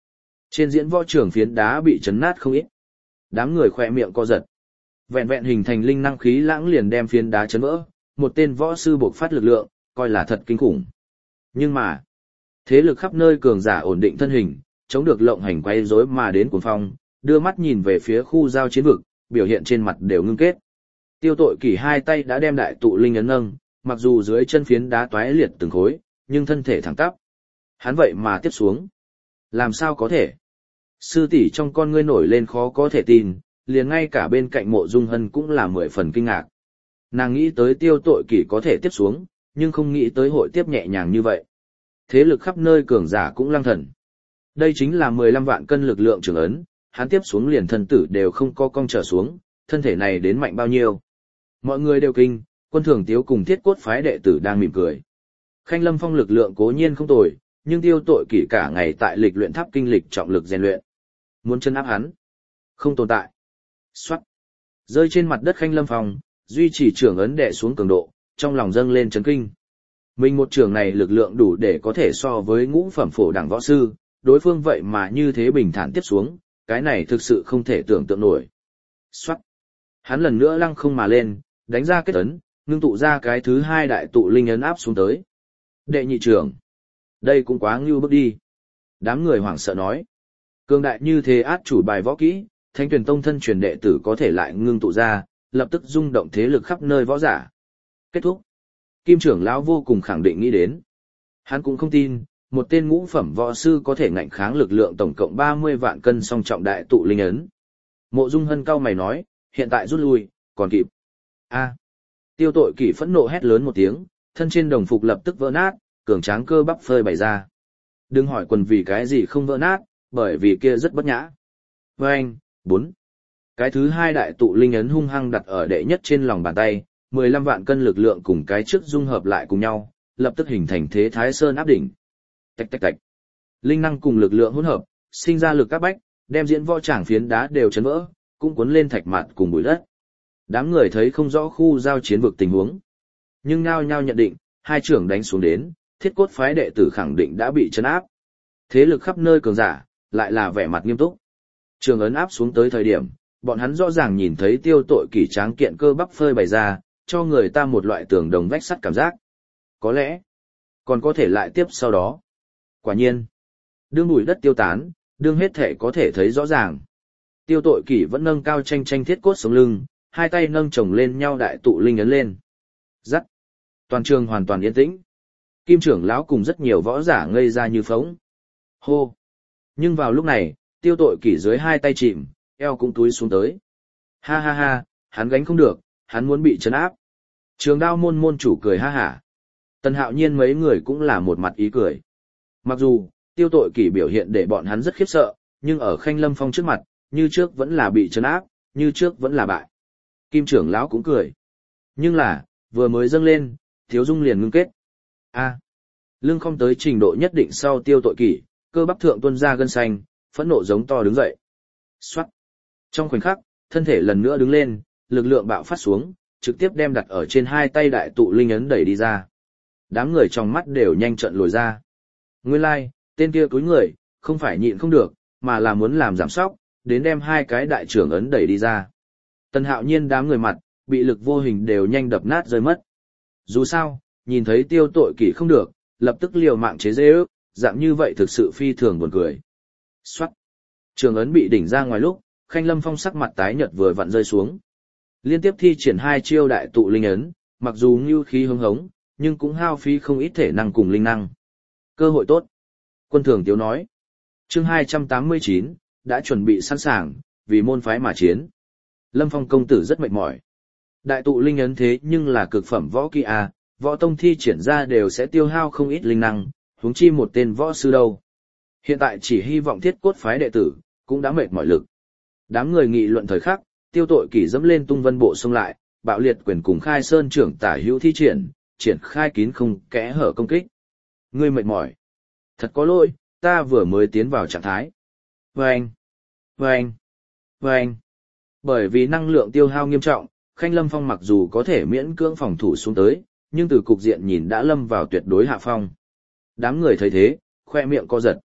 Trên diễn võ trường phiến đá bị chấn nát không ít. Đám người khỏe miệng co giật. Vẹn vẹn hình thành linh năng khí lãng liền đem phiến đá chấn vỡ, một tên võ sư buộc phát lực lượng, coi là thật kinh khủng. Nhưng mà, thế lực khắp nơi cường giả ổn định thân hình, chống được lộng hành quay rối mà đến cuồng phong, đưa mắt nhìn về phía khu giao chiến vực, biểu hiện trên mặt đều ngưng kết. Tiêu Tội Kỷ hai tay đã đem đại tụ linh ấn nâng, mặc dù dưới chân phiến đá toái liệt từng khối, nhưng thân thể thẳng tắp. Hắn vậy mà tiếp xuống. Làm sao có thể? Sư tỷ trong con ngươi nổi lên khó có thể tin, liền ngay cả bên cạnh Mộ Dung Hân cũng là mười phần kinh ngạc. Nàng nghĩ tới Tiêu Tội Kỷ có thể tiếp xuống, nhưng không nghĩ tới hội tiếp nhẹ nhàng như vậy. Thế lực khắp nơi cường giả cũng lăng thần. Đây chính là mười lăm vạn cân lực lượng trường ấn, hắn tiếp xuống liền thân tử đều không có cong trở xuống, thân thể này đến mạnh bao nhiêu. Mọi người đều kinh, Quân Thường Tiếu cùng Thiết Cốt phái đệ tử đang mỉm cười. Khanh Lâm Phong lực lượng cố nhiên không tồi, nhưng Tiêu Tội Kỷ cả ngày tại lịch luyện tháp kinh lịch trọng lực rèn luyện. Muốn chân áp hắn, không tồn tại. Soát. Rơi trên mặt đất Khanh Lâm Phong, duy trì trưởng ấn đè xuống cường độ, trong lòng dâng lên chấn kinh. Mình một trường này lực lượng đủ để có thể so với ngũ phẩm phổ đẳng võ sư, đối phương vậy mà như thế bình thản tiếp xuống, cái này thực sự không thể tưởng tượng nổi. Soát. Hắn lần nữa lăng không mà lên, đánh ra kết ấn, ngưng tụ ra cái thứ hai đại tụ linh ấn áp xuống tới. Đệ nhị trưởng. Đây cũng quá ngưu bức đi. Đám người hoảng sợ nói. Cường đại như thế át chủ bài võ kỹ, Thánh Tuyển Tông thân truyền đệ tử có thể lại ngưng tụ ra, lập tức rung động thế lực khắp nơi võ giả. Kết thúc. Kim trưởng lão vô cùng khẳng định nghĩ đến. Hắn cũng không tin, một tên ngũ phẩm võ sư có thể ngạnh kháng lực lượng tổng cộng ba mươi vạn cân song trọng đại tụ linh ấn. Mộ Dung Hân cao mày nói, hiện tại rút lui, còn kịp. A. Tiêu Tội Kỷ phẫn nộ hét lớn một tiếng, thân trên đồng phục lập tức vỡ nát, cường tráng cơ bắp phơi bày ra. Đừng hỏi quần vì cái gì không vỡ nát, bởi vì kia rất bất nhã. Vâng, bốn. Cái thứ hai đại tụ linh ấn hung hăng đặt ở đệ nhất trên lòng bàn tay, mười lăm vạn cân lực lượng cùng cái trước dung hợp lại cùng nhau, lập tức hình thành thế Thái Sơn áp đỉnh. Tạch tạch tạch. Linh năng cùng lực lượng hỗn hợp, sinh ra lực áp bách, đem diễn võ tràng phiến đá đều chấn vỡ, cũng cuốn lên thạch mạt cùng bụi đất. Đám người thấy không rõ khu giao chiến vực tình huống, nhưng nhao nhao nhận định, hai trưởng đánh xuống đến, Thiết Cốt phái đệ tử khẳng định đã bị chấn áp. Thế lực khắp nơi cường giả, lại là vẻ mặt nghiêm túc. Trường ấn áp xuống tới thời điểm, bọn hắn rõ ràng nhìn thấy Tiêu Tội Kỷ tráng kiện cơ bắp phơi bày ra, cho người ta một loại tường đồng vách sắt cảm giác. Có lẽ, còn có thể lại tiếp sau đó. Quả nhiên, đương bụi đất tiêu tán, đương hết thể có thể thấy rõ ràng. Tiêu Tội Kỷ vẫn nâng cao tranh tranh thiết cốt sống lưng, hai tay nâng chồng lên nhau đại tụ linh ấn lên. Dắt. Toàn trường hoàn toàn yên tĩnh. Kim trưởng lão cùng rất nhiều võ giả ngây ra như phóng. Hô. Nhưng vào lúc này, Tiêu Tội Kỷ dưới hai tay chìm, eo cũng túi xuống tới. Ha ha ha, hắn gánh không được, hắn muốn bị trấn áp. Trường Đao môn môn chủ cười ha hả. Tần Hạo Nhiên mấy người cũng là một mặt ý cười. Mặc dù, Tiêu Tội Kỷ biểu hiện để bọn hắn rất khiếp sợ, nhưng ở Khanh Lâm Phong trước mặt, như trước vẫn là bị trấn áp, như trước vẫn là bại. Kim trưởng lão cũng cười. Nhưng là, vừa mới dâng lên, Thiếu Dung liền ngưng kết. A. Lưng không tới trình độ nhất định sau Tiêu Tội Kỷ, cơ bắp thượng tuôn ra gân xanh, phẫn nộ giống to đứng dậy. Xoát. Trong khoảnh khắc, thân thể lần nữa đứng lên, lực lượng bạo phát xuống, trực tiếp đem đặt ở trên hai tay đại tụ linh ấn đẩy đi ra. Đám người trong mắt đều nhanh trận lồi ra. Nguyên lai, like, tên kia cúi người, không phải nhịn không được, mà là muốn làm giảm sóc, đến đem hai cái đại trưởng ấn đẩy đi ra. Tần Hạo Nhiên đám người mặt, bị lực vô hình đều nhanh đập nát rơi mất. Dù sao, nhìn thấy Tiêu Tội Kỷ không được, lập tức liều mạng chế giễu ước, dạng như vậy thực sự phi thường buồn cười. Xoát. Trường ấn bị đỉnh ra ngoài lúc, Khanh Lâm Phong sắc mặt tái nhợt vừa vặn rơi xuống. Liên tiếp thi triển hai chiêu đại tụ linh ấn, mặc dù ngưu khí hưng hống, nhưng cũng hao phí không ít thể năng cùng linh năng. Cơ hội tốt. Quân Thường Tiếu nói. Chương hai trăm tám mươi chín, đã chuẩn bị sẵn sàng, vì môn phái mà chiến. Lâm Phong công tử rất mệt mỏi. Đại tụ linh ấn thế nhưng là cực phẩm võ kỹ a, võ tông thi triển ra đều sẽ tiêu hao không ít linh năng, huống chi một tên võ sư đâu. Hiện tại chỉ hy vọng Thiết Cốt phái đệ tử, cũng đã mệt mỏi lực. Đám người nghị luận thời khắc, Tiêu Tội Kỷ dẫm lên tung vân bộ xông lại, bạo liệt quyền cùng Khai Sơn trưởng tả hữu thi triển, triển khai kín không kẽ hở công kích. Ngươi mệt mỏi. Thật có lỗi, ta vừa mới tiến vào trạng thái. Vâng! Vâng! Vâng! Bởi vì năng lượng tiêu hao nghiêm trọng, Khanh Lâm Phong mặc dù có thể miễn cưỡng phòng thủ xuống tới, nhưng từ cục diện nhìn đã lâm vào tuyệt đối hạ phong. Đám người thấy thế, khoe miệng co giật.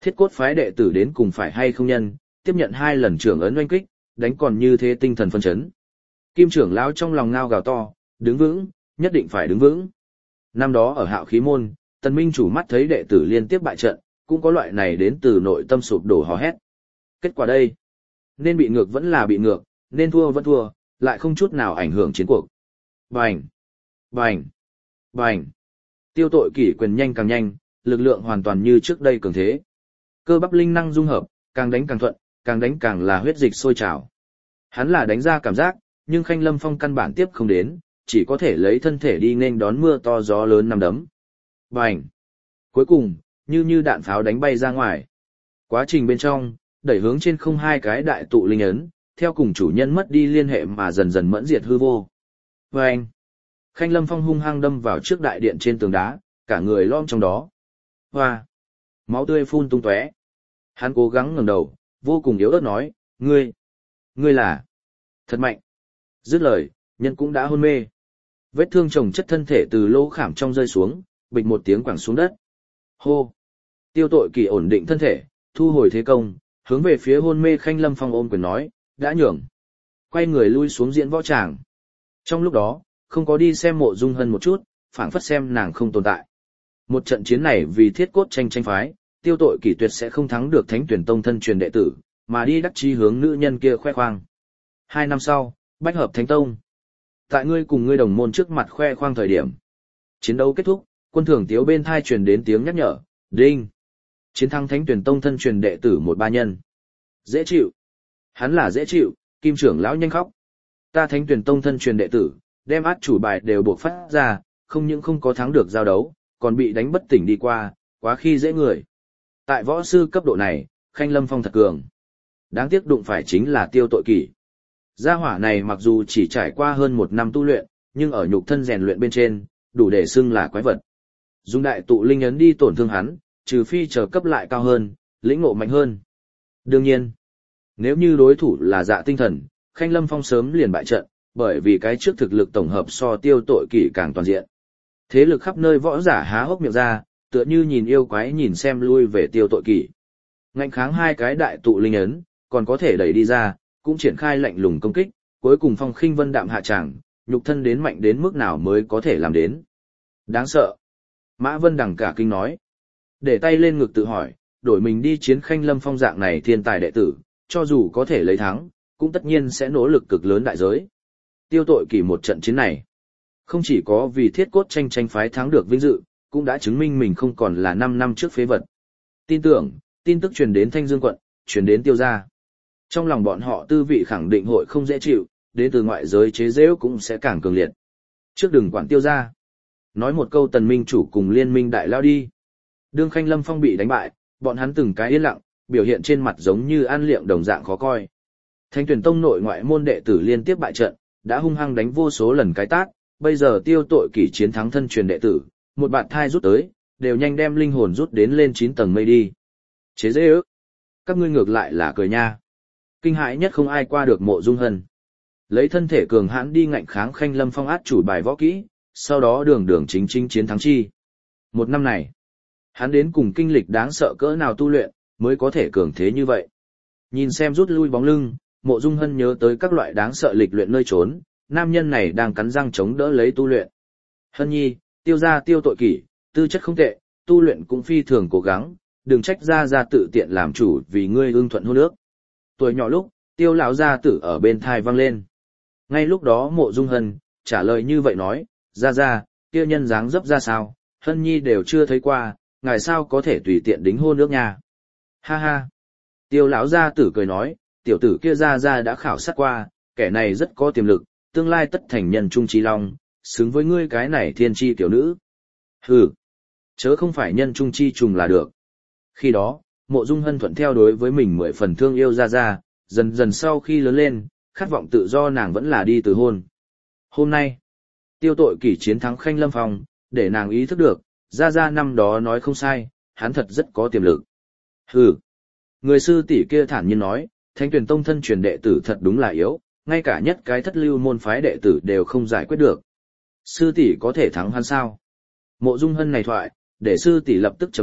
Thiết cốt phái đệ tử đến cùng phải hay không nhân, tiếp nhận hai lần trưởng ấn oanh kích, đánh còn như thế tinh thần phân chấn. Kim trưởng lão trong lòng ngao gào to, đứng vững, nhất định phải đứng vững. Năm đó ở Hạo Khí môn, Tần Minh chủ mắt thấy đệ tử liên tiếp bại trận, cũng có loại này đến từ nội tâm sụp đổ hò hét. Kết quả đây, nên bị ngược vẫn là bị ngược, nên thua vẫn thua, lại không chút nào ảnh hưởng chiến cuộc. Bành! Bành! Bành! Tiêu Tội Kỷ quyền nhanh càng nhanh, lực lượng hoàn toàn như trước đây cường thế. Cơ bắp linh năng dung hợp, càng đánh càng thuận, càng đánh càng là huyết dịch sôi trào. Hắn là đánh ra cảm giác, nhưng Khanh Lâm Phong căn bản tiếp không đến, chỉ có thể lấy thân thể đi nên đón mưa to gió lớn năm đấm. Bành! Cuối cùng, như như đạn pháo đánh bay ra ngoài. Quá trình bên trong, đẩy hướng trên không hai cái đại tụ linh ấn, theo cùng chủ nhân mất đi liên hệ mà dần dần mẫn diệt hư vô. Bành! Khanh Lâm Phong hung hăng đâm vào trước đại điện trên tường đá, cả người lom trong đó. Hoa! Máu tươi phun tung tóe. Hắn cố gắng ngẩng đầu, vô cùng yếu ớt nói, ngươi, ngươi là thật mạnh. Dứt lời, nhân cũng đã hôn mê. Vết thương chồng chất thân thể từ lỗ khảm trong rơi xuống, bịch một tiếng quẳng xuống đất. Hô! Tiêu Tội Kỷ ổn định thân thể, thu hồi thế công, hướng về phía hôn mê Khanh Lâm Phong ôm quyền nói, đã nhường. Quay người lui xuống diễn võ tràng. Trong lúc đó, không có đi xem Mộ Dung Hân một chút, phảng phất xem nàng không tồn tại. Một trận chiến này vì thiết cốt tranh tranh phái, Tiêu Tội Kỷ tuyệt sẽ không thắng được Thánh Tuyển Tông thân truyền đệ tử, mà đi đắc chí hướng nữ nhân kia khoe khoang. Hai năm sau, bách hợp Thánh Tông. Tại ngươi cùng ngươi đồng môn trước mặt khoe khoang thời điểm. Chiến đấu kết thúc, quân thưởng tiếu bên thai truyền đến tiếng nhắc nhở, đinh. Chiến thắng Thánh Tuyển Tông thân truyền đệ tử một ba nhân. Dễ chịu. Hắn là dễ chịu, Kim trưởng lão nhanh khóc. Ta Thánh Tuyển Tông thân truyền đệ tử, đem át chủ bài đều buộc phát ra, không những không có thắng được giao đấu, còn bị đánh bất tỉnh đi qua, quá khi dễ người. Tại võ sư cấp độ này, Khanh Lâm Phong thật cường. Đáng tiếc đụng phải chính là Tiêu Tội Kỷ. Gia hỏa này mặc dù chỉ trải qua hơn một năm tu luyện, nhưng ở nhục thân rèn luyện bên trên, đủ để xưng là quái vật. Dùng đại tụ linh ấn đi tổn thương hắn, trừ phi chờ cấp lại cao hơn, lĩnh ngộ mạnh hơn. Đương nhiên, nếu như đối thủ là Dạ Tinh Thần, Khanh Lâm Phong sớm liền bại trận, bởi vì cái trước thực lực tổng hợp so Tiêu Tội Kỷ càng toàn diện. Thế lực khắp nơi võ giả há hốc miệng ra, tựa như nhìn yêu quái nhìn xem lui về Tiêu Tội Kỷ. Ngạnh kháng hai cái đại tụ linh ấn, còn có thể đẩy đi ra, cũng triển khai lạnh lùng công kích, cuối cùng Phong Khinh Vân đạm hạ tràng, nhục thân đến mạnh đến mức nào mới có thể làm đến. Đáng sợ. Mã Vân Đằng cả kinh nói. Để tay lên ngực tự hỏi, đổi mình đi chiến Khanh Lâm Phong dạng này thiên tài đệ tử, cho dù có thể lấy thắng, cũng tất nhiên sẽ nỗ lực cực lớn đại giới. Tiêu Tội Kỷ một trận chiến này, không chỉ có vì thiết cốt tranh tranh phái thắng được vinh dự, cũng đã chứng minh mình không còn là năm năm trước phế vật. Tin tưởng, tin tức truyền đến Thanh Dương quận, truyền đến Tiêu gia. Trong lòng bọn họ tư vị khẳng định hội không dễ chịu, đến từ ngoại giới chế giễu cũng sẽ càng cường liệt. Trước đừng quản Tiêu gia. Nói một câu Tần Minh chủ cùng liên minh đại lao đi. Đương Khanh Lâm Phong bị đánh bại, bọn hắn từng cái yên lặng, biểu hiện trên mặt giống như ăn liệng đồng dạng khó coi. Thánh Tuyển Tông nội ngoại môn đệ tử liên tiếp bại trận, đã hung hăng đánh vô số lần cái tát, bây giờ Tiêu Tội Kỷ chiến thắng thân truyền đệ tử, một bạt thai rút tới, đều nhanh đem linh hồn rút đến lên chín tầng mây đi. Chế dễ ước. Các ngươi ngược lại là cười nha. Kinh hãi nhất không ai qua được Mộ Dung Hân. Lấy thân thể cường hãn đi ngạnh kháng Khanh Lâm Phong át chủ bài võ kỹ, sau đó đường đường chính chính chiến thắng chi. Một năm này, hắn đến cùng kinh lịch đáng sợ cỡ nào tu luyện, mới có thể cường thế như vậy. Nhìn xem rút lui bóng lưng, Mộ Dung Hân nhớ tới các loại đáng sợ lịch luyện nơi trốn, nam nhân này đang cắn răng chống đỡ lấy tu luyện. Hân nhi, Tiêu gia Tiêu Tội Kỷ, tư chất không tệ, tu luyện cũng phi thường cố gắng, đừng trách gia gia tự tiện làm chủ vì ngươi ưng thuận hôn ước. Tuổi nhỏ lúc, Tiêu lão gia tử ở bên thai vang lên. Ngay lúc đó Mộ Dung Hân trả lời như vậy nói, gia gia, kia nhân dáng dấp ra sao, Hân nhi đều chưa thấy qua, ngài sao có thể tùy tiện đính hôn ước nha. Ha ha. Tiêu lão gia tử cười nói, tiểu tử kia gia gia đã khảo sát qua, kẻ này rất có tiềm lực, tương lai tất thành nhân trung trí long, xứng với ngươi cái này thiên chi tiểu nữ. Hừ, chớ không phải nhân trung chi trùng là được. Khi đó, Mộ Dung Hân thuận theo đối với mình mười phần thương yêu gia gia, dần dần sau khi lớn lên, khát vọng tự do nàng vẫn là đi từ hôn. Hôm nay, Tiêu Tội Kỷ chiến thắng Khanh Lâm Phong, để nàng ý thức được, gia gia năm đó nói không sai, hắn thật rất có tiềm lực. Hừ, người sư tỷ kia thản nhiên nói, Thánh Tuyển Tông thân truyền đệ tử thật đúng là yếu, ngay cả nhất cái thất lưu môn phái đệ tử đều không giải quyết được. Sư tỷ có thể thắng hắn sao? Mộ Dung Hân này thoại, để sư tỷ lập tức trầm mặc,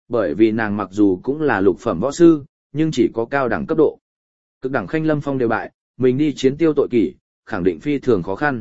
bởi vì nàng mặc dù cũng là lục phẩm võ sư, nhưng chỉ có cao đẳng cấp độ. Cực đẳng Khanh Lâm Phong đều bại, mình đi chiến tiêu tội kỷ, khẳng định phi thường khó khăn.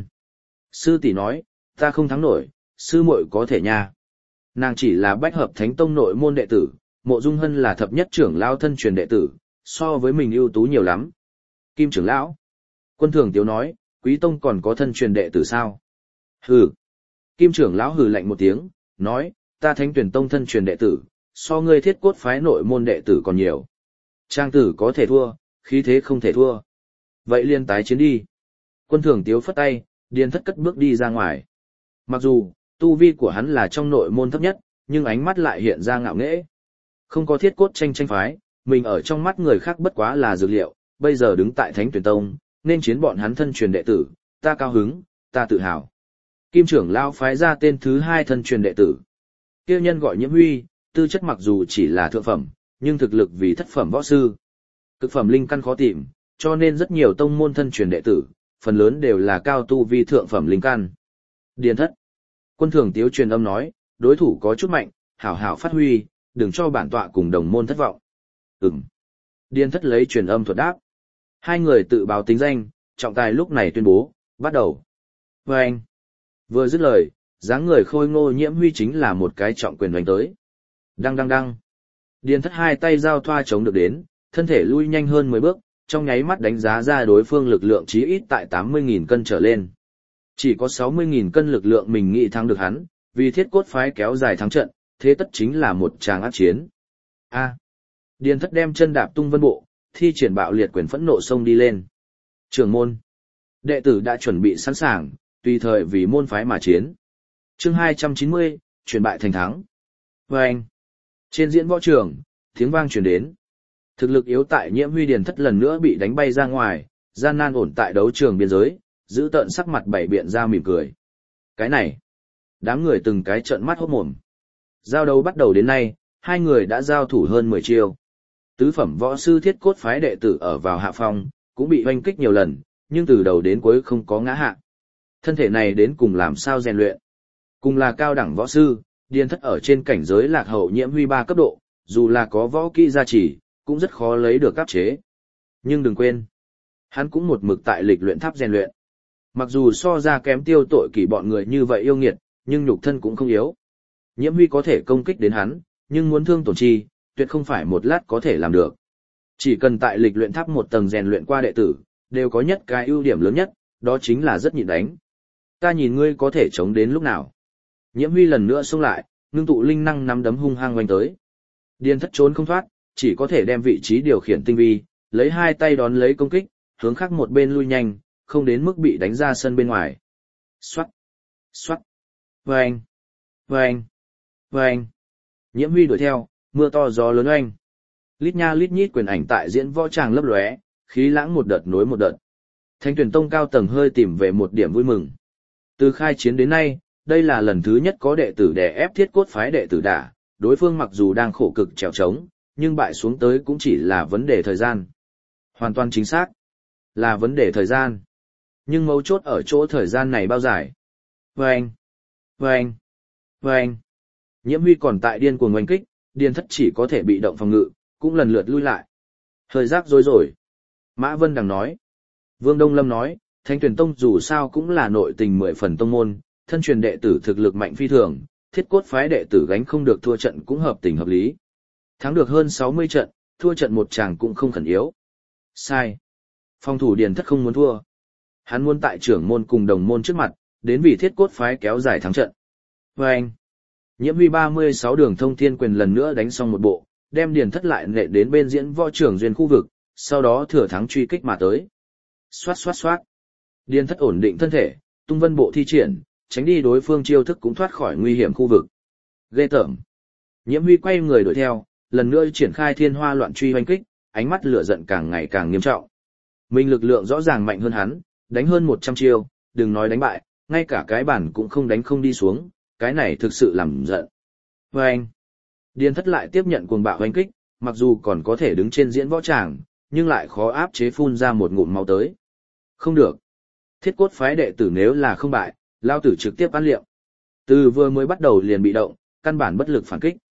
Sư tỷ nói, ta không thắng nổi, sư muội có thể nha. Nàng chỉ là bách hợp thánh tông nội môn đệ tử, Mộ Dung Hân là thập nhất trưởng lão thân truyền đệ tử, so với mình ưu tú nhiều lắm. Kim trưởng lão. Quân Thường Tiếu nói, Quý tông còn có thân truyền đệ tử sao? Hừ. Kim trưởng lão hừ lạnh một tiếng, nói, ta Thánh Tuyển tông thân truyền đệ tử, so ngươi Thiết Cốt phái nội môn đệ tử còn nhiều. Trang tử có thể thua, khí thế không thể thua. Vậy liên tái chiến đi. Quân Thường Tiếu phất tay, Điền Thất cất bước đi ra ngoài. Mặc dù, tu vi của hắn là trong nội môn thấp nhất, nhưng ánh mắt lại hiện ra ngạo nghễ. Không có Thiết Cốt tranh tranh phái, mình ở trong mắt người khác bất quá là dược liệu, bây giờ đứng tại Thánh Tuyển tông, nên chiến bọn hắn thân truyền đệ tử, ta cao hứng, ta tự hào. Kim trưởng lão phái ra tên thứ hai thân truyền đệ tử. Kêu nhân gọi Nhiễm Huy, tư chất mặc dù chỉ là thượng phẩm, nhưng thực lực vì thất phẩm võ sư. Cực phẩm linh căn khó tìm, cho nên rất nhiều tông môn thân truyền đệ tử, phần lớn đều là cao tu vi thượng phẩm linh căn. Điền Thất. Quân Thường Tiếu truyền âm nói, đối thủ có chút mạnh, hảo hảo phát huy, đừng cho bản tọa cùng đồng môn thất vọng. Ừm. Điền Thất lấy truyền âm thuật đáp. Hai người tự báo tính danh, trọng tài lúc này tuyên bố, bắt đầu. Và anh. Vừa dứt lời, dáng người khôi ngô Nhiễm Huy chính là một cái trọng quyền đánh tới. Đăng đăng đăng. Điền Thất hai tay giao thoa chống được đến, thân thể lui nhanh hơn mười bước, trong nháy mắt đánh giá ra đối phương lực lượng chí ít tại tám mươi nghìn cân trở lên. Chỉ có sáu mươi nghìn cân lực lượng mình nghĩ thắng được hắn, vì Thiết Cốt phái kéo dài thắng trận, thế tất chính là một tràng ác chiến. A. Điền Thất đem chân đạp tung vân bộ, thi triển bạo liệt quyền phẫn nộ xông đi lên. Trưởng môn. Đệ tử đã chuẩn bị sẵn sàng, tùy thời vì môn phái mà chiến. Chương hai trăm chín mươi, chuyển bại thành thắng. Và anh. Trên diễn võ trường, tiếng vang truyền đến. Thực lực yếu tại Nhiễm Huy Điền Thất lần nữa bị đánh bay ra ngoài, gian nan ổn tại đấu trường biên giới, giữ tợn sắc mặt bảy biện ra mỉm cười. Cái này, đám người từng cái trợn mắt hốt mồm. Giao đấu bắt đầu đến nay, hai người đã giao thủ hơn mười chiêu. Tứ phẩm võ sư Thiết Cốt phái đệ tử ở vào hạ phong, cũng bị oanh kích nhiều lần, nhưng từ đầu đến cuối không có ngã hạ. Thân thể này đến cùng làm sao rèn luyện? Cùng là cao đẳng võ sư, Điền Thất ở trên cảnh giới lạc hậu Nhiễm Huy ba cấp độ, dù là có võ kỹ gia trì, cũng rất khó lấy được áp chế. Nhưng đừng quên, hắn cũng một mực tại lịch luyện tháp rèn luyện. Mặc dù so ra kém tiêu tội kỷ bọn người như vậy yêu nghiệt, nhưng nhục thân cũng không yếu. Nhiễm Huy có thể công kích đến hắn, nhưng muốn thương tổn chi, tuyệt không phải một lát có thể làm được. Chỉ cần tại lịch luyện tháp một tầng rèn luyện qua đệ tử, đều có nhất cái ưu điểm lớn nhất, đó chính là rất nhịn đánh. Ta nhìn ngươi có thể chống đến lúc nào. Nhiễm Huy lần nữa xông lại, ngưng tụ linh năng nắm đấm hung hăng oanh tới. Điền Thất trốn không thoát, chỉ có thể đem vị trí điều khiển tinh vi, lấy hai tay đón lấy công kích, hướng khác một bên lui nhanh, không đến mức bị đánh ra sân bên ngoài. Xoát, xoát, vâng, vâng, vâng. Nhiễm Huy đuổi theo, mưa to gió lớn oanh. Lít nha lít nhít quyền ảnh tại diễn võ tràng lấp lóe, khí lãng một đợt nối một đợt. Thánh Tuyển tông cao tầng hơi tìm về một điểm vui mừng. Từ khai chiến đến nay, đây là lần thứ nhất có đệ tử đè ép Thiết Cốt phái đệ tử đả, đối phương mặc dù đang khổ cực trèo trống, nhưng bại xuống tới cũng chỉ là vấn đề thời gian. Hoàn toàn chính xác, là vấn đề thời gian. Nhưng mấu chốt ở chỗ thời gian này bao dài. Vâng, vâng, vâng. Nhiễm Huy còn tại điên cuồng oanh kích, Điền Thất chỉ có thể bị động phòng ngự, cũng lần lượt lui lại. Hơi rắc rối rồi. Mã Vân Đằng nói. Vương Đông Lâm nói, Thánh Tuyển tông dù sao cũng là nội tình mười phần tông môn, thân truyền đệ tử thực lực mạnh phi thường, Thiết Cốt phái đệ tử gánh không được thua trận cũng hợp tình hợp lý. Thắng được hơn sáu mươi trận, thua trận một chàng cũng không khẩn yếu. Sai. Phòng thủ Điền Thất không muốn thua. Hắn muốn tại trưởng môn cùng đồng môn trước mặt, đến vì Thiết Cốt phái kéo dài thắng trận. Và anh. Nhiễm Huy ba mươi sáu đường thông thiên quyền lần nữa đánh xong một bộ, đem Điền Thất lại nệ đến bên diễn võ trưởng duyên khu vực, sau đó thừa thắng truy kích mà tới. Xoát xoát xoát. Điền Thất ổn định thân thể, tung vân bộ thi triển, tránh đi đối phương chiêu thức cũng thoát khỏi nguy hiểm khu vực. Ghê tởm. Nhiễm Huy quay người đuổi theo, lần nữa triển khai thiên hoa loạn truy hoành kích, ánh mắt lửa giận càng ngày càng nghiêm trọng. Mình lực lượng rõ ràng mạnh hơn hắn, đánh hơn một trăm chiêu, đừng nói đánh bại, ngay cả cái bản cũng không đánh không đi xuống, cái này thực sự làm giận. Và anh. Điền Thất lại tiếp nhận cuồng bạo hoành kích, mặc dù còn có thể đứng trên diễn võ tràng, nhưng lại khó áp chế phun ra một ngụm máu tới. Không được. Thiết Cốt phái đệ tử nếu là không bại, lao tử trực tiếp ăn liệm. Từ vừa mới bắt đầu liền bị động, căn bản bất lực phản kích.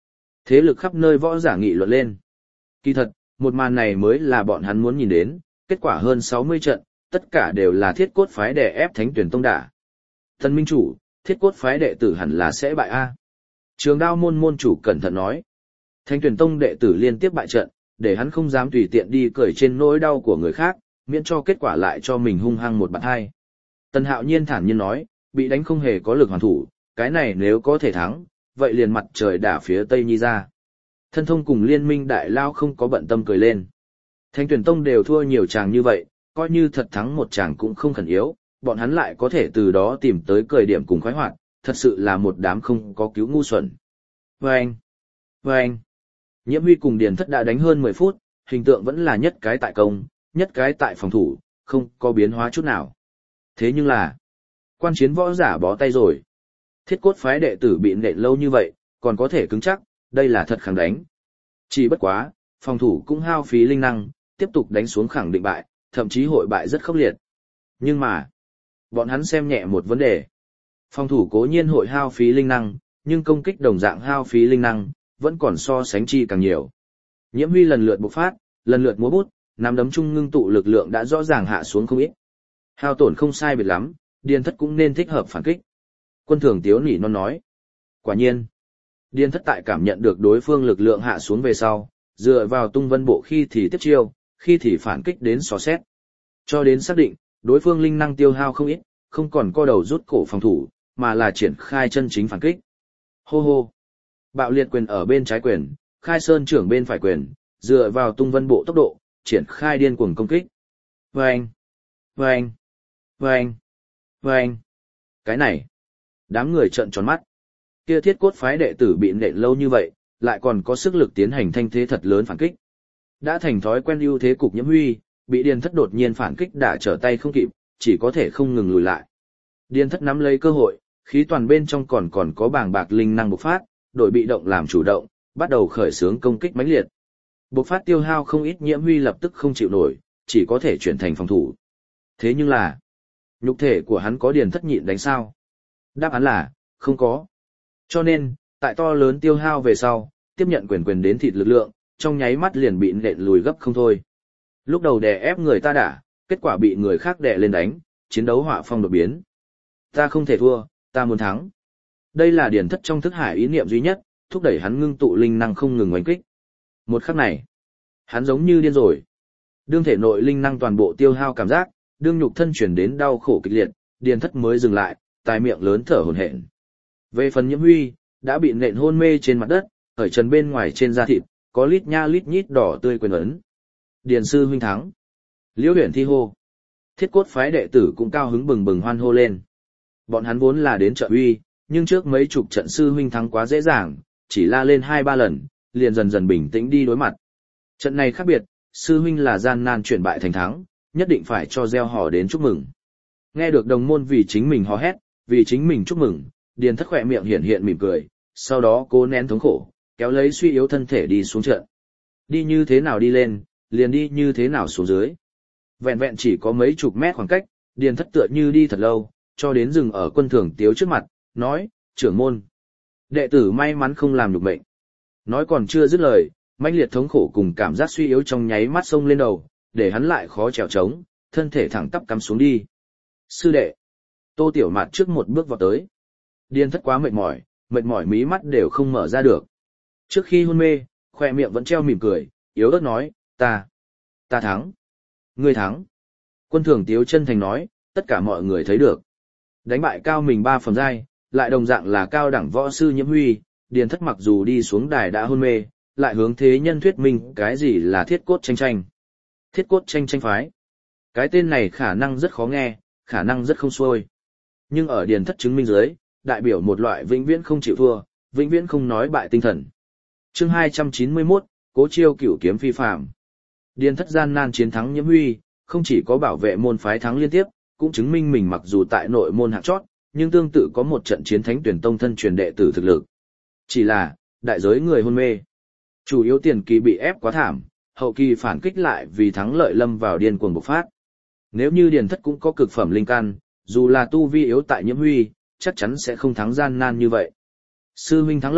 Thế lực khắp nơi võ giả nghị luận lên. Kỳ thật, một màn này mới là bọn hắn muốn nhìn đến, kết quả hơn sáu mươi trận, tất cả đều là thiết cốt phái đè ép thánh tuyển tông đả. Thần minh chủ, thiết cốt phái đệ tử hẳn là sẽ bại A. Trường đao môn môn chủ cẩn thận nói. Thánh tuyển tông đệ tử liên tiếp bại trận, để hắn không dám tùy tiện đi cười trên nỗi đau của người khác, miễn cho kết quả lại cho mình hung hăng một bạn hai. Tần Hạo Nhiên thản nhiên nói, bị đánh không hề có lực hoàn thủ, cái này nếu có thể thắng, vậy liền mặt trời đả phía Tây Nhi ra. Thân thông cùng liên minh đại lao không có bận tâm cười lên. Thánh tuyển tông đều thua nhiều chàng như vậy, coi như thật thắng một chàng cũng không khẩn yếu, bọn hắn lại có thể từ đó tìm tới cười điểm cùng khoái hoạt, thật sự là một đám không có cứu ngu xuẩn. Vâng! Vâng! Nhiễm Huy cùng Điền Thất đã đánh hơn mười phút, hình tượng vẫn là nhất cái tại công, nhất cái tại phòng thủ, không có biến hóa chút nào. Thế nhưng là, quan chiến võ giả bó tay rồi. Thiết cốt phái đệ tử bị nện lâu như vậy, còn có thể cứng chắc, đây là thật khẳng đánh. Chỉ bất quá, phòng thủ cũng hao phí linh năng, tiếp tục đánh xuống khẳng định bại, thậm chí hội bại rất khốc liệt. Nhưng mà, bọn hắn xem nhẹ một vấn đề. Phòng thủ cố nhiên hội hao phí linh năng, nhưng công kích đồng dạng hao phí linh năng, vẫn còn so sánh chi càng nhiều. Nhiễm Huy lần lượt bộc phát, lần lượt múa bút, nắm đấm chung ngưng tụ lực lượng đã rõ ràng hạ xuống không ít. Hao tổn không sai biệt lắm, Điền Thất cũng nên thích hợp phản kích. Quân Thường Tiếu nỉ non nói. Quả nhiên, Điền Thất tại cảm nhận được đối phương lực lượng hạ xuống về sau, dựa vào tung vân bộ khi thì tiếp chiêu, khi thì phản kích đến xò xét. Cho đến xác định, đối phương linh năng tiêu hao không ít, không còn co đầu rút cổ phòng thủ, mà là triển khai chân chính phản kích. Hô hô! Bạo liệt quyền ở bên trái quyền, khai sơn trưởng bên phải quyền, dựa vào tung vân bộ tốc độ, triển khai điên cuồng công kích. Vâng! Vâng! Vâng! Vâng! Cái này! Đám người trợn tròn mắt. Kia thiết cốt phái đệ tử bị nện lâu như vậy, lại còn có sức lực tiến hành thanh thế thật lớn phản kích. Đã thành thói quen ưu thế cục Nhiễm Huy, bị Điền Thất đột nhiên phản kích đã trở tay không kịp, chỉ có thể không ngừng lùi lại. Điền Thất nắm lấy cơ hội, khí toàn bên trong còn còn có bàng bạc linh năng bộc phát, đổi bị động làm chủ động, bắt đầu khởi xướng công kích mãnh liệt. Bộc phát tiêu hao không ít, Nhiễm Huy lập tức không chịu nổi, chỉ có thể chuyển thành phòng thủ. Thế nhưng là, nhục thể của hắn có Điền Thất nhịn đánh sao? Đáp án là, không có. Cho nên, tại to lớn tiêu hao về sau, tiếp nhận quyền quyền đến thịt lực lượng, trong nháy mắt liền bị nện lùi gấp không thôi. Lúc đầu đè ép người ta đả, kết quả bị người khác đè lên đánh, chiến đấu họa phong đột biến. Ta không thể thua, ta muốn thắng. Đây là Điền Thất trong thức hải ý niệm duy nhất, thúc đẩy hắn ngưng tụ linh năng không ngừng oanh kích. Một khắc này, hắn giống như điên rồi. Đương thể nội linh năng toàn bộ tiêu hao cảm giác, đương nhục thân chuyển đến đau khổ kịch liệt, Điền Thất mới dừng lại, tai miệng lớn thở hổn hển. Về phần Nhiễm Huy, đã bị nện hôn mê trên mặt đất, ở trần bên ngoài trên da thịt, có lít nha lít nhít đỏ tươi quyền ấn. Điền sư huynh thắng. Liễu Huyền thi hô. Thiết cốt phái đệ tử cũng cao hứng bừng bừng hoan hô lên. Bọn hắn vốn là đến trợ uy, nhưng trước mấy chục trận sư huynh thắng quá dễ dàng, chỉ la lên hai ba lần, liền dần dần bình tĩnh đi đối mặt. Trận này khác biệt, sư huynh là gian nan chuyển bại thành thắng, nhất định phải cho gieo hò đến chúc mừng. Nghe được đồng môn vì chính mình hò hét, vì chính mình chúc mừng, Điền Thất khỏe miệng hiện hiện mỉm cười, sau đó cố nén thống khổ, kéo lấy suy yếu thân thể đi xuống trận. Đi như thế nào đi lên, liền đi như thế nào xuống dưới. Vẹn vẹn chỉ có mấy chục mét khoảng cách, Điền Thất tựa như đi thật lâu, cho đến dừng ở Quân Thường Tiếu trước mặt, nói, trưởng môn. Đệ tử may mắn không làm nhục mệnh. Nói còn chưa dứt lời, mãnh liệt thống khổ cùng cảm giác suy yếu trong nháy mắt xông lên đầu, để hắn lại khó trèo trống, thân thể thẳng tắp cắm xuống đi. Sư đệ. Tô Tiểu Mạt trước một bước vào tới. Điền Thất quá mệt mỏi, mệt mỏi mí mắt đều không mở ra được. Trước khi hôn mê, khoe miệng vẫn treo mỉm cười, yếu ớt nói, ta, ta thắng. Ngươi thắng. Quân Thường Tiếu chân thành nói, tất cả mọi người thấy được. Đánh bại cao mình ba phẩm giai, lại đồng dạng là cao đẳng võ sư Nhiễm Huy, Điền Thất mặc dù đi xuống đài đã hôn mê, lại hướng thế nhân thuyết minh cái gì là thiết cốt tranh tranh. Thiết cốt tranh tranh phái. Cái tên này khả năng rất khó nghe, khả năng rất không xuôi. Nhưng ở Điền Thất chứng minh dưới, đại biểu một loại vĩnh viễn không chịu thua, vĩnh viễn không nói bại tinh thần. Chương hai trăm chín mươi mốt, Cố Chiêu Cửu kiếm phi phàm. Điền Thất gian nan chiến thắng Nhiễm Huy, không chỉ có bảo vệ môn phái thắng liên tiếp, cũng chứng minh mình mặc dù tại nội môn hạng chót, nhưng tương tự có một trận chiến thánh tuyển tông thân truyền đệ tử thực lực. Chỉ là, đại giới người hôn mê. Chủ yếu tiền kỳ bị ép quá thảm, hậu kỳ phản kích lại vì thắng lợi lâm vào điên cuồng bộc phát. Nếu như Điền Thất cũng có cực phẩm linh căn, dù là tu vi yếu tại Nhiễm Huy, chắc chắn sẽ không thắng gian nan như vậy. Sư huynh thắng lợi,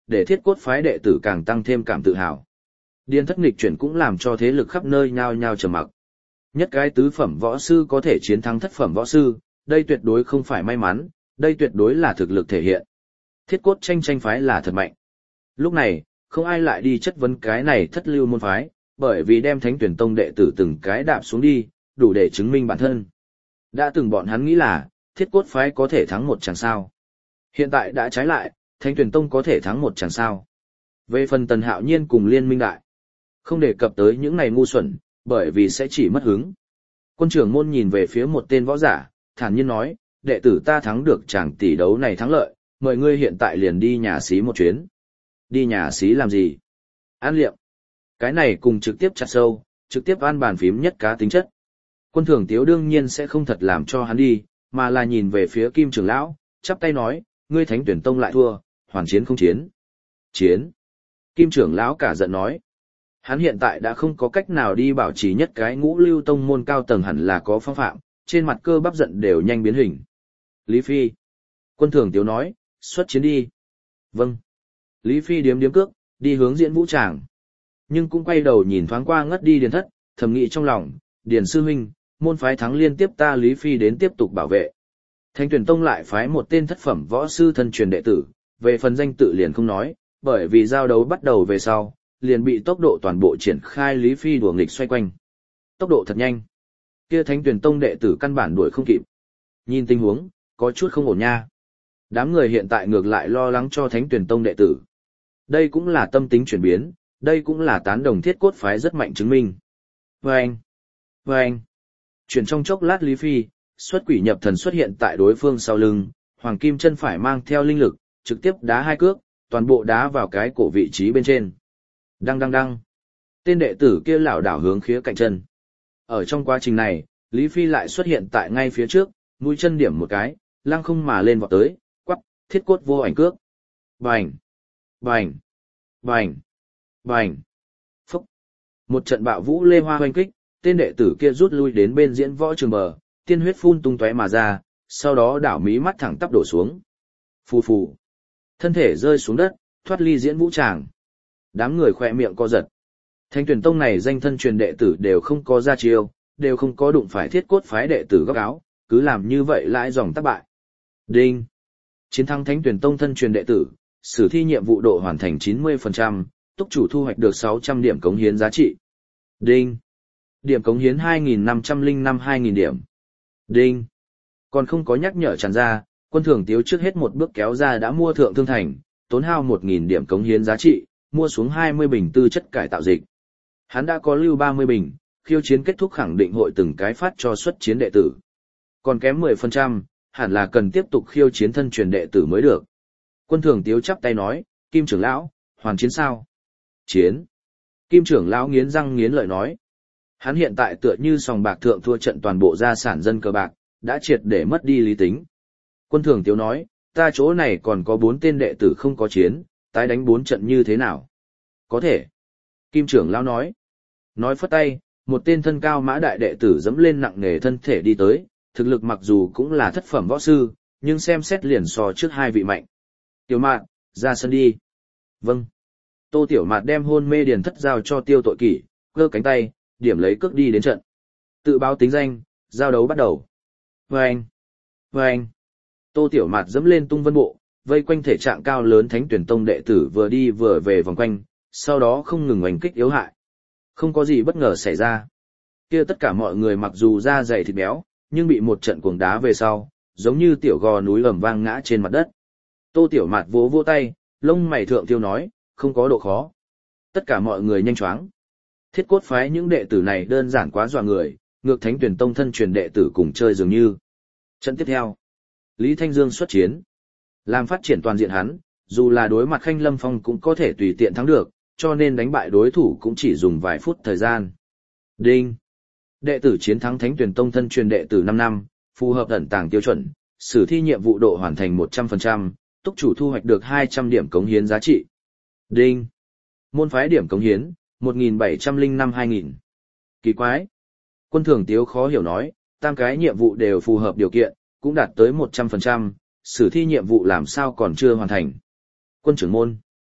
để thiết cốt phái đệ tử càng tăng thêm cảm tự hào. Điền thất nghịch chuyển cũng làm cho thế lực khắp nơi nhao nhao trầm mặc. Nhất cái tứ phẩm võ sư có thể chiến thắng thất phẩm võ sư, đây tuyệt đối không phải may mắn, đây tuyệt đối là thực lực thể hiện. Thiết cốt tranh tranh phái là thật mạnh. Lúc này, không ai lại đi chất vấn cái này thất lưu môn phái, bởi vì đem Thánh Tuyển Tông đệ tử từng cái đạp xuống đi, đủ để chứng minh bản thân. Đã từng bọn hắn nghĩ là, thiết cốt phái có thể thắng một chàng sao. Hiện tại đã trái lại, Thánh Tuyển Tông có thể thắng một chàng sao. Về phần Tần Hạo Nhiên cùng Liên Minh Đại, không đề cập tới những này ngu xuẩn, bởi vì sẽ chỉ mất hứng. Quân trưởng môn nhìn về phía một tên võ giả, thản nhiên nói, đệ tử ta thắng được chàng tỷ đấu này thắng lợi, mời ngươi hiện tại liền đi nhà xí một chuyến. Đi nhà xí làm gì? An liệm. Cái này cùng trực tiếp chặt sâu, trực tiếp an bàn phím nhất cá tính chất. Quân Thường Tiếu đương nhiên sẽ không thật làm cho hắn đi, mà là nhìn về phía Kim trưởng lão, chắp tay nói, ngươi Thánh Tuyển Tông lại thua, hoàn chiến không chiến. Chiến. Kim trưởng lão cả giận nói. Hắn hiện tại đã không có cách nào đi bảo trì nhất cái ngũ lưu tông môn cao tầng hẳn là có phong phạm, trên mặt cơ bắp giận đều nhanh biến hình. Lý Phi. Quân Thường Tiếu nói, xuất chiến đi. Vâng. Lý Phi điếm điếm cước, đi hướng diễn vũ tràng. Nhưng cũng quay đầu nhìn thoáng qua ngất đi Điền Thất, thầm nghĩ trong lòng, Điền sư huynh, môn phái thắng liên tiếp ta Lý Phi đến tiếp tục bảo vệ. Thánh Tuyển Tông lại phái một tên thất phẩm võ sư thân truyền đệ tử, về phần danh tự liền không nói, bởi vì giao đấu bắt đầu về sau, liền bị tốc độ toàn bộ triển khai Lý Phi đùa nghịch xoay quanh. Tốc độ thật nhanh. Kia Thánh Tuyển Tông đệ tử căn bản đuổi không kịp. Nhìn tình huống, có chút không ổn nha. Đám người hiện tại ngược lại lo lắng cho Thánh Tuyển Tông đệ tử. Đây cũng là tâm tính chuyển biến, đây cũng là tán đồng thiết cốt phái rất mạnh chứng minh. Vâng! Vâng! Chuyển trong chốc lát Lý Phi, xuất quỷ nhập thần xuất hiện tại đối phương sau lưng, Hoàng Kim chân phải mang theo linh lực, trực tiếp đá hai cước, toàn bộ đá vào cái cổ vị trí bên trên. Đăng đăng đăng! Tên đệ tử kia lảo đảo hướng khía cạnh chân. Ở trong quá trình này, Lý Phi lại xuất hiện tại ngay phía trước, mũi chân điểm một cái, lăng không mà lên vọt tới, quắc, thiết cốt vô ảnh cước. Bành! Bành! Bành! Bành! Phúc! Một trận bạo vũ lê hoa hoanh kích, tên đệ tử kia rút lui đến bên diễn võ trường bờ, tiên huyết phun tung tóe mà ra, sau đó đảo mí mắt thẳng tắp đổ xuống. Phù phù! Thân thể rơi xuống đất, thoát ly diễn vũ tràng. Đám người khỏe miệng co giật. Thánh Tuyển Tông này danh thân truyền đệ tử đều không có ra chiêu, đều không có đụng phải thiết cốt phái đệ tử góc áo, cứ làm như vậy lãi dòng tác bại. Đinh! Chiến thắng Thánh Tuyển Tông thân truyền đệ tử, sử thi nhiệm vụ độ hoàn thành chín mươi phần trăm, túc chủ thu hoạch được sáu trăm điểm cống hiến giá trị. Đinh! Điểm cống hiến hai nghìn năm trăm lẻ năm hai nghìn điểm. Đinh! Còn không có nhắc nhở tràn ra, Quân Thường Tiếu trước hết một bước kéo ra đã mua thượng thương thành, tốn hao một nghìn điểm cống hiến giá trị, mua xuống hai mươi bình tư chất cải tạo dịch. Hắn đã có lưu ba mươi bình, khiêu chiến kết thúc khẳng định hội từng cái phát cho xuất chiến đệ tử. Còn kém mười phần trăm, hẳn là cần tiếp tục khiêu chiến thân truyền đệ tử mới được. Quân Thường Tiếu chắp tay nói, Kim trưởng lão, hoàn chiến sao? Chiến. Kim trưởng lão nghiến răng nghiến lợi nói. Hắn hiện tại tựa như sòng bạc thượng thua trận toàn bộ gia sản dân cờ bạc, đã triệt để mất đi lý tính. Quân Thường Tiếu nói, ta chỗ này còn có bốn tên đệ tử không có chiến, tái đánh bốn trận như thế nào? Có thể. Kim trưởng lão nói. Nói phất tay, một tên thân cao mã đại đệ tử dẫm lên nặng nề thân thể đi tới, thực lực mặc dù cũng là thất phẩm võ sư, nhưng xem xét liền so trước hai vị mạnh. Tiểu Mạt, ra sân đi. Vâng. Tô Tiểu Mạt đem hôn mê Điền Thất giao cho Tiêu Tội Kỷ, cơ cánh tay, điểm lấy cước đi đến trận. Tự báo tính danh, giao đấu bắt đầu. Vâng. Vâng. Tô Tiểu Mạt dẫm lên tung vân bộ, vây quanh thể trạng cao lớn Thánh Tuyển Tông đệ tử vừa đi vừa về vòng quanh, sau đó không ngừng oanh kích yếu hại. Không có gì bất ngờ xảy ra. Kia tất cả mọi người mặc dù da dày thịt béo, nhưng bị một trận cuồng đá về sau, giống như tiểu gò núi ầm vang ngã trên mặt đất. Tô Tiểu Mạt vỗ vỗ tay, lông mày thượng tiêu nói, không có độ khó. Tất cả mọi người nhanh choáng. Thiết cốt phái những đệ tử này đơn giản quá dọa người, ngược Thánh Tuyển Tông thân truyền đệ tử cùng chơi dường như. Trận tiếp theo, Lý Thanh Dương xuất chiến. Làm phát triển toàn diện hắn, dù là đối mặt Khanh Lâm Phong cũng có thể tùy tiện thắng được, cho nên đánh bại đối thủ cũng chỉ dùng vài phút thời gian. Đinh! Đệ tử chiến thắng Thánh Tuyển Tông thân truyền đệ tử năm năm, phù hợp ẩn tàng tiêu chuẩn, sử thi nhiệm vụ độ hoàn thành một trăm phần trăm, túc chủ thu hoạch được hai trăm điểm cống hiến giá trị. Đinh! Môn phái điểm cống hiến, một nghìn bảy trăm lẻ năm hai nghìn. Kỳ quái! Quân Thường Tiếu khó hiểu nói, tam cái nhiệm vụ đều phù hợp điều kiện, cũng đạt tới một trăm phần trăm, sử thi nhiệm vụ làm sao còn chưa hoàn thành. Quân trưởng môn!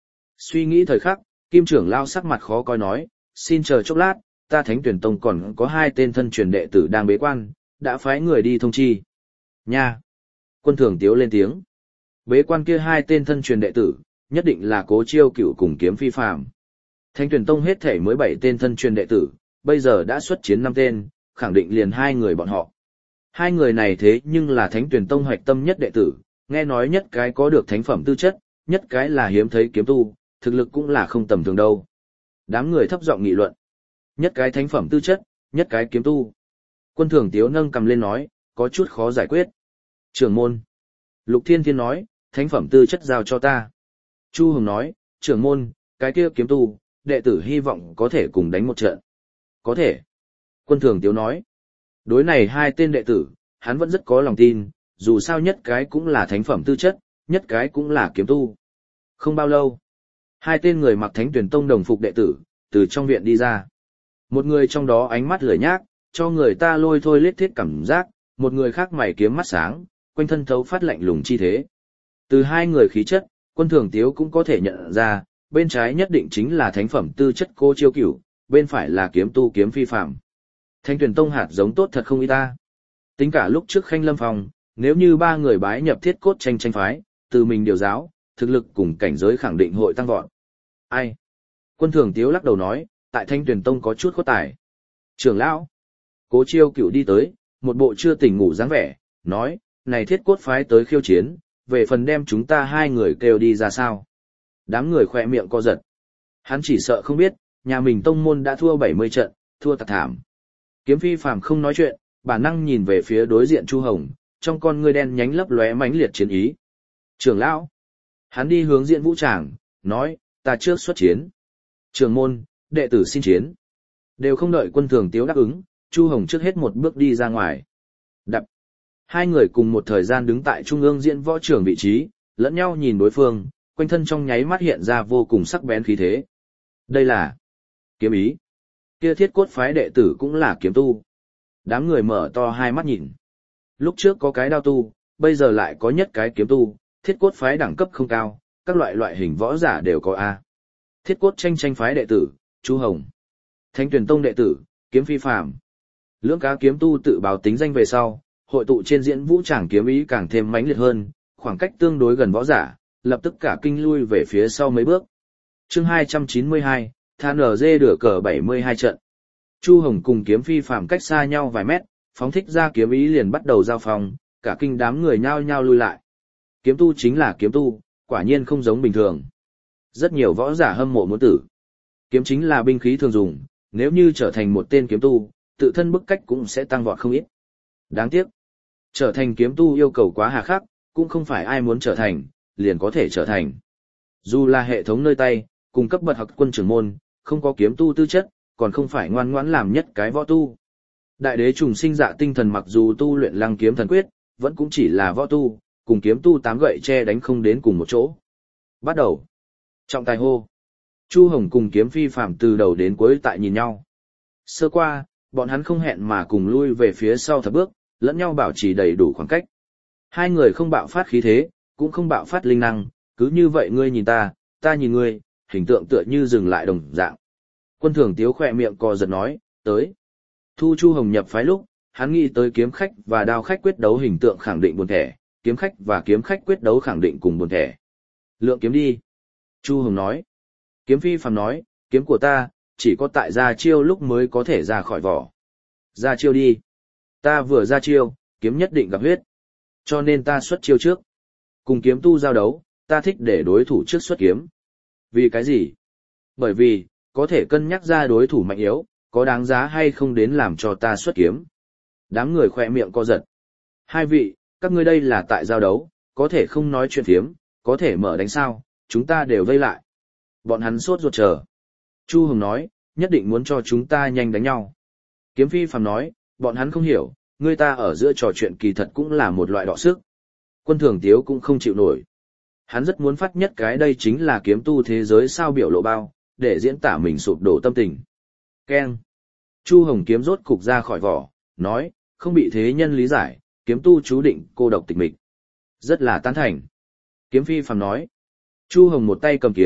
Suy nghĩ thời khắc, Kim trưởng lao sắc mặt khó coi nói, xin chờ chốc lát, ta Thánh Tuyển Tông còn có hai tên thân truyền đệ tử đang bế quan, đã phái người đi thông chi. Nha! Quân Thường Tiếu lên tiếng. Bế quan kia hai tên thân truyền đệ tử, nhất định là Cố Chiêu Cửu cùng Kiếm Phi Phàm. Thánh Tuyển Tông hết thể mới bảy tên thân truyền đệ tử, bây giờ đã xuất chiến năm tên, khẳng định liền hai người bọn họ. Hai người này thế nhưng là Thánh Tuyển Tông hoạch tâm nhất đệ tử, nghe nói nhất cái có được thánh phẩm tư chất, nhất cái là hiếm thấy kiếm tu, thực lực cũng là không tầm thường đâu. Đám người thấp giọng nghị luận. Nhất cái thánh phẩm tư chất, nhất cái kiếm tu. Quân Thường Tiếu nâng cầm lên nói, có chút khó giải quyết. Trưởng môn. Lục Thiên Thiên nói, thánh phẩm tư chất giao cho ta. Chu Hồng nói, trưởng môn, cái kia kiếm tu, đệ tử hy vọng có thể cùng đánh một trận. Có thể. Quân Thường Tiếu nói. Đối này hai tên đệ tử, hắn vẫn rất có lòng tin, dù sao nhất cái cũng là thánh phẩm tư chất, nhất cái cũng là kiếm tu. Không bao lâu, hai tên người mặc Thánh Tuyển Tông đồng phục đệ tử, từ trong viện đi ra. Một người trong đó ánh mắt lửa nhác, cho người ta lôi thôi lết thiết cảm giác, một người khác mày kiếm mắt sáng, quanh thân thấu phát lạnh lùng chi thế. Từ hai người khí chất, Quân Thường Tiếu cũng có thể nhận ra, bên trái nhất định chính là thánh phẩm tư chất Cố Chiêu Cửu, bên phải là kiếm tu Kiếm Phi Phàm. Thánh Tuyển Tông hạt giống tốt thật không ít ta. Tính cả lúc trước Khanh Lâm Phong, nếu như ba người bái nhập Thiết Cốt tranh tranh phái, từ mình điều giáo, thực lực cùng cảnh giới khẳng định hội tăng vọt. Ai? Quân Thường Tiếu lắc đầu nói, tại Thanh Tuyển Tông có chút có tài. Trưởng lão. Cố Chiêu Cửu đi tới, một bộ chưa tỉnh ngủ dáng vẻ, nói, này Thiết Cốt phái tới khiêu chiến, về phần đem chúng ta hai người kêu đi ra sao. Đám người khỏe miệng co giật. Hắn chỉ sợ không biết, nhà mình tông môn đã thua bảy mươi trận, thua tạc thảm. Kiếm Phi Phàm không nói chuyện, bản năng nhìn về phía đối diện Chu Hồng, trong con ngươi đen nhánh lấp lóe mãnh liệt chiến ý. Trưởng lão. Hắn đi hướng diện Vũ Tràng, nói, ta trước xuất chiến. Trưởng môn, đệ tử xin chiến. Đều không đợi Quân Thường Tiếu đáp ứng, Chu Hồng trước hết một bước đi ra ngoài. Đập. Hai người cùng một thời gian đứng tại trung ương diễn võ trường vị trí, lẫn nhau nhìn đối phương, quanh thân trong nháy mắt hiện ra vô cùng sắc bén khí thế. Đây là kiếm ý. Kia Thiết Cốt phái đệ tử cũng là kiếm tu. Đám người mở to hai mắt nhìn. Lúc trước có cái đao tu, bây giờ lại có nhất cái kiếm tu, Thiết Cốt phái đẳng cấp không cao, các loại loại hình võ giả đều có A. Thiết Cốt tranh tranh phái đệ tử, Chu Hồng. Thánh Tuyển Tông đệ tử, Kiếm Phi Phàm. Lưỡng cá kiếm tu tự báo tính danh về sau, hội tụ trên diễn vũ tràng kiếm ý càng thêm mãnh liệt hơn, khoảng cách tương đối gần võ giả, lập tức cả kinh lui về phía sau mấy bước. Chương hai trăm chín mươi hai, Than ở dê đửa cờ bảy mươi hai trận. Chu Hồng cùng Kiếm Phi Phàm cách xa nhau vài mét, phóng thích ra kiếm ý liền bắt đầu giao phòng, cả kinh đám người nhao nhao lui lại. Kiếm tu chính là kiếm tu, quả nhiên không giống bình thường. Rất nhiều võ giả hâm mộ muốn tử. Kiếm chính là binh khí thường dùng, nếu như trở thành một tên kiếm tu, tự thân bức cách cũng sẽ tăng vọt không ít. Đáng tiếc, trở thành kiếm tu yêu cầu quá hà khắc, cũng không phải ai muốn trở thành, liền có thể trở thành. Dù là hệ thống nơi tay, cùng cấp bậc học quân trưởng môn, không có kiếm tu tư chất, còn không phải ngoan ngoãn làm nhất cái võ tu. Đại đế trùng sinh dạ tinh thần mặc dù tu luyện Lăng Kiếm Thần Quyết, vẫn cũng chỉ là võ tu, cùng kiếm tu tám gậy che đánh không đến cùng một chỗ. Bắt đầu. Trọng tài hô. Chu Hồng cùng Kiếm Phi Phàm từ đầu đến cuối tại nhìn nhau. Sơ qua, bọn hắn không hẹn mà cùng lui về phía sau thập bước, lẫn nhau bảo trì đầy đủ khoảng cách. Hai người không bạo phát khí thế, cũng không bạo phát linh năng, cứ như vậy ngươi nhìn ta, ta nhìn ngươi, hình tượng tựa như dừng lại đồng dạng. Quân Thường Tiếu khỏe miệng co giật nói, tới. Thu Chu Hồng nhập phái lúc, hắn nghĩ tới kiếm khách và đao khách quyết đấu hình tượng khẳng định buồn thẻ, kiếm khách và kiếm khách quyết đấu khẳng định cùng buồn thẻ. Lượng kiếm đi. Chu Hồng nói. Kiếm Phi Phàm nói, kiếm của ta, chỉ có tại ra chiêu lúc mới có thể ra khỏi vỏ. Ra chiêu đi. Ta vừa ra chiêu, kiếm nhất định gặp huyết. Cho nên ta xuất chiêu trước. Cùng kiếm tu giao đấu, ta thích để đối thủ trước xuất kiếm. Vì cái gì? Bởi vì, có thể cân nhắc ra đối thủ mạnh yếu, có đáng giá hay không đến làm cho ta xuất kiếm. Đám người khỏe miệng co giật. Hai vị, các ngươi đây là tại giao đấu, có thể không nói chuyện phiếm, có thể mở đánh sao, chúng ta đều vây lại. Bọn hắn sốt ruột chờ. Chu Hồng nói, nhất định muốn cho chúng ta nhanh đánh nhau. Kiếm Phi Phàm nói, bọn hắn không hiểu, người ta ở giữa trò chuyện kỳ thật cũng là một loại đọ sức. Quân Thường Tiếu cũng không chịu nổi. Hắn rất muốn phát nhất cái đây chính là kiếm tu thế giới sao biểu lộ bao, để diễn tả mình sụp đổ tâm tình. Keng. Chu Hồng kiếm rốt cục ra khỏi vỏ, nói, không bị thế nhân lý giải, kiếm tu chú định cô độc tịch mịch. Rất là tán thành. Kiếm Phi Phàm nói. Chu Hồng một tay cầm kiếm,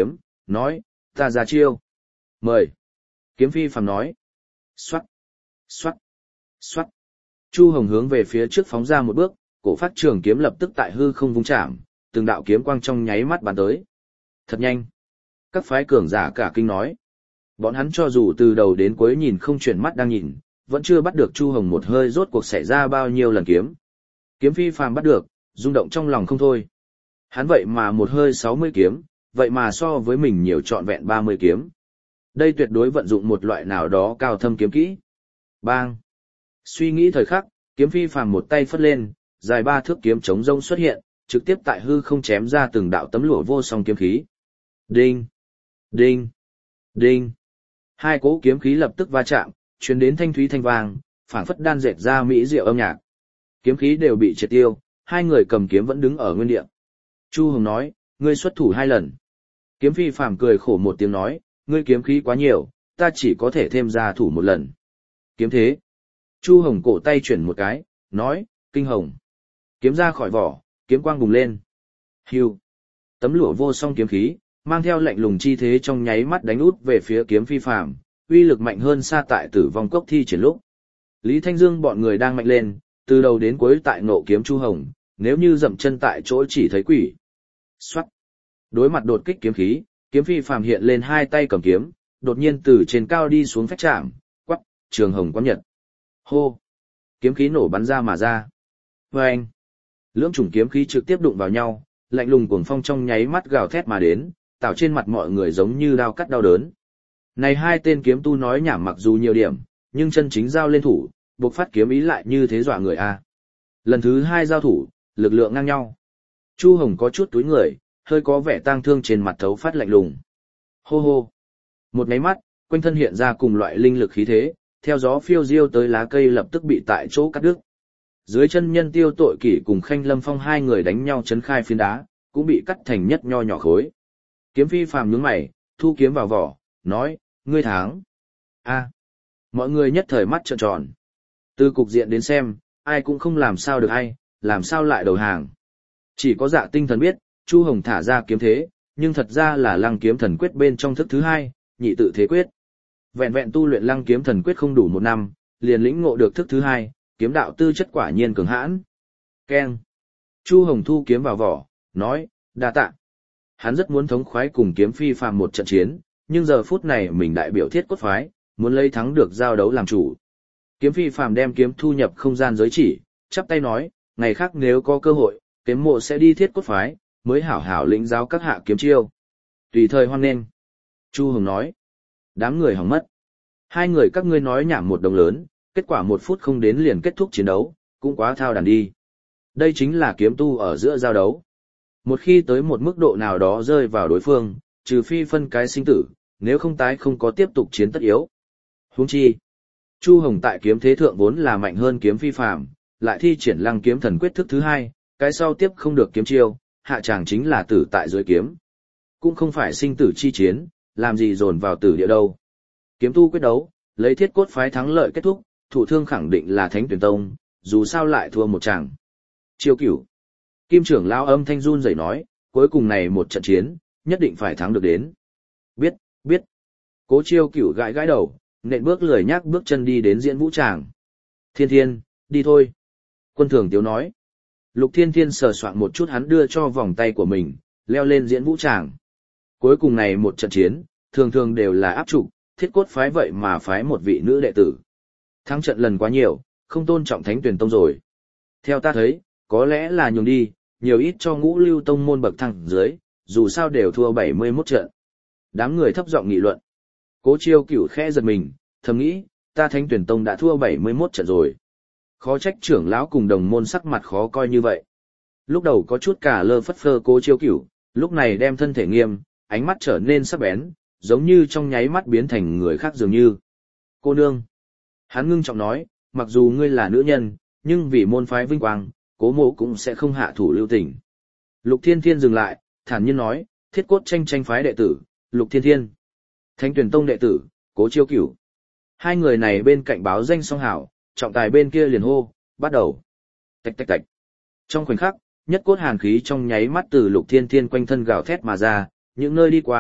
nói, ta ra chiêu. Mời. Kiếm phi phàm nói. Xoát, xoát, xoát. Chu Hồng hướng về phía trước phóng ra một bước, cổ phát trường kiếm lập tức tại hư không vung chạm, từng đạo kiếm quang trong nháy mắt bắn tới. Thật nhanh. Các phái cường giả cả kinh nói. Bọn hắn cho dù từ đầu đến cuối nhìn không chuyển mắt đang nhìn, vẫn chưa bắt được Chu Hồng một hơi rốt cuộc xảy ra bao nhiêu lần kiếm. Kiếm phi phàm bắt được, rung động trong lòng không thôi. Hắn vậy mà một hơi sáu mươi kiếm, vậy mà so với mình nhiều trọn vẹn ba mươi kiếm. Đây tuyệt đối vận dụng một loại nào đó cao thâm kiếm kỹ. Bang! Suy nghĩ thời khắc, kiếm phi phàm một tay phất lên, dài ba thước kiếm chống rông xuất hiện, trực tiếp tại hư không chém ra từng đạo tấm lụa vô song kiếm khí. Đinh! Đinh! Đinh! Hai cỗ kiếm khí lập tức va chạm, truyền đến thanh thúy thanh vang, phảng phất đan dệt ra mỹ diệu âm nhạc. Kiếm khí đều bị triệt tiêu, hai người cầm kiếm vẫn đứng ở nguyên địa. Chu Hồng nói, ngươi xuất thủ hai lần. Kiếm phi phàm cười khổ một tiếng nói, ngươi kiếm khí quá nhiều, ta chỉ có thể thêm ra thủ một lần. Kiếm thế. Chu Hồng cổ tay chuyển một cái, nói, kinh hồng. Kiếm ra khỏi vỏ, kiếm quang bùng lên. Hưu. Tấm lụa vô song kiếm khí, mang theo lạnh lùng chi thế trong nháy mắt đánh út về phía kiếm phi phàm, uy lực mạnh hơn xa tại tử vong cốc thi triển lúc. Lý Thanh Dương bọn người đang mạnh lên, từ đầu đến cuối tại ngộ kiếm Chu Hồng, nếu như dậm chân tại chỗ chỉ thấy quỷ. Xoát. Đối mặt đột kích kiếm khí, kiếm phi phàm hiện lên hai tay cầm kiếm, đột nhiên từ trên cao đi xuống phách chạm, quắc, trường hồng quán nhật. Hô. Kiếm khí nổ bắn ra mà ra. Vâng. Lưỡng chủng kiếm khí trực tiếp đụng vào nhau, lạnh lùng cuồng phong trong nháy mắt gào thét mà đến, tạo trên mặt mọi người giống như đao cắt đau đớn. Này hai tên kiếm tu nói nhảm mặc dù nhiều điểm, nhưng chân chính giao lên thủ, buộc phát kiếm ý lại như thế dọa người a. Lần thứ hai giao thủ, lực lượng ngang nhau. Chu Hồng có chút túi người, hơi có vẻ tang thương trên mặt thấu phát lạnh lùng. Hô hô. Một máy mắt, quanh thân hiện ra cùng loại linh lực khí thế, theo gió phiêu diêu tới lá cây lập tức bị tại chỗ cắt đứt. Dưới chân nhân Tiêu Tội Kỷ cùng Khanh Lâm Phong hai người đánh nhau chấn khai phiến đá, cũng bị cắt thành nhất nho nhỏ khối. Kiếm phi phàm nhướng mày, thu kiếm vào vỏ, nói, ngươi thắng. A. Mọi người nhất thời mắt trợn tròn. Từ cục diện đến xem, ai cũng không làm sao được ai, làm sao lại đầu hàng. Chỉ có Dạ Tinh Thần biết, Chu Hồng thả ra kiếm thế, nhưng thật ra là Lăng Kiếm Thần Quyết bên trong thức thứ hai, nhị tự thế quyết. Vẹn vẹn tu luyện Lăng Kiếm Thần Quyết không đủ một năm, liền lĩnh ngộ được thức thứ hai, kiếm đạo tư chất quả nhiên cường hãn. Keng. Chu Hồng thu kiếm vào vỏ, nói, đa tạ. Hắn rất muốn thống khoái cùng kiếm phi phàm một trận chiến, nhưng giờ phút này mình đại biểu thiết cốt phái, muốn lấy thắng được giao đấu làm chủ. Kiếm phi phàm đem kiếm thu nhập không gian giới chỉ, chắp tay nói, ngày khác nếu có cơ hội, kiếm mộ sẽ đi thiết cốt phái, mới hảo hảo lĩnh giáo các hạ kiếm chiêu. Tùy thời hoan nghênh. Chu Hồng nói. Đám người hỏng mất. Hai người các ngươi nói nhảm một đồng lớn, kết quả một phút không đến liền kết thúc chiến đấu, cũng quá thao đàn đi. Đây chính là kiếm tu ở giữa giao đấu. Một khi tới một mức độ nào đó rơi vào đối phương, trừ phi phân cái sinh tử, nếu không tái không có tiếp tục chiến tất yếu. Huống chi, Chu Hồng tại kiếm thế thượng vốn là mạnh hơn kiếm phi phàm, lại thi triển Lăng Kiếm Thần Quyết thức thứ hai, cái sau tiếp không được kiếm chiêu, hạ tràng chính là tử tại dưới kiếm. Cũng không phải sinh tử chi chiến, làm gì dồn vào tử địa đâu. Kiếm tu quyết đấu, lấy thiết cốt phái thắng lợi kết thúc, thủ thương khẳng định là Thánh Tuyển Tông, dù sao lại thua một chàng. Chiêu cửu. Kim trưởng lão âm thanh run rẩy nói, cuối cùng này một trận chiến, nhất định phải thắng được đến. Biết, biết. Cố Chiêu cửu gãi gãi đầu, nện bước lười nhác bước chân đi đến diễn vũ tràng. Thiên Thiên, đi thôi. Quân Thường Tiếu nói. Lục Thiên Thiên sờ soạn một chút hắn đưa cho vòng tay của mình, leo lên diễn vũ tràng. Cuối cùng này một trận chiến, thường thường đều là áp trục, thiết cốt phái vậy mà phái một vị nữ đệ tử. Thắng trận lần quá nhiều, không tôn trọng Thánh Tuyển Tông rồi. Theo ta thấy, có lẽ là nhường đi, nhiều ít cho Ngũ Lưu Tông môn bậc thang dưới, dù sao đều thua bảy mươi mốt trận. Đám người thấp giọng nghị luận. Cố Chiêu cửu khẽ giật mình, thầm nghĩ, ta Thánh Tuyển Tông đã thua bảy mươi mốt trận rồi. Khó trách trưởng lão cùng đồng môn sắc mặt khó coi như vậy. Lúc đầu có chút cả lơ phất phơ Cố Chiêu cửu, lúc này đem thân thể nghiêm, ánh mắt trở nên sắc bén, giống như trong nháy mắt biến thành người khác dường như. Cô nương. Hắn ngưng trọng nói, mặc dù ngươi là nữ nhân, nhưng vì môn phái vinh quang, Cố mộ cũng sẽ không hạ thủ lưu tình. Lục Thiên Thiên dừng lại, thản nhiên nói, thiết cốt tranh tranh phái đệ tử, Lục Thiên Thiên. Thánh Tuyển Tông đệ tử, Cố Chiêu cửu. Hai người này bên cạnh báo danh song hảo, trọng tài bên kia liền hô, bắt đầu. Tạch tạch tạch. Trong khoảnh khắc, nhất cốt hàn khí trong nháy mắt từ Lục Thiên Thiên quanh thân gào thét mà ra, những nơi đi qua,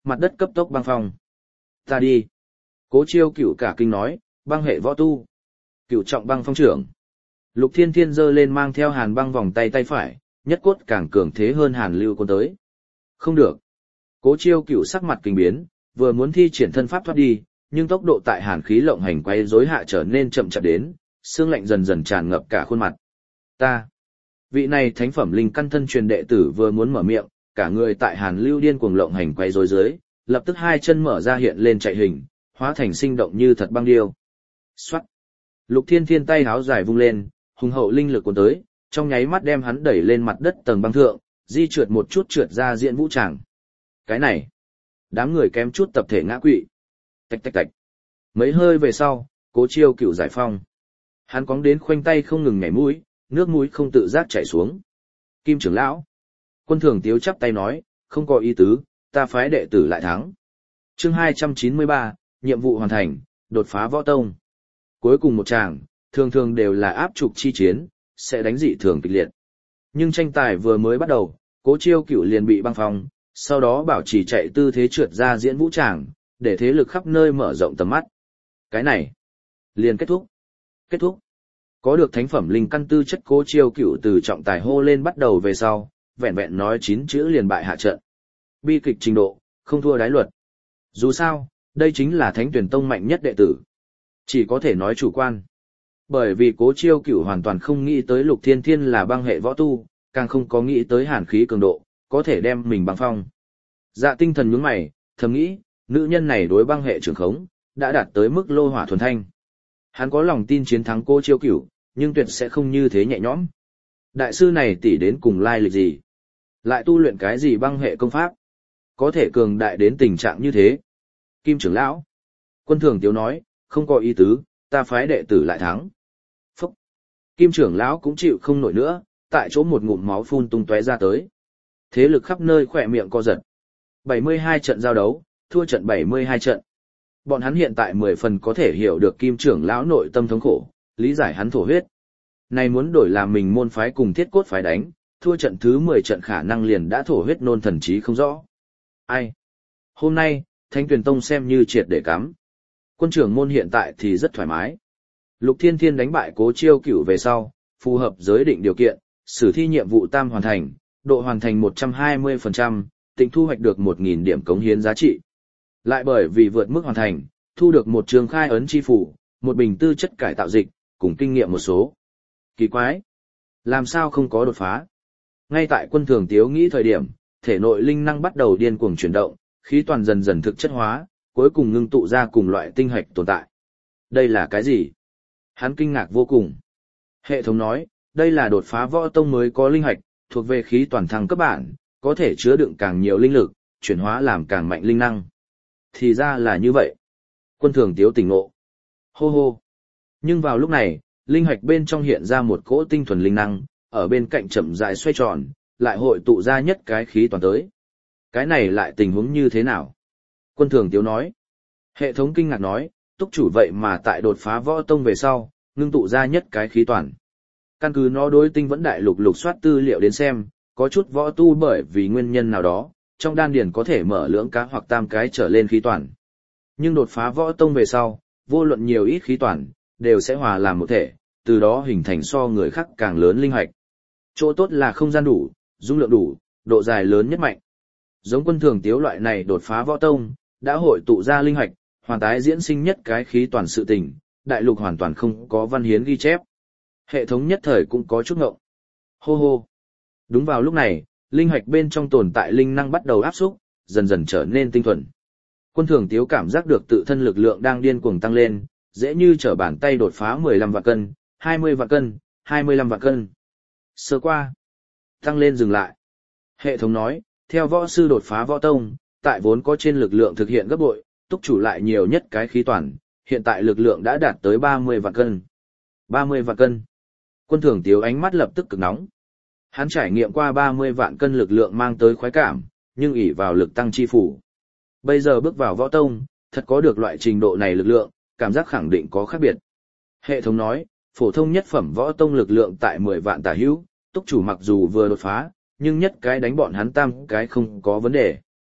mặt đất cấp tốc băng phong. Ta đi. Cố Chiêu Cửu cả kinh nói, băng hệ võ tu. Cửu trọng băng phong trưởng. Lục Thiên Thiên giơ lên mang theo hàn băng vòng tay tay phải, nhất cốt càng cường thế hơn hàn lưu côn tới. Không được. Cố Chiêu Cửu sắc mặt kinh biến, vừa muốn thi triển thân pháp thoát đi, nhưng tốc độ tại hàn khí lộng hành quay rối hạ trở nên chậm chạp đến, xương lạnh dần dần tràn ngập cả khuôn mặt. Ta. Vị này thánh phẩm linh căn thân truyền đệ tử vừa muốn mở miệng, cả người tại hàn lưu điên cuồng lộng hành quay rối dưới, lập tức hai chân mở ra hiện lên chạy hình, hóa thành sinh động như thật băng điêu. Xoát. Lục Thiên Thiên tay háo dài vung lên, hùng hậu linh lực cuốn tới, trong nháy mắt đem hắn đẩy lên mặt đất tầng băng thượng, di trượt một chút trượt ra diện vũ tràng. Cái này, đám người kém chút tập thể ngã quỵ. Tạch tạch tạch. Mấy hơi về sau, Cố Chiêu Cửu giải phong. Hắn cóng đến khoanh tay không ngừng nhảy mũi, nước mũi không tự giác chảy xuống. Kim trưởng lão. Quân Thường Tiếu chắp tay nói, không có ý tứ, ta phái đệ tử lại thắng. Chương hai trăm chín mươi ba, nhiệm vụ hoàn thành, đột phá võ tông. Cuối cùng một tràng, thường thường đều là áp trục chi chiến, sẽ đánh dị thường kịch liệt. Nhưng tranh tài vừa mới bắt đầu, Cố Chiêu Cửu liền bị băng phong, sau đó bảo trì chạy tư thế trượt ra diễn vũ tràng, để thế lực khắp nơi mở rộng tầm mắt. Cái này, liền kết thúc. Kết thúc. Có được thánh phẩm linh căn tư chất Cố Chiêu Cửu từ trọng tài hô lên bắt đầu về sau, vẹn vẹn nói chín chữ liền bại hạ trận. Bi kịch trình độ, không thua đái luật. Dù sao, đây chính là Thánh Tuyển Tông mạnh nhất đệ tử. Chỉ có thể nói chủ quan. Bởi vì Cố Chiêu Cửu hoàn toàn không nghĩ tới Lục Thiên Thiên là băng hệ võ tu, càng không có nghĩ tới hàn khí cường độ, có thể đem mình băng phong. Dạ Tinh Thần nhướng mày, thầm nghĩ, nữ nhân này đối băng hệ trường khống, đã đạt tới mức lô hỏa thuần thanh. Hắn có lòng tin chiến thắng Cố Chiêu Cửu, nhưng tuyệt sẽ không như thế nhẹ nhõm. Đại sư này tỷ đến cùng lai lịch gì? Lại tu luyện cái gì băng hệ công pháp? Có thể cường đại đến tình trạng như thế? Kim trưởng lão. Quân Thường Tiếu nói, không có ý tứ, ta phái đệ tử lại thắng. Phúc. Kim trưởng lão cũng chịu không nổi nữa, tại chỗ một ngụm máu phun tung tóe ra tới. Thế lực khắp nơi khỏe miệng co giật. bảy mươi hai trận giao đấu, thua trận bảy mươi hai trận. Bọn hắn hiện tại mười phần có thể hiểu được Kim trưởng lão nội tâm thống khổ, lý giải hắn thổ huyết. Này muốn đổi làm mình môn phái cùng thiết cốt phái đánh, thua trận thứ mười trận khả năng liền đã thổ huyết nôn thần trí không rõ. Ai? Hôm nay, Thánh Tuyển Tông xem như triệt để cắm. Quân trưởng môn hiện tại thì rất thoải mái. Lục Thiên Thiên đánh bại Cố Chiêu Cửu về sau, phù hợp giới định điều kiện, sử thi nhiệm vụ tam hoàn thành, độ hoàn thành một trăm hai mươi phần trăm, tịnh thu hoạch được một nghìn điểm cống hiến giá trị. Lại bởi vì vượt mức hoàn thành, thu được một trường khai ấn chi phủ, một bình tư chất cải tạo dịch, cùng kinh nghiệm một số. Kỳ quái! Làm sao không có đột phá? Ngay tại Quân Thường Tiếu nghĩ thời điểm, thể nội linh năng bắt đầu điên cuồng chuyển động, khí toàn dần dần thực chất hóa, cuối cùng ngưng tụ ra cùng loại tinh hạch tồn tại. Đây là cái gì? Hắn kinh ngạc vô cùng. Hệ thống nói, đây là đột phá võ tông mới có linh hạch, thuộc về khí toàn thăng cấp bản, có thể chứa đựng càng nhiều linh lực, chuyển hóa làm càng mạnh linh năng. Thì ra là như vậy. Quân Thường Tiếu tỉnh ngộ. Hô hô. Nhưng vào lúc này, linh hạch bên trong hiện ra một cỗ tinh thuần linh năng, ở bên cạnh chậm rãi xoay tròn, lại hội tụ ra nhất cái khí toàn tới. Cái này lại tình huống như thế nào? Quân Thường Tiếu nói. Hệ thống kinh ngạc nói, túc chủ vậy mà tại đột phá võ tông về sau, ngưng tụ ra nhất cái khí toàn. Căn cứ nó đối tinh vẫn đại lục lục soát tư liệu đến xem, có chút võ tu bởi vì nguyên nhân nào đó, trong đan điền có thể mở lưỡng cá hoặc tam cái trở lên khí toàn. Nhưng đột phá võ tông về sau, vô luận nhiều ít khí toàn, đều sẽ hòa làm một thể, từ đó hình thành so người khác càng lớn linh hạch. Chỗ tốt là không gian đủ, dung lượng đủ, độ dài lớn nhất mạnh. Giống Quân Thường Tiếu loại này đột phá võ tông, đã hội tụ ra linh hạch, hoàn tái diễn sinh nhất cái khí toàn sự tình, đại lục hoàn toàn không có văn hiến ghi chép. Hệ thống nhất thời cũng có chút ngộng. Hô hô. Đúng vào lúc này, linh hạch bên trong tồn tại linh năng bắt đầu áp xúc, dần dần trở nên tinh thuần. Quân Thường Tiếu cảm giác được tự thân lực lượng đang điên cuồng tăng lên, dễ như trở bàn tay đột phá mười lăm vạn cân, hai mươi vạn cân, hai mươi lăm vạn cân. Sơ qua. Tăng lên dừng lại. Hệ thống nói, theo võ sư đột phá võ tông, tại vốn có trên lực lượng thực hiện gấp bội, túc chủ lại nhiều nhất cái khí toàn, hiện tại lực lượng đã đạt tới ba mươi vạn cân. ba mươi vạn cân. Quân Thường Tiếu ánh mắt lập tức cực nóng. Hắn trải nghiệm qua ba mươi vạn cân lực lượng mang tới khoái cảm, nhưng ỷ vào lực tăng chi phủ. Bây giờ bước vào võ tông, thật có được loại trình độ này lực lượng, cảm giác khẳng định có khác biệt. Hệ thống nói, phổ thông nhất phẩm võ tông lực lượng tại mười vạn tả hữu, túc chủ mặc dù vừa đột phá, nhưng nhất cái đánh bọn hắn tam cái không có vấn đề.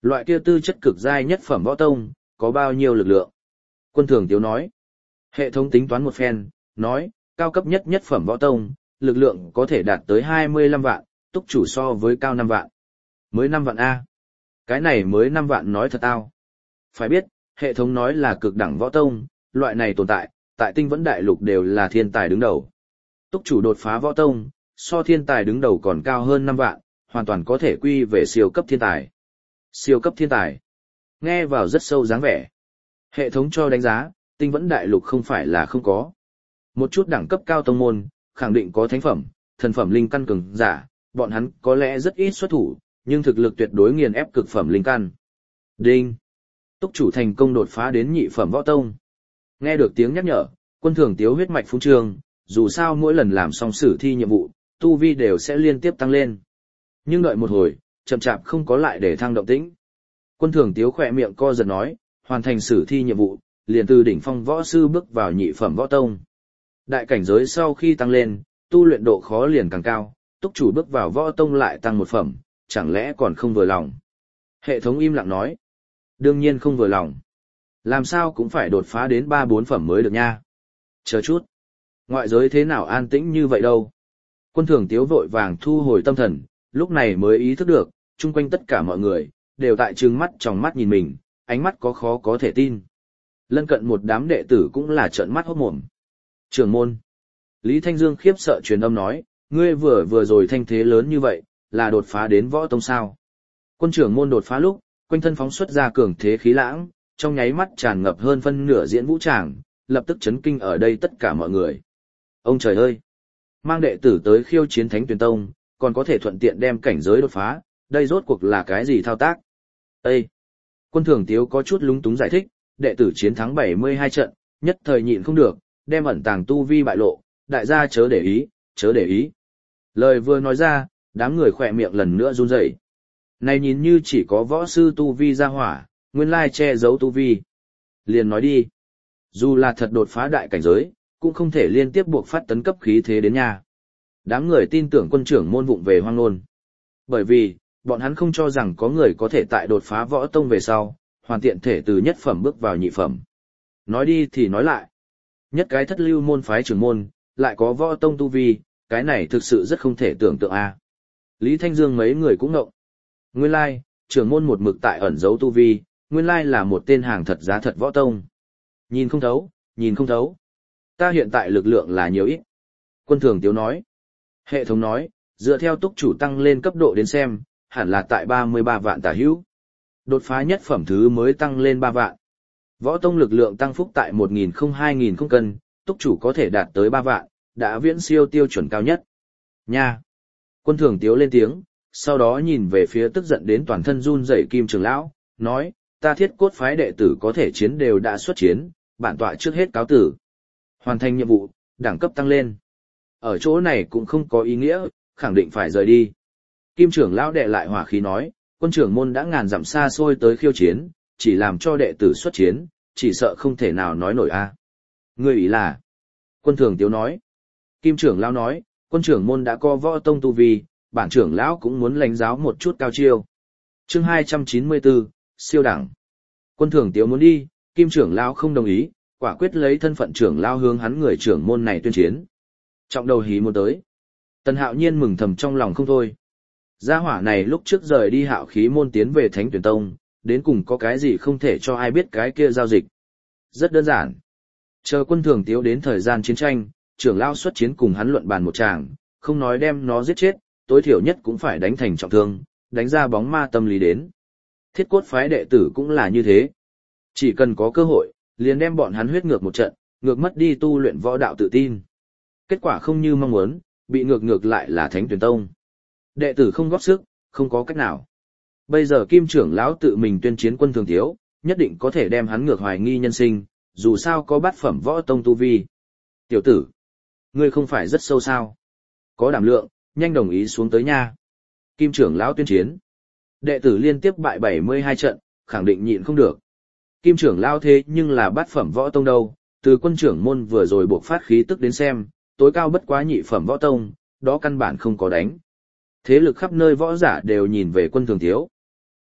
Loại kia tư chất cực giai nhất phẩm võ tông, có bao nhiêu lực lượng? Quân thường tiếu nói. Hệ thống tính toán một phen, nói, cao cấp nhất nhất phẩm võ tông, lực lượng có thể đạt tới hai mươi lăm vạn, túc chủ so với cao năm vạn. Mới năm vạn A. Cái này mới năm vạn nói thật tao. Phải biết, hệ thống nói là cực đẳng võ tông, loại này tồn tại, tại tinh vẫn đại lục đều là thiên tài đứng đầu. Túc chủ đột phá võ tông, so thiên tài đứng đầu còn cao hơn năm vạn, hoàn toàn có thể quy về siêu cấp thiên tài. Siêu cấp thiên tài. Nghe vào rất sâu dáng vẻ. Hệ thống cho đánh giá, tinh vẫn đại lục không phải là không có. Một chút đẳng cấp cao tông môn, khẳng định có thánh phẩm, thần phẩm linh căn cường giả, bọn hắn có lẽ rất ít xuất thủ, nhưng thực lực tuyệt đối nghiền ép cực phẩm linh căn. Đinh. Túc chủ thành công đột phá đến nhị phẩm võ tông. Nghe được tiếng nhắc nhở, quân thường tiếu huyết mạch phúng trường, dù sao mỗi lần làm xong sử thi nhiệm vụ, tu vi đều sẽ liên tiếp tăng lên. Nhưng đợi một hồi, chậm chạp không có lại để thăng động tĩnh. Quân thường tiếu khỏe miệng co giật nói, hoàn thành sử thi nhiệm vụ, liền từ đỉnh phong võ sư bước vào nhị phẩm võ tông. Đại cảnh giới sau khi tăng lên, tu luyện độ khó liền càng cao, túc chủ bước vào võ tông lại tăng một phẩm, chẳng lẽ còn không vừa lòng. Hệ thống im lặng nói, đương nhiên không vừa lòng. Làm sao cũng phải đột phá đến ba bốn phẩm mới được nha. Chờ chút. Ngoại giới thế nào an tĩnh như vậy đâu. Quân thường tiếu vội vàng thu hồi tâm thần, lúc này mới ý thức được, chung quanh tất cả mọi người, đều tại trừng mắt tròng mắt nhìn mình, ánh mắt có khó có thể tin. Lân cận một đám đệ tử cũng là trợn mắt hốt mồm. Trưởng môn. Lý Thanh Dương khiếp sợ truyền âm nói, ngươi vừa vừa rồi thanh thế lớn như vậy, là đột phá đến võ tông sao. Quân trưởng môn đột phá lúc, quanh thân phóng xuất ra cường thế khí lãng, trong nháy mắt tràn ngập hơn phân nửa diễn vũ tràng, lập tức chấn kinh ở đây tất cả mọi người. Ông trời ơi! Mang đệ tử tới khiêu chiến Thánh Tuyền Tông, còn có thể thuận tiện đem cảnh giới đột phá, đây rốt cuộc là cái gì thao tác? Ê! Quân thường tiếu có chút lúng túng giải thích, đệ tử chiến thắng bảy mươi hai trận, nhất thời nhịn không được, đem ẩn tàng tu vi bại lộ, đại gia chớ để ý, chớ để ý. Lời vừa nói ra, đám người khỏe miệng lần nữa run rẩy. Này nhìn như chỉ có võ sư tu vi ra hỏa, nguyên lai che giấu tu vi. Liền nói đi. Dù là thật đột phá đại cảnh giới, cũng không thể liên tiếp buộc phát tấn cấp khí thế đến nhà. Đám người tin tưởng quân trưởng môn vụng về hoang ngôn. Bởi vì, bọn hắn không cho rằng có người có thể tại đột phá võ tông về sau, hoàn tiện thể từ nhất phẩm bước vào nhị phẩm. Nói đi thì nói lại. Nhất cái thất lưu môn phái trưởng môn, lại có võ tông tu vi, cái này thực sự rất không thể tưởng tượng a. Lý Thanh Dương mấy người cũng ngộng. Nguyên lai, trưởng môn một mực tại ẩn giấu tu vi, nguyên lai là một tên hàng thật giá thật võ tông. Nhìn không thấu, nhìn không thấu. Ta hiện tại lực lượng là nhiều ít. Quân thường tiếu nói. Hệ thống nói, dựa theo túc chủ tăng lên cấp độ đến xem, hẳn là tại ba mươi ba vạn tả hữu. Đột phá nhất phẩm thứ mới tăng lên ba vạn. Võ tông lực lượng tăng phúc tại một nghìn không hai nghìn không cân, túc chủ có thể đạt tới ba vạn, đã viễn siêu tiêu chuẩn cao nhất. Nha! Quân thường tiếu lên tiếng, sau đó nhìn về phía tức giận đến toàn thân run rẩy Kim trưởng lão, nói, ta thiết cốt phái đệ tử có thể chiến đều đã xuất chiến, bản tọa trước hết cáo tử. Hoàn thành nhiệm vụ, đẳng cấp tăng lên. Ở chỗ này cũng không có ý nghĩa, khẳng định phải rời đi. Kim trưởng lão đệ lại hỏa khí nói, quân trưởng môn đã ngàn dặm xa xôi tới khiêu chiến, chỉ làm cho đệ tử xuất chiến, chỉ sợ không thể nào nói nổi a. À. Ngươi ý là? Quân thường tiếu nói. Kim trưởng lão nói, quân trưởng môn đã có võ tông tu vi, bản trưởng lão cũng muốn lãnh giáo một chút cao chiêu. Chương hai trăm chín mươi bốn, siêu đẳng. Quân thường tiếu muốn đi, Kim trưởng lão không đồng ý, quả quyết lấy thân phận trưởng lão hướng hắn người trưởng môn này tuyên chiến. Trọng đầu hí muốn tới. Tần Hạo Nhiên mừng thầm trong lòng không thôi. Gia hỏa này lúc trước rời đi Hạo Khí môn tiến về Thánh Tuyền Tông, đến cùng có cái gì không thể cho ai biết cái kia giao dịch. Rất đơn giản. Chờ quân thường tiếu đến thời gian chiến tranh, trưởng lão xuất chiến cùng hắn luận bàn một tràng, không nói đem nó giết chết, tối thiểu nhất cũng phải đánh thành trọng thương, đánh ra bóng ma tâm lý đến. Thiết cốt phái đệ tử cũng là như thế. Chỉ cần có cơ hội, liền đem bọn hắn huyết ngược một trận, ngược mất đi tu luyện võ đạo tự tin. Kết quả không như mong muốn, bị ngược ngược lại là Thánh Tuyền Tông. Đệ tử không góp sức, không có cách nào. Bây giờ Kim trưởng lão tự mình tuyên chiến quân thường tiếu, nhất định có thể đem hắn ngược hoài nghi nhân sinh, dù sao có bát phẩm võ tông tu vi. Tiểu tử, ngươi không phải rất sâu sao? Có đảm lượng, nhanh đồng ý xuống tới nha. Kim trưởng lão tuyên chiến. Đệ tử liên tiếp bại bảy mươi hai trận, khẳng định nhịn không được. Kim trưởng lão thế nhưng là bát phẩm võ tông đâu, từ quân trưởng môn vừa rồi buộc phát khí tức đến xem, tối cao bất quá nhị phẩm võ tông, đó căn bản không có đánh. Thế lực khắp nơi võ giả đều nhìn về quân thường tiếu.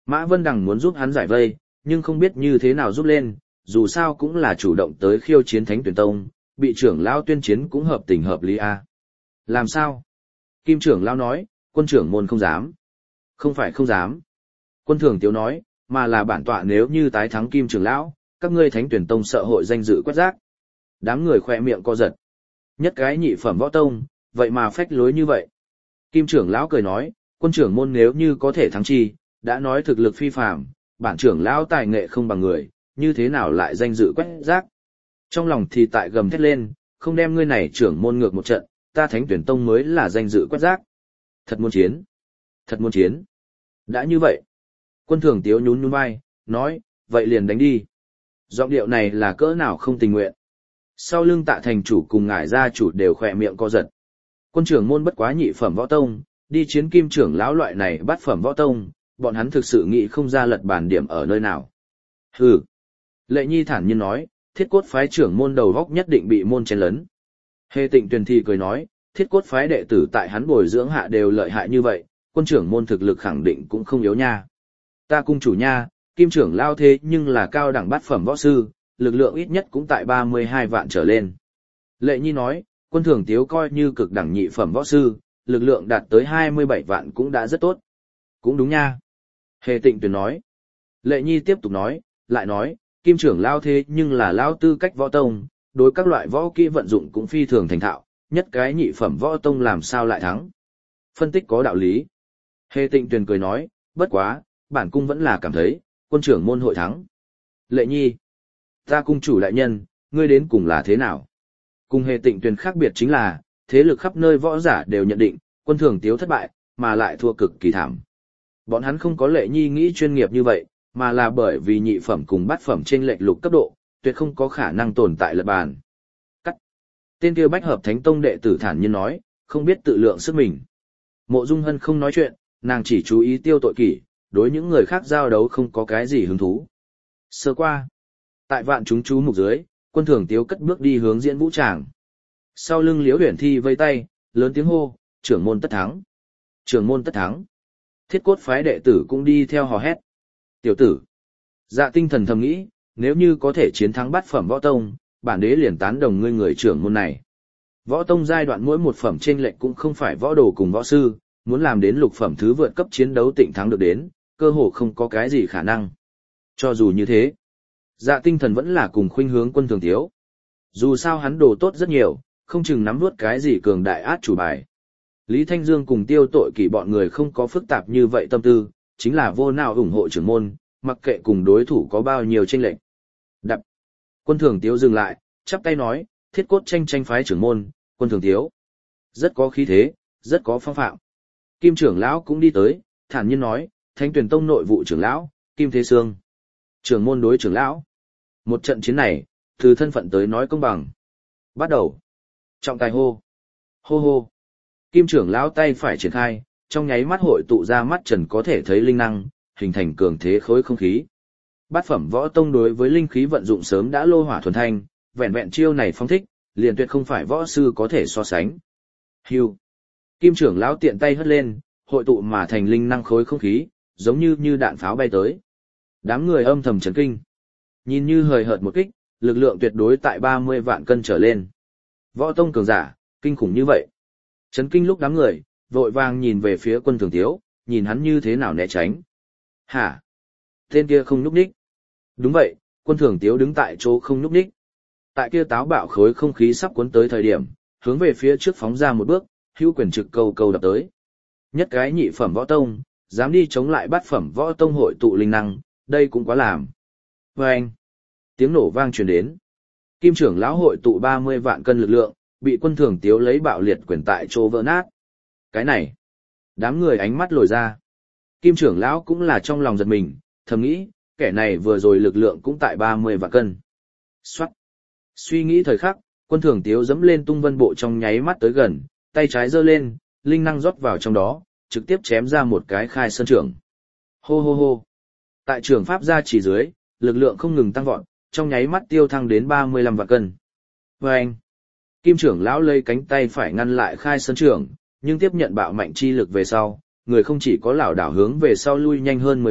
Mã Vân Đằng muốn giúp hắn giải vây, nhưng không biết như thế nào giúp lên, dù sao cũng là chủ động tới khiêu chiến Thánh Tuyển Tông, bị trưởng lão tuyên chiến cũng hợp tình hợp lý a. Làm sao? Kim trưởng lão nói, quân trưởng môn không dám. Không phải không dám. Quân thường tiếu nói, mà là bản tọa nếu như tái thắng Kim trưởng lão, các ngươi Thánh Tuyển Tông sợ hội danh dự quét rác. Đám người khoe miệng co giật. Nhất cái nhị phẩm võ tông, vậy mà phách lối như vậy. Kim trưởng lão cười nói, quân trưởng môn nếu như có thể thắng chi, đã nói thực lực phi phàm, bản trưởng lão tài nghệ không bằng người, như thế nào lại danh dự quét rác. Trong lòng thì tại gầm thét lên, không đem ngươi này trưởng môn ngược một trận, ta Thánh Tuyển Tông mới là danh dự quét rác. Thật muốn chiến. Thật muốn chiến. Đã như vậy. Quân thường tiếu nhún nhún vai, nói, vậy liền đánh đi. Giọng điệu này là cỡ nào không tình nguyện. Sau lưng Tạ thành chủ cùng ngải gia chủ đều khỏe miệng co giật. Quân trưởng môn bất quá nhị phẩm võ tông, đi chiến Kim trưởng lão loại này bắt phẩm võ tông, bọn hắn thực sự nghĩ không ra lật bản điểm ở nơi nào. Hừ. Lệ Nhi thản nhiên nói, thiết cốt phái trưởng môn đầu góc nhất định bị môn chen lấn. Hề Tịnh Tuyền thì cười nói, thiết cốt phái đệ tử tại hắn bồi dưỡng hạ đều lợi hại như vậy, quân trưởng môn thực lực khẳng định cũng không yếu nha. Ta cung chủ nha, Kim trưởng lao thế nhưng là cao đẳng bát phẩm võ sư, lực lượng ít nhất cũng tại ba mươi hai vạn trở lên. Lệ Nhi nói, quân thường tiếu coi như cực đẳng nhị phẩm võ sư, lực lượng đạt tới hai mươi bảy vạn cũng đã rất tốt. Cũng đúng nha. Hề Tịnh Tuyền nói. Lệ Nhi tiếp tục nói, lại nói, Kim trưởng lao thế nhưng là lao tư cách võ tông, đối các loại võ kỹ vận dụng cũng phi thường thành thạo, nhất cái nhị phẩm võ tông làm sao lại thắng. Phân tích có đạo lý. Hề Tịnh Tuyền cười nói, bất quá, bản cung vẫn là cảm thấy, quân trưởng môn hội thắng. Lệ Nhi, ta cung chủ đại nhân, ngươi đến cùng là thế nào? Cùng Hề Tịnh Tuyền khác biệt chính là, thế lực khắp nơi võ giả đều nhận định, quân thường tiếu thất bại, mà lại thua cực kỳ thảm. Bọn hắn không có Lệ Nhi nghĩ chuyên nghiệp như vậy, mà là bởi vì nhị phẩm cùng bát phẩm trên lệch lục cấp độ, tuyệt không có khả năng tồn tại lật bàn. Cắt. Tên kia Bách Hợp Thánh Tông đệ tử thản nhiên nói, không biết tự lượng sức mình. Mộ Dung Hân không nói chuyện, nàng chỉ chú ý Tiêu Tội Kỷ, đối những người khác giao đấu không có cái gì hứng thú. Sơ qua. Tại vạn chúng chú mục dưới, quân thường tiếu cất bước đi hướng diễn vũ tràng. Sau lưng Liễu Huyền Thi vây tay, lớn tiếng hô, trưởng môn tất thắng. Trưởng môn tất thắng. Thiết cốt phái đệ tử cũng đi theo hò hét. Tiểu tử. Dạ Tinh Thần thầm nghĩ, nếu như có thể chiến thắng bát phẩm võ tông, bản đế liền tán đồng ngươi người trưởng môn này. Võ tông giai đoạn mỗi một phẩm chênh lệch cũng không phải võ đồ cùng võ sư, muốn làm đến lục phẩm thứ vượt cấp chiến đấu tịnh thắng được đến, cơ hồ không có cái gì khả năng. Cho dù như thế, Dạ Tinh Thần vẫn là cùng khuynh hướng quân thường tiếu. Dù sao hắn đồ tốt rất nhiều, không chừng nắm nuốt cái gì cường đại át chủ bài. Lý Thanh Dương cùng Tiêu Tội Kỷ bọn người không có phức tạp như vậy tâm tư, chính là vô nào ủng hộ trưởng môn, mặc kệ cùng đối thủ có bao nhiêu chênh lệch. Đập. Quân thường tiếu dừng lại, chắp tay nói, thiết cốt tranh tranh phái trưởng môn, quân thường tiếu. Rất có khí thế, rất có phong phạm. Kim trưởng lão cũng đi tới, thản nhiên nói, Thánh Tuyển Tông nội vụ trưởng lão, Kim Thế Sương. Trưởng môn đối trưởng lão. Một trận chiến này, từ thân phận tới nói công bằng. Bắt đầu. Trọng tài hô. Hô hô. Kim trưởng lão tay phải triển khai, trong nháy mắt hội tụ ra mắt trần có thể thấy linh năng, hình thành cường thế khối không khí. Bát phẩm võ tông đối với linh khí vận dụng sớm đã lô hỏa thuần thanh, vẹn vẹn chiêu này phong thích, liền tuyệt không phải võ sư có thể so sánh. Hưu. Kim trưởng lão tiện tay hất lên, hội tụ mà thành linh năng khối không khí, giống như như đạn pháo bay tới. Đám người âm thầm chấn kinh. Nhìn như hời hợt một kích, lực lượng tuyệt đối tại ba mươi vạn cân trở lên. Võ tông cường giả, kinh khủng như vậy. Chấn kinh lúc đám người, vội vàng nhìn về phía quân thường tiếu, nhìn hắn như thế nào né tránh. Hả? Tên kia không nhúc nhích. Đúng vậy, quân thường tiếu đứng tại chỗ không nhúc nhích. Tại kia táo bạo khối không khí sắp cuốn tới thời điểm, hướng về phía trước phóng ra một bước, hữu quyền trực câu câu đập tới. Nhất cái nhị phẩm võ tông, dám đi chống lại bát phẩm võ tông hội tụ linh năng, đây cũng quá làm. Và anh, tiếng nổ vang truyền đến. Kim trưởng lão hội tụ ba mươi vạn cân lực lượng, bị quân thường tiếu lấy bạo liệt quyền tại chỗ vỡ nát. Cái này, đám người ánh mắt lồi ra. Kim trưởng lão cũng là trong lòng giật mình, thầm nghĩ, kẻ này vừa rồi lực lượng cũng tại ba mươi vạn cân. Xoát. Suy nghĩ thời khắc, quân thường tiếu dẫm lên tung vân bộ trong nháy mắt tới gần, tay trái giơ lên, linh năng rót vào trong đó, trực tiếp chém ra một cái khai sơn trưởng. Hô hô hô. Tại trường pháp gia chỉ dưới, lực lượng không ngừng tăng vọt, trong nháy mắt tiêu thăng đến ba mươi lăm vạn cân. Và anh, Kim trưởng lão lấy cánh tay phải ngăn lại khai sơn trưởng, nhưng tiếp nhận bạo mạnh chi lực về sau, người không chỉ có lảo đảo hướng về sau lui nhanh hơn mười bước,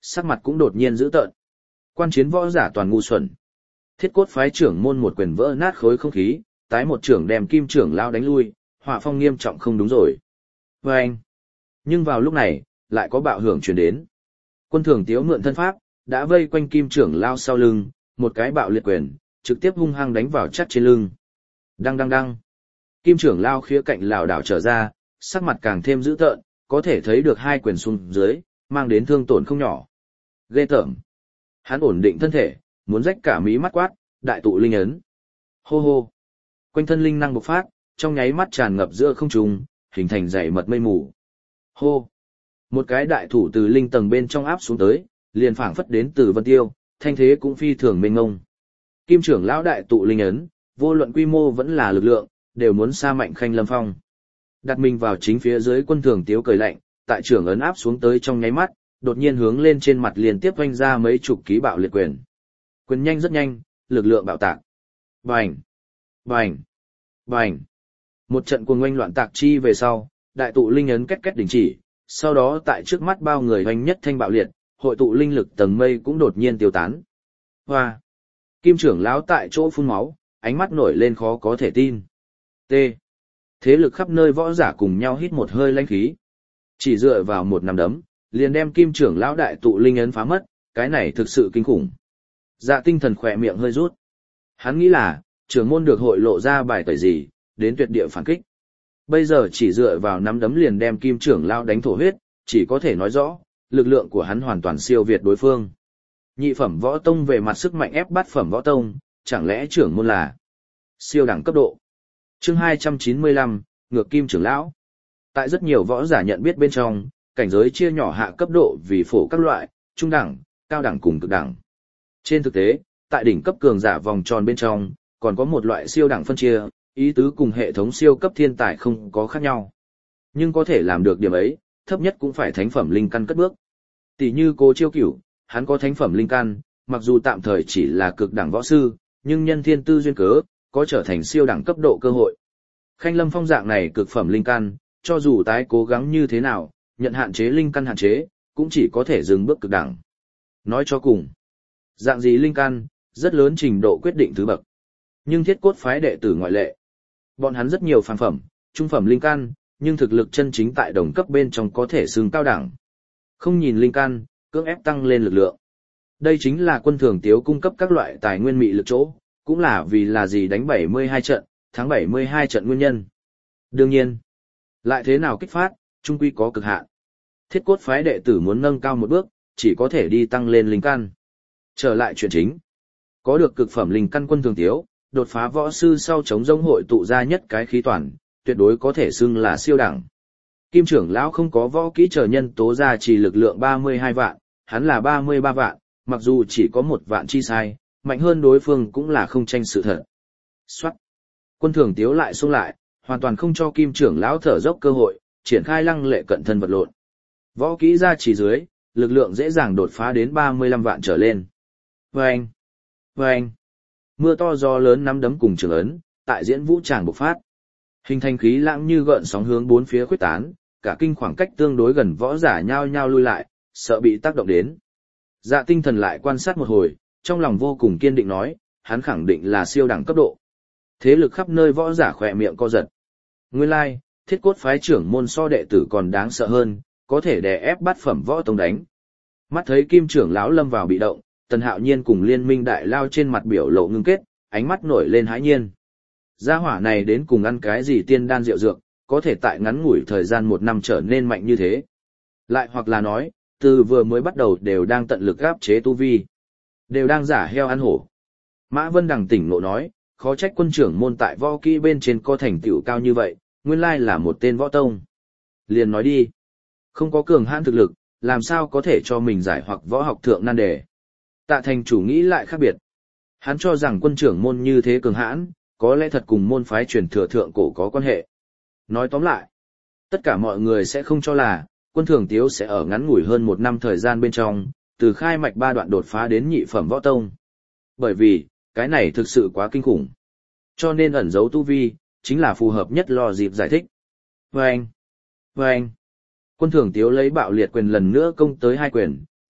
sắc mặt cũng đột nhiên dữ tợn. Quan chiến võ giả toàn ngu xuẩn. Thiết cốt phái trưởng môn một quyền vỡ nát khối không khí, tái một trưởng đem kim trưởng lao đánh lui, họa phong nghiêm trọng không đúng rồi. Và anh. Nhưng vào lúc này, lại có bạo hưởng truyền đến. Quân thường tiếu mượn thân pháp, đã vây quanh kim trưởng lao sau lưng, một cái bạo liệt quyền, trực tiếp hung hăng đánh vào chắc trên lưng. Đăng đăng đăng. Kim trưởng lao khía cạnh lảo đảo trở ra, sắc mặt càng thêm dữ tợn, có thể thấy được hai quyền xuống dưới, mang đến thương tổn không nhỏ. Ghê tởm. Hắn ổn định thân thể, muốn rách cả mí mắt quát, đại tụ linh ấn. Hô hô. Quanh thân linh năng bộc phát, trong nháy mắt tràn ngập giữa không trung, hình thành dãy mật mây mù. Hô. Một cái đại thủ từ linh tầng bên trong áp xuống tới, liền phảng phất đến từ Vân Tiêu, thanh thế cũng phi thường mênh mông. Kim trưởng lão đại tụ linh ấn, vô luận quy mô vẫn là lực lượng, đều muốn xa mạnh Khanh Lâm Phong. Đặt mình vào chính phía dưới quân thường tiếu cười lạnh, tại trưởng ấn áp xuống tới trong nháy mắt, đột nhiên hướng lên trên mặt liên tiếp vanh ra mấy chục ký bạo liệt quyền. Quyền nhanh rất nhanh, lực lượng bạo tạc. Bành! Bành! Bành! Một trận cuồng oanh loạn tạc chi về sau, đại tụ linh ấn két két đình chỉ, sau đó tại trước mắt bao người hoành nhất thanh bạo liệt, hội tụ linh lực tầng mây cũng đột nhiên tiêu tán. Hoa! Kim trưởng lão tại chỗ phun máu, ánh mắt nổi lên khó có thể tin. T. Thế lực khắp nơi võ giả cùng nhau hít một hơi lãnh khí. Chỉ dựa vào một nắm đấm, liền đem kim trưởng lão đại tụ linh ấn phá mất, cái này thực sự kinh khủng. Dạ Tinh Thần khỏe miệng hơi rút. Hắn nghĩ là, trưởng môn được hội lộ ra bài tẩy gì, đến tuyệt địa phản kích. Bây giờ chỉ dựa vào nắm đấm liền đem kim trưởng lão đánh thổ huyết, chỉ có thể nói rõ, lực lượng của hắn hoàn toàn siêu việt đối phương. Nhị phẩm võ tông về mặt sức mạnh ép bát phẩm võ tông, chẳng lẽ trưởng môn là siêu đẳng cấp độ. Chương hai trăm chín mươi lăm, ngược kim trưởng lão. Tại rất nhiều võ giả nhận biết bên trong, cảnh giới chia nhỏ hạ cấp độ vì phổ các loại, trung đẳng, cao đẳng cùng cực đẳng. Trên thực tế, tại đỉnh cấp cường giả vòng tròn bên trong, còn có một loại siêu đẳng phân chia, ý tứ cùng hệ thống siêu cấp thiên tài không có khác nhau. Nhưng có thể làm được điểm ấy, thấp nhất cũng phải thánh phẩm linh căn cất bước. Tỷ như Cố Chiêu Cửu, hắn có thánh phẩm linh căn, mặc dù tạm thời chỉ là cực đẳng võ sư, nhưng nhân thiên tư duyên cớ, có trở thành siêu đẳng cấp độ cơ hội. Khanh Lâm Phong dạng này cực phẩm linh căn, cho dù tái cố gắng như thế nào, nhận hạn chế linh căn hạn chế, cũng chỉ có thể dừng bước cực đẳng. Nói cho cùng, dạng gì linh căn, rất lớn trình độ quyết định thứ bậc. Nhưng thiết cốt phái đệ tử ngoại lệ. Bọn hắn rất nhiều phàm phẩm, trung phẩm linh căn, nhưng thực lực chân chính tại đồng cấp bên trong có thể xưng cao đẳng. Không nhìn linh căn, cưỡng ép tăng lên lực lượng. Đây chính là quân thường tiếu cung cấp các loại tài nguyên mị lực chỗ, cũng là vì là gì đánh bảy mươi hai trận, thắng bảy mươi hai trận nguyên nhân. Đương nhiên, lại thế nào kích phát, trung quy có cực hạn. Thiết cốt phái đệ tử muốn nâng cao một bước, chỉ có thể đi tăng lên linh căn. Trở lại chuyện chính. Có được cực phẩm linh căn quân thường tiếu, đột phá võ sư sau chống rông hội tụ ra nhất cái khí toàn, tuyệt đối có thể xưng là siêu đẳng. Kim trưởng lão không có võ kỹ trở nhân tố ra chỉ lực lượng ba mươi hai vạn, hắn là ba mươi ba vạn, mặc dù chỉ có một vạn chi sai, mạnh hơn đối phương cũng là không tranh sự thật. Soát. Quân thường tiếu lại xông lại, hoàn toàn không cho kim trưởng lão thở dốc cơ hội, triển khai lăng lệ cận thân vật lộn. Võ kỹ ra chỉ dưới, lực lượng dễ dàng đột phá đến ba mươi lăm vạn trở lên. Vâng! Vâng! Mưa to gió lớn nắm đấm cùng trường ấn, tại diễn vũ tràng bộc phát. Hình thành khí lãng như gợn sóng hướng bốn phía khuếch tán, cả kinh khoảng cách tương đối gần võ giả nhao nhao lui lại, sợ bị tác động đến. Dạ Tinh Thần lại quan sát một hồi, trong lòng vô cùng kiên định nói, hắn khẳng định là siêu đẳng cấp độ. Thế lực khắp nơi võ giả khỏe miệng co giật. Nguyên lai, thiết cốt phái trưởng môn so đệ tử còn đáng sợ hơn, có thể đè ép bát phẩm võ tông đánh. Mắt thấy kim trưởng lão lâm vào bị động, Tần Hạo Nhiên cùng Liên Minh đại lao trên mặt biểu lộ ngưng kết, ánh mắt nổi lên hãi nhiên. Gia hỏa này đến cùng ăn cái gì tiên đan rượu dược, có thể tại ngắn ngủi thời gian một năm trở nên mạnh như thế. Lại hoặc là nói, từ vừa mới bắt đầu đều đang tận lực áp chế tu vi. Đều đang giả heo ăn hổ. Mã Vân Đằng tỉnh ngộ nói, khó trách quân trưởng môn tại võ kỹ bên trên có thành tựu cao như vậy, nguyên lai là một tên võ tông. Liền nói đi. Không có cường hãn thực lực, làm sao có thể cho mình giải hoặc võ học thượng nan đề. Tạ thành chủ nghĩ lại khác biệt. Hắn cho rằng quân trưởng môn như thế cường hãn, có lẽ thật cùng môn phái truyền thừa thượng cổ có quan hệ. Nói tóm lại, tất cả mọi người sẽ không cho là, quân thường tiếu sẽ ở ngắn ngủi hơn một năm thời gian bên trong, từ khai mạch ba đoạn đột phá đến nhị phẩm võ tông. Bởi vì, cái này thực sự quá kinh khủng. Cho nên ẩn giấu tu vi, chính là phù hợp nhất lo dịp giải thích. Vâng! Vâng! Quân thường tiếu lấy bạo liệt quyền lần nữa công tới hai quyền,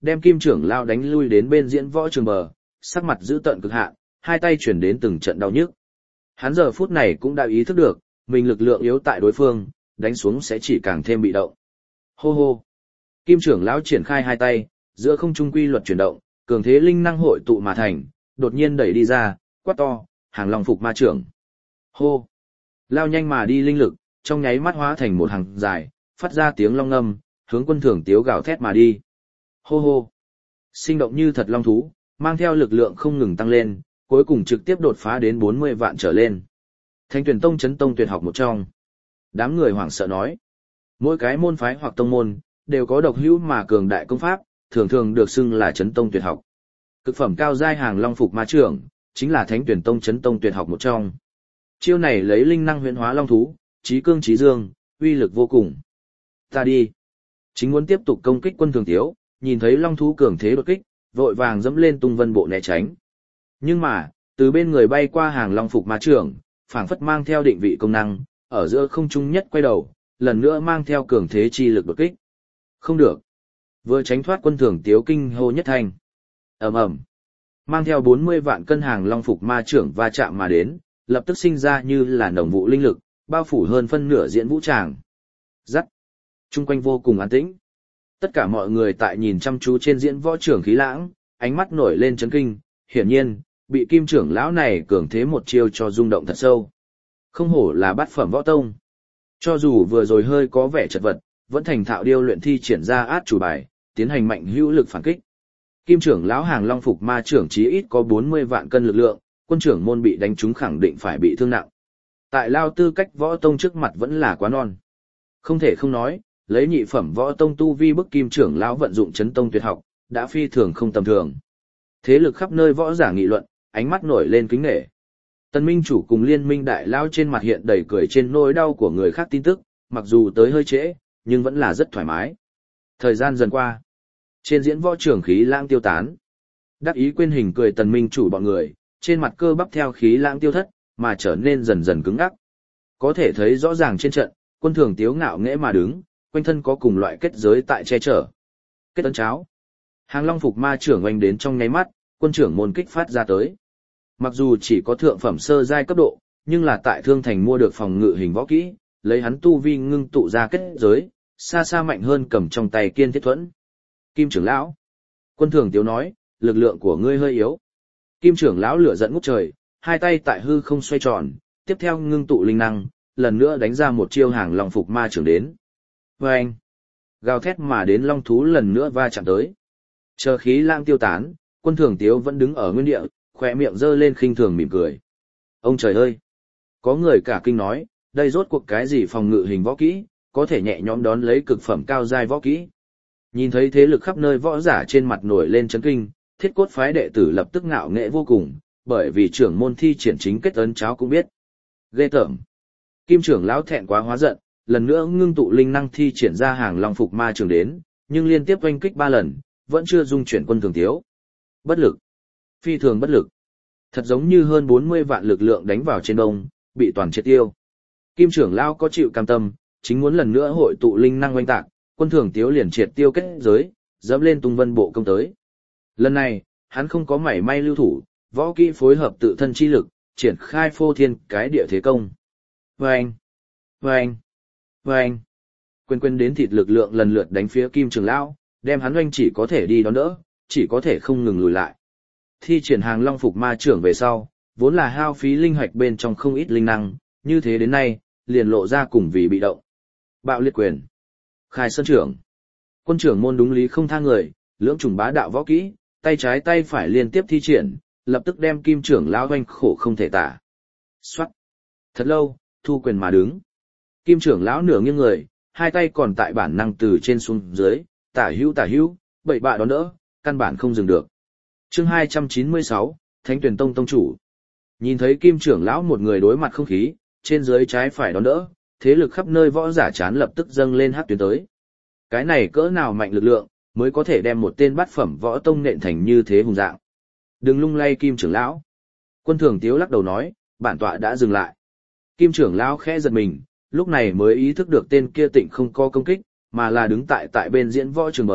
đem Kim trưởng lão đánh lui đến bên diễn võ trường bờ, sắc mặt giữ tợn cực hạn, hai tay chuyển đến từng trận đau nhức. Hắn giờ phút này cũng đã ý thức được, mình lực lượng yếu tại đối phương, đánh xuống sẽ chỉ càng thêm bị động. Hô hô. Kim trưởng lão triển khai hai tay, giữa không trung quy luật chuyển động, cường thế linh năng hội tụ mà thành, đột nhiên đẩy đi ra, quát to, hàng long phục ma trưởng. Hô. Lao nhanh mà đi linh lực, trong nháy mắt hóa thành một hàng dài, phát ra tiếng long ngâm, hướng Quân Thường Tiếu gào thét mà đi. Hô hô. Sinh động như thật long thú, mang theo lực lượng không ngừng tăng lên, cuối cùng trực tiếp đột phá đến bốn mươi vạn trở lên. Thanh Tuyển Tông chấn tông tuyệt học một trong. Đám người hoảng sợ nói. Mỗi cái môn phái hoặc tông môn, đều có độc hữu mà cường đại công pháp, thường thường được xưng là chấn tông tuyệt học. Cực phẩm cao giai hàng long phục ma trưởng, chính là Thánh Tuyển Tông chấn tông tuyệt học một trong. Chiêu này lấy linh năng huyễn hóa long thú, trí cương trí dương, uy lực vô cùng. Ta đi. Chính muốn tiếp tục công kích Quân Thường Tiếu, nhìn thấy long thú cường thế đột kích, vội vàng dẫm lên tung vân bộ né tránh. Nhưng mà, từ bên người bay qua hàng long phục ma trưởng, phảng phất mang theo định vị công năng, ở giữa không trung nhất quay đầu, lần nữa mang theo cường thế chi lực đột kích. Không được. Vừa tránh thoát Quân Thường Tiếu kinh hô nhất thanh. Ầm ầm. Mang theo bốn mươi vạn cân hàng long phục ma trưởng va chạm mà đến, lập tức sinh ra như là nồng vụ linh lực, bao phủ hơn phân nửa diễn vũ tràng. Rắc. Trung quanh vô cùng an tĩnh. Tất cả mọi người tại nhìn chăm chú trên diễn võ trưởng khí lãng, ánh mắt nổi lên chấn kinh, hiển nhiên, bị Kim trưởng lão này cường thế một chiêu cho rung động thật sâu. Không hổ là bát phẩm võ tông. Cho dù vừa rồi hơi có vẻ chật vật, vẫn thành thạo điêu luyện thi triển ra át chủ bài, tiến hành mạnh hữu lực phản kích. Kim trưởng lão hàng long phục ma trưởng chí ít có bốn mươi vạn cân lực lượng, quân trưởng môn bị đánh trúng khẳng định phải bị thương nặng. Tại lao tư cách võ tông trước mặt vẫn là quá non. Không thể không nói, lấy nhị phẩm võ tông tu vi bức Kim trưởng lão vận dụng chấn tông tuyệt học, đã phi thường không tầm thường. Thế lực khắp nơi võ giả nghị luận, ánh mắt nổi lên kính nể. Tân Minh chủ cùng Liên Minh đại lão trên mặt hiện đầy cười trên nỗi đau của người khác tin tức, mặc dù tới hơi trễ, nhưng vẫn là rất thoải mái. Thời gian dần qua, trên diễn võ trường khí lãng tiêu tán. Đắc ý quên hình cười Tần Minh chủ bọn người, trên mặt cơ bắp theo khí lãng tiêu thất, mà trở nên dần dần cứng ngắc. Có thể thấy rõ ràng trên trận, Quân Thường Tiếu ngạo nghễ mà đứng, quanh thân có cùng loại kết giới tại che chở. Kết ấn cháo. Hàng long phục ma trưởng oanh đến trong nháy mắt, quân trưởng môn kích phát ra tới. Mặc dù chỉ có thượng phẩm sơ giai cấp độ, nhưng là tại Thương Thành mua được phòng ngự hình võ kỹ, lấy hắn tu vi ngưng tụ ra kết giới, xa xa mạnh hơn cầm trong tay Kiên Thiết Thuẫn. Kim trưởng lão. Quân Thường Tiếu nói, lực lượng của ngươi hơi yếu. Kim trưởng lão lửa giận ngút trời, hai tay tại hư không xoay tròn, tiếp theo ngưng tụ linh năng, lần nữa đánh ra một chiêu hàng long phục ma trưởng đến. Và anh, gào thét mà đến long thú lần nữa va chạm tới. Chờ khí lãng tiêu tán, Quân Thường Tiếu vẫn đứng ở nguyên địa, khỏe miệng giơ lên khinh thường mỉm cười. Ông trời ơi! Có người cả kinh nói, đây rốt cuộc cái gì phòng ngự hình võ kỹ, có thể nhẹ nhõm đón lấy cực phẩm cao giai võ kỹ. Nhìn thấy thế lực khắp nơi võ giả trên mặt nổi lên chấn kinh, Thiết Cốt phái đệ tử lập tức ngạo nghễ vô cùng, bởi vì trưởng môn thi triển chính kết ấn cháo cũng biết. Ghê tởm! Kim trưởng lão thẹn quá hóa giận, lần nữa ngưng tụ linh năng thi triển ra hàng long phục ma trường đến, nhưng liên tiếp oanh kích ba lần, vẫn chưa dung chuyển Quân Thường Tiếu. Bất lực. Phi thường bất lực. Thật giống như hơn bốn mươi vạn lực lượng đánh vào trên đông, bị toàn triệt tiêu. Kim trưởng lão có chịu cam tâm, chính muốn lần nữa hội tụ linh năng oanh tạc, Quân Thường Tiếu liền triệt tiêu kết giới, dẫm lên tung vân bộ công tới. Lần này, hắn không có mảy may lưu thủ, võ kỹ phối hợp tự thân chi lực, triển khai phô thiên cái địa thế công. Vâng! Vâng! Vâng! Quên quên đến thịt lực lượng lần lượt đánh phía Kim trưởng lão, đem hắn oanh chỉ có thể đi đón đỡ, chỉ có thể không ngừng lùi lại. Thi triển hàng long phục ma trưởng về sau, vốn là hao phí linh hoạch bên trong không ít linh năng, như thế đến nay, liền lộ ra cùng vì bị động. Bạo liệt quyền. Khai sơn trưởng. Quân trưởng môn đúng lý không tha người, lưỡng trùng bá đạo võ kỹ, tay trái tay phải liên tiếp thi triển, lập tức đem Kim trưởng lão oanh khổ không thể tả. Xoát. Thật lâu, thu quyền mà đứng. Kim trưởng lão nửa nghiêng người, hai tay còn tại bản năng từ trên xuống dưới, tả hữu tả hữu, bậy bạ đón đỡ, căn bản không dừng được. Chương hai trăm chín mươi sáu, Thánh Tuyển Tông tông chủ. Nhìn thấy Kim trưởng lão một người đối mặt không khí, trên dưới trái phải đón đỡ, thế lực khắp nơi võ giả chán lập tức dâng lên hắc tuyến tới. Cái này cỡ nào mạnh lực lượng, mới có thể đem một tên bát phẩm võ tông nện thành như thế hùng dạng. Đừng lung lay Kim trưởng lão. Quân Thường Tiếu lắc đầu nói, bản tọa đã dừng lại. Kim trưởng lão khẽ giật mình, lúc này mới ý thức được tên kia tịnh không có công kích, mà là đứng tại tại bên diễn võ trường bờ,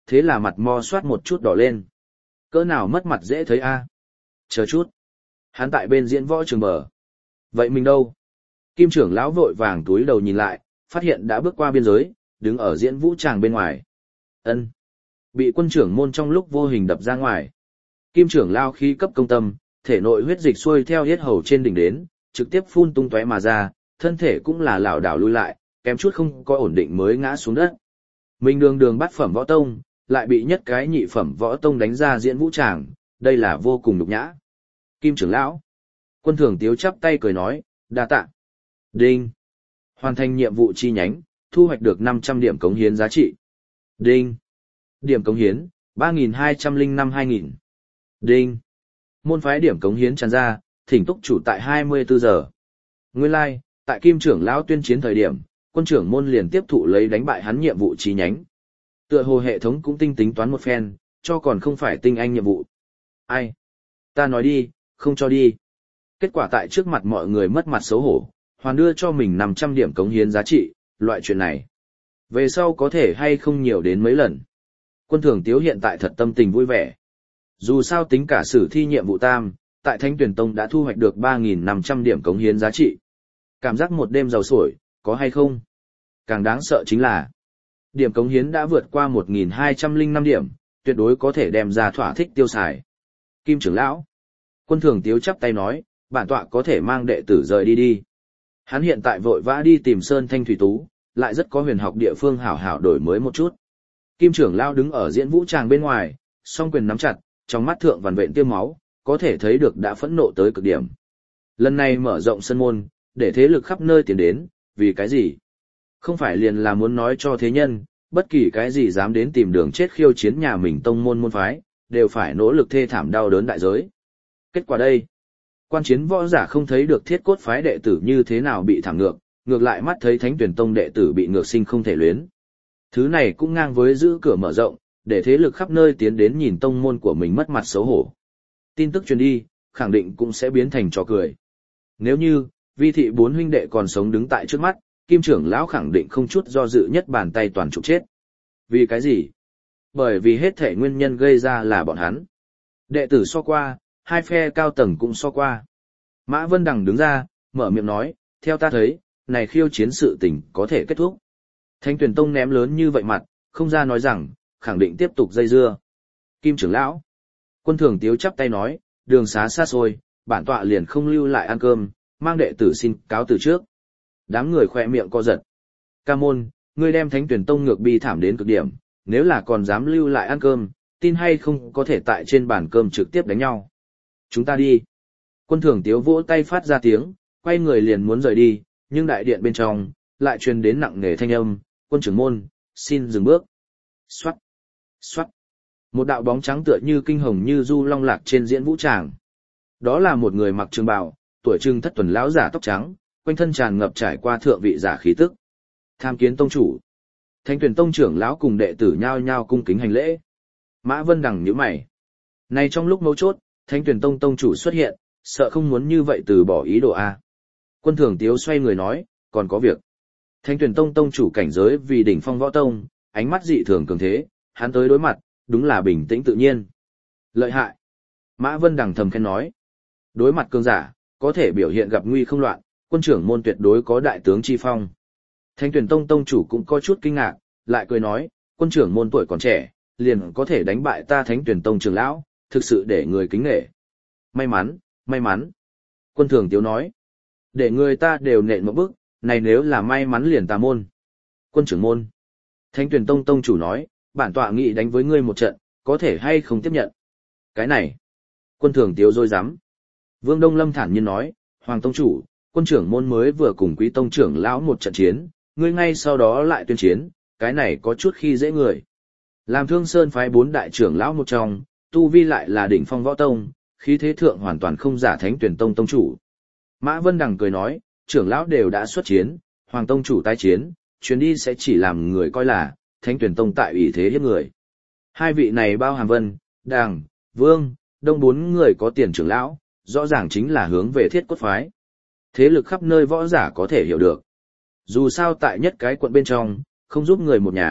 thế là mặt mo soát một chút đỏ lên. Cỡ nào mất mặt dễ thấy a. Chờ chút. Hắn tại bên diễn võ trường bờ. Vậy mình đâu? Kim trưởng lão vội vàng túi đầu nhìn lại, phát hiện đã bước qua biên giới, đứng ở diễn vũ tràng bên ngoài. Ân, bị quân trưởng môn trong lúc vô hình đập ra ngoài. Kim trưởng lão khí cấp công tâm, thể nội huyết dịch xuôi theo yết hầu trên đỉnh đến, trực tiếp phun tung tóe mà ra, thân thể cũng là lảo đảo lùi lại, kém chút không có ổn định mới ngã xuống đất. Mình đường đường bắt phẩm võ tông, lại bị nhất cái nhị phẩm võ tông đánh ra diễn vũ tràng, đây là vô cùng nhục nhã. Kim trưởng lão. Quân thường tiếu chắp tay cười nói, đa tạ. Đinh. Hoàn thành nhiệm vụ chi nhánh, thu hoạch được năm trăm điểm cống hiến giá trị. Đinh. Điểm cống hiến, ba nghìn hai trăm lẻ năm hai nghìn. Đinh. Môn phái điểm cống hiến tràn ra, thỉnh túc chủ tại hai mươi tư giờ. Nguyên lai, like, tại Kim trưởng lão tuyên chiến thời điểm, quân trưởng môn liền tiếp thụ lấy đánh bại hắn nhiệm vụ chi nhánh. Tựa hồ hệ thống cũng tinh tính toán một phen, cho còn không phải tinh anh nhiệm vụ. Ai? Ta nói đi, không cho đi. Kết quả tại trước mặt mọi người mất mặt xấu hổ, hoàn đưa cho mình năm trăm điểm cống hiến giá trị, loại chuyện này. Về sau có thể hay không nhiều đến mấy lần. Quân thường tiếu hiện tại thật tâm tình vui vẻ. Dù sao tính cả sử thi nhiệm vụ tam, tại Thánh Tuyển Tông đã thu hoạch được ba nghìn năm trăm điểm cống hiến giá trị. Cảm giác một đêm giàu sổi, có hay không? Càng đáng sợ chính là, điểm cống hiến đã vượt qua một nghìn hai trăm lẻ năm điểm, tuyệt đối có thể đem ra thỏa thích tiêu xài. Kim trưởng lão. Quân thường tiếu chắp tay nói, bản tọa có thể mang đệ tử rời đi đi. Hắn hiện tại vội vã đi tìm Sơn Thanh Thủy Tú, lại rất có huyền học địa phương hảo hảo đổi mới một chút. Kim trưởng lão đứng ở diễn vũ tràng bên ngoài, song quyền nắm chặt, trong mắt thượng vằn vện tiêm máu, có thể thấy được đã phẫn nộ tới cực điểm. Lần này mở rộng sân môn, để thế lực khắp nơi tiến đến, vì cái gì? Không phải liền là muốn nói cho thế nhân, bất kỳ cái gì dám đến tìm đường chết khiêu chiến nhà mình tông môn môn phái, đều phải nỗ lực thê thảm đau đớn đại giới. Kết quả đây, quan chiến võ giả không thấy được thiết cốt phái đệ tử như thế nào bị thẳng ngược, ngược lại mắt thấy Thánh Tuyển Tông đệ tử bị ngược sinh không thể luyến. Thứ này cũng ngang với giữ cửa mở rộng, để thế lực khắp nơi tiến đến nhìn tông môn của mình mất mặt xấu hổ. Tin tức truyền đi, khẳng định cũng sẽ biến thành trò cười. Nếu như, vi thị bốn huynh đệ còn sống đứng tại trước mắt, Kim trưởng lão khẳng định không chút do dự nhất bàn tay toàn trục chết. Vì cái gì? Bởi vì hết thể nguyên nhân gây ra là bọn hắn. Đệ tử so qua, hai phe cao tầng cũng so qua. Mã Vân Đằng đứng ra, mở miệng nói, theo ta thấy, này khiêu chiến sự tình có thể kết thúc. Thánh Tuyển Tông ném lớn như vậy mặt, không ra nói rằng, khẳng định tiếp tục dây dưa. Kim trưởng lão. Quân thường tiếu chắp tay nói, đường xá xa xôi, bản tọa liền không lưu lại ăn cơm, mang đệ tử xin cáo từ trước. Đám người khoe miệng co giật. Ca môn, ngươi đem Thánh Tuyển Tông ngược bi thảm đến cực điểm, nếu là còn dám lưu lại ăn cơm, tin hay không có thể tại trên bàn cơm trực tiếp đánh nhau. Chúng ta đi. Quân thường tiếu vỗ tay phát ra tiếng, quay người liền muốn rời đi, nhưng đại điện bên trong, lại truyền đến nặng nề thanh âm, quân trưởng môn, xin dừng bước. Xoát, xoát. Một đạo bóng trắng tựa như kinh hồng như du long lạc trên diễn vũ tràng. Đó là một người mặc trường bào, tuổi trưng thất tuần lão giả tóc trắng, quanh thân tràn ngập trải qua thượng vị giả khí tức. Tham kiến tông chủ. Thánh Tuyển Tông trưởng lão cùng đệ tử nhao nhao cung kính hành lễ. Mã Vân Đằng nhíu mày. Này trong lúc mấu chốt, Thánh Tuyển Tông tông chủ xuất hiện, sợ không muốn như vậy từ bỏ ý đồ a. Quân Thường Tiếu xoay người nói, còn có việc. Thánh Tuyển Tông tông chủ cảnh giới vì đỉnh phong võ tông, ánh mắt dị thường cường thế, hắn tới đối mặt, đúng là bình tĩnh tự nhiên. Lợi hại. Mã Vân Đằng thầm khen nói. Đối mặt cường giả, có thể biểu hiện gặp nguy không loạn, quân trưởng môn tuyệt đối có đại tướng chi phong. Thánh Tuyển Tông tông chủ cũng có chút kinh ngạc, lại cười nói, quân trưởng môn tuổi còn trẻ, liền có thể đánh bại ta Thánh Tuyển Tông trưởng lão, thực sự để người kính nể. May mắn, may mắn. Quân Thường Tiếu nói, để người ta đều nện một bước, này nếu là may mắn liền tà môn. Quân trưởng môn. Thánh Tuyển Tông tông chủ nói, bản tọa nghị đánh với ngươi một trận, có thể hay không tiếp nhận. Cái này. Quân Thường Tiếu dối dám. Vương Đông Lâm thản nhiên nói, Hoàng tông chủ, quân trưởng môn mới vừa cùng Quý tông trưởng lão một trận chiến, ngươi ngay sau đó lại tuyên chiến, cái này có chút khi dễ người. Làm Thương Sơn phái bốn đại trưởng lão một trong, tu vi lại là đỉnh phong võ tông, khí thế thượng hoàn toàn không giả Thánh Tuyển Tông tông chủ. Mã Vân Đằng cười nói, trưởng lão đều đã xuất chiến, Hoàng tông chủ tái chiến, chuyến đi sẽ chỉ làm người coi là Thánh Tuyển Tông tại ủy thế hiếp người. Hai vị này bao hàm Vân, Đằng, Vương, Đông bốn người có tiền trưởng lão, rõ ràng chính là hướng về thiết cốt phái. Thế lực khắp nơi võ giả có thể hiểu được. Dù sao tại nhất cái quận bên trong, không giúp người một nhà,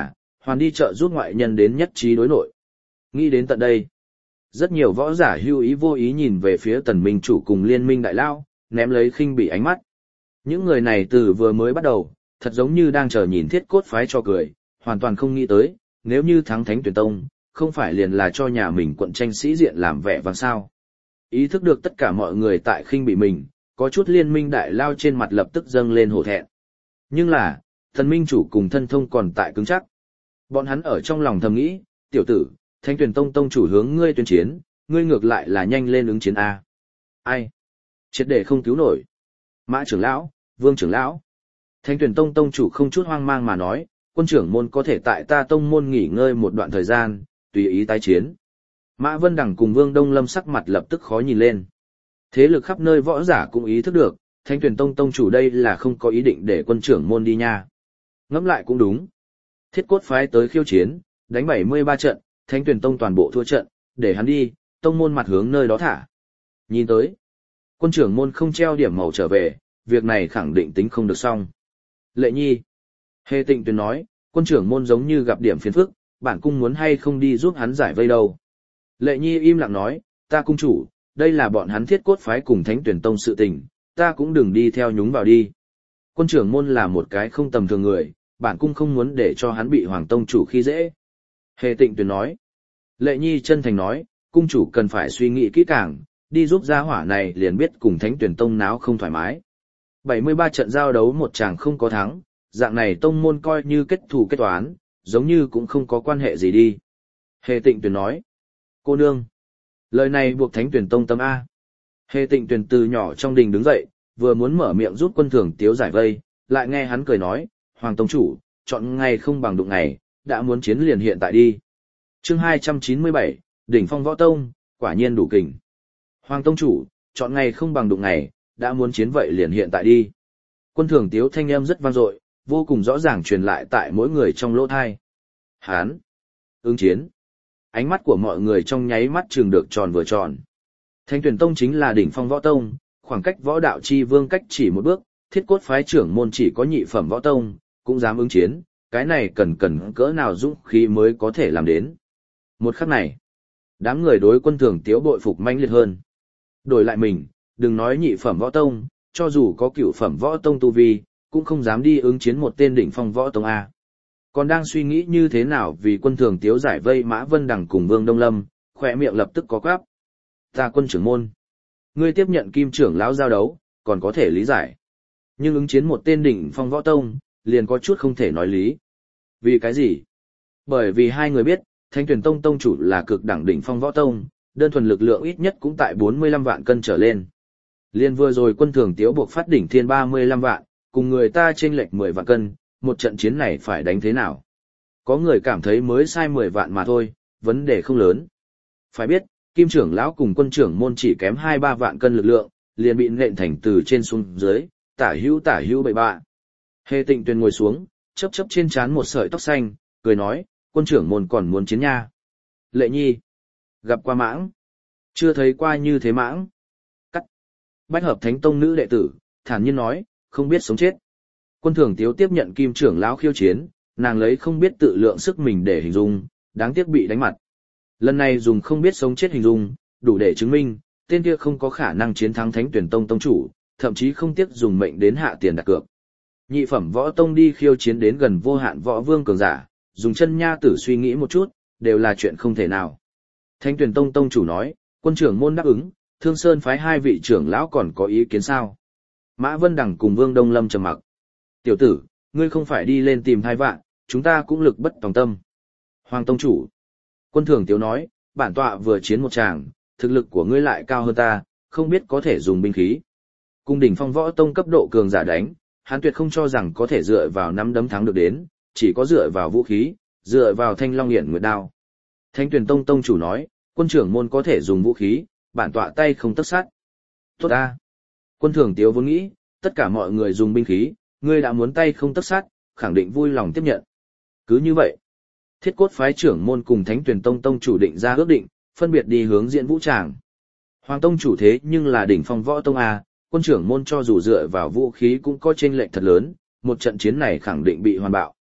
hoàn đi chợ giúp ngoại nhân đến nhất trí đối nội. Nghĩ đến tận đây, rất nhiều võ giả hưu ý vô ý nhìn về phía Tần Minh chủ cùng Liên Minh đại lao, ném lấy khinh bỉ ánh mắt. Những người này từ vừa mới bắt đầu, thật giống như đang chờ nhìn Thiết Cốt phái cho cười, hoàn toàn không nghĩ tới, nếu như thắng Thánh Tuyển Tông, không phải liền là cho nhà mình quận tranh sĩ diện làm vẻ vang sao. Ý thức được tất cả mọi người tại khinh bỉ mình, có chút Liên Minh đại lao trên mặt lập tức dâng lên hổ thẹn. Nhưng là, Tần Minh chủ cùng thân thông còn tại cứng chắc. Bọn hắn ở trong lòng thầm nghĩ, tiểu tử, Thánh Tuyển Tông tông chủ hướng ngươi tuyên chiến, ngươi ngược lại là nhanh lên ứng chiến A. Ai? Triệt để không cứu nổi. Mã trưởng lão, Vương trưởng lão. Thánh Tuyển Tông tông chủ không chút hoang mang mà nói, quân trưởng môn có thể tại ta tông môn nghỉ ngơi một đoạn thời gian, tùy ý tái chiến. Mã Vân Đằng cùng Vương Đông Lâm sắc mặt lập tức khó nhìn lên. Thế lực khắp nơi võ giả cũng ý thức được, Thánh Tuyển Tông tông chủ đây là không có ý định để quân trưởng môn đi nha. Ngẫm lại cũng đúng. Thiết Cốt phái tới khiêu chiến, đánh bảy mươi ba trận, Thánh Tuyển Tông toàn bộ thua trận, để hắn đi, tông môn mặt hướng nơi đó thả. Nhìn tới, quân trưởng môn không treo điểm màu trở về, việc này khẳng định tính không được xong. Lệ Nhi. Hề Tịnh Tuyền nói, quân trưởng môn giống như gặp điểm phiền phức, bản cung muốn hay không đi giúp hắn giải vây đâu. Lệ Nhi im lặng nói, ta cung chủ, đây là bọn hắn Thiết Cốt phái cùng Thánh Tuyển Tông sự tình, ta cũng đừng đi theo nhúng vào đi. Quân trưởng môn là một cái không tầm thường người, bản cung không muốn để cho hắn bị Hoàng tông chủ khi dễ. Hề Tịnh Tuyền nói. Lệ Nhi chân thành nói, cung chủ cần phải suy nghĩ kỹ càng, đi giúp gia hỏa này liền biết cùng Thánh Tuyển Tông náo không thoải mái. bảy mươi ba trận giao đấu một chàng không có thắng, dạng này tông môn coi như kết thù kết toán, giống như cũng không có quan hệ gì đi. Hề Tịnh Tuyền nói. Cô nương. Lời này buộc Thánh Tuyển Tông tâm A. Hề Tịnh Tuyền từ nhỏ trong đình đứng dậy, vừa muốn mở miệng giúp quân thường tiếu giải vây, lại nghe hắn cười nói, Hoàng tông chủ, chọn ngày không bằng đụng ngày, đã muốn chiến liền hiện tại đi. Chương hai trăm chín mươi bảy, Đỉnh Phong Võ Tông, quả nhiên đủ kình. Hoàng tông chủ, chọn ngày không bằng đụng ngày, đã muốn chiến vậy liền hiện tại đi. Quân thường tiếu thanh âm rất vang dội, vô cùng rõ ràng truyền lại tại mỗi người trong lỗ thai. Hán, ứng chiến. Ánh mắt của mọi người trong nháy mắt trường được tròn vừa tròn. Thánh Tuyển Tông chính là đỉnh phong võ tông, khoảng cách võ đạo chi vương cách chỉ một bước, Thiết Cốt phái trưởng môn chỉ có nhị phẩm võ tông, cũng dám ứng chiến, cái này cần cần cỡ nào dũng khí mới có thể làm đến. Một khắc này, đám người đối quân thường tiếu bội phục manh liệt hơn. Đổi lại mình, đừng nói nhị phẩm võ tông, cho dù có cửu phẩm võ tông tu vi, cũng không dám đi ứng chiến một tên đỉnh phong võ tông A. Còn đang suy nghĩ như thế nào vì quân thường tiếu giải vây Mã Vân Đằng cùng Vương Đông Lâm, khỏe miệng lập tức có quáp. Ta quân trưởng môn. Ngươi tiếp nhận kim trưởng lão giao đấu, còn có thể lý giải. Nhưng ứng chiến một tên đỉnh phong võ tông, liền có chút không thể nói lý. Vì cái gì? Bởi vì hai người biết, Thánh Tuyển Tông tông chủ là cực đẳng đỉnh phong võ tông, đơn thuần lực lượng ít nhất cũng tại bốn mươi lăm vạn cân trở lên. Liên vừa rồi quân thường tiếu buộc phát đỉnh thiên ba mươi lăm vạn, cùng người ta chênh lệch mười vạn cân, một trận chiến này phải đánh thế nào? Có người cảm thấy mới sai mười vạn mà thôi, vấn đề không lớn. Phải biết, kim trưởng lão cùng quân trưởng môn chỉ kém hai ba vạn cân lực lượng, liền bị nện thành từ trên xuống dưới, tả hữu tả hữu bậy bạ. Hề Tịnh Tuyền ngồi xuống, chớp chớp trên trán một sợi tóc xanh, cười nói, quân trưởng môn còn muốn chiến nha. Lệ Nhi, gặp qua mãng, chưa thấy qua như thế mãng. Cắt. Bách Hợp Thánh Tông nữ đệ tử, thản nhiên nói, không biết sống chết. Quân thường tiếu tiếp nhận kim trưởng lão khiêu chiến, nàng lấy không biết tự lượng sức mình để hình dung, đáng tiếc bị đánh mặt. Lần này dùng không biết sống chết hình dung, đủ để chứng minh, tên kia không có khả năng chiến thắng Thánh Tuyển Tông tông chủ, thậm chí không tiếc dùng mệnh đến hạ tiền đặt cược. Nhị phẩm võ tông đi khiêu chiến đến gần vô hạn võ vương cường giả, dùng chân nha tử suy nghĩ một chút, đều là chuyện không thể nào. Thánh Tuyển Tông tông chủ nói, quân trưởng môn đáp ứng, Thương Sơn phái hai vị trưởng lão còn có ý kiến sao? Mã Vân Đằng cùng Vương Đông Lâm trầm mặc. Tiểu tử, ngươi không phải đi lên tìm hai vạn, chúng ta cũng lực bất tòng tâm. Hoàng tông chủ. Quân thường tiếu nói, bản tọa vừa chiến một tràng, thực lực của ngươi lại cao hơn ta, không biết có thể dùng binh khí. Cung đỉnh phong võ tông cấp độ cường giả đánh, hắn tuyệt không cho rằng có thể dựa vào nắm đấm thắng được đến, chỉ có dựa vào vũ khí, dựa vào thanh long hiển nguyệt đao. Thánh Tuyển Tông tông chủ nói, quân trưởng môn có thể dùng vũ khí, bản tọa tay không tấc sắt. Tốt ta. Quân thường tiếu vốn nghĩ, tất cả mọi người dùng binh khí, ngươi đã muốn tay không tấc sắt, khẳng định vui lòng tiếp nhận. Cứ như vậy, Thiết Cốt phái trưởng môn cùng Thánh Tuyển Tông tông chủ định ra ước định, phân biệt đi hướng diễn vũ tràng. Hoàng tông chủ thế nhưng là đỉnh phong võ tông A, quân trưởng môn cho dù dựa vào vũ khí cũng có chênh lệch thật lớn, một trận chiến này khẳng định bị hoàn bạo.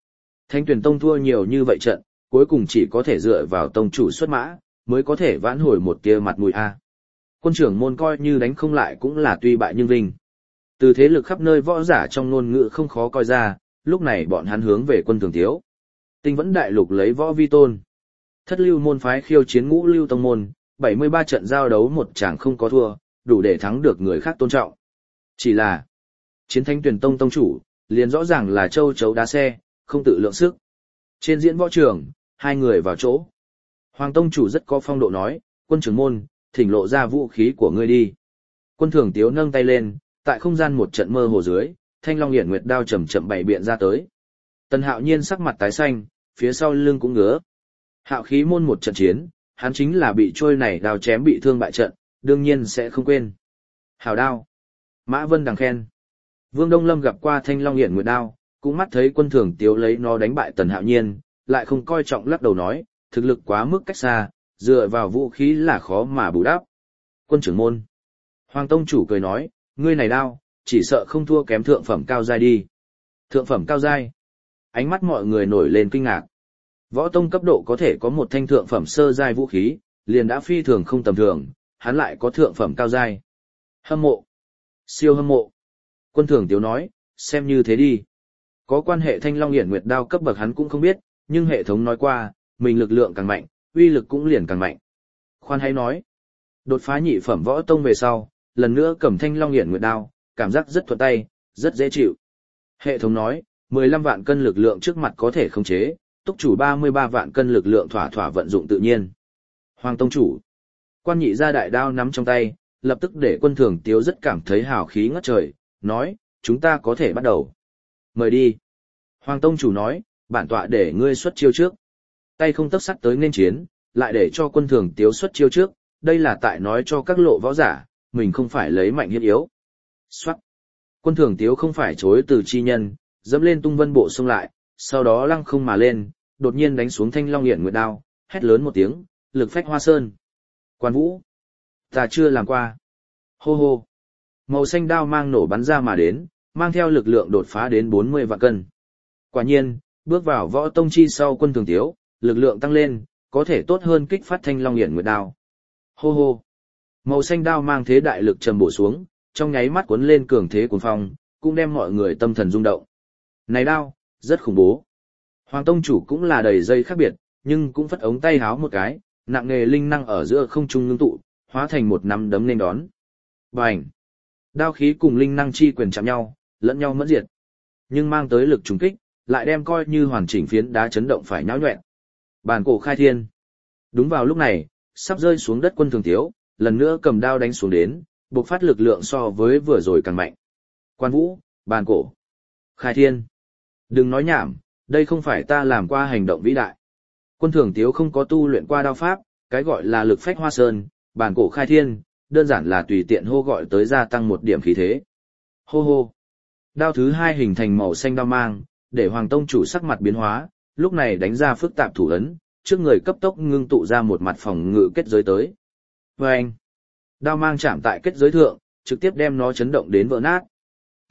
Thanh Tuyền Tông thua nhiều như vậy trận, cuối cùng chỉ có thể dựa vào tông chủ xuất mã, mới có thể vãn hồi một tia mặt mũi a. Quân trưởng môn coi như đánh không lại cũng là tuy bại nhưng vinh. Từ thế lực khắp nơi võ giả trong ngôn ngữ không khó coi ra, lúc này bọn hắn hướng về Quân Thường Tiếu. Tinh Vẫn đại lục lấy võ vi tôn. Thất lưu môn phái khiêu chiến ngũ lưu tông môn, bảy mươi ba trận giao đấu một chàng không có thua, đủ để thắng được người khác tôn trọng. Chỉ là, chiến Thanh Tuyền Tông tông chủ, liền rõ ràng là châu chấu đá xe, không tự lượng sức. Trên diễn võ trường, hai người vào chỗ. Hoàng tông chủ rất có phong độ nói, Quân trưởng môn, thỉnh lộ ra vũ khí của ngươi đi. Quân Thường Tiếu nâng tay lên, tại không gian một trận mơ hồ dưới, Thanh Long Hiển Nguyệt đao chậm chậm bày biện ra tới. Tần Hạo Nhiên sắc mặt tái xanh, phía sau lưng cũng ngứa. Hạo khí môn một trận chiến, hắn chính là bị trôi này đao chém bị thương bại trận, đương nhiên sẽ không quên. Hảo đao. Mã Vân đằng khen. Vương Đông Lâm gặp qua Thanh Long Hiển Nguyệt đao, cũng mắt thấy Quân Thường Tiếu lấy nó đánh bại Tần Hạo Nhiên, lại không coi trọng lắc đầu nói, thực lực quá mức cách xa, dựa vào vũ khí là khó mà bù đắp. Quân trưởng môn. Hoàng tông chủ cười nói, ngươi này đao, chỉ sợ không thua kém thượng phẩm cao giai đi. Thượng phẩm cao giai. Ánh mắt mọi người nổi lên kinh ngạc. Võ tông cấp độ có thể có một thanh thượng phẩm sơ giai vũ khí, liền đã phi thường không tầm thường, hắn lại có thượng phẩm cao giai. Hâm mộ. Siêu hâm mộ. Quân Thường Tiếu nói, xem như thế đi. Có quan hệ Thanh Long Hiển Nguyệt đao cấp bậc hắn cũng không biết, nhưng hệ thống nói qua, mình lực lượng càng mạnh, uy lực cũng liền càng mạnh. Khoan hay nói, đột phá nhị phẩm võ tông về sau, lần nữa cầm Thanh Long Hiển Nguyệt đao, cảm giác rất thuận tay, rất dễ chịu. Hệ thống nói, mười lăm vạn cân lực lượng trước mặt có thể khống chế, túc chủ ba mươi ba vạn cân lực lượng thỏa thỏa vận dụng tự nhiên. Hoàng tông chủ, quan nhị ra đại đao nắm trong tay, lập tức để Quân Thường Tiếu rất cảm thấy hào khí ngất trời, nói, chúng ta có thể bắt đầu. Mời đi. Hoàng tông chủ nói, bản tọa để ngươi xuất chiêu trước. Tay không tấc sắt tới nên chiến, lại để cho Quân Thường Tiếu xuất chiêu trước, đây là tại nói cho các lộ võ giả, mình không phải lấy mạnh hiếp yếu. Xoát. Quân Thường Tiếu không phải chối từ chi nhân, dẫm lên tung vân bộ xông lại, sau đó lăng không mà lên, đột nhiên đánh xuống Thanh Long Hiển Nguyệt đao, hét lớn một tiếng, lực phách hoa sơn. Quan Vũ, ta chưa làm qua. Hô hô. Màu xanh đao mang nổ bắn ra mà đến, mang theo lực lượng đột phá đến bốn mươi vạn cân. Quả nhiên, bước vào võ tông chi sau Quân Thường Tiếu, lực lượng tăng lên, có thể tốt hơn kích phát Thanh Long Hiển Nguyệt đao. Hô hô. Màu xanh đao mang thế đại lực trầm bổ xuống, trong nháy mắt cuốn lên cường thế cuồng phong, cũng đem mọi người tâm thần rung động. Này đao, rất khủng bố. Hoàng tông chủ cũng là đầy dây khác biệt, nhưng cũng phất ống tay háo một cái, nặng nề linh năng ở giữa không trung ngưng tụ, hóa thành một nắm đấm nên đón. Bành! Đao khí cùng linh năng chi quyền chạm nhau, lẫn nhau mẫn diệt. Nhưng mang tới lực trùng kích, lại đem coi như hoàn chỉnh phiến đá chấn động phải nhão nhọẹn. Bàn cổ khai thiên. Đúng vào lúc này, sắp rơi xuống đất Quân Thường Tiếu, lần nữa cầm đao đánh xuống đến, bộc phát lực lượng so với vừa rồi càng mạnh. Quan Vũ, bàn cổ, khai thiên. Đừng nói nhảm, đây không phải ta làm qua hành động vĩ đại. Quân Thường Tiếu không có tu luyện qua đao pháp, cái gọi là lực phách hoa sơn, bàn cổ khai thiên, đơn giản là tùy tiện hô gọi tới gia tăng một điểm khí thế. Hô hô. Đao thứ hai hình thành màu xanh đao mang, để Hoàng tông chủ sắc mặt biến hóa, lúc này đánh ra phức tạp thủ ấn, trước người cấp tốc ngưng tụ ra một mặt phòng ngự kết giới tới. Và anh, đao mang chạm tại kết giới thượng, trực tiếp đem nó chấn động đến vỡ nát. T.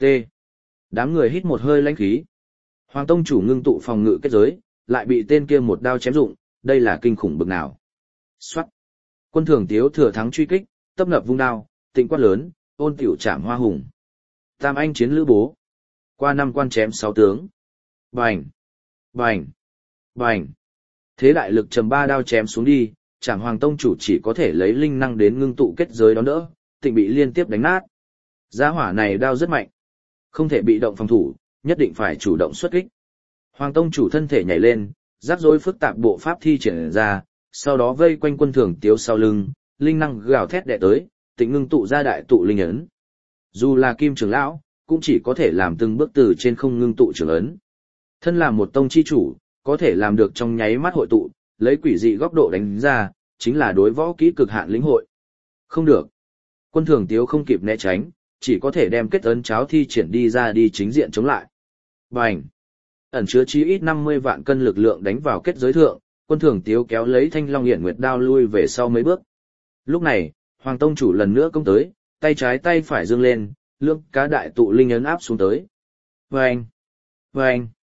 Đám người hít một hơi lãnh khí. Hoàng tông chủ ngưng tụ phòng ngự kết giới, lại bị tên kia một đao chém dụng, đây là kinh khủng bực nào. Xoát. Quân Thường Tiếu thừa thắng truy kích, tấp nập vung đao, tịnh quát lớn, ôn tiểu chạm hoa hùng. Tam anh chiến lữ bố. Qua năm quan chém sáu tướng. Bành. Bành. Bành. Thế đại lực trầm ba đao chém xuống đi, chảm Hoàng tông chủ chỉ có thể lấy linh năng đến ngưng tụ kết giới đón đỡ, tịnh bị liên tiếp đánh nát. Giá hỏa này đao rất mạnh. Không thể bị động phòng thủ, nhất định phải chủ động xuất kích. Hoàng tông chủ thân thể nhảy lên, rắc rối phức tạp bộ pháp thi triển ra, sau đó vây quanh Quân Thường Tiếu sau lưng, linh năng gào thét đè tới, tịnh ngưng tụ ra đại tụ linh ấn. Dù là Kim trưởng lão, cũng chỉ có thể làm từng bước từ trên không ngưng tụ trưởng ấn. Thân là một tông chi chủ, có thể làm được trong nháy mắt hội tụ, lấy quỷ dị góc độ đánh ra, chính là đối võ kỹ cực hạn lĩnh hội. Không được. Quân Thường Tiếu không kịp né tránh, chỉ có thể đem kết ấn cháo thi triển đi ra đi chính diện chống lại. Bành! Ẩn chứa chí ít năm mươi vạn cân lực lượng đánh vào kết giới thượng, Quân Thường Tiếu kéo lấy Thanh Long Hiển Nguyệt đao lui về sau mấy bước. Lúc này, Hoàng tông chủ lần nữa công tới, tay trái tay phải dương lên, lưỡng cá đại tụ linh ấn áp xuống tới. Vâng! Vâng!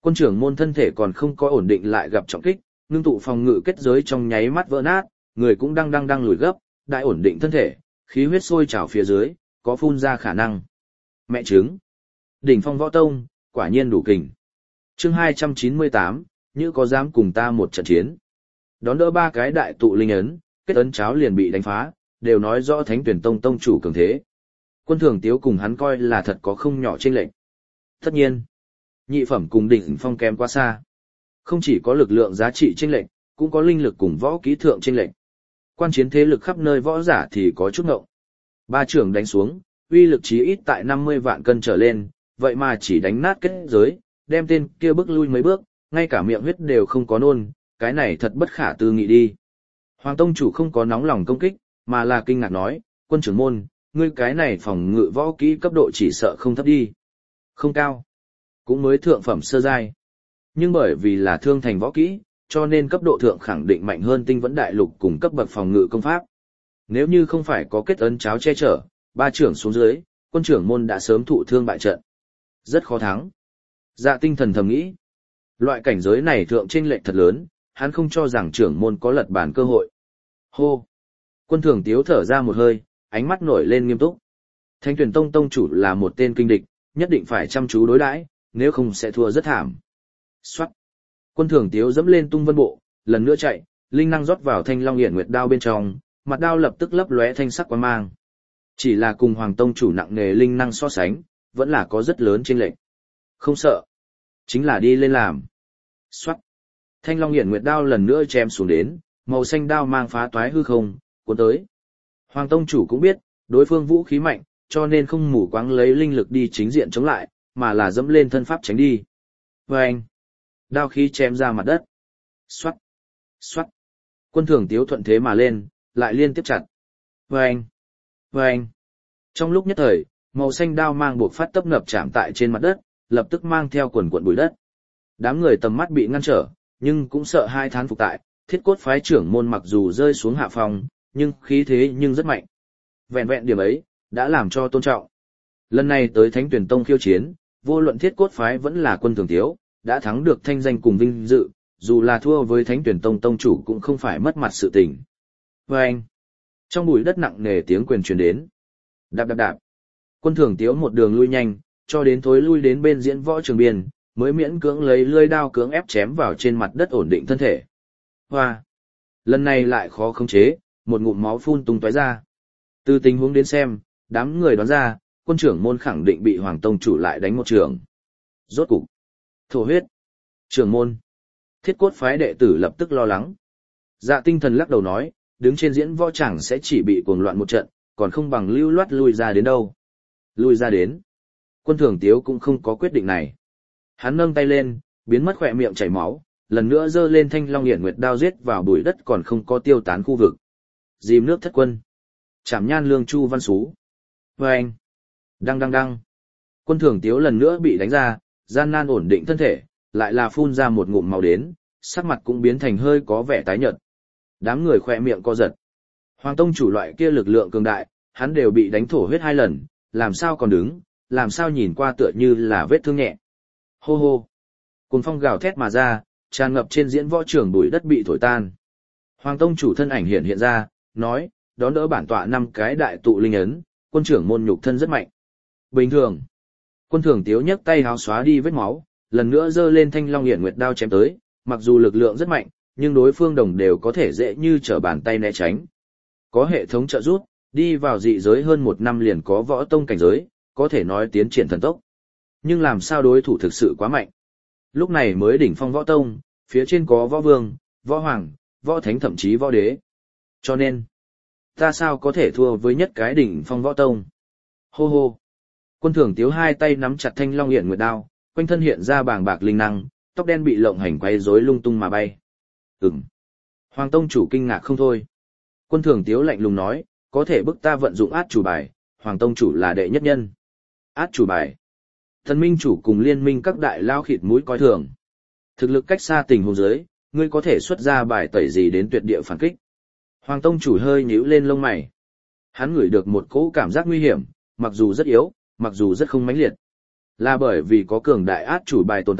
Quân trưởng môn thân thể còn không có ổn định lại gặp trọng kích, ngưng tụ phòng ngự kết giới trong nháy mắt vỡ nát, người cũng đang đang đang lùi gấp, đại ổn định thân thể, khí huyết sôi trào phía dưới, có phun ra khả năng. Mẹ trứng. Đỉnh phong võ tông, quả nhiên đủ kình. Chương hai trăm chín mươi tám, như có dám cùng ta một trận chiến. Đón đỡ ba cái đại tụ linh ấn, kết ấn cháo liền bị đánh phá, đều nói rõ Thánh Tuyển Tông tông chủ cường thế. Quân Thường Tiếu cùng hắn coi là thật có không nhỏ chênh lệch. Tất nhiên, nhị phẩm cùng đỉnh phong kém quá xa. Không chỉ có lực lượng giá trị chênh lệch, cũng có linh lực cùng võ kỹ thượng chênh lệch. Quan chiến thế lực khắp nơi võ giả thì có chút ngộng. Ba trưởng đánh xuống, uy lực chí ít tại năm mươi vạn cân trở lên, vậy mà chỉ đánh nát kết giới, đem tên kia bước lui mấy bước, ngay cả miệng huyết đều không có nôn, cái này thật bất khả tư nghị đi. Hoàng tông chủ không có nóng lòng công kích, mà là kinh ngạc nói, quân trưởng môn, ngươi cái này phòng ngự võ kỹ cấp độ chỉ sợ không thấp đi. Không cao, cũng mới thượng phẩm sơ giai. Nhưng bởi vì là thương thành võ kỹ, cho nên cấp độ thượng khẳng định mạnh hơn tinh vẫn đại lục cùng cấp bậc phòng ngự công pháp. Nếu như không phải có kết ấn cháo che chở, ba trưởng xuống dưới, quân trưởng môn đã sớm thụ thương bại trận. Rất khó thắng. Dạ Tinh Thần thầm nghĩ. Loại cảnh giới này thượng chênh lệch thật lớn, hắn không cho rằng trưởng môn có lật bàn cơ hội. Hô. Quân Thường Tiếu thở ra một hơi, ánh mắt nổi lên nghiêm túc. Thánh Tuyển Tông tông chủ là một tên kinh địch, nhất định phải chăm chú đối đãi, nếu không sẽ thua rất thảm. Soát. Quân Thường Tiếu dẫm lên tung vân bộ, lần nữa chạy, linh năng rót vào thanh long hiển nguyệt đao bên trong, mặt đao lập tức lấp lóe thanh sắc quang mang. Chỉ là cùng Hoàng tông chủ nặng nề linh năng so sánh, vẫn là có rất lớn chênh lệch. Không sợ, chính là đi lên làm. Soát. Thanh long hiển nguyệt đao lần nữa chém xuống đến, màu xanh đao mang phá toái hư không, cuốn tới. Hoàng tông chủ cũng biết, đối phương vũ khí mạnh, cho nên không mù quáng lấy linh lực đi chính diện chống lại, mà là dẫm lên thân pháp tránh đi. Vâng! Đao khí chém ra mặt đất. Xoát! Xoát! Quân Thường Tiếu thuận thế mà lên, lại liên tiếp chặt. Vâng! Vâng! Trong lúc nhất thời, màu xanh đao mang buộc phát tấp ngập chạm tại trên mặt đất, lập tức mang theo quần quần bụi đất. Đám người tầm mắt bị ngăn trở, nhưng cũng sợ hai thán phục tại, Thiết Cốt phái trưởng môn mặc dù rơi xuống hạ phòng, nhưng khí thế nhưng rất mạnh. Vẹn vẹn điểm ấy, đã làm cho tôn trọng. Lần này tới Thánh Tuyển Tông khiêu chiến, vô luận Thiết Cốt phái vẫn là Quân Thường Tiếu, đã thắng được thanh danh cùng vinh dự, dù là thua với Thánh Tuyển Tông tông chủ cũng không phải mất mặt sự tình. Và anh, trong bụi đất nặng nề tiếng quyền truyền đến. Đạp đạp đạp. Quân Thường Tiếu một đường lui nhanh, cho đến thối lui đến bên diễn võ trường biên, mới miễn cưỡng lấy lưỡi đao cưỡng ép chém vào trên mặt đất ổn định thân thể. Hoa! Lần này lại khó khống chế, một ngụm máu phun tung tóe ra. Từ tình huống đến xem, đám người đoán ra, quân trưởng môn khẳng định bị Hoàng tông chủ lại đánh một trường. Rốt cục, thổ huyết. Trưởng môn. Thiết Cốt phái đệ tử lập tức lo lắng. Dạ Tinh Thần lắc đầu nói, đứng trên diễn võ chẳng sẽ chỉ bị cuồng loạn một trận, còn không bằng lưu loát lui ra đến đâu. Lui ra đến. Quân Thường Tiếu cũng không có quyết định này. Hắn nâng tay lên, biến mất khỏe miệng chảy máu, lần nữa giơ lên thanh long hiển nguyệt đao giết vào bụi đất còn không có tiêu tán khu vực. Dìm nước thất quân. Chảm nhan lương chu văn xú. Vâng. Đăng đăng đăng. Quân Thường Tiếu lần nữa bị đánh ra, gian nan ổn định thân thể, lại là phun ra một ngụm màu đến, sắc mặt cũng biến thành hơi có vẻ tái nhợt. Đám người khỏe miệng co giật. Hoàng tông chủ loại kia lực lượng cường đại, hắn đều bị đánh thổ huyết hai lần, làm sao còn đứng, làm sao nhìn qua tựa như là vết thương nhẹ. Hô hô. Cuồng phong gào thét mà ra, tràn ngập trên diễn võ trường bụi đất bị thổi tan. Hoàng tông chủ thân ảnh hiện hiện ra, nói, đón đỡ bản tọa năm cái đại tụ linh ấn, quân trưởng môn nhục thân rất mạnh. Bình thường. Quân Thường Tiếu nhấc tay háo xóa đi vết máu, lần nữa giơ lên thanh long hiển nguyệt đao chém tới, mặc dù lực lượng rất mạnh, nhưng đối phương đồng đều có thể dễ như trở bàn tay né tránh. Có hệ thống trợ giúp, đi vào dị giới hơn một năm liền có võ tông cảnh giới, có thể nói tiến triển thần tốc. Nhưng làm sao đối thủ thực sự quá mạnh. Lúc này mới đỉnh phong võ tông, phía trên có võ vương, võ hoàng, võ thánh thậm chí võ đế. Cho nên, ta sao có thể thua với nhất cái đỉnh phong võ tông. Hô hô. Quân Thường Tiếu hai tay nắm chặt thanh long hiển nguyệt đao, quanh thân hiện ra bàng bạc linh năng, tóc đen bị lộng hành quay rối lung tung mà bay. Ừm. Hoàng tông chủ kinh ngạc không thôi. Quân Thường Tiếu lạnh lùng nói, có thể bức ta vận dụng át chủ bài, Hoàng tông chủ là đệ nhất nhân. Át chủ bài. Thần minh chủ cùng liên minh các đại lao khịt mũi coi thường. Thực lực cách xa tình huống dưới, ngươi có thể xuất ra bài tẩy gì đến tuyệt địa phản kích. Hoàng tông chủ hơi nhíu lên lông mày. Hắn ngửi được một cỗ cảm giác nguy hiểm, mặc dù rất yếu, mặc dù rất không mãnh liệt. Là bởi vì có cường đại át chủ bài tồn tại,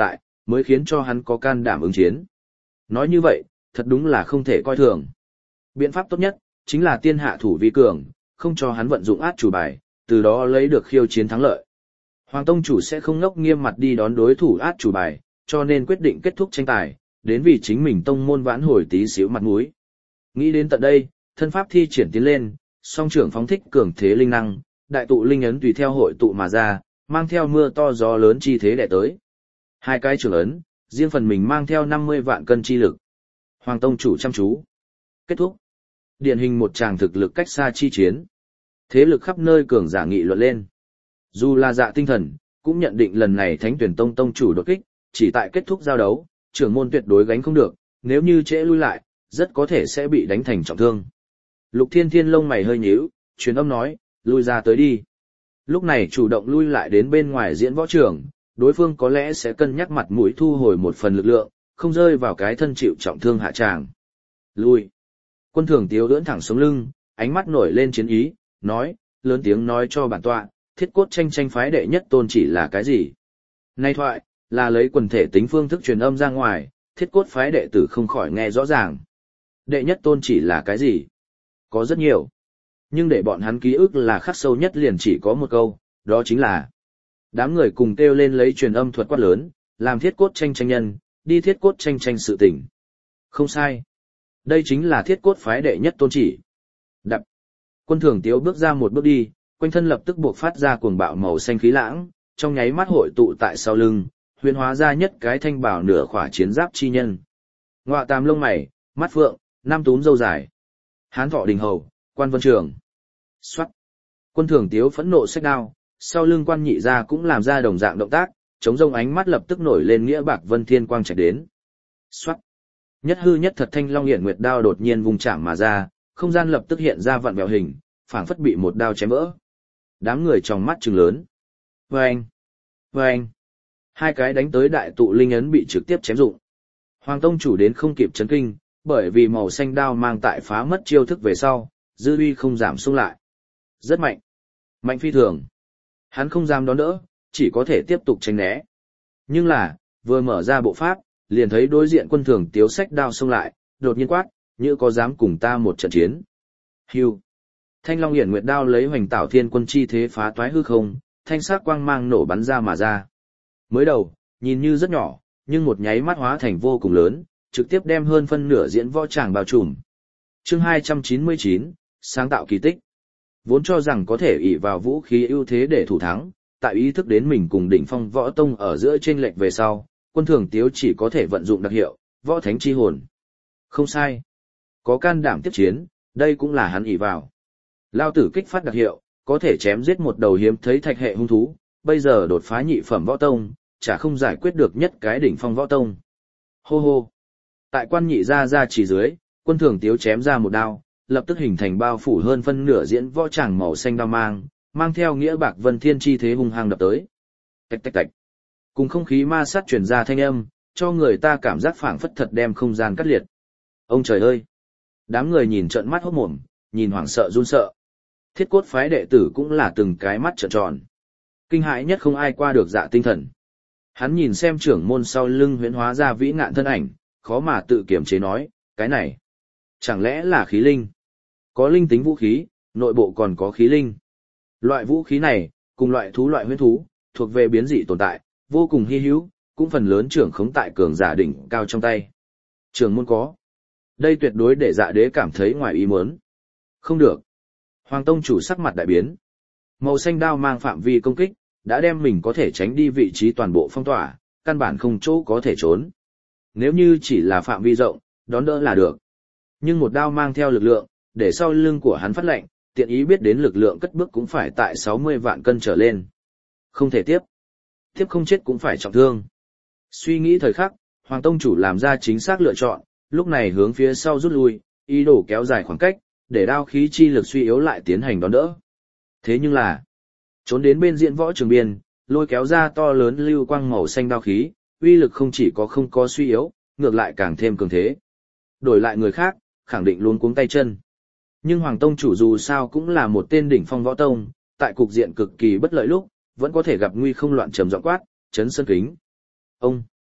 mới khiến cho hắn có can đảm ứng chiến. Nói như vậy, thật đúng là không thể coi thường. Biện pháp tốt nhất, chính là tiên hạ thủ vi cường, không cho hắn vận dụng át chủ bài, từ đó lấy được khiêu chiến thắng lợi. Hoàng tông chủ sẽ không ngốc nghiêm mặt đi đón đối thủ át chủ bài, cho nên quyết định kết thúc tranh tài, đến vì chính mình tông môn vãn hồi tí xíu mặt mũi. Nghĩ đến tận đây, thân pháp thi triển tiến lên, song trưởng phóng thích cường thế linh năng, đại tụ linh ấn tùy theo hội tụ mà ra, mang theo mưa to gió lớn chi thế đè tới. Hai cái trưởng ấn, riêng phần mình mang theo năm mươi vạn cân chi lực. Hoàng tông chủ chăm chú. Kết thúc. Điển hình một tràng thực lực cách xa chi chiến. Thế lực khắp nơi cường giả nghị luận lên. Dù là Dạ Tinh Thần, cũng nhận định lần này Thánh Tuyển Tông tông chủ đột kích, chỉ tại kết thúc giao đấu, trưởng môn tuyệt đối gánh không được, nếu như trễ lui lại, rất có thể sẽ bị đánh thành trọng thương. Lục Thiên Thiên lông mày hơi nhíu, truyền âm nói, lui ra tới đi. Lúc này chủ động lui lại đến bên ngoài diễn võ trường, đối phương có lẽ sẽ cân nhắc mặt mũi thu hồi một phần lực lượng, không rơi vào cái thân chịu trọng thương hạ tràng. Lui. Quân Thường Tiếu ưỡn thẳng sống lưng, ánh mắt nổi lên chiến ý, nói, lớn tiếng nói cho bản tọa, thiết cốt tranh tranh phái đệ nhất tôn chỉ là cái gì? Nay thoại, là lấy quần thể tính phương thức truyền âm ra ngoài, thiết cốt phái đệ tử không khỏi nghe rõ ràng. Đệ nhất tôn chỉ là cái gì? Có rất nhiều. Nhưng để bọn hắn ký ức là khắc sâu nhất liền chỉ có một câu, đó chính là đám người cùng kêu lên lấy truyền âm thuật quát lớn, làm thiết cốt tranh tranh nhân, đi thiết cốt tranh tranh sự tỉnh. Không sai. Đây chính là thiết cốt phái đệ nhất tôn chỉ. Đập. Quân Thường Tiếu bước ra một bước đi, quanh thân lập tức buộc phát ra cuồng bạo màu xanh khí lãng, trong nháy mắt hội tụ tại sau lưng, huyền hóa ra nhất cái thanh bảo nửa khỏa chiến giáp chi nhân. Ngọa tam lông mày, mắt phượng, năm túm râu dài. Hán thọ đình hầu, quan vân trường. Xoát. Quân Thường Tiếu phẫn nộ xách đao, sau lưng quan nhị ra cũng làm ra đồng dạng động tác, chống rông ánh mắt lập tức nổi lên nghĩa bạc vân thiên quang chạy đến. Xoát. Nhất hư nhất thật thanh long hiển nguyệt đao đột nhiên vùng chạm mà ra, không gian lập tức hiện ra vặn vẹo hình, phảng phất bị một đao chém vỡ. Đám người trong mắt trừng lớn. Vâng! Vâng! Hai cái đánh tới đại tụ linh ấn bị trực tiếp chém rụng. Hoàng tông chủ đến không kịp chấn kinh, bởi vì màu xanh đao mang tại phá mất chiêu thức về sau, dư uy không giảm xuống lại. Rất mạnh. Mạnh phi thường. Hắn không dám đón đỡ, chỉ có thể tiếp tục tránh né. Nhưng là, vừa mở ra bộ pháp, liền thấy đối diện Quân Thường Tiếu xách đao xông lại, đột nhiên quát, như có dám cùng ta một trận chiến. Hưu. Thanh long hiển nguyệt đao lấy hoành tảo thiên quân chi thế phá toái hư không, thanh sắc quang mang nổ bắn ra mà ra. Mới đầu, nhìn như rất nhỏ, nhưng một nháy mắt hóa thành vô cùng lớn, trực tiếp đem hơn phân nửa diễn võ tràng bao trùm. Chương hai trăm chín mươi chín, sáng tạo kỳ tích. Vốn cho rằng có thể ỷ vào vũ khí ưu thế để thủ thắng, tại ý thức đến mình cùng đỉnh phong võ tông ở giữa chênh lệch về sau, Quân Thường Tiếu chỉ có thể vận dụng đặc hiệu, võ thánh chi hồn. Không sai. Có can đảm tiếp chiến, đây cũng là hắn ỷ vào. Lao tử kích phát đặc hiệu, có thể chém giết một đầu hiếm thấy thạch hệ hung thú, bây giờ đột phá nhị phẩm võ tông, chả không giải quyết được nhất cái đỉnh phong võ tông. Hô hô. Tại quan nhị ra ra chỉ dưới, Quân Thường Tiếu chém ra một đao, lập tức hình thành bao phủ hơn phân nửa diễn võ tràng màu xanh đao mang, mang theo nghĩa bạc vân thiên chi thế hung hăng đập tới. Tạch tạch tạch. Cùng không khí ma sát truyền ra thanh âm, cho người ta cảm giác phảng phất thật đem không gian cắt liệt. Ông trời ơi! Đám người nhìn trợn mắt hốt mồm, nhìn hoảng sợ run sợ. Thiết cốt phái đệ tử cũng là từng cái mắt trợn tròn. Kinh hãi nhất không ai qua được Dạ Tinh Thần. Hắn nhìn xem trưởng môn sau lưng huyễn hóa ra vĩ ngạn thân ảnh, khó mà tự kiềm chế nói, cái này, chẳng lẽ là khí linh? Có linh tính vũ khí, nội bộ còn có khí linh. Loại vũ khí này, cùng loại thú loại huyễn thú, thuộc về biến dị tồn tại, vô cùng hy hữu, cũng phần lớn trưởng khống tại cường giả đỉnh cao trong tay. Trưởng môn có. Đây tuyệt đối để Dạ Đế cảm thấy ngoài ý muốn. Không được. Hoàng tông chủ sắc mặt đại biến. Màu xanh đao mang phạm vi công kích, đã đem mình có thể tránh đi vị trí toàn bộ phong tỏa, căn bản không chỗ có thể trốn. Nếu như chỉ là phạm vi rộng, đón đỡ là được. Nhưng một đao mang theo lực lượng, để sau lưng của hắn phát lệnh, tiện ý biết đến lực lượng cất bước cũng phải tại sáu mươi vạn cân trở lên. Không thể tiếp. Tiếp không chết cũng phải trọng thương. Suy nghĩ thời khắc, Hoàng tông chủ làm ra chính xác lựa chọn, lúc này hướng phía sau rút lui, ý đồ kéo dài khoảng cách, để đao khí chi lực suy yếu lại tiến hành đón đỡ. Thế nhưng là, trốn đến bên diễn võ trường biên, lôi kéo ra to lớn lưu quang màu xanh đao khí, uy lực không chỉ có không có suy yếu, ngược lại càng thêm cường thế. Đổi lại người khác, khẳng định luôn cuống tay chân. Nhưng Hoàng tông chủ dù sao cũng là một tên đỉnh phong võ tông, tại cục diện cực kỳ bất lợi lúc, vẫn có thể gặp nguy không loạn trầm giọng quát, chấn sân kính. Ông!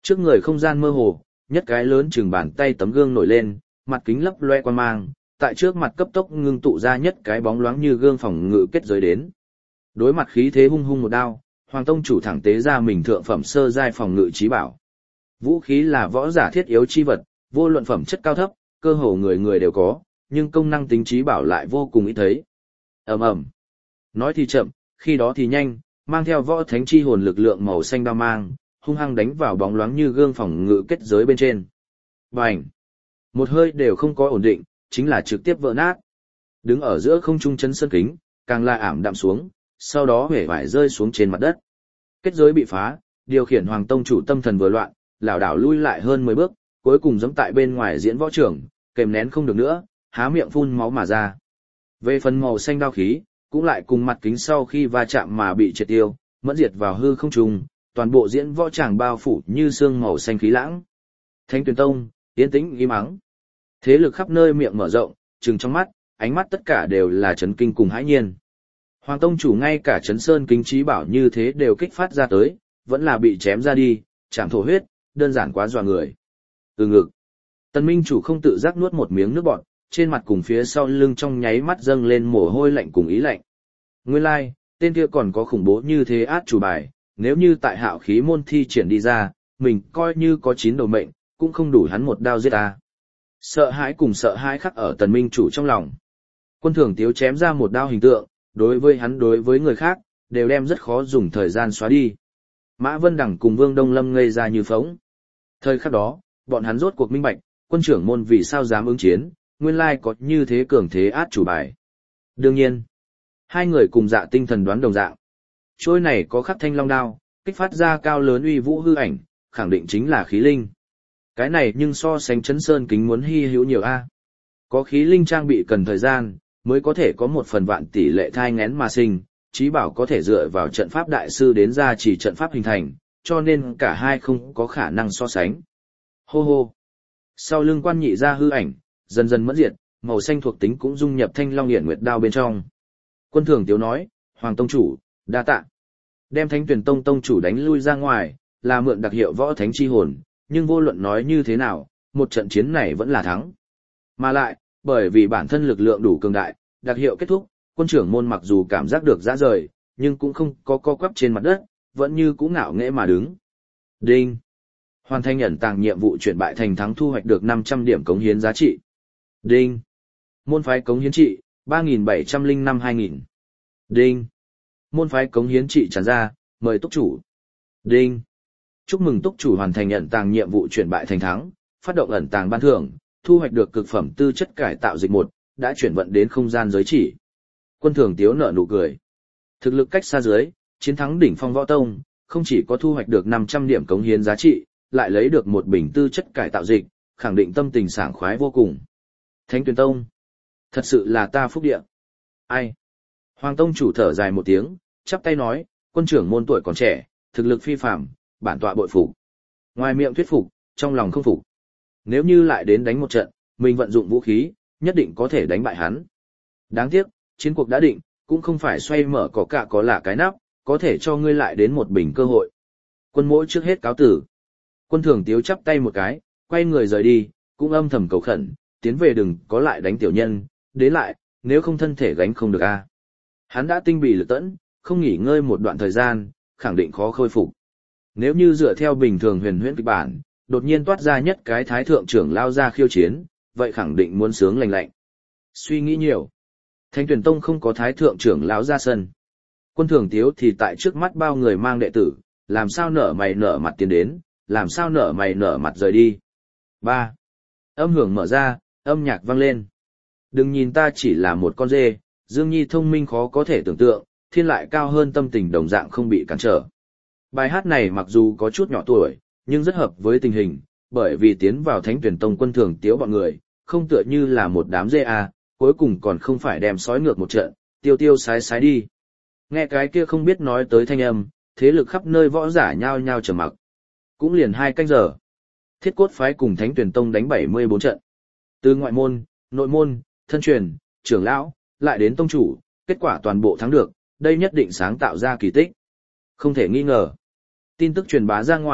Trước người không gian mơ hồ, nhất cái lớn chừng bàn tay tấm gương nổi lên, mặt kính lấp loe quan mang, tại trước mặt cấp tốc ngưng tụ ra nhất cái bóng loáng như gương phòng ngự kết giới đến. Đối mặt khí thế hung hung một đao, Hoàng tông chủ thẳng tế ra mình thượng phẩm sơ giai phòng ngự chí bảo. Vũ khí là võ giả thiết yếu chi vật, vô luận phẩm chất cao thấp, cơ hồ người người đều có, nhưng công năng tính chí bảo lại vô cùng ít thấy. Ầm ầm. Nói thì chậm, khi đó thì nhanh, mang theo võ thánh chi hồn lực lượng màu xanh đao mang, hung hăng đánh vào bóng loáng như gương phòng ngự kết giới bên trên. Bành! Một hơi đều không có ổn định, chính là trực tiếp vỡ nát. Đứng ở giữa không trung chân sơn kính, càng là ảm đạm xuống, sau đó hể vải rơi xuống trên mặt đất. Kết giới bị phá, điều khiển Hoàng tông chủ tâm thần vừa loạn, lảo đảo lui lại hơn mười bước, cuối cùng giẫm tại bên ngoài diễn võ trường, kềm nén không được nữa, há miệng phun máu mà ra. Về phần màu xanh đao khí, cũng lại cùng mặt kính sau khi va chạm mà bị triệt tiêu, mẫn diệt vào hư không trung, toàn bộ diễn võ tràng bao phủ như sương màu xanh khí lãng. Thánh Tuyền Tông, yên tĩnh im ắng. Thế lực khắp nơi miệng mở rộng, trừng trong mắt, ánh mắt tất cả đều là chấn kinh cùng hãi nhiên. Hoàng tông chủ ngay cả chấn sơn kính trí bảo như thế đều kích phát ra tới, vẫn là bị chém ra đi, chạm thổ huyết, đơn giản quá dọa người. Từ ngực. Tần Minh chủ không tự giác nuốt một miếng nước bọt, trên mặt cùng phía sau lưng trong nháy mắt dâng lên mồ hôi lạnh cùng ý lạnh. Nguyên lai, like, tên kia còn có khủng bố như thế át chủ bài, nếu như tại hạo khí môn thi triển đi ra, mình coi như có chín đầu mệnh, cũng không đủ hắn một đao giết ta. Sợ hãi cùng sợ hãi khắc ở Tần Minh chủ trong lòng. Quân Thường Tiếu chém ra một đao hình tượng, đối với hắn đối với người khác, đều đem rất khó dùng thời gian xóa đi. Mã Vân Đằng cùng Vương Đông Lâm ngây ra như phóng. Thời khắc đó, bọn hắn rốt cuộc minh bạch, quân trưởng môn vì sao dám ứng chiến, nguyên lai có như thế cường thế át chủ bài. Đương nhiên, hai người cùng dạ tinh thần đoán đồng dạng. Trôi này có khắc thanh long đao, kích phát ra cao lớn uy vũ hư ảnh, khẳng định chính là khí linh. Cái này nhưng so sánh chấn sơn kính muốn hy hữu nhiều a. Có khí linh trang bị cần thời gian, mới có thể có một phần vạn tỷ lệ thai nghén mà sinh, chí bảo có thể dựa vào trận pháp đại sư đến ra chỉ trận pháp hình thành, cho nên cả hai không có khả năng so sánh. Hô hô. Sau lưng quan nhị ra hư ảnh, dần dần mẫn diệt, màu xanh thuộc tính cũng dung nhập thanh long hiển nguyệt đao bên trong. Quân Thường Tiếu nói, Hoàng tông chủ, đa tạ. Đem Thánh Tuyền Tông tông chủ đánh lui ra ngoài, là mượn đặc hiệu võ thánh chi hồn, nhưng vô luận nói như thế nào, một trận chiến này vẫn là thắng. Mà lại, bởi vì bản thân lực lượng đủ cường đại, đặc hiệu kết thúc, quân trưởng môn mặc dù cảm giác được dã rời, nhưng cũng không có co quắp trên mặt đất, vẫn như cũ ngạo nghễ mà đứng. Đinh. Hoàn thành ẩn tàng nhiệm vụ chuyển bại thành thắng, thu hoạch được năm trăm điểm cống hiến giá trị. Đinh. Môn phái cống hiến trị, ba nghìn bảy trăm lẻ năm hai nghìn. Đinh. Môn phái cống hiến trị tràn ra, mời túc chủ. Đinh. Chúc mừng túc chủ hoàn thành ẩn tàng nhiệm vụ chuyển bại thành thắng, phát động ẩn tàng ban thưởng, thu hoạch được cực phẩm tư chất cải tạo dịch một, đã chuyển vận đến không gian giới chỉ. Quân Thường Tiếu nở nụ cười. Thực lực cách xa dưới, chiến thắng đỉnh phong võ tông, không chỉ có thu hoạch được năm trăm điểm cống hiến giá trị, lại lấy được một bình tư chất cải tạo dịch, khẳng định tâm tình sảng khoái vô cùng. Thánh Tuyền Tông, thật sự là ta phúc địa. Ai? Hoàng tông chủ thở dài một tiếng, chắp tay nói, quân trưởng môn tuổi còn trẻ, thực lực phi phàm, bản tọa bội phục. Ngoài miệng thuyết phục, trong lòng không phục. Nếu như lại đến đánh một trận, mình vận dụng vũ khí, nhất định có thể đánh bại hắn. Đáng tiếc, chiến cuộc đã định, cũng không phải xoay mở có cả có là cái nắp, có thể cho ngươi lại đến một bình cơ hội. Quân mỗi trước hết cáo tử. Quân Thường Tiếu chắp tay một cái, quay người rời đi, cũng âm thầm cầu khẩn, tiến về đừng có lại đánh tiểu nhân, đến lại, nếu không thân thể gánh không được a. Hắn đã tinh bị lực tẫn, không nghỉ ngơi một đoạn thời gian, khẳng định khó khôi phục. Nếu như dựa theo bình thường huyền huyễn kịch bản, đột nhiên toát ra nhất cái thái thượng trưởng lao ra khiêu chiến, vậy khẳng định muốn sướng lành lạnh. Suy nghĩ nhiều. Thánh Tuyền Tông không có thái thượng trưởng lão ra sân. Quân Thường Tiếu thì tại trước mắt bao người mang đệ tử, làm sao nở mày nở mặt tiến đến, làm sao nở mày nở mặt rời đi. ba. Âm hưởng mở ra, âm nhạc vang lên. Đừng nhìn ta chỉ là một con dê, Dương Nhi thông minh khó có thể tưởng tượng, thiên lại cao hơn tâm tình đồng dạng không bị cản trở. Bài hát này mặc dù có chút nhỏ tuổi, nhưng rất hợp với tình hình, bởi vì tiến vào Thánh Tuyền Tông Quân Thường Tiếu bọn người, không tựa như là một đám dê à, cuối cùng còn không phải đem sói ngược một trận, tiêu tiêu sái sái đi. Nghe cái kia không biết nói tới thanh âm, thế lực khắp nơi võ giả nhao nhao trầm mặc. Cũng liền hai canh giờ. Thiết Cốt phái cùng Thánh Tuyền Tông đánh bảy mươi bốn trận. Từ ngoại môn, nội môn, thân truyền, trưởng lão, lại đến tông chủ, kết quả toàn bộ thắng được, đây nhất định sáng tạo ra kỳ tích. Không thể nghi ngờ. Tin tức truyền bá ra ngoài,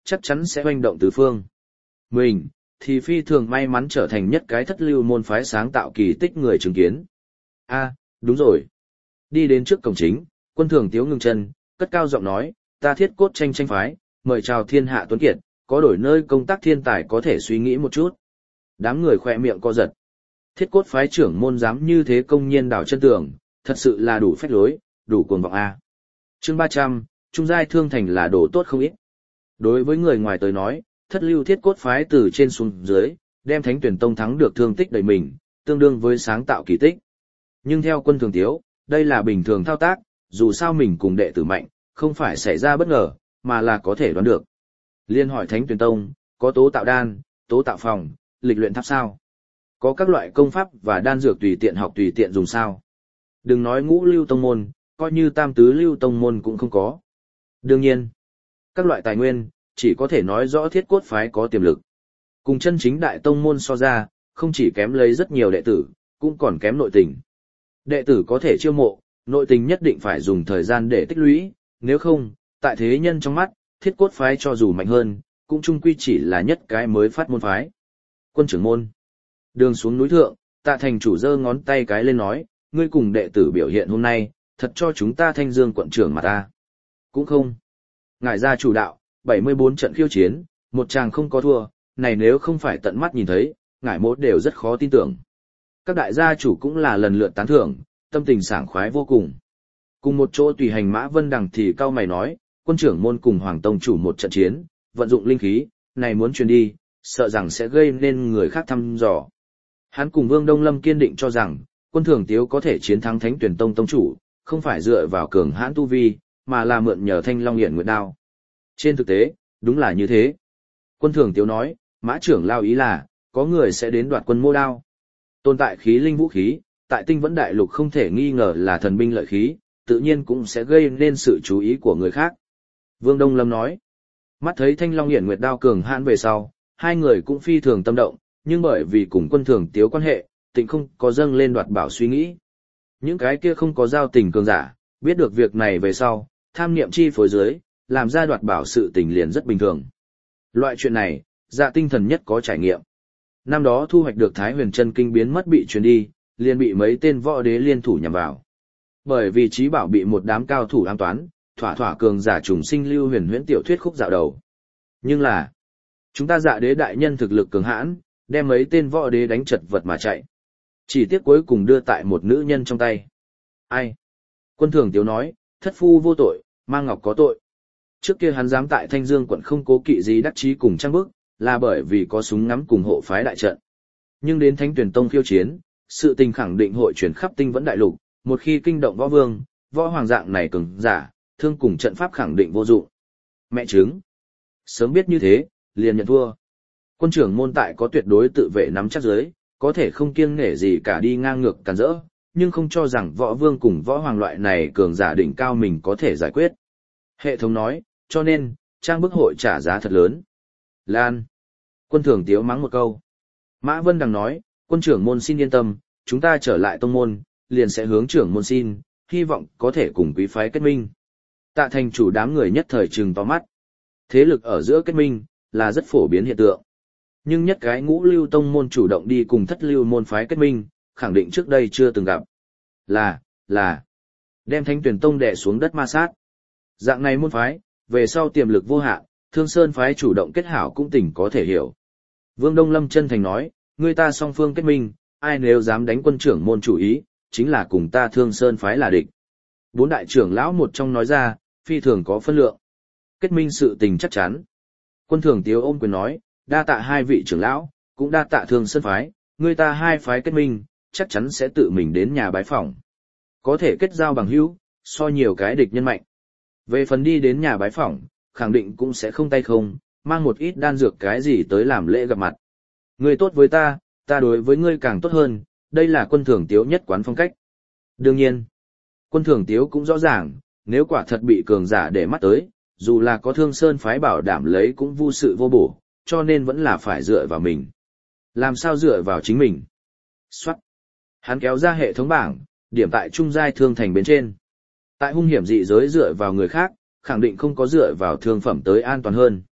chắc chắn sẽ hoành động tứ phương. Mình, thì phi thường may mắn trở thành nhất cái thất lưu môn phái sáng tạo kỳ tích người chứng kiến. A, đúng rồi. Đi đến trước cổng chính, Quân Thường Tiếu ngừng chân, cất cao giọng nói, ta Thiết Cốt tranh tranh phái, mời chào thiên hạ tuấn kiệt, có đổi nơi công tác thiên tài có thể suy nghĩ một chút. Đám người khỏe miệng co giật. Thiết Cốt phái trưởng môn dám như thế công nhiên đảo chân tường, thật sự là đủ phách lối, đủ cuồng vọng A. Chương ba trăm, Trung giai thương thành là đồ tốt không ít. Đối với người ngoài tới nói, thất lưu Thiết Cốt phái từ trên xuống dưới, đem Thánh Tuyển Tông thắng được thương tích đầy mình, tương đương với sáng tạo kỳ tích. Nhưng theo Quân Thường Tiếu, đây là bình thường thao tác, dù sao mình cùng đệ tử mạnh, không phải xảy ra bất ngờ, mà là có thể đoán được. Liên hỏi Thánh Tuyển Tông, có tố tạo đan, tố tạo phòng, lịch luyện tháp sao? Có các loại công pháp và đan dược tùy tiện học tùy tiện dùng sao? Đừng nói ngũ lưu tông môn, coi như tam tứ lưu tông môn cũng không có. Đương nhiên, các loại tài nguyên, chỉ có thể nói rõ Thiết Cốt phái có tiềm lực. Cùng chân chính đại tông môn so ra, không chỉ kém lấy rất nhiều đệ tử, cũng còn kém nội tình. Đệ tử có thể chiêu mộ, nội tình nhất định phải dùng thời gian để tích lũy, nếu không, tại thế nhân trong mắt, Thiết Cốt phái cho dù mạnh hơn, cũng chung quy chỉ là nhất cái mới phát môn phái. Quân trưởng môn. Đường xuống núi thượng, Tạ thành chủ giơ ngón tay cái lên nói, ngươi cùng đệ tử biểu hiện hôm nay, thật cho chúng ta Thanh Dương quận trưởng mà ta. Cũng không. Ngài ra chủ đạo, bảy mươi bốn trận khiêu chiến, một chàng không có thua, này nếu không phải tận mắt nhìn thấy, ngài mốt đều rất khó tin tưởng. Các đại gia chủ cũng là lần lượt tán thưởng, tâm tình sảng khoái vô cùng. Cùng một chỗ tùy hành Mã Vân Đằng thì cao mày nói, quân trưởng môn cùng Hoàng Tông chủ một trận chiến, vận dụng linh khí, này muốn truyền đi, sợ rằng sẽ gây nên người khác thăm dò. Hắn cùng Vương Đông Lâm kiên định cho rằng, Quân Thường Tiếu có thể chiến thắng Thánh Tuyển Tông tông chủ, không phải dựa vào cường hãn tu vi, mà là mượn nhờ Thanh Long Hiển Nguyệt Đao. Trên thực tế, đúng là như thế. Quân Thường Tiếu nói, Mã trưởng lao ý là, có người sẽ đến đoạt quân mô đao. Tồn tại khí linh vũ khí, tại Tinh Vẫn Đại Lục không thể nghi ngờ là thần binh lợi khí, tự nhiên cũng sẽ gây nên sự chú ý của người khác. Vương Đông Lâm nói, mắt thấy Thanh Long Hiển Nguyệt Đao cường hãn về sau, hai người cũng phi thường tâm động, nhưng bởi vì cùng Quân Thường Tiếu quan hệ, Tịnh không có dâng lên đoạt bảo suy nghĩ. Những cái kia không có giao tình cường giả, biết được việc này về sau, tham niệm chi phối dưới, làm ra đoạt bảo sự tình liền rất bình thường. Loại chuyện này, Dạ Tinh Thần nhất có trải nghiệm. Năm đó thu hoạch được Thái Huyền Chân Kinh biến mất bị truyền đi, liền bị mấy tên võ đế liên thủ nhằm vào. Bởi vì trí bảo bị một đám cao thủ ám toán, thỏa thỏa cường giả trùng sinh lưu huyền huyễn tiểu thuyết khúc dạo đầu. Nhưng là, chúng ta Dạ đế đại nhân thực lực cường hãn, đem mấy tên võ đế đánh chật vật mà chạy. Chỉ tiếc cuối cùng đưa tại một nữ nhân trong tay. Ai? Quân Thường Tiếu nói, thất phu vô tội, Mang Ngọc có tội. Trước kia hắn dám tại Thanh Dương quận không cố kỵ gì đắc chí cùng trang bức, là bởi vì có súng ngắm cùng hộ phái đại trận. Nhưng đến Thánh Tuyển Tông khiêu chiến, sự tình khẳng định hội chuyển khắp Tinh Vẫn Đại Lục, một khi kinh động võ vương, võ hoàng dạng này cường giả, thương cùng trận pháp khẳng định vô dụng. Mẹ chứng. Sớm biết như thế, liền nhận thua. Quân trưởng môn tại có tuyệt đối tự vệ nắm chắc giới, có thể không kiêng nể gì cả đi ngang ngược càn rỡ, nhưng không cho rằng võ vương cùng võ hoàng loại này cường giả đỉnh cao mình có thể giải quyết. Hệ thống nói, cho nên, trang bức hội trả giá thật lớn. Lan. Quân Thường Tiếu mắng một câu. Mã Vân Đằng nói, quân trưởng môn xin yên tâm, chúng ta trở lại tông môn, liền sẽ hướng trưởng môn xin, hy vọng có thể cùng quý phái kết minh. Tạ thành chủ đám người nhất thời trừng to mắt. Thế lực ở giữa kết minh, là rất phổ biến hiện tượng. Nhưng nhất cái ngũ lưu tông môn chủ động đi cùng thất lưu môn phái kết minh, khẳng định trước đây chưa từng gặp. Là, là, đem Thánh Tuyển Tông đè xuống đất ma sát. Dạng này môn phái, về sau tiềm lực vô hạn, Thương Sơn phái chủ động kết hảo cũng tỉnh có thể hiểu. Vương Đông Lâm chân thành nói, người ta song phương kết minh, ai nếu dám đánh quân trưởng môn chủ ý, chính là cùng ta Thương Sơn phái là địch. Bốn đại trưởng lão một trong nói ra, phi thường có phân lượng. Kết minh sự tình chắc chắn. Quân Thường Tiếu ôm quyền nói, đa tạ hai vị trưởng lão, cũng đa tạ Thương Sơn phái, người ta hai phái kết minh, chắc chắn sẽ tự mình đến nhà bái phỏng. Có thể kết giao bằng hữu, so nhiều cái địch nhân mạnh. Về phần đi đến nhà bái phỏng, khẳng định cũng sẽ không tay không, mang một ít đan dược cái gì tới làm lễ gặp mặt. Ngươi tốt với ta, ta đối với ngươi càng tốt hơn, đây là Quân Thường Tiếu nhất quán phong cách. Đương nhiên, Quân Thường Tiếu cũng rõ ràng, nếu quả thật bị cường giả để mắt tới, dù là có Thương Sơn phái bảo đảm lấy cũng vô sự vô bổ, cho nên vẫn là phải dựa vào mình. Làm sao dựa vào chính mình? Xoát. Hắn kéo ra hệ thống bảng, điểm tại trung giai thương thành bên trên. Tại hung hiểm dị giới dựa vào người khác, khẳng định không có dựa vào thương phẩm tới an toàn hơn.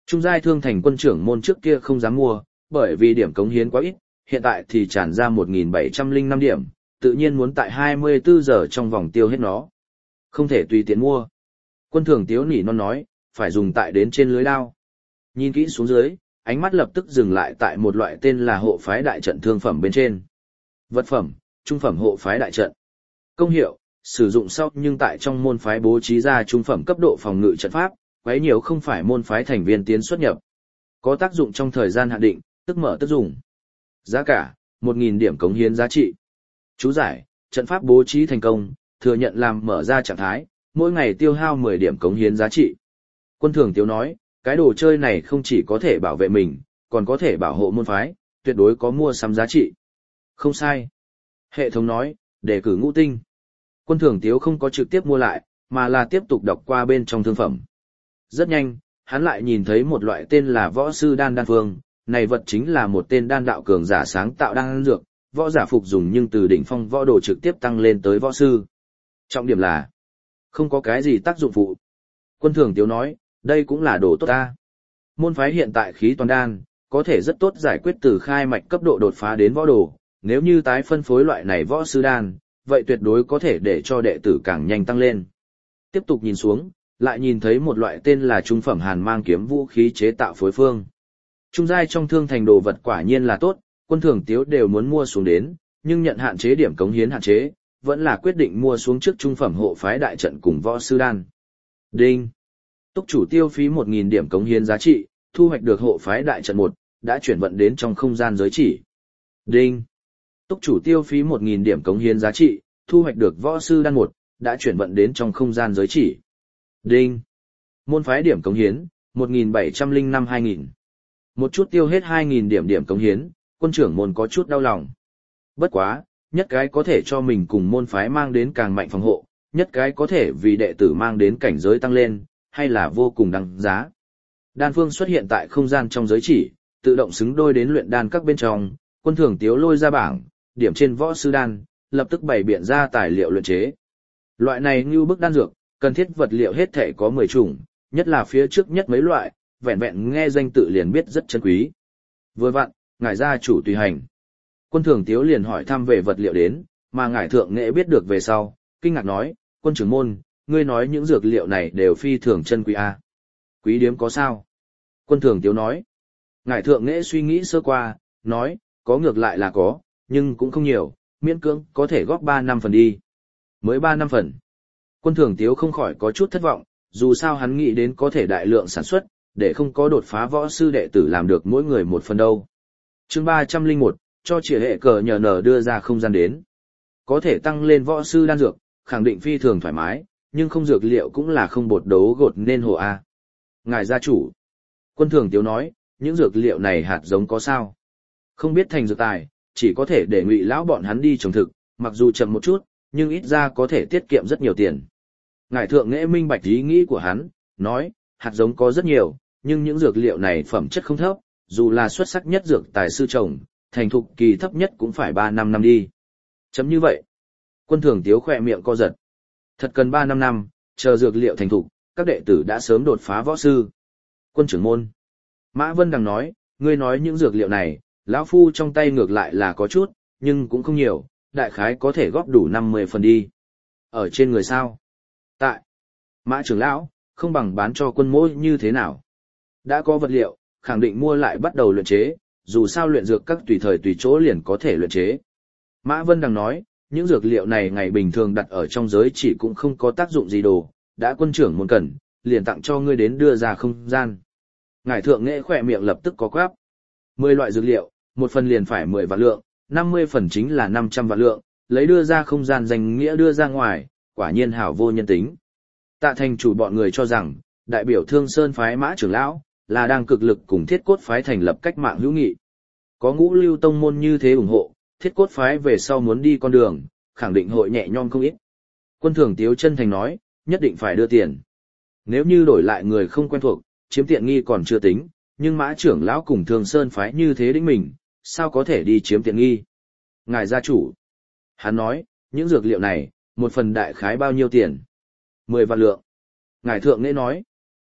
Trung giai thương thành quân trưởng môn trước kia không dám mua, bởi vì điểm cống hiến quá ít, hiện tại thì tràn ra một nghìn bảy trăm lẻ năm điểm, tự nhiên muốn tại hai mươi tư giờ trong vòng tiêu hết nó. Không thể tùy tiện mua. Quân thường tiếu nỉ non nói, phải dùng tại đến trên lưới đao. Nhìn kỹ xuống dưới, ánh mắt lập tức dừng lại tại một loại tên là hộ phái đại trận thương phẩm bên trên. Vật phẩm, trung phẩm hộ phái đại trận. Công hiệu, sử dụng sau nhưng tại trong môn phái bố trí ra trung phẩm cấp độ phòng ngự trận pháp, quấy nhiều không phải môn phái thành viên tiến xuất nhập. Có tác dụng trong thời gian hạn định, tức mở tức dùng. Giá cả, một nghìn điểm cống hiến giá trị. Chú giải, trận pháp bố trí thành công, thừa nhận làm mở ra trạng thái, mỗi ngày tiêu hao mười điểm cống hiến giá trị. Quân thường tiếu nói, cái đồ chơi này không chỉ có thể bảo vệ mình, còn có thể bảo hộ môn phái, tuyệt đối có mua sắm giá trị. Không sai. Hệ thống nói, đề cử ngũ tinh. Quân thường tiếu không có trực tiếp mua lại, mà là tiếp tục đọc qua bên trong thương phẩm. Rất nhanh, hắn lại nhìn thấy một loại tên là võ sư đan đan phương, này vật chính là một tên đan đạo cường giả sáng tạo đan dược, võ giả phục dùng nhưng từ đỉnh phong võ đồ trực tiếp tăng lên tới võ sư. Trọng điểm là, không có cái gì tác dụng phụ. Quân thường tiếu nói, đây cũng là đồ tốt ta. Môn phái hiện tại khí toàn đan, có thể rất tốt giải quyết từ khai mạch cấp độ đột phá đến võ đồ, nếu như tái phân phối loại này võ sư đan, vậy tuyệt đối có thể để cho đệ tử càng nhanh tăng lên. Tiếp tục nhìn xuống, lại nhìn thấy một loại tên là trung phẩm hàn mang kiếm vũ khí chế tạo phối phương. Trung giai trong thương thành đồ vật quả nhiên là tốt, quân thường tiếu đều muốn mua xuống đến, nhưng nhận hạn chế điểm cống hiến hạn chế, vẫn là quyết định mua xuống trước trung phẩm hộ phái đại trận cùng võ sư đan. Đinh. Túc chủ tiêu phí một nghìn điểm cống hiến giá trị, thu hoạch được hộ phái đại trận một, đã chuyển vận đến trong không gian giới chỉ. Đinh. Túc chủ tiêu phí một nghìn điểm cống hiến giá trị, thu hoạch được võ sư đan một, đã chuyển vận đến trong không gian giới chỉ. Đinh. Môn phái điểm cống hiến, một nghìn bảy trăm lẻ năm hai nghìn. Một chút tiêu hết hai nghìn điểm điểm cống hiến, quân trưởng môn có chút đau lòng. Bất quá, nhất cái có thể cho mình cùng môn phái mang đến càng mạnh phòng hộ, nhất cái có thể vì đệ tử mang đến cảnh giới tăng lên, hay là vô cùng đáng giá. Đan phương xuất hiện tại không gian trong giới chỉ, tự động xứng đôi đến luyện đan các bên trong, quân thường tiếu lôi ra bảng, điểm trên võ sư đan, lập tức bày biện ra tài liệu luyện chế. Loại này như bức đan dược, cần thiết vật liệu hết thể có mười chủng, nhất là phía trước nhất mấy loại, vẹn vẹn nghe danh tự liền biết rất chân quý. Vừa vặn, ngài gia chủ tùy hành. Quân thường tiếu liền hỏi thăm về vật liệu đến, mà ngài thượng nghệ biết được về sau, kinh ngạc nói, quân trưởng môn, ngươi nói những dược liệu này đều phi thường chân quý a. Quý điếm có sao? Quân thường tiếu nói. Ngài thượng nghệ suy nghĩ sơ qua, nói, có ngược lại là có, nhưng cũng không nhiều, miễn cưỡng có thể góp ba năm phần đi. Mới ba năm phần. Quân thường tiếu không khỏi có chút thất vọng, dù sao hắn nghĩ đến có thể đại lượng sản xuất, để không có đột phá võ sư đệ tử làm được mỗi người một phần đâu. Chương ba trăm lẻ một, cho chỉ hệ cờ nhờ nở đưa ra không gian đến. Có thể tăng lên võ sư đan dược, khẳng định phi thường thoải mái, nhưng không dược liệu cũng là không bột đấu gột nên hồ a. Ngài gia chủ. Quân thường tiếu nói, những dược liệu này hạt giống có sao? Không biết thành dược tài, chỉ có thể để ngụy lão bọn hắn đi trồng thực, mặc dù chậm một chút, nhưng ít ra có thể tiết kiệm rất nhiều tiền. Ngài thượng nghệ minh bạch ý nghĩ của hắn, nói, hạt giống có rất nhiều, nhưng những dược liệu này phẩm chất không thấp, dù là xuất sắc nhất dược tài sư trồng, thành thục kỳ thấp nhất cũng phải ba năm năm đi. Chấm như vậy. Quân thường tiếu khỏe miệng co giật. Thật cần ba năm năm, chờ dược liệu thành thục, các đệ tử đã sớm đột phá võ sư. Quân trưởng môn. Mã Vân Đằng nói, ngươi nói những dược liệu này, lão phu trong tay ngược lại là có chút, nhưng cũng không nhiều, đại khái có thể góp đủ năm mươi phần đi. Ở trên người sao? Tại. Mã trưởng lão, không bằng bán cho quân mỗi như thế nào? Đã có vật liệu, khẳng định mua lại bắt đầu luyện chế, dù sao luyện dược các tùy thời tùy chỗ liền có thể luyện chế. Mã Vân Đằng nói, những dược liệu này ngày bình thường đặt ở trong giới chỉ cũng không có tác dụng gì đồ, đã quân trưởng muốn cần, liền tặng cho ngươi đến đưa ra không gian. Ngài thượng nghệ khỏe miệng lập tức có quáp. mười loại dược liệu, một phần liền phải mười vạn lượng, năm mươi phần chính là năm trăm vạn lượng, lấy đưa ra không gian danh nghĩa đưa ra ngoài, quả nhiên hảo vô nhân tính. Tạ thành chủ bọn người cho rằng, đại biểu Thương Sơn phái Mã trưởng lão, là đang cực lực cùng Thiết Cốt phái thành lập cách mạng hữu nghị. Có Ngũ Lưu tông môn như thế ủng hộ, Thiết Cốt phái về sau muốn đi con đường, khẳng định hội nhẹ nhõm không ít. Quân thường tiếu chân thành nói, nhất định phải đưa tiền. Nếu như đổi lại người không quen thuộc, chiếm tiện nghi còn chưa tính, nhưng Mã trưởng lão cùng Thương Sơn phái như thế đĩnh mình, sao có thể đi chiếm tiện nghi? Ngài gia chủ. Hắn nói, những dược liệu này, một phần đại khái bao nhiêu tiền? Mười vạn lượng. Ngài thượng nghệ nói.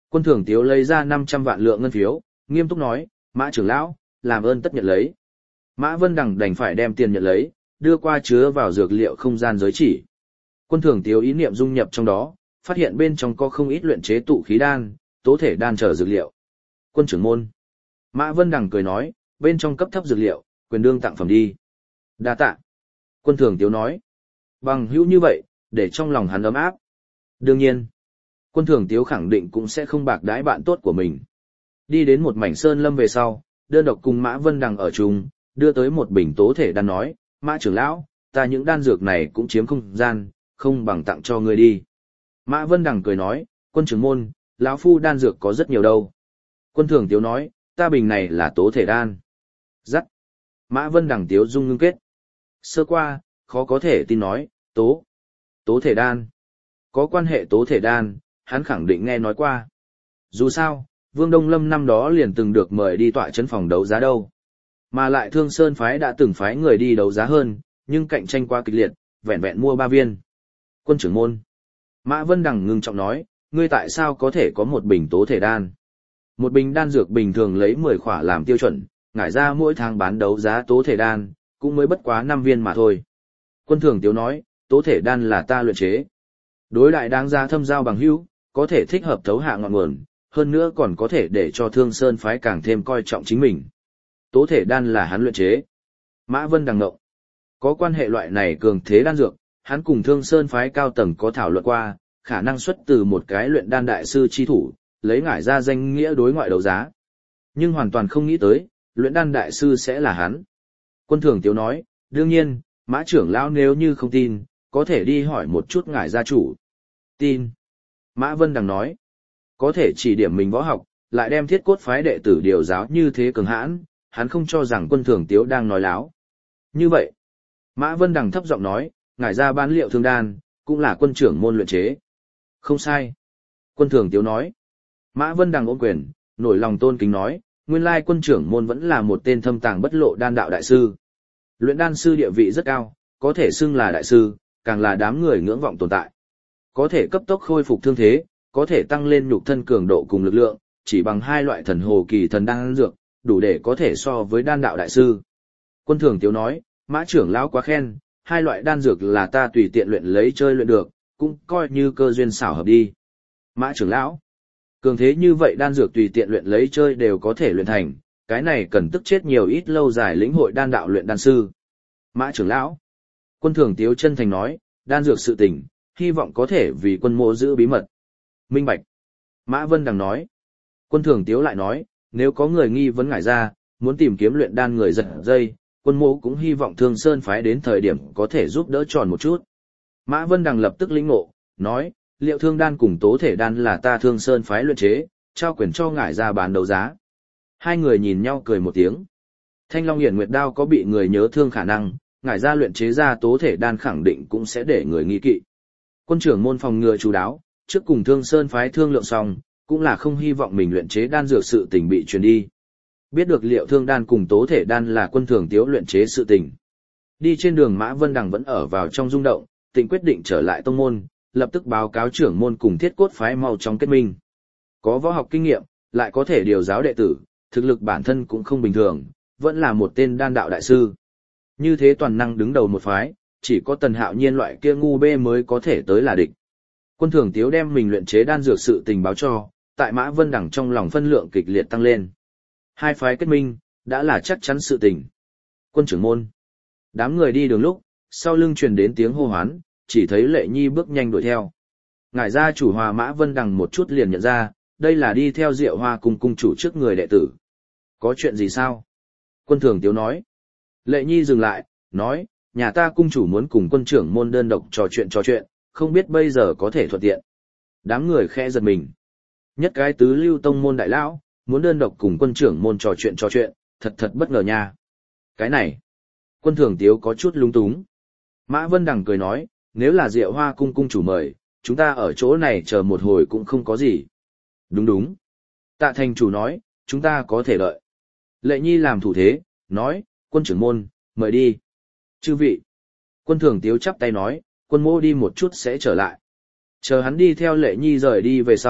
Quân Thường Tiếu lấy ra năm trăm vạn lượng ngân phiếu, nghiêm túc nói, Mã trưởng lão, làm ơn tất nhận lấy. Mã Vân Đằng đành phải đem tiền nhận lấy, đưa qua chứa vào dược liệu không gian giới chỉ. Quân Thường Tiếu ý niệm dung nhập trong đó, phát hiện bên trong có không ít luyện chế tụ khí đan, tố thể đan trở dược liệu. Quân trưởng môn. Mã Vân Đằng cười nói, bên trong cấp thấp dược liệu, quyền đương tặng phẩm đi. Đa tạ. Quân Thường Tiếu nói. Bằng hữu như vậy, để trong lòng hắn ấm áp. Đương nhiên, Quân Thường Tiếu khẳng định cũng sẽ không bạc đãi bạn tốt của mình. Đi đến một mảnh sơn lâm về sau, đơn độc cùng Mã Vân Đằng ở chung, đưa tới một bình tố thể đan nói, Mã trưởng lão, ta những đan dược này cũng chiếm không gian, không bằng tặng cho ngươi đi. Mã Vân Đằng cười nói, quân trưởng môn, lão phu đan dược có rất nhiều đâu. Quân Thường Tiếu nói, ta bình này là tố thể đan. Dắt. Mã Vân Đằng Tiếu dung ngưng kết. Sơ qua, khó có thể tin nói, tố. Tố thể đan. Có quan hệ tố thể đan, hắn khẳng định nghe nói qua. Dù sao, Vương Đông Lâm năm đó liền từng được mời đi tọa chấn phòng đấu giá đâu. Mà lại Thương Sơn phái đã từng phái người đi đấu giá hơn, nhưng cạnh tranh quá kịch liệt, vẹn vẹn mua ba viên. Quân trưởng môn. Mã Vân Đằng ngưng trọng nói, ngươi tại sao có thể có một bình tố thể đan? Một bình đan dược bình thường lấy mười khỏa làm tiêu chuẩn, ngải ra mỗi tháng bán đấu giá tố thể đan, cũng mới bất quá năm viên mà thôi. Quân Thường Tiếu nói, tố thể đan là ta luyện chế. Đối đại đáng giá thâm giao bằng hữu, có thể thích hợp thấu hạ ngọn nguồn, hơn nữa còn có thể để cho Thương Sơn phái càng thêm coi trọng chính mình. Tố thể đan là hắn luyện chế. Mã Vân Đằng ngộng. Có quan hệ loại này cường thế đan dược, hắn cùng Thương Sơn phái cao tầng có thảo luận qua, khả năng xuất từ một cái luyện đan đại sư chi thủ, lấy ngải ra danh nghĩa đối ngoại đấu giá. Nhưng hoàn toàn không nghĩ tới, luyện đan đại sư sẽ là hắn. Quân Thường Tiếu nói, đương nhiên, Mã trưởng lão nếu như không tin, có thể đi hỏi một chút ngải gia chủ. Tin. Mã Vân Đằng nói, có thể chỉ điểm mình võ học, lại đem thiết cốt phái đệ tử điều giáo như thế cường hãn, hắn không cho rằng Quân Thường Tiếu đang nói láo. Như vậy, Mã Vân Đằng thấp giọng nói, ngải ra bán liệu thương đan, cũng là quân trưởng môn luyện chế. Không sai. Quân Thường Tiếu nói. Mã Vân Đằng ôm quyền, nổi lòng tôn kính nói, nguyên lai quân trưởng môn vẫn là một tên thâm tàng bất lộ đan đạo đại sư. Luyện đan sư địa vị rất cao, có thể xưng là đại sư, càng là đám người ngưỡng vọng tồn tại. Có thể cấp tốc khôi phục thương thế, có thể tăng lên nhục thân cường độ cùng lực lượng, chỉ bằng hai loại thần hồ kỳ thần đan dược, đủ để có thể so với đan đạo đại sư. Quân Thường Tiếu nói, Mã trưởng lão quá khen, hai loại đan dược là ta tùy tiện luyện lấy chơi luyện được, cũng coi như cơ duyên xảo hợp đi. Mã trưởng lão, cường thế như vậy đan dược tùy tiện luyện lấy chơi đều có thể luyện thành, cái này cần tức chết nhiều ít lâu dài lĩnh hội đan đạo luyện đan sư. Mã trưởng lão, Quân Thường Tiếu chân thành nói, đan dược sự tình, hy vọng có thể vì quân mộ giữ bí mật. Minh bạch. Mã Vân Đằng nói. Quân Thường Tiếu lại nói, nếu có người nghi vấn ngải ra, muốn tìm kiếm luyện đan người giật dây, quân mộ cũng hy vọng Thương Sơn phái đến thời điểm có thể giúp đỡ tròn một chút. Mã Vân Đằng lập tức lĩnh ngộ, nói, liệu thương đan cùng tố thể đan là ta Thương Sơn phái luyện chế, trao quyền cho ngải ra bán đấu giá. Hai người nhìn nhau cười một tiếng. Thanh Long Hiển Nguyệt Đao có bị người nhớ thương khả năng, ngải ra luyện chế ra tố thể đan khẳng định cũng sẽ để người nghi kỵ. Quân trưởng môn phòng ngừa chú đáo, trước cùng Thương Sơn phái thương lượng xong, cũng là không hy vọng mình luyện chế đan dược sự tình bị truyền đi. Biết được liệu thương đan cùng tố thể đan là Quân Thường Tiếu luyện chế sự tình. Đi trên đường Mã Vân Đằng vẫn ở vào trong rung động, Tịnh quyết định trở lại tông môn, lập tức báo cáo trưởng môn cùng thiết cốt phái mau chóng kết minh. Có võ học kinh nghiệm, lại có thể điều giáo đệ tử, thực lực bản thân cũng không bình thường, vẫn là một tên đan đạo đại sư. Như thế toàn năng đứng đầu một phái, chỉ có Tần Hạo Nhiên loại kia ngu bê mới có thể tới là địch. Quân Thường Tiếu đem mình luyện chế đan dược sự tình báo cho, tại Mã Vân Đằng trong lòng phân lượng kịch liệt tăng lên. Hai phái kết minh, đã là chắc chắn sự tình. Quân trưởng môn. Đám người đi đường lúc, sau lưng truyền đến tiếng hô hoán, chỉ thấy Lệ Nhi bước nhanh đuổi theo. Ngải gia chủ Hòa Mã Vân Đằng một chút liền nhận ra, đây là đi theo Diệu Hoa cùng cung chủ trước người đệ tử. Có chuyện gì sao? Quân Thường Tiếu nói. Lệ Nhi dừng lại, nói, nhà ta cung chủ muốn cùng quân trưởng môn đơn độc trò chuyện trò chuyện, không biết bây giờ có thể thuận tiện. Đám người khẽ giật mình. Nhất cái tứ lưu tông môn đại lão, muốn đơn độc cùng quân trưởng môn trò chuyện trò chuyện, thật thật bất ngờ nha. Cái này, Quân Thường Tiếu có chút lung túng. Mã Vân Đằng cười nói, nếu là Diệu Hoa cung cung chủ mời, chúng ta ở chỗ này chờ một hồi cũng không có gì. Đúng đúng. Tạ thành chủ nói, chúng ta có thể đợi. Lệ Nhi làm thủ thế, nói, quân trưởng môn, mời đi. Chư vị. Quân Thường Tiếu chắp tay nói, quân mô đi một chút sẽ trở lại. Chờ hắn đi theo Lệ Nhi rời đi về sau,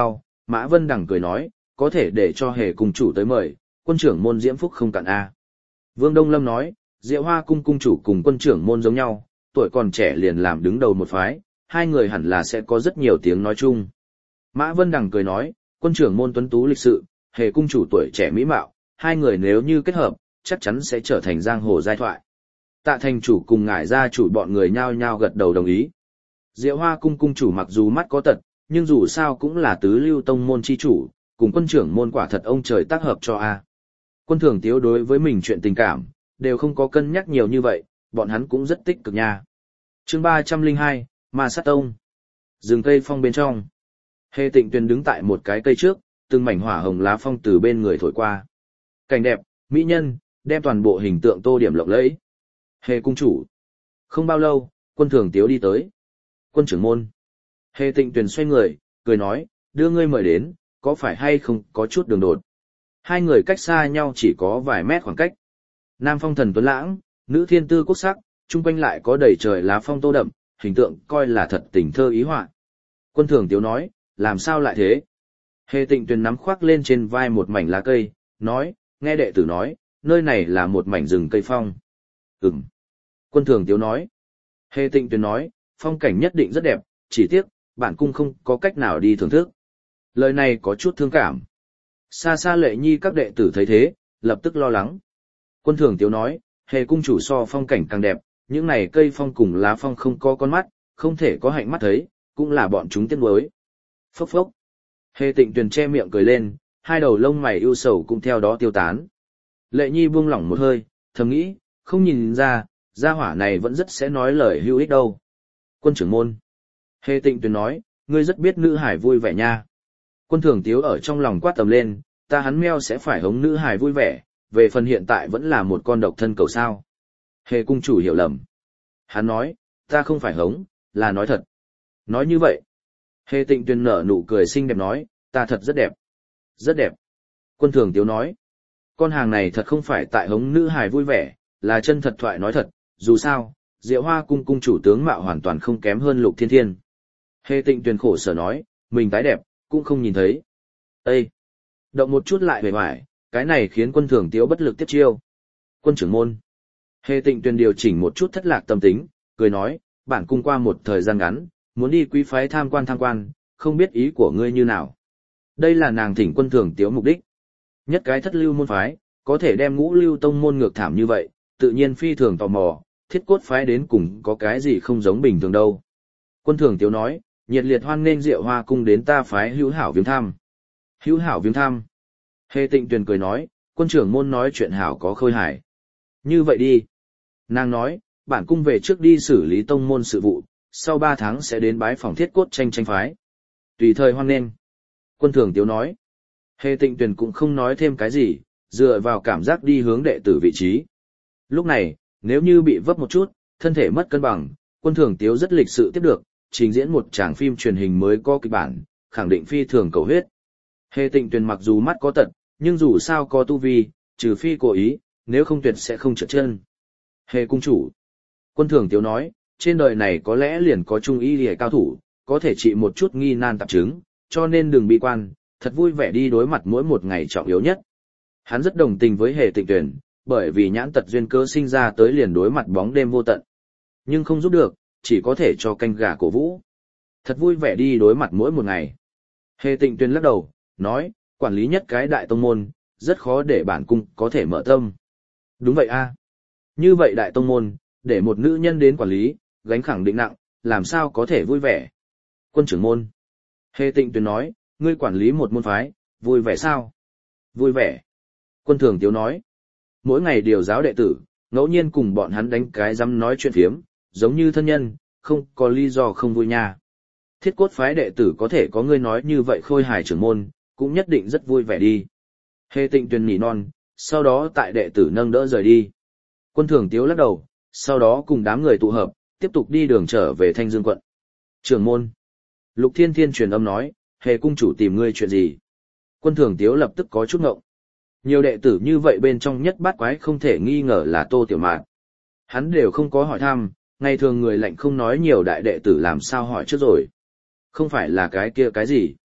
Mã Vân Đằng cười nói, có thể để cho Hề cung chủ tới mời, quân trưởng môn diễm phúc không cạn a. Vương Đông Lâm nói, Diệu Hoa cung cung chủ cùng quân trưởng môn giống nhau, tuổi còn trẻ liền làm đứng đầu một phái, hai người hẳn là sẽ có rất nhiều tiếng nói chung. Mã Vân Đằng cười nói, quân trưởng môn tuấn tú lịch sự, Hề cung chủ tuổi trẻ mỹ mạo, hai người nếu như kết hợp, chắc chắn sẽ trở thành giang hồ giai thoại. Tạ thành chủ cùng ngải gia chủ bọn người nhao nhao gật đầu đồng ý. Diệu Hoa cung cung chủ mặc dù mắt có tật, nhưng dù sao cũng là tứ lưu tông môn chi chủ, cùng quân trưởng môn quả thật ông trời tác hợp cho a. Quân thường tiếu đối với mình chuyện tình cảm, đều không có cân nhắc nhiều như vậy, bọn hắn cũng rất tích cực nha. Chương ba trăm lẻ hai, Ma Sát Tông. Rừng cây phong bên trong. Hề Tịnh Tuyền đứng tại một cái cây trước, từng mảnh hỏa hồng lá phong từ bên người thổi qua. Cảnh đẹp, mỹ nhân, đem toàn bộ hình tượng tô điểm lộng lẫy. Hề cung chủ. Không bao lâu, quân thường tiếu đi tới. Quân trưởng môn. Hề Tịnh Tuyền xoay người, cười nói, đưa ngươi mời đến, có phải hay không có chút đường đột. Hai người cách xa nhau chỉ có vài mét khoảng cách. Nam phong thần tuấn lãng, nữ thiên tư quốc sắc, chung quanh lại có đầy trời lá phong tô đậm, hình tượng coi là thật tình thơ ý họa. Quân thường tiếu nói, làm sao lại thế? Hề Tịnh Tuyền nắm khoác lên trên vai một mảnh lá cây, nói, nghe đệ tử nói, nơi này là một mảnh rừng cây phong. Ừm. Quân thường tiếu nói. Hề Tịnh Tuyền nói, phong cảnh nhất định rất đẹp, chỉ tiếc, bản cung không có cách nào đi thưởng thức. Lời này có chút thương cảm. Xa xa Lệ Nhi các đệ tử thấy thế, lập tức lo lắng. Quân thường tiếu nói, Hề cung chủ so phong cảnh càng đẹp, những này cây phong cùng lá phong không có con mắt, không thể có hạnh mắt thấy, cũng là bọn chúng tiếc nuối. Phốc phốc. Hề Tịnh Tuyền che miệng cười lên, hai đầu lông mày ưu sầu cũng theo đó tiêu tán. Lệ Nhi buông lỏng một hơi, thầm nghĩ, không nhìn ra, gia hỏa này vẫn rất sẽ nói lời hữu ích đâu. Quân trưởng môn. Hề Tịnh Tuyền nói, ngươi rất biết nữ hải vui vẻ nha. Quân thường tiếu ở trong lòng quát tầm lên, ta hắn meo sẽ phải hống nữ hải vui vẻ, về phần hiện tại vẫn là một con độc thân cầu sao. Hề cung chủ hiểu lầm. Hắn nói, ta không phải hống, là nói thật. Nói như vậy. Hề Tịnh Tuyền nở nụ cười xinh đẹp nói, ta thật rất đẹp. Rất đẹp. Quân thường tiếu nói, con hàng này thật không phải tại hống nữ hài vui vẻ, là chân thật thoại nói thật, dù sao, Diệu Hoa cung cung chủ tướng mạo hoàn toàn không kém hơn Lục Thiên Thiên. Hề Tịnh Tuyền khổ sở nói, mình tái đẹp, cũng không nhìn thấy. Ê! Động một chút lại về hoài, cái này khiến quân thường tiếu bất lực tiếp chiêu. Quân trưởng môn. Hề Tịnh Tuyền điều chỉnh một chút thất lạc tâm tính, cười nói, bản cung qua một thời gian ngắn, muốn đi quý phái tham quan tham quan, không biết ý của ngươi như nào. Đây là nàng thỉnh quân thường tiếu mục đích. Nhất cái thất lưu môn phái, có thể đem ngũ lưu tông môn ngược thảm như vậy, tự nhiên phi thường tò mò, thiết cốt phái đến cùng có cái gì không giống bình thường đâu. Quân thường tiếu nói, nhiệt liệt hoan nghênh Diệu Hoa cung đến ta phái hữu hảo viếng thăm. Hữu hảo viếng thăm. Hề Tịnh Tuyền cười nói, quân trưởng môn nói chuyện hảo có khôi hài. Như vậy đi. Nàng nói, bản cung về trước đi xử lý tông môn sự vụ, sau ba tháng sẽ đến bái phòng thiết cốt tranh tranh phái. Tùy thời hoan nghênh. Quân thường tiếu nói. Hề Tịnh Tuyền cũng không nói thêm cái gì, dựa vào cảm giác đi hướng đệ tử vị trí. Lúc này, nếu như bị vấp một chút, thân thể mất cân bằng, quân thường tiếu rất lịch sự tiếp được, trình diễn một tràng phim truyền hình mới có kịch bản, khẳng định phi thường cầu huyết. Hề Tịnh Tuyền mặc dù mắt có tật, nhưng dù sao có tu vi, trừ phi cố ý, nếu không tuyệt sẽ không trượt chân. Hề cung chủ. Quân thường tiếu nói, trên đời này có lẽ liền có trung y liề cao thủ, có thể trị một chút nghi nan tạp chứng, cho nên đừng bi quan, thật vui vẻ đi đối mặt mỗi một ngày trọng yếu nhất. Hắn rất đồng tình với Hề Tịnh Tuyền, bởi vì nhãn tật duyên cớ sinh ra tới liền đối mặt bóng đêm vô tận. Nhưng không giúp được, chỉ có thể cho canh gà cổ vũ. Thật vui vẻ đi đối mặt mỗi một ngày. Hề Tịnh Tuyền lắc đầu, nói, quản lý nhất cái đại tông môn, rất khó để bản cung có thể mở tâm. Đúng vậy a. Như vậy đại tông môn, để một nữ nhân đến quản lý, gánh khẳng định nặng, làm sao có thể vui vẻ. Quân trưởng môn. Hề Tịnh Tuyền nói, ngươi quản lý một môn phái, vui vẻ sao? Vui vẻ. Quân thường tiếu nói, mỗi ngày điều giáo đệ tử, ngẫu nhiên cùng bọn hắn đánh cái dám nói chuyện phiếm, giống như thân nhân, không có lý do không vui nha. Thiết cốt phái đệ tử có thể có ngươi nói như vậy khôi hài trưởng môn, cũng nhất định rất vui vẻ đi. Hề Tịnh Tuyền nỉ non, sau đó tại đệ tử nâng đỡ rời đi. Quân thường tiếu lắc đầu, sau đó cùng đám người tụ hợp, tiếp tục đi đường trở về Thanh Dương quận. Trưởng môn. Lục Thiên Thiên truyền âm nói, Hề cung chủ tìm ngươi chuyện gì? Quân thường tiếu lập tức có chút ngộng. Nhiều đệ tử như vậy bên trong nhất bát quái không thể nghi ngờ là Tô Tiểu Mạn. Hắn đều không có hỏi thăm, ngày thường người lạnh không nói nhiều đại đệ tử làm sao hỏi trước rồi. Không phải là cái kia cái gì.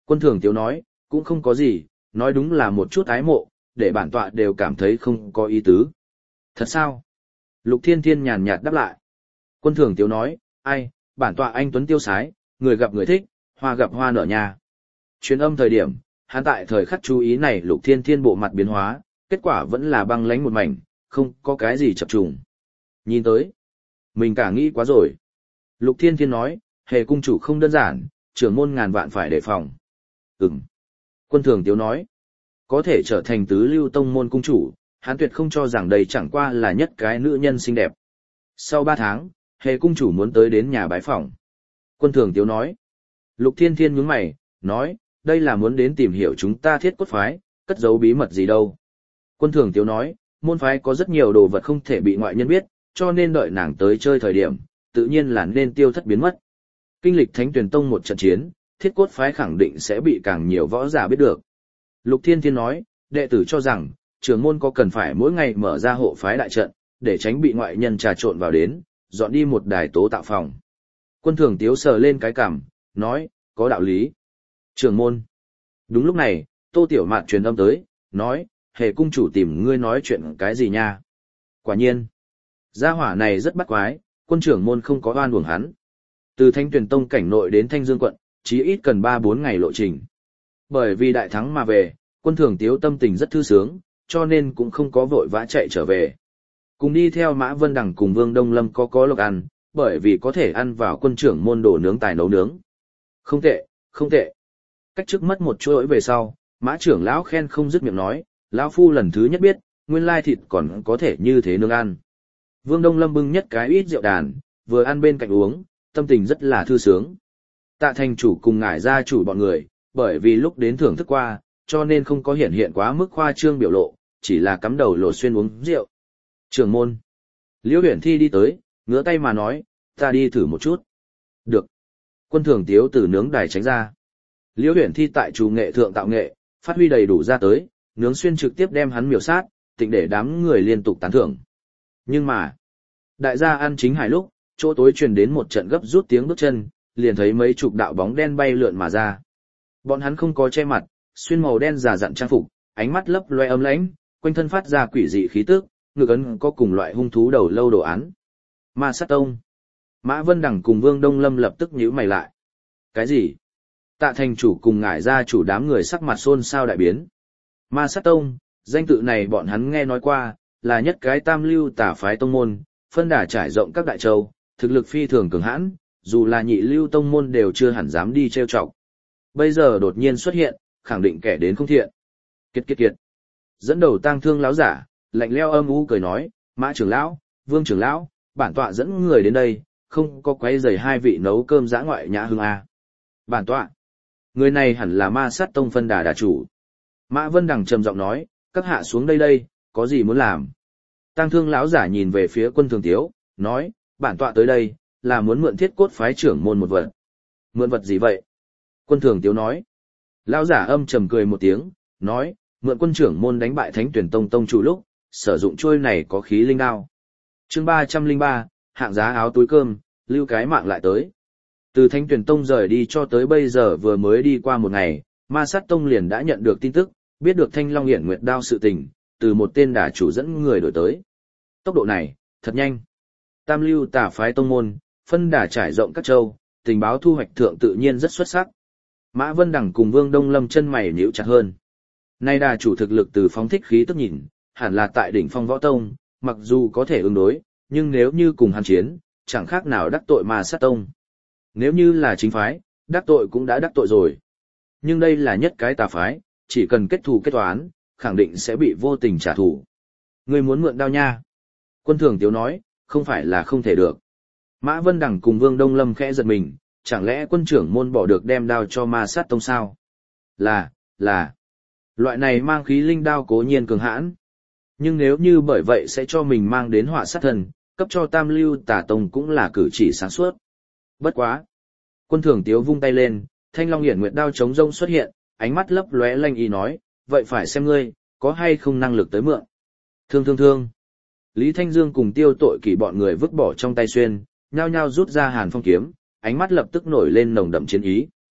Quân thường tiếu nói, cũng không có gì, nói đúng là một chút ái mộ, để bản tọa đều cảm thấy không có ý tứ. Thật sao? Lục Thiên Thiên nhàn nhạt đáp lại. Quân thường tiếu nói, ai, bản tọa anh tuấn tiêu sái, người gặp người thích, hoa gặp hoa nở nhà. Truyền âm thời điểm, hắn tại thời khắc chú ý này Lục Thiên Thiên bộ mặt biến hóa, kết quả vẫn là băng lánh một mảnh, không có cái gì chập trùng. Nhìn tới, mình cả nghĩ quá rồi. Lục Thiên Thiên nói, Hề cung chủ không đơn giản, trưởng môn ngàn vạn phải đề phòng. Ừm. Quân thường tiếu nói, có thể trở thành tứ lưu tông môn cung chủ, hắn tuyệt không cho rằng đây chẳng qua là nhất cái nữ nhân xinh đẹp. Sau ba tháng, Hề cung chủ muốn tới đến nhà bái phỏng. Quân thường tiếu nói, Lục Thiên Thiên nhướng mày, nói, đây là muốn đến tìm hiểu chúng ta thiết cốt phái, cất giấu bí mật gì đâu. Quân thường tiếu nói, môn phái có rất nhiều đồ vật không thể bị ngoại nhân biết, cho nên đợi nàng tới chơi thời điểm, tự nhiên là nên tiêu thất biến mất. Kinh lịch Thánh Tuyền Tông một trận chiến, thiết cốt phái khẳng định sẽ bị càng nhiều võ giả biết được. Lục Thiên Thiên nói, đệ tử cho rằng, trưởng môn có cần phải mỗi ngày mở ra hộ phái đại trận, để tránh bị ngoại nhân trà trộn vào đến, dọn đi một đài tố tạo phòng. Quân thường tiếu sờ lên cái cằm, nói, có đạo lý. Trưởng môn. Đúng lúc này, Tô Tiểu Mạt truyền âm tới, nói, Hề cung chủ tìm ngươi nói chuyện cái gì nha. Quả nhiên, gia hỏa này rất bắt quái, quân trưởng môn không có oan uổng hắn. Từ Thanh Tuyền Tông cảnh nội đến Thanh Dương quận, chí ít cần ba bốn ngày lộ trình. Bởi vì đại thắng mà về, quân thường tiếu tâm tình rất thư sướng, cho nên cũng không có vội vã chạy trở về. Cùng đi theo Mã Vân Đằng cùng Vương Đông Lâm có có lộc ăn, bởi vì có thể ăn vào quân trưởng môn đồ nướng tài nấu nướng. Không tệ, không tệ. Cách trước mất một chuỗi về sau, Mã trưởng lão khen không dứt miệng nói, lão phu lần thứ nhất biết, nguyên lai thịt còn có thể như thế nướng ăn. Vương Đông Lâm bưng nhất cái ít rượu đàn, vừa ăn bên cạnh uống, tâm tình rất là thư sướng. Tạ thành chủ cùng ngải gia chủ bọn người, bởi vì lúc đến thưởng thức qua, cho nên không có hiện hiện quá mức khoa trương biểu lộ, chỉ là cắm đầu lột xuyên uống rượu. Trưởng môn. Liễu Huyền Thi đi tới, ngửa tay mà nói, ta đi thử một chút. Được. Quân thường tiếu từ nướng đài tránh ra. Liễu Huyền Thi tại chủ nghệ thượng tạo nghệ, phát huy đầy đủ ra tới, nướng xuyên trực tiếp đem hắn miểu sát, tịnh để đám người liên tục tán thưởng. Nhưng mà, đại gia ăn chính hải lúc, chỗ tối truyền đến một trận gấp rút tiếng bước chân, liền thấy mấy chục đạo bóng đen bay lượn mà ra. Bọn hắn không có che mặt, xuyên màu đen già dặn trang phục, ánh mắt lấp loe ấm lãnh, quanh thân phát ra quỷ dị khí tức, ngực ấn có cùng loại hung thú đầu lâu đồ án. Ma Sát Tông. Mã Vân Đằng cùng Vương Đông Lâm lập tức nhíu mày lại. Cái gì? Tạ thành chủ cùng ngải gia chủ đám người sắc mặt xôn xao đại biến. Ma Sát Tông, danh tự này bọn hắn nghe nói qua, là nhất cái tam lưu tà phái tông môn, phân đà trải rộng các đại châu, thực lực phi thường cường hãn, dù là nhị lưu tông môn đều chưa hẳn dám đi trêu chọc. Bây giờ đột nhiên xuất hiện, khẳng định kẻ đến không thiện. Kiệt kiệt kiệt. Dẫn đầu tang thương lão giả, lạnh leo âm u cười nói, Mã trưởng lão, Vương trưởng lão, bản tọa dẫn người đến đây, không có quấy rầy hai vị nấu cơm dã ngoại nhã hương a. Bản tọa. Người này hẳn là Ma Sát Tông phân đà đà chủ. Mã Vân Đằng trầm giọng nói, các hạ xuống đây đây, có gì muốn làm? Tang thương lão giả nhìn về phía quân thường tiếu, nói, bản tọa tới đây, là muốn mượn thiết cốt phái trưởng môn một vật. Mượn vật gì vậy? Quân thường tiếu nói. Lão giả âm trầm cười một tiếng, nói, mượn quân trưởng môn đánh bại Thánh Tuyền Tông tông chủ lúc, sử dụng trôi này có khí linh đao. Chương ba trăm lẻ ba, hạng giá áo túi cơm, lưu cái mạng lại tới. Từ Thánh Tuyền Tông rời đi cho tới bây giờ vừa mới đi qua một ngày, Ma Sát Tông liền đã nhận được tin tức, biết được Thanh Long Hiển Nguyệt đao sự tình, từ một tên đả chủ dẫn người đổi tới. Tốc độ này, thật nhanh. Tam lưu tà phái tông môn, phân đả trải rộng các châu, tình báo thu hoạch thượng tự nhiên rất xuất sắc. Mã Vân Đằng cùng Vương Đông Lâm chân mày nhíu chặt hơn. Nay đà chủ thực lực từ phóng thích khí tức nhìn, hẳn là tại đỉnh phong võ tông, mặc dù có thể ứng đối, nhưng nếu như cùng hắn chiến, chẳng khác nào đắc tội Ma Sát Tông. Nếu như là chính phái, đắc tội cũng đã đắc tội rồi. Nhưng đây là nhất cái tà phái, chỉ cần kết thù kết toán, khẳng định sẽ bị vô tình trả thù. Ngươi muốn mượn đao nha? Quân thường tiếu nói, không phải là không thể được. Mã Vân Đằng cùng Vương Đông Lâm khẽ giật mình, chẳng lẽ quân trưởng môn bỏ được đem đao cho Ma Sát Tông sao? Là, là. Loại này mang khí linh đao cố nhiên cường hãn. Nhưng nếu như bởi vậy sẽ cho mình mang đến họa sát thân, cấp cho tam lưu tà tông cũng là cử chỉ sáng suốt. Bất quá. Quân thường tiếu vung tay lên, Thanh Long Hiển Nguyệt đao chống rông xuất hiện, ánh mắt lấp lóe lanh y nói, vậy phải xem ngươi, có hay không năng lực tới mượn. Thương thương thương. Lý Thanh Dương cùng Tiêu Tội Kỷ bọn người vứt bỏ trong tay xuyên, nhao nhao rút ra Hàn Phong kiếm, ánh mắt lập tức nổi lên nồng đậm chiến ý.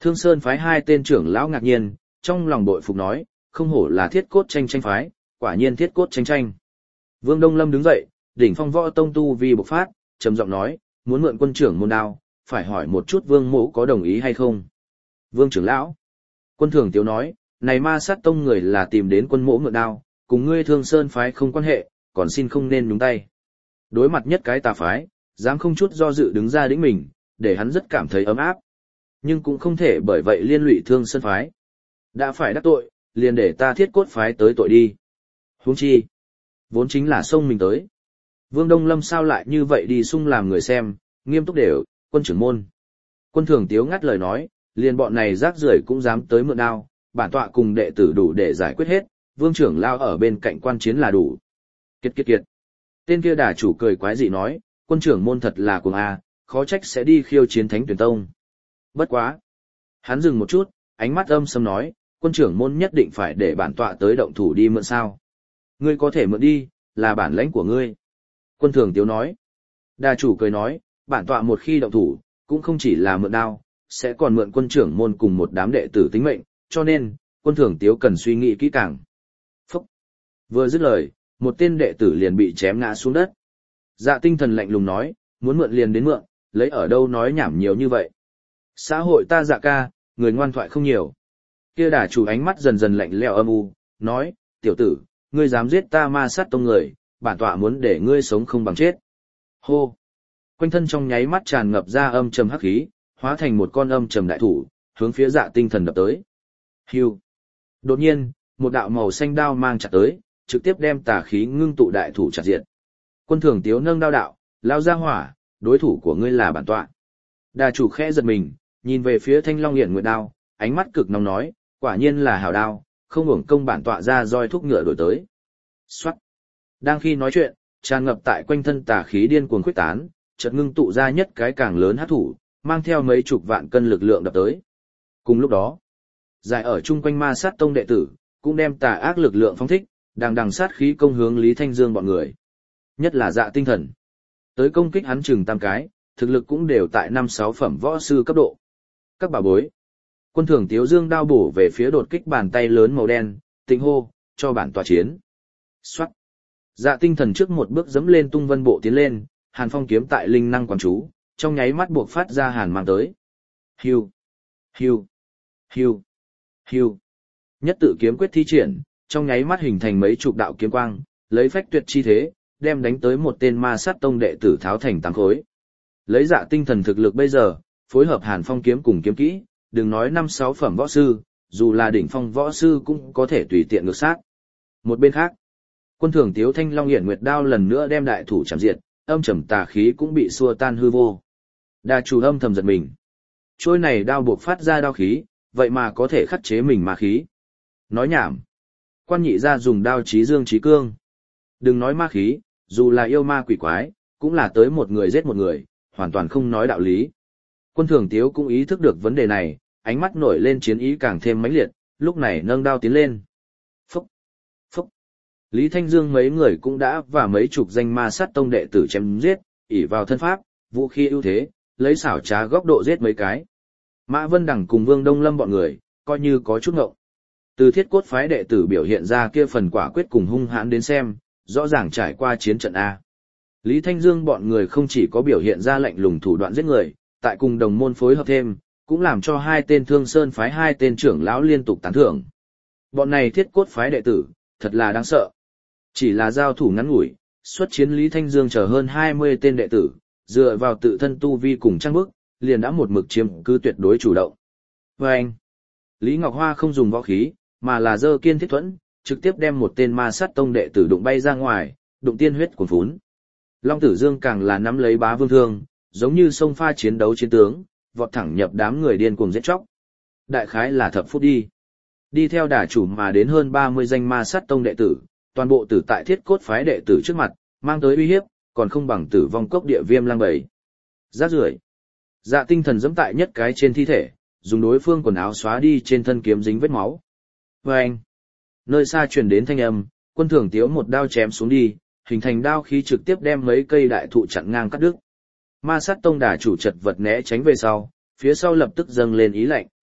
Thương Sơn phái hai tên trưởng lão ngạc nhiên, trong lòng bội phục nói, không hổ là thiết cốt tranh tranh phái, quả nhiên thiết cốt tranh tranh. Vương Đông Lâm đứng dậy, đỉnh phong võ tông tu vi bộc phát, trầm giọng nói, muốn mượn quân trưởng môn đao, phải hỏi một chút Vương Mỗ có đồng ý hay không. Vương trưởng lão. Quân Thường Tiếu nói, này ma sát tông người là tìm đến quân mỗ mượn đao, cùng ngươi Thương Sơn phái không quan hệ, còn xin không nên nhúng tay. Đối mặt nhất cái tà phái, dám không chút do dự đứng ra đĩnh mình, để hắn rất cảm thấy ấm áp. Nhưng cũng không thể bởi vậy liên lụy Thương Sơn phái. Đã phải đắc tội, liền để ta thiết cốt phái tới tội đi. Huống chi, vốn chính là xông mình tới. Vương Đông Lâm sao lại như vậy đi sung làm người xem, nghiêm túc đều, quân trưởng môn. Quân Thường Tiếu ngắt lời nói, liền bọn này rác rưởi cũng dám tới mượn đao, bản tọa cùng đệ tử đủ để giải quyết hết, Vương trưởng lao ở bên cạnh quan chiến là đủ. Kiệt kiệt kiệt. Tên kia đà chủ cười quái dị nói, quân trưởng môn thật là cuồng a, khó trách sẽ đi khiêu chiến Thánh Tuyển Tông. Bất quá. Hắn dừng một chút, ánh mắt âm sầm nói, quân trưởng môn nhất định phải để bản tọa tới động thủ đi mượn sao. Ngươi có thể mượn đi, là bản lãnh của ngươi. Quân Thường Tiếu nói. Đà chủ cười nói, bản tọa một khi động thủ, cũng không chỉ là mượn đao, sẽ còn mượn quân trưởng môn cùng một đám đệ tử tính mệnh, cho nên, quân Thường Tiếu cần suy nghĩ kỹ càng. Phúc! Vừa dứt lời, một tên đệ tử liền bị chém ngã xuống đất. Dạ Tinh Thần lạnh lùng nói, muốn mượn liền đến mượn, lấy ở đâu nói nhảm nhiều như vậy. Xã hội ta Dạ ca, người ngoan thoại không nhiều. Kia đà chủ ánh mắt dần dần lạnh lẽo âm u, nói, tiểu tử, ngươi dám giết ta ma sát tông người, bản tọa muốn để ngươi sống không bằng chết. Hô! Quanh thân trong nháy mắt tràn ngập ra âm trầm hắc khí, hóa thành một con âm trầm đại thủ, hướng phía Dạ Tinh Thần đập tới. Hưu! Đột nhiên, một đạo màu xanh đao mang chặt tới, trực tiếp đem tà khí ngưng tụ đại thủ chặt diệt. Quân Thường Tiếu nâng đao đạo, lao ra hỏa, đối thủ của ngươi là bản tọa. Đà chủ khẽ giật mình, nhìn về phía Thanh Long Hiển Nguyệt đao, ánh mắt cực nóng nói, quả nhiên là hảo đao, không hưởng công bản tọa ra roi thúc ngựa đổi tới. Soát. Đang khi nói chuyện, tràn ngập tại quanh thân tà khí điên cuồng khuếch tán, chợt ngưng tụ ra nhất cái càng lớn hắc thủ, mang theo mấy chục vạn cân lực lượng đập tới. Cùng lúc đó, dài ở chung quanh ma sát tông đệ tử, cũng đem tà ác lực lượng phóng thích, đang đằng sát khí công hướng Lý Thanh Dương bọn người. Nhất là Dạ Tinh Thần. Tới công kích hắn chừng tam cái, thực lực cũng đều tại năm sáu phẩm võ sư cấp độ. Các bà bối. Quân Thường Tiếu dương đao bổ về phía đột kích bàn tay lớn màu đen, tịnh hô, cho bản tọa chiến. Xoát. Dạ Tinh Thần trước một bước dẫm lên tung vân bộ tiến lên, hàn phong kiếm tại linh năng quán chú, trong nháy mắt buộc phát ra hàn mang tới. Hiu. Hiu. Hiu. Hiu. Nhất tự kiếm quyết thi triển, trong nháy mắt hình thành mấy chục đạo kiếm quang, lấy phách tuyệt chi thế, đem đánh tới một tên ma sát tông đệ tử tháo thành tám khối. Lấy Dạ Tinh Thần thực lực bây giờ, phối hợp hàn phong kiếm cùng kiếm kỹ, đừng nói năm sáu phẩm võ sư, dù là đỉnh phong võ sư cũng có thể tùy tiện ngược sát. Một bên khác, Quân Thường Tiếu Thanh Long Hiển Nguyệt đao lần nữa đem đại thủ chạm diệt, âm trầm tà khí cũng bị xua tan hư vô. Đà chủ âm thầm giật mình. Trôi này đao buộc phát ra đao khí, vậy mà có thể khắc chế mình ma khí. Nói nhảm. Quan nhị ra dùng đao chí dương chí cương. Đừng nói ma khí, dù là yêu ma quỷ quái, cũng là tới một người giết một người, hoàn toàn không nói đạo lý. Quân Thường Tiếu cũng ý thức được vấn đề này, ánh mắt nổi lên chiến ý càng thêm mãnh liệt, lúc này nâng đao tiến lên. Phúc! Phúc! Lý Thanh Dương mấy người cũng đã và mấy chục danh ma sát tông đệ tử chém giết, ỷ vào thân pháp, vũ khí ưu thế, lấy xảo trá góc độ giết mấy cái. Mã Vân Đằng cùng Vương Đông Lâm bọn người, coi như có chút ngộng. Từ thiết cốt phái đệ tử biểu hiện ra kia phần quả quyết cùng hung hãn đến xem, rõ ràng trải qua chiến trận A. Lý Thanh Dương bọn người không chỉ có biểu hiện ra lạnh lùng thủ đoạn giết người, tại cùng đồng môn phối hợp thêm, cũng làm cho hai tên Thương Sơn phái hai tên trưởng lão liên tục tán thưởng. Bọn này thiết cốt phái đệ tử, thật là đáng sợ. Chỉ là giao thủ ngắn ngủi, xuất chiến Lý Thanh Dương chờ hơn hai mươi tên đệ tử, dựa vào tự thân tu vi cùng trang bức, liền đã một mực chiếm cứ tuyệt đối chủ động. Và anh, Lý Ngọc Hoa không dùng võ khí, mà là giơ kiên thiết thuẫn, trực tiếp đem một tên ma sát tông đệ tử đụng bay ra ngoài, đụng tiên huyết cuồn phún. Long Tử Dương càng là nắm lấy bá vương thương, giống như sông pha chiến đấu chiến tướng, vọt thẳng nhập đám người điên cuồng giết chóc. Đại khái là thập phút đi. Đi theo đà chủ mà đến hơn ba mươi danh ma sát tông đệ tử, toàn bộ tử tại thiết cốt phái đệ tử trước mặt, mang tới uy hiếp, còn không bằng tử vong cốc địa viêm lang bầy. Rác rưởi. Dạ Tinh Thần giẫm tại nhất cái trên thi thể, dùng đối phương quần áo xóa đi trên thân kiếm dính vết máu. Và anh, nơi xa truyền đến thanh âm, Quân Thường Tiếu một đao chém xuống đi, hình thành đao khí trực tiếp đem mấy cây đại thụ chặn ngang cắt đứt. Ma sát tông đà chủ chật vật né tránh về sau, phía sau lập tức dâng lên ý lạnh.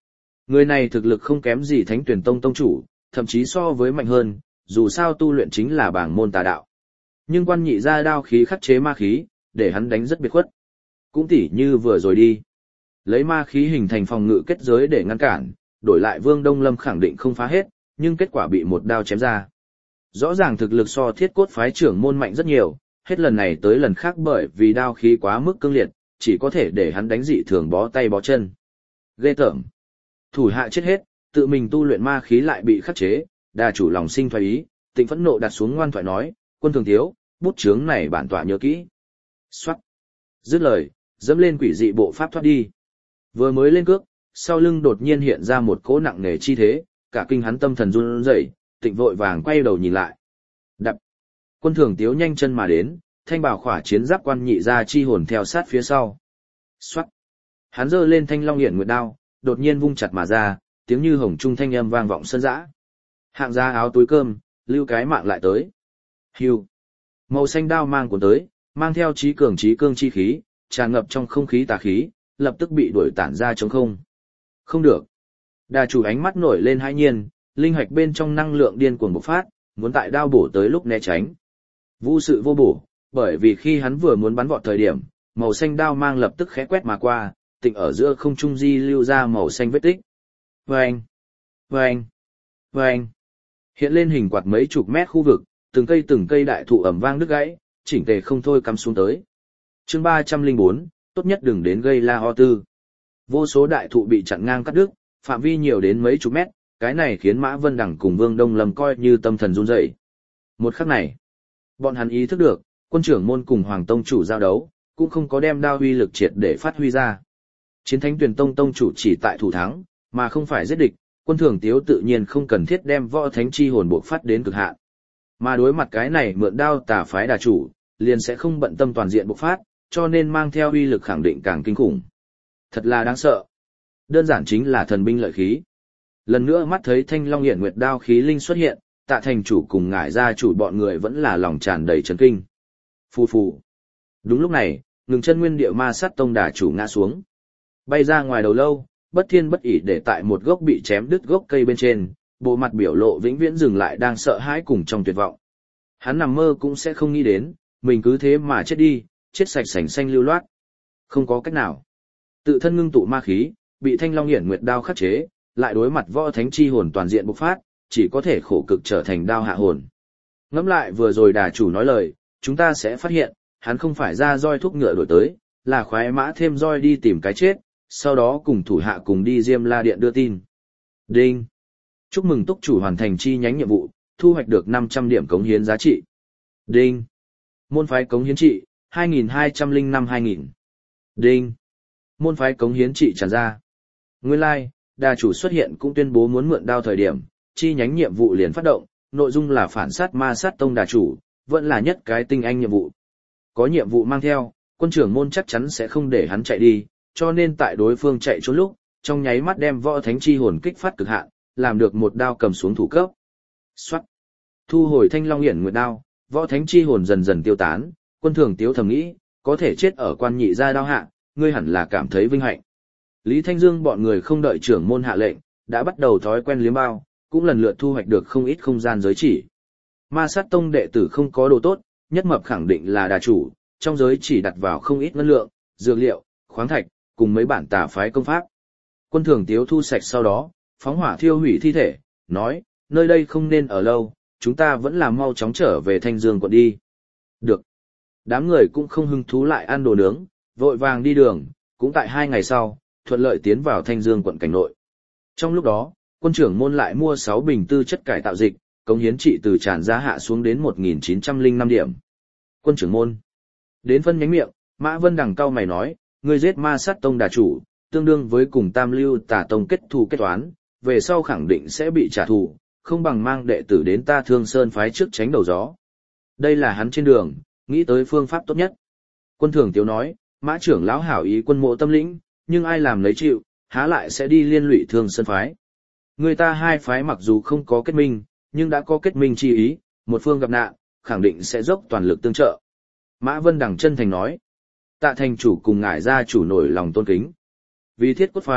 Người này thực lực không kém gì Thánh Tuyển Tông tông chủ, thậm chí so với mạnh hơn, dù sao tu luyện chính là bảng môn tà đạo. Nhưng quan nhị ra đao khí khắc chế ma khí, để hắn đánh rất biệt khuất. Cũng tỉ như vừa rồi đi. Lấy ma khí hình thành phòng ngự kết giới để ngăn cản, đổi lại Vương Đông Lâm khẳng định không phá hết, nhưng kết quả bị một đao chém ra. Rõ ràng thực lực so Thiết Cốt phái trưởng môn mạnh rất nhiều, hết lần này tới lần khác bởi vì đao khí quá mức cương liệt, chỉ có thể để hắn đánh dị thường bó tay bó chân. Ghê tởm. Thủ hạ chết hết, tự mình tu luyện ma khí lại bị khắc chế, đà chủ lòng sinh thoái ý, Tịnh phẫn nộ đặt xuống ngoan thoại nói, Quân Thường Thiếu, bút chướng này bản tọa nhớ kỹ. Xoát. Dứt lời, dẫm lên quỷ dị bộ pháp thoát đi. Vừa mới lên cước, sau lưng đột nhiên hiện ra một cỗ nặng nề chi thế, cả kinh hắn tâm thần run rẩy, Tịnh vội vàng quay đầu nhìn lại. Đập. Quân Thường Tiếu nhanh chân mà đến, thanh bảo khỏa chiến giáp quan nhị ra chi hồn theo sát phía sau. Xoát. Hắn giơ lên thanh long hiển nguyệt đao, đột nhiên vung chặt mà ra, tiếng như hồng trung thanh âm vang vọng sân dã. Hạng ra áo túi cơm, lưu cái mạng lại tới. Hưu. Màu xanh đao mang cuốn tới, mang theo trí cường trí cương chi khí, tràn ngập trong không khí tà khí, lập tức bị đuổi tản ra trống không. Không được. Đà chủ ánh mắt nổi lên hãi nhiên, linh hạch bên trong năng lượng điên cuồng bộc phát, muốn tại đao bổ tới lúc né tránh. Vũ sự vô bổ, bởi vì khi hắn vừa muốn bắn vọt thời điểm, màu xanh đao mang lập tức khẽ quét mà qua, Tịnh ở giữa không trung di lưu ra màu xanh vết tích. Vâng! Vâng! Vâng! Hiện lên hình quạt mấy chục mét khu vực, từng cây từng cây đại thụ ẩm vang đứt gãy, chỉnh tề không thôi cắm xuống tới. Chương ba trăm lẻ bốn, tốt nhất đừng đến gây la ho tư. Vô số đại thụ bị chặn ngang cắt đứt, phạm vi nhiều đến mấy chục mét, cái này khiến Mã Vân Đằng cùng Vương Đông Lâm coi như tâm thần run rẩy. Một khắc này, bọn hắn ý thức được, quân trưởng môn cùng Hoàng Tông chủ giao đấu, cũng không có đem đao uy lực triệt để phát huy ra. Chiến Thánh Tuyền Tông tông chủ chỉ tại thủ thắng, mà không phải giết địch, Quân Thường Tiếu tự nhiên không cần thiết đem võ thánh chi hồn bộc phát đến cực hạn. Mà đối mặt cái này mượn đao tà phái đà chủ, liền sẽ không bận tâm toàn diện bộc phát, cho nên mang theo uy lực khẳng định càng kinh khủng. Thật là đáng sợ. Đơn giản chính là thần binh lợi khí. Lần nữa mắt thấy Thanh Long Hiển Nguyệt đao khí linh xuất hiện, Tạ thành chủ cùng ngải gia chủ bọn người vẫn là lòng tràn đầy chấn kinh. Phù phù. Đúng lúc này, ngừng chân nguyên địa ma sát tông đà chủ ngã xuống. Bay ra ngoài đầu lâu, bất thiên bất ỷ để tại một gốc bị chém đứt gốc cây bên trên, bộ mặt biểu lộ vĩnh viễn dừng lại đang sợ hãi cùng trong tuyệt vọng. Hắn nằm mơ cũng sẽ không nghĩ đến, mình cứ thế mà chết đi, chết sạch sành xanh lưu loát. Không có cách nào. Tự thân ngưng tụ ma khí, bị Thanh Long Hiển Nguyệt đao khắc chế, lại đối mặt võ thánh chi hồn toàn diện bộc phát, chỉ có thể khổ cực trở thành đao hạ hồn. Ngẫm lại vừa rồi đà chủ nói lời, chúng ta sẽ phát hiện, hắn không phải ra roi thúc ngựa đổi tới, là khoái mã thêm roi đi tìm cái chết, sau đó cùng thủ hạ cùng đi Diêm La Điện đưa tin. Đinh! Chúc mừng túc chủ hoàn thành chi nhánh nhiệm vụ, thu hoạch được năm trăm điểm cống hiến giá trị. Đinh! Môn phái cống hiến trị, hai nghìn hai trăm lẻ năm hai nghìn. Đinh! Môn phái cống hiến trị tràn ra. Nguyên lai, like, đà chủ xuất hiện cũng tuyên bố muốn mượn đao thời điểm, chi nhánh nhiệm vụ liền phát động, nội dung là phản sát ma sát tông đà chủ, vẫn là nhất cái tinh anh nhiệm vụ. Có nhiệm vụ mang theo, quân trưởng môn chắc chắn sẽ không để hắn chạy đi, cho nên tại đối phương chạy trốn lúc, trong nháy mắt đem võ thánh chi hồn kích phát cực hạn, làm được một đao cầm xuống thủ cấp. Soát. Thu hồi Thanh Long Hiển Nguyệt đao, võ thánh chi hồn dần dần tiêu tán, Quân Thường Tiếu thầm nghĩ, có thể chết ở quan nhị gia đao hạ, ngươi hẳn là cảm thấy vinh hạnh. Lý Thanh Dương bọn người không đợi trưởng môn hạ lệnh, đã bắt đầu thói quen liếm bao, cũng lần lượt thu hoạch được không ít không gian giới chỉ. Ma sát tông đệ tử không có đồ tốt, nhất mập khẳng định là đà chủ, trong giới chỉ đặt vào không ít ngân lượng, dược liệu, khoáng thạch, cùng mấy bản tà phái công pháp. Quân Thường Tiếu thu sạch sau đó, phóng hỏa thiêu hủy thi thể, nói, nơi đây không nên ở lâu, chúng ta vẫn là mau chóng trở về Thanh Dương quận đi. Được. Đám người cũng không hứng thú lại ăn đồ nướng, vội vàng đi đường, cũng tại hai ngày sau, thuận lợi tiến vào Thanh Dương quận cảnh nội. Trong lúc đó, quân trưởng môn lại mua sáu bình tư chất cải tạo dịch, cống hiến trị từ tràn giá hạ xuống đến một nghìn chín trăm lẻ năm điểm. Quân trưởng môn. Đến phân nhánh miệng, Mã Vân Đằng cao mày nói, ngươi giết ma sát tông đà chủ, tương đương với cùng tam lưu tà tông kết thù kết toán, về sau khẳng định sẽ bị trả thù, không bằng mang đệ tử đến ta Thương Sơn phái trước tránh đầu gió. Đây là hắn trên đường, nghĩ tới phương pháp tốt nhất. Quân Thường Tiếu nói, Mã trưởng lão hảo ý quân mộ tâm lĩnh, nhưng ai làm lấy chịu, há lại sẽ đi liên lụy Thương Sơn phái. Người ta hai phái mặc dù không có kết minh, nhưng đã có kết minh chi ý, một phương gặp nạn, khẳng định sẽ dốc toàn lực tương trợ. Mã Vân Đằng chân thành nói, Tạ thành chủ cùng ngải gia chủ nổi lòng tôn kính. Vì Thiết Cốt phái,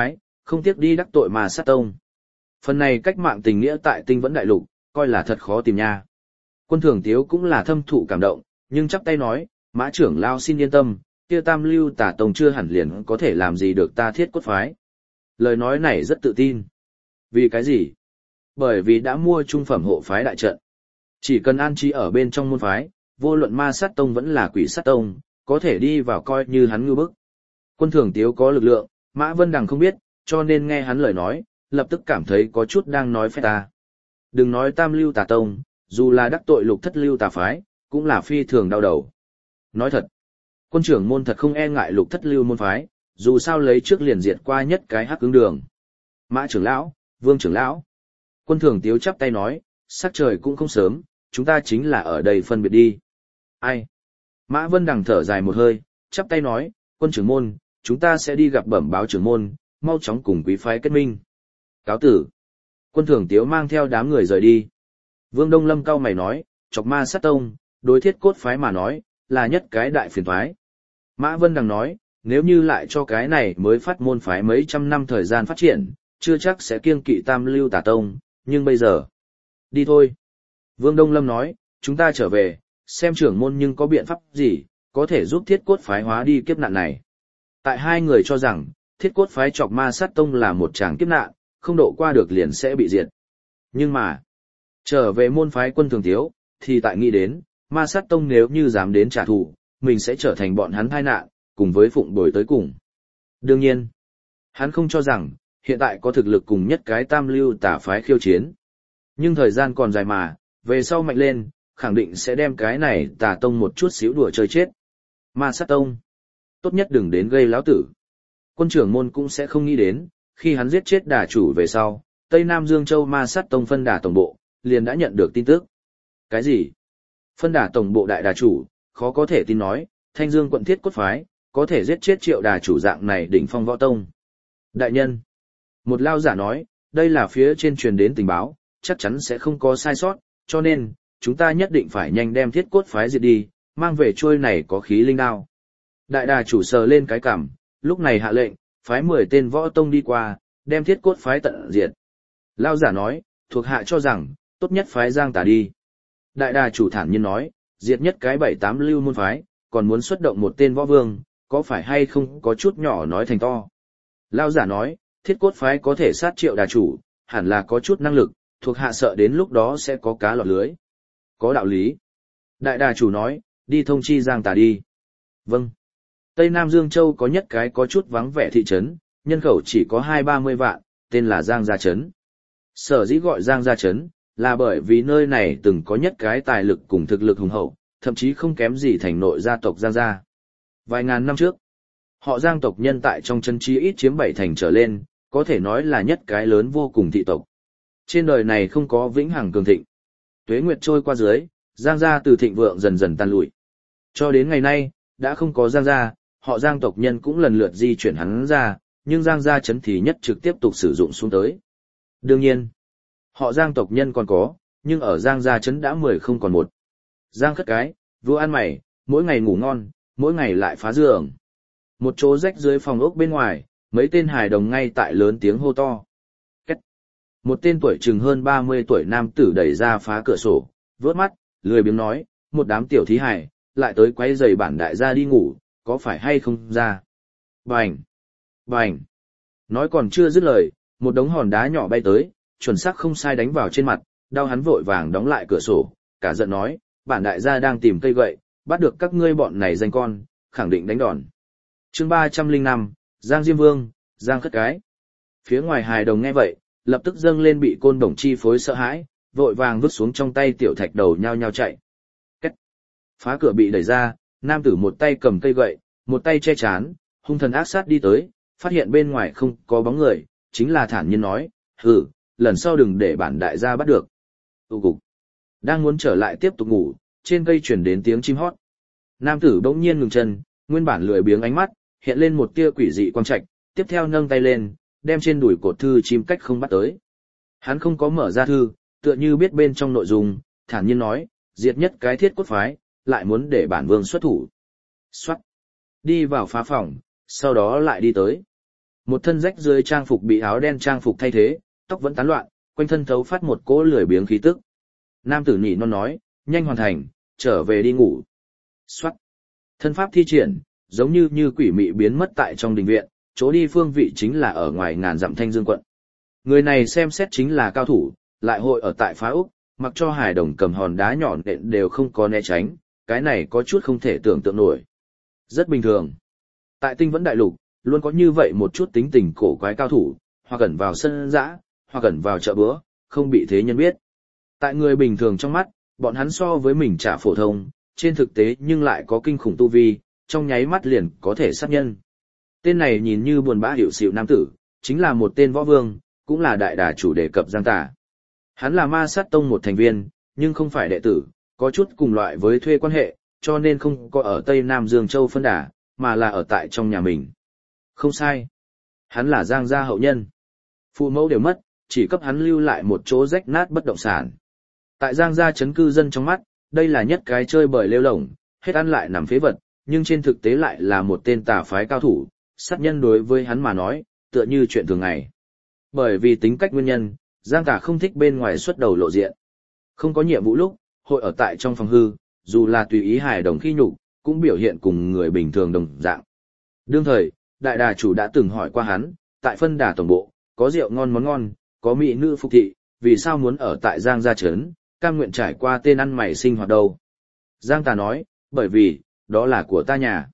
không tiếc đi đắc tội mà sát tông. Phần này cách mạng tình nghĩa tại Tinh Vẫn Đại Lục, coi là thật khó tìm nha. Quân Thường Tiếu cũng là thâm thụ cảm động, nhưng chắp tay nói, Mã trưởng lao xin yên tâm, kia Tam Lưu Tà Tông chưa hẳn liền có thể làm gì được ta Thiết Cốt phái. Lời nói này rất tự tin. Vì cái gì? Bởi vì đã mua trung phẩm hộ phái đại trận. Chỉ cần an trí ở bên trong môn phái, vô luận ma sát tông vẫn là quỷ sát tông, có thể đi vào coi như hắn ngư bức. Quân Thường Tiếu có lực lượng, Mã Vân Đằng không biết, cho nên nghe hắn lời nói, lập tức cảm thấy có chút đang nói phép ta. Đừng nói Tam Lưu Tà Tông, dù là đắc tội Lục Thất Lưu Tà phái, cũng là phi thường đau đầu. Nói thật, quân trưởng môn thật không e ngại Lục Thất Lưu môn phái, dù sao lấy trước liền diệt qua nhất cái hắc ứng đường. Mã trưởng lão, Vương trưởng lão. Quân Thường Tiếu chắp tay nói, sắc trời cũng không sớm, chúng ta chính là ở đây phân biệt đi. Ai? Mã Vân Đằng thở dài một hơi, chắp tay nói, quân trưởng môn, chúng ta sẽ đi gặp bẩm báo trưởng môn, mau chóng cùng quý phái kết minh. Cáo tử. Quân Thường Tiếu mang theo đám người rời đi. Vương Đông Lâm cau mày nói, chọc ma sát tông, đối Thiết Cốt phái mà nói, là nhất cái đại phiền toái. Mã Vân Đằng nói, nếu như lại cho cái này mới phát môn phái mấy trăm năm thời gian phát triển, chưa chắc sẽ kiêng kỵ Tam Lưu Tà Tông, nhưng bây giờ, đi thôi. Vương Đông Lâm nói, chúng ta trở về, xem trưởng môn nhưng có biện pháp gì, có thể giúp Thiết Cốt phái hóa đi kiếp nạn này. Tại hai người cho rằng, Thiết Cốt phái chọc ma sát tông là một tràng kiếp nạn, không độ qua được liền sẽ bị diệt. Nhưng mà, trở về môn phái Quân Thường Tiếu, thì tại nghĩ đến, ma sát tông nếu như dám đến trả thù, mình sẽ trở thành bọn hắn tai nạn, cùng với phụng bồi tới cùng. Đương nhiên, hắn không cho rằng, hiện tại có thực lực cùng nhất cái Tam Lưu Tà phái khiêu chiến. Nhưng thời gian còn dài mà, về sau mạnh lên, khẳng định sẽ đem cái này Tà Tông một chút xíu đùa chơi chết. Ma sát tông, tốt nhất đừng đến gây láo tử. Quân trưởng môn cũng sẽ không nghĩ đến, khi hắn giết chết đà chủ về sau, Tây Nam Dương Châu ma sát tông phân đà tổng bộ, liền đã nhận được tin tức. Cái gì? Phân đà tổng bộ đại đà chủ, khó có thể tin nói, Thanh Dương quận Thiết Cốt phái, có thể giết chết triệu đà chủ dạng này đỉnh phong võ tông. Đại nhân, một lao giả nói, đây là phía trên truyền đến tình báo, chắc chắn sẽ không có sai sót, cho nên, chúng ta nhất định phải nhanh đem Thiết Cốt phái diệt đi, mang về chuôi này có khí linh đao. Đại đà chủ sờ lên cái cằm, lúc này hạ lệnh, phái mười tên võ tông đi qua, đem Thiết Cốt phái tận diệt. Lao giả nói, thuộc hạ cho rằng, tốt nhất phái Giang Tà đi. Đại đà chủ thản nhiên nói, diệt nhất cái bảy tám lưu môn phái, còn muốn xuất động một tên võ vương, có phải hay không có chút nhỏ nói thành to. Lao giả nói, Thiết Cốt phái có thể sát triệu đà chủ, hẳn là có chút năng lực, thuộc hạ sợ đến lúc đó sẽ có cá lọt lưới. Có đạo lý. Đại đà chủ nói, đi thông chi Giang Tà đi. Vâng. Tây Nam Dương Châu có nhất cái có chút vắng vẻ thị trấn, nhân khẩu chỉ có hai ba mươi vạn, tên là Giang Gia Trấn. Sở dĩ gọi Giang Gia Trấn, là bởi vì nơi này từng có nhất cái tài lực cùng thực lực hùng hậu, thậm chí không kém gì thành nội gia tộc Giang Gia. Vài ngàn năm trước, họ Giang tộc nhân tại trong chân trí ít chiếm bảy thành trở lên, có thể nói là nhất cái lớn vô cùng thị tộc. Trên đời này không có vĩnh hằng cường thịnh. Tuế nguyệt trôi qua dưới, Giang Gia từ thịnh vượng dần dần tan lụi. Cho đến ngày nay, đã không có Giang Gia, họ Giang tộc nhân cũng lần lượt di chuyển hắn ra, nhưng Giang Gia Trấn thì nhất trực tiếp tục sử dụng xuống tới. Đương nhiên, họ Giang tộc nhân còn có, nhưng ở Giang Gia Trấn đã mười không còn một. Giang Khất Cái, vua ăn mày, mỗi ngày ngủ ngon, mỗi ngày lại phá giường. Một chỗ rách dưới phòng ốc bên ngoài, mấy tên hài đồng ngay tại lớn tiếng hô to. Kết. Một tên tuổi chừng hơn ba mươi tuổi nam tử đẩy ra phá cửa sổ, vớt mắt, lười biếng nói, một đám tiểu thí hài, lại tới quấy rầy bản đại gia đi ngủ, có phải hay không ra? Bành! Bành! Nói còn chưa dứt lời, một đống hòn đá nhỏ bay tới, chuẩn xác không sai đánh vào trên mặt, đau hắn vội vàng đóng lại cửa sổ, cả giận nói, bản đại gia đang tìm cây gậy, bắt được các ngươi bọn này danh con, khẳng định đánh đòn. Chương ba trăm lẻ năm, Giang Diêm Vương, Giang Khất Cái. Phía ngoài hài đồng nghe vậy, lập tức dâng lên bị côn đồng chi phối sợ hãi, vội vàng vứt xuống trong tay tiểu thạch đầu nhao nhao chạy. Cách. Phá cửa bị đẩy ra, nam tử một tay cầm cây gậy, một tay che chán, hung thần ác sát đi tới, phát hiện bên ngoài không có bóng người, chính là thản nhiên nói, hừ, lần sau đừng để bản đại gia bắt được. Tụ cục. Đang muốn trở lại tiếp tục ngủ, trên cây chuyển đến tiếng chim hót. Nam tử bỗng nhiên ngừng chân, nguyên bản lười biếng ánh mắt, hiện lên một tia quỷ dị quang trạch, tiếp theo nâng tay lên, đem trên đùi cột thư chim cách không bắt tới. Hắn không có mở ra thư, tựa như biết bên trong nội dung, thản nhiên nói, diệt nhất cái Thiết Cốt phái, lại muốn để bản vương xuất thủ. Xoát. Đi vào phá phòng, sau đó lại đi tới. Một thân rách dưới trang phục bị áo đen trang phục thay thế, tóc vẫn tán loạn, quanh thân thấu phát một cỗ lười biếng khí tức. Nam tử nhị non nói, nhanh hoàn thành, trở về đi ngủ. Xoát. Thân pháp thi triển, giống như như quỷ mị biến mất tại trong đình viện, chỗ đi phương vị chính là ở ngoài ngàn dặm Thanh Dương quận. Người này xem xét chính là cao thủ, lại hội ở tại phá Úc, mặc cho hài đồng cầm hòn đá nhọn nện đều không có né tránh, cái này có chút không thể tưởng tượng nổi. Rất bình thường. Tại Tinh Vẫn Đại Lục, luôn có như vậy một chút tính tình cổ quái cao thủ, hoặc ẩn vào sân dã, hoặc ẩn vào chợ bữa, không bị thế nhân biết. Tại người bình thường trong mắt, bọn hắn so với mình trả phổ thông, trên thực tế nhưng lại có kinh khủng tu vi, trong nháy mắt liền có thể sát nhân. Tên này nhìn như buồn bã hiểu xịu nam tử, chính là một tên võ vương, cũng là đại đà chủ đề cập Giang Tả. Hắn là Ma Sát Tông một thành viên, nhưng không phải đệ tử, có chút cùng loại với thuê quan hệ, cho nên không có ở Tây Nam Dương Châu phân đà, mà là ở tại trong nhà mình. Không sai. Hắn là Giang gia hậu nhân. Phụ mẫu đều mất, chỉ cấp hắn lưu lại một chỗ rách nát bất động sản. Tại Giang gia chấn cư dân trong mắt, đây là nhất cái chơi bời lêu lổng, hết ăn lại nằm phế vật, nhưng trên thực tế lại là một tên tà phái cao thủ, sát nhân đối với hắn mà nói, tựa như chuyện thường ngày. Bởi vì tính cách nguyên nhân, Giang Tả không thích bên ngoài xuất đầu lộ diện. Không có nhiệm vụ lúc, hội ở tại trong phòng hư, dù là tùy ý hài đồng khi nhục, cũng biểu hiện cùng người bình thường đồng dạng. Đương thời, đại đà chủ đã từng hỏi qua hắn, tại phân đà tổng bộ, có rượu ngon món ngon, có mỹ nữ phục thị, vì sao muốn ở tại Giang gia trấn, cam nguyện trải qua tên ăn mày sinh hoạt đâu. Giang Tả nói, bởi vì, đó là của ta nhà.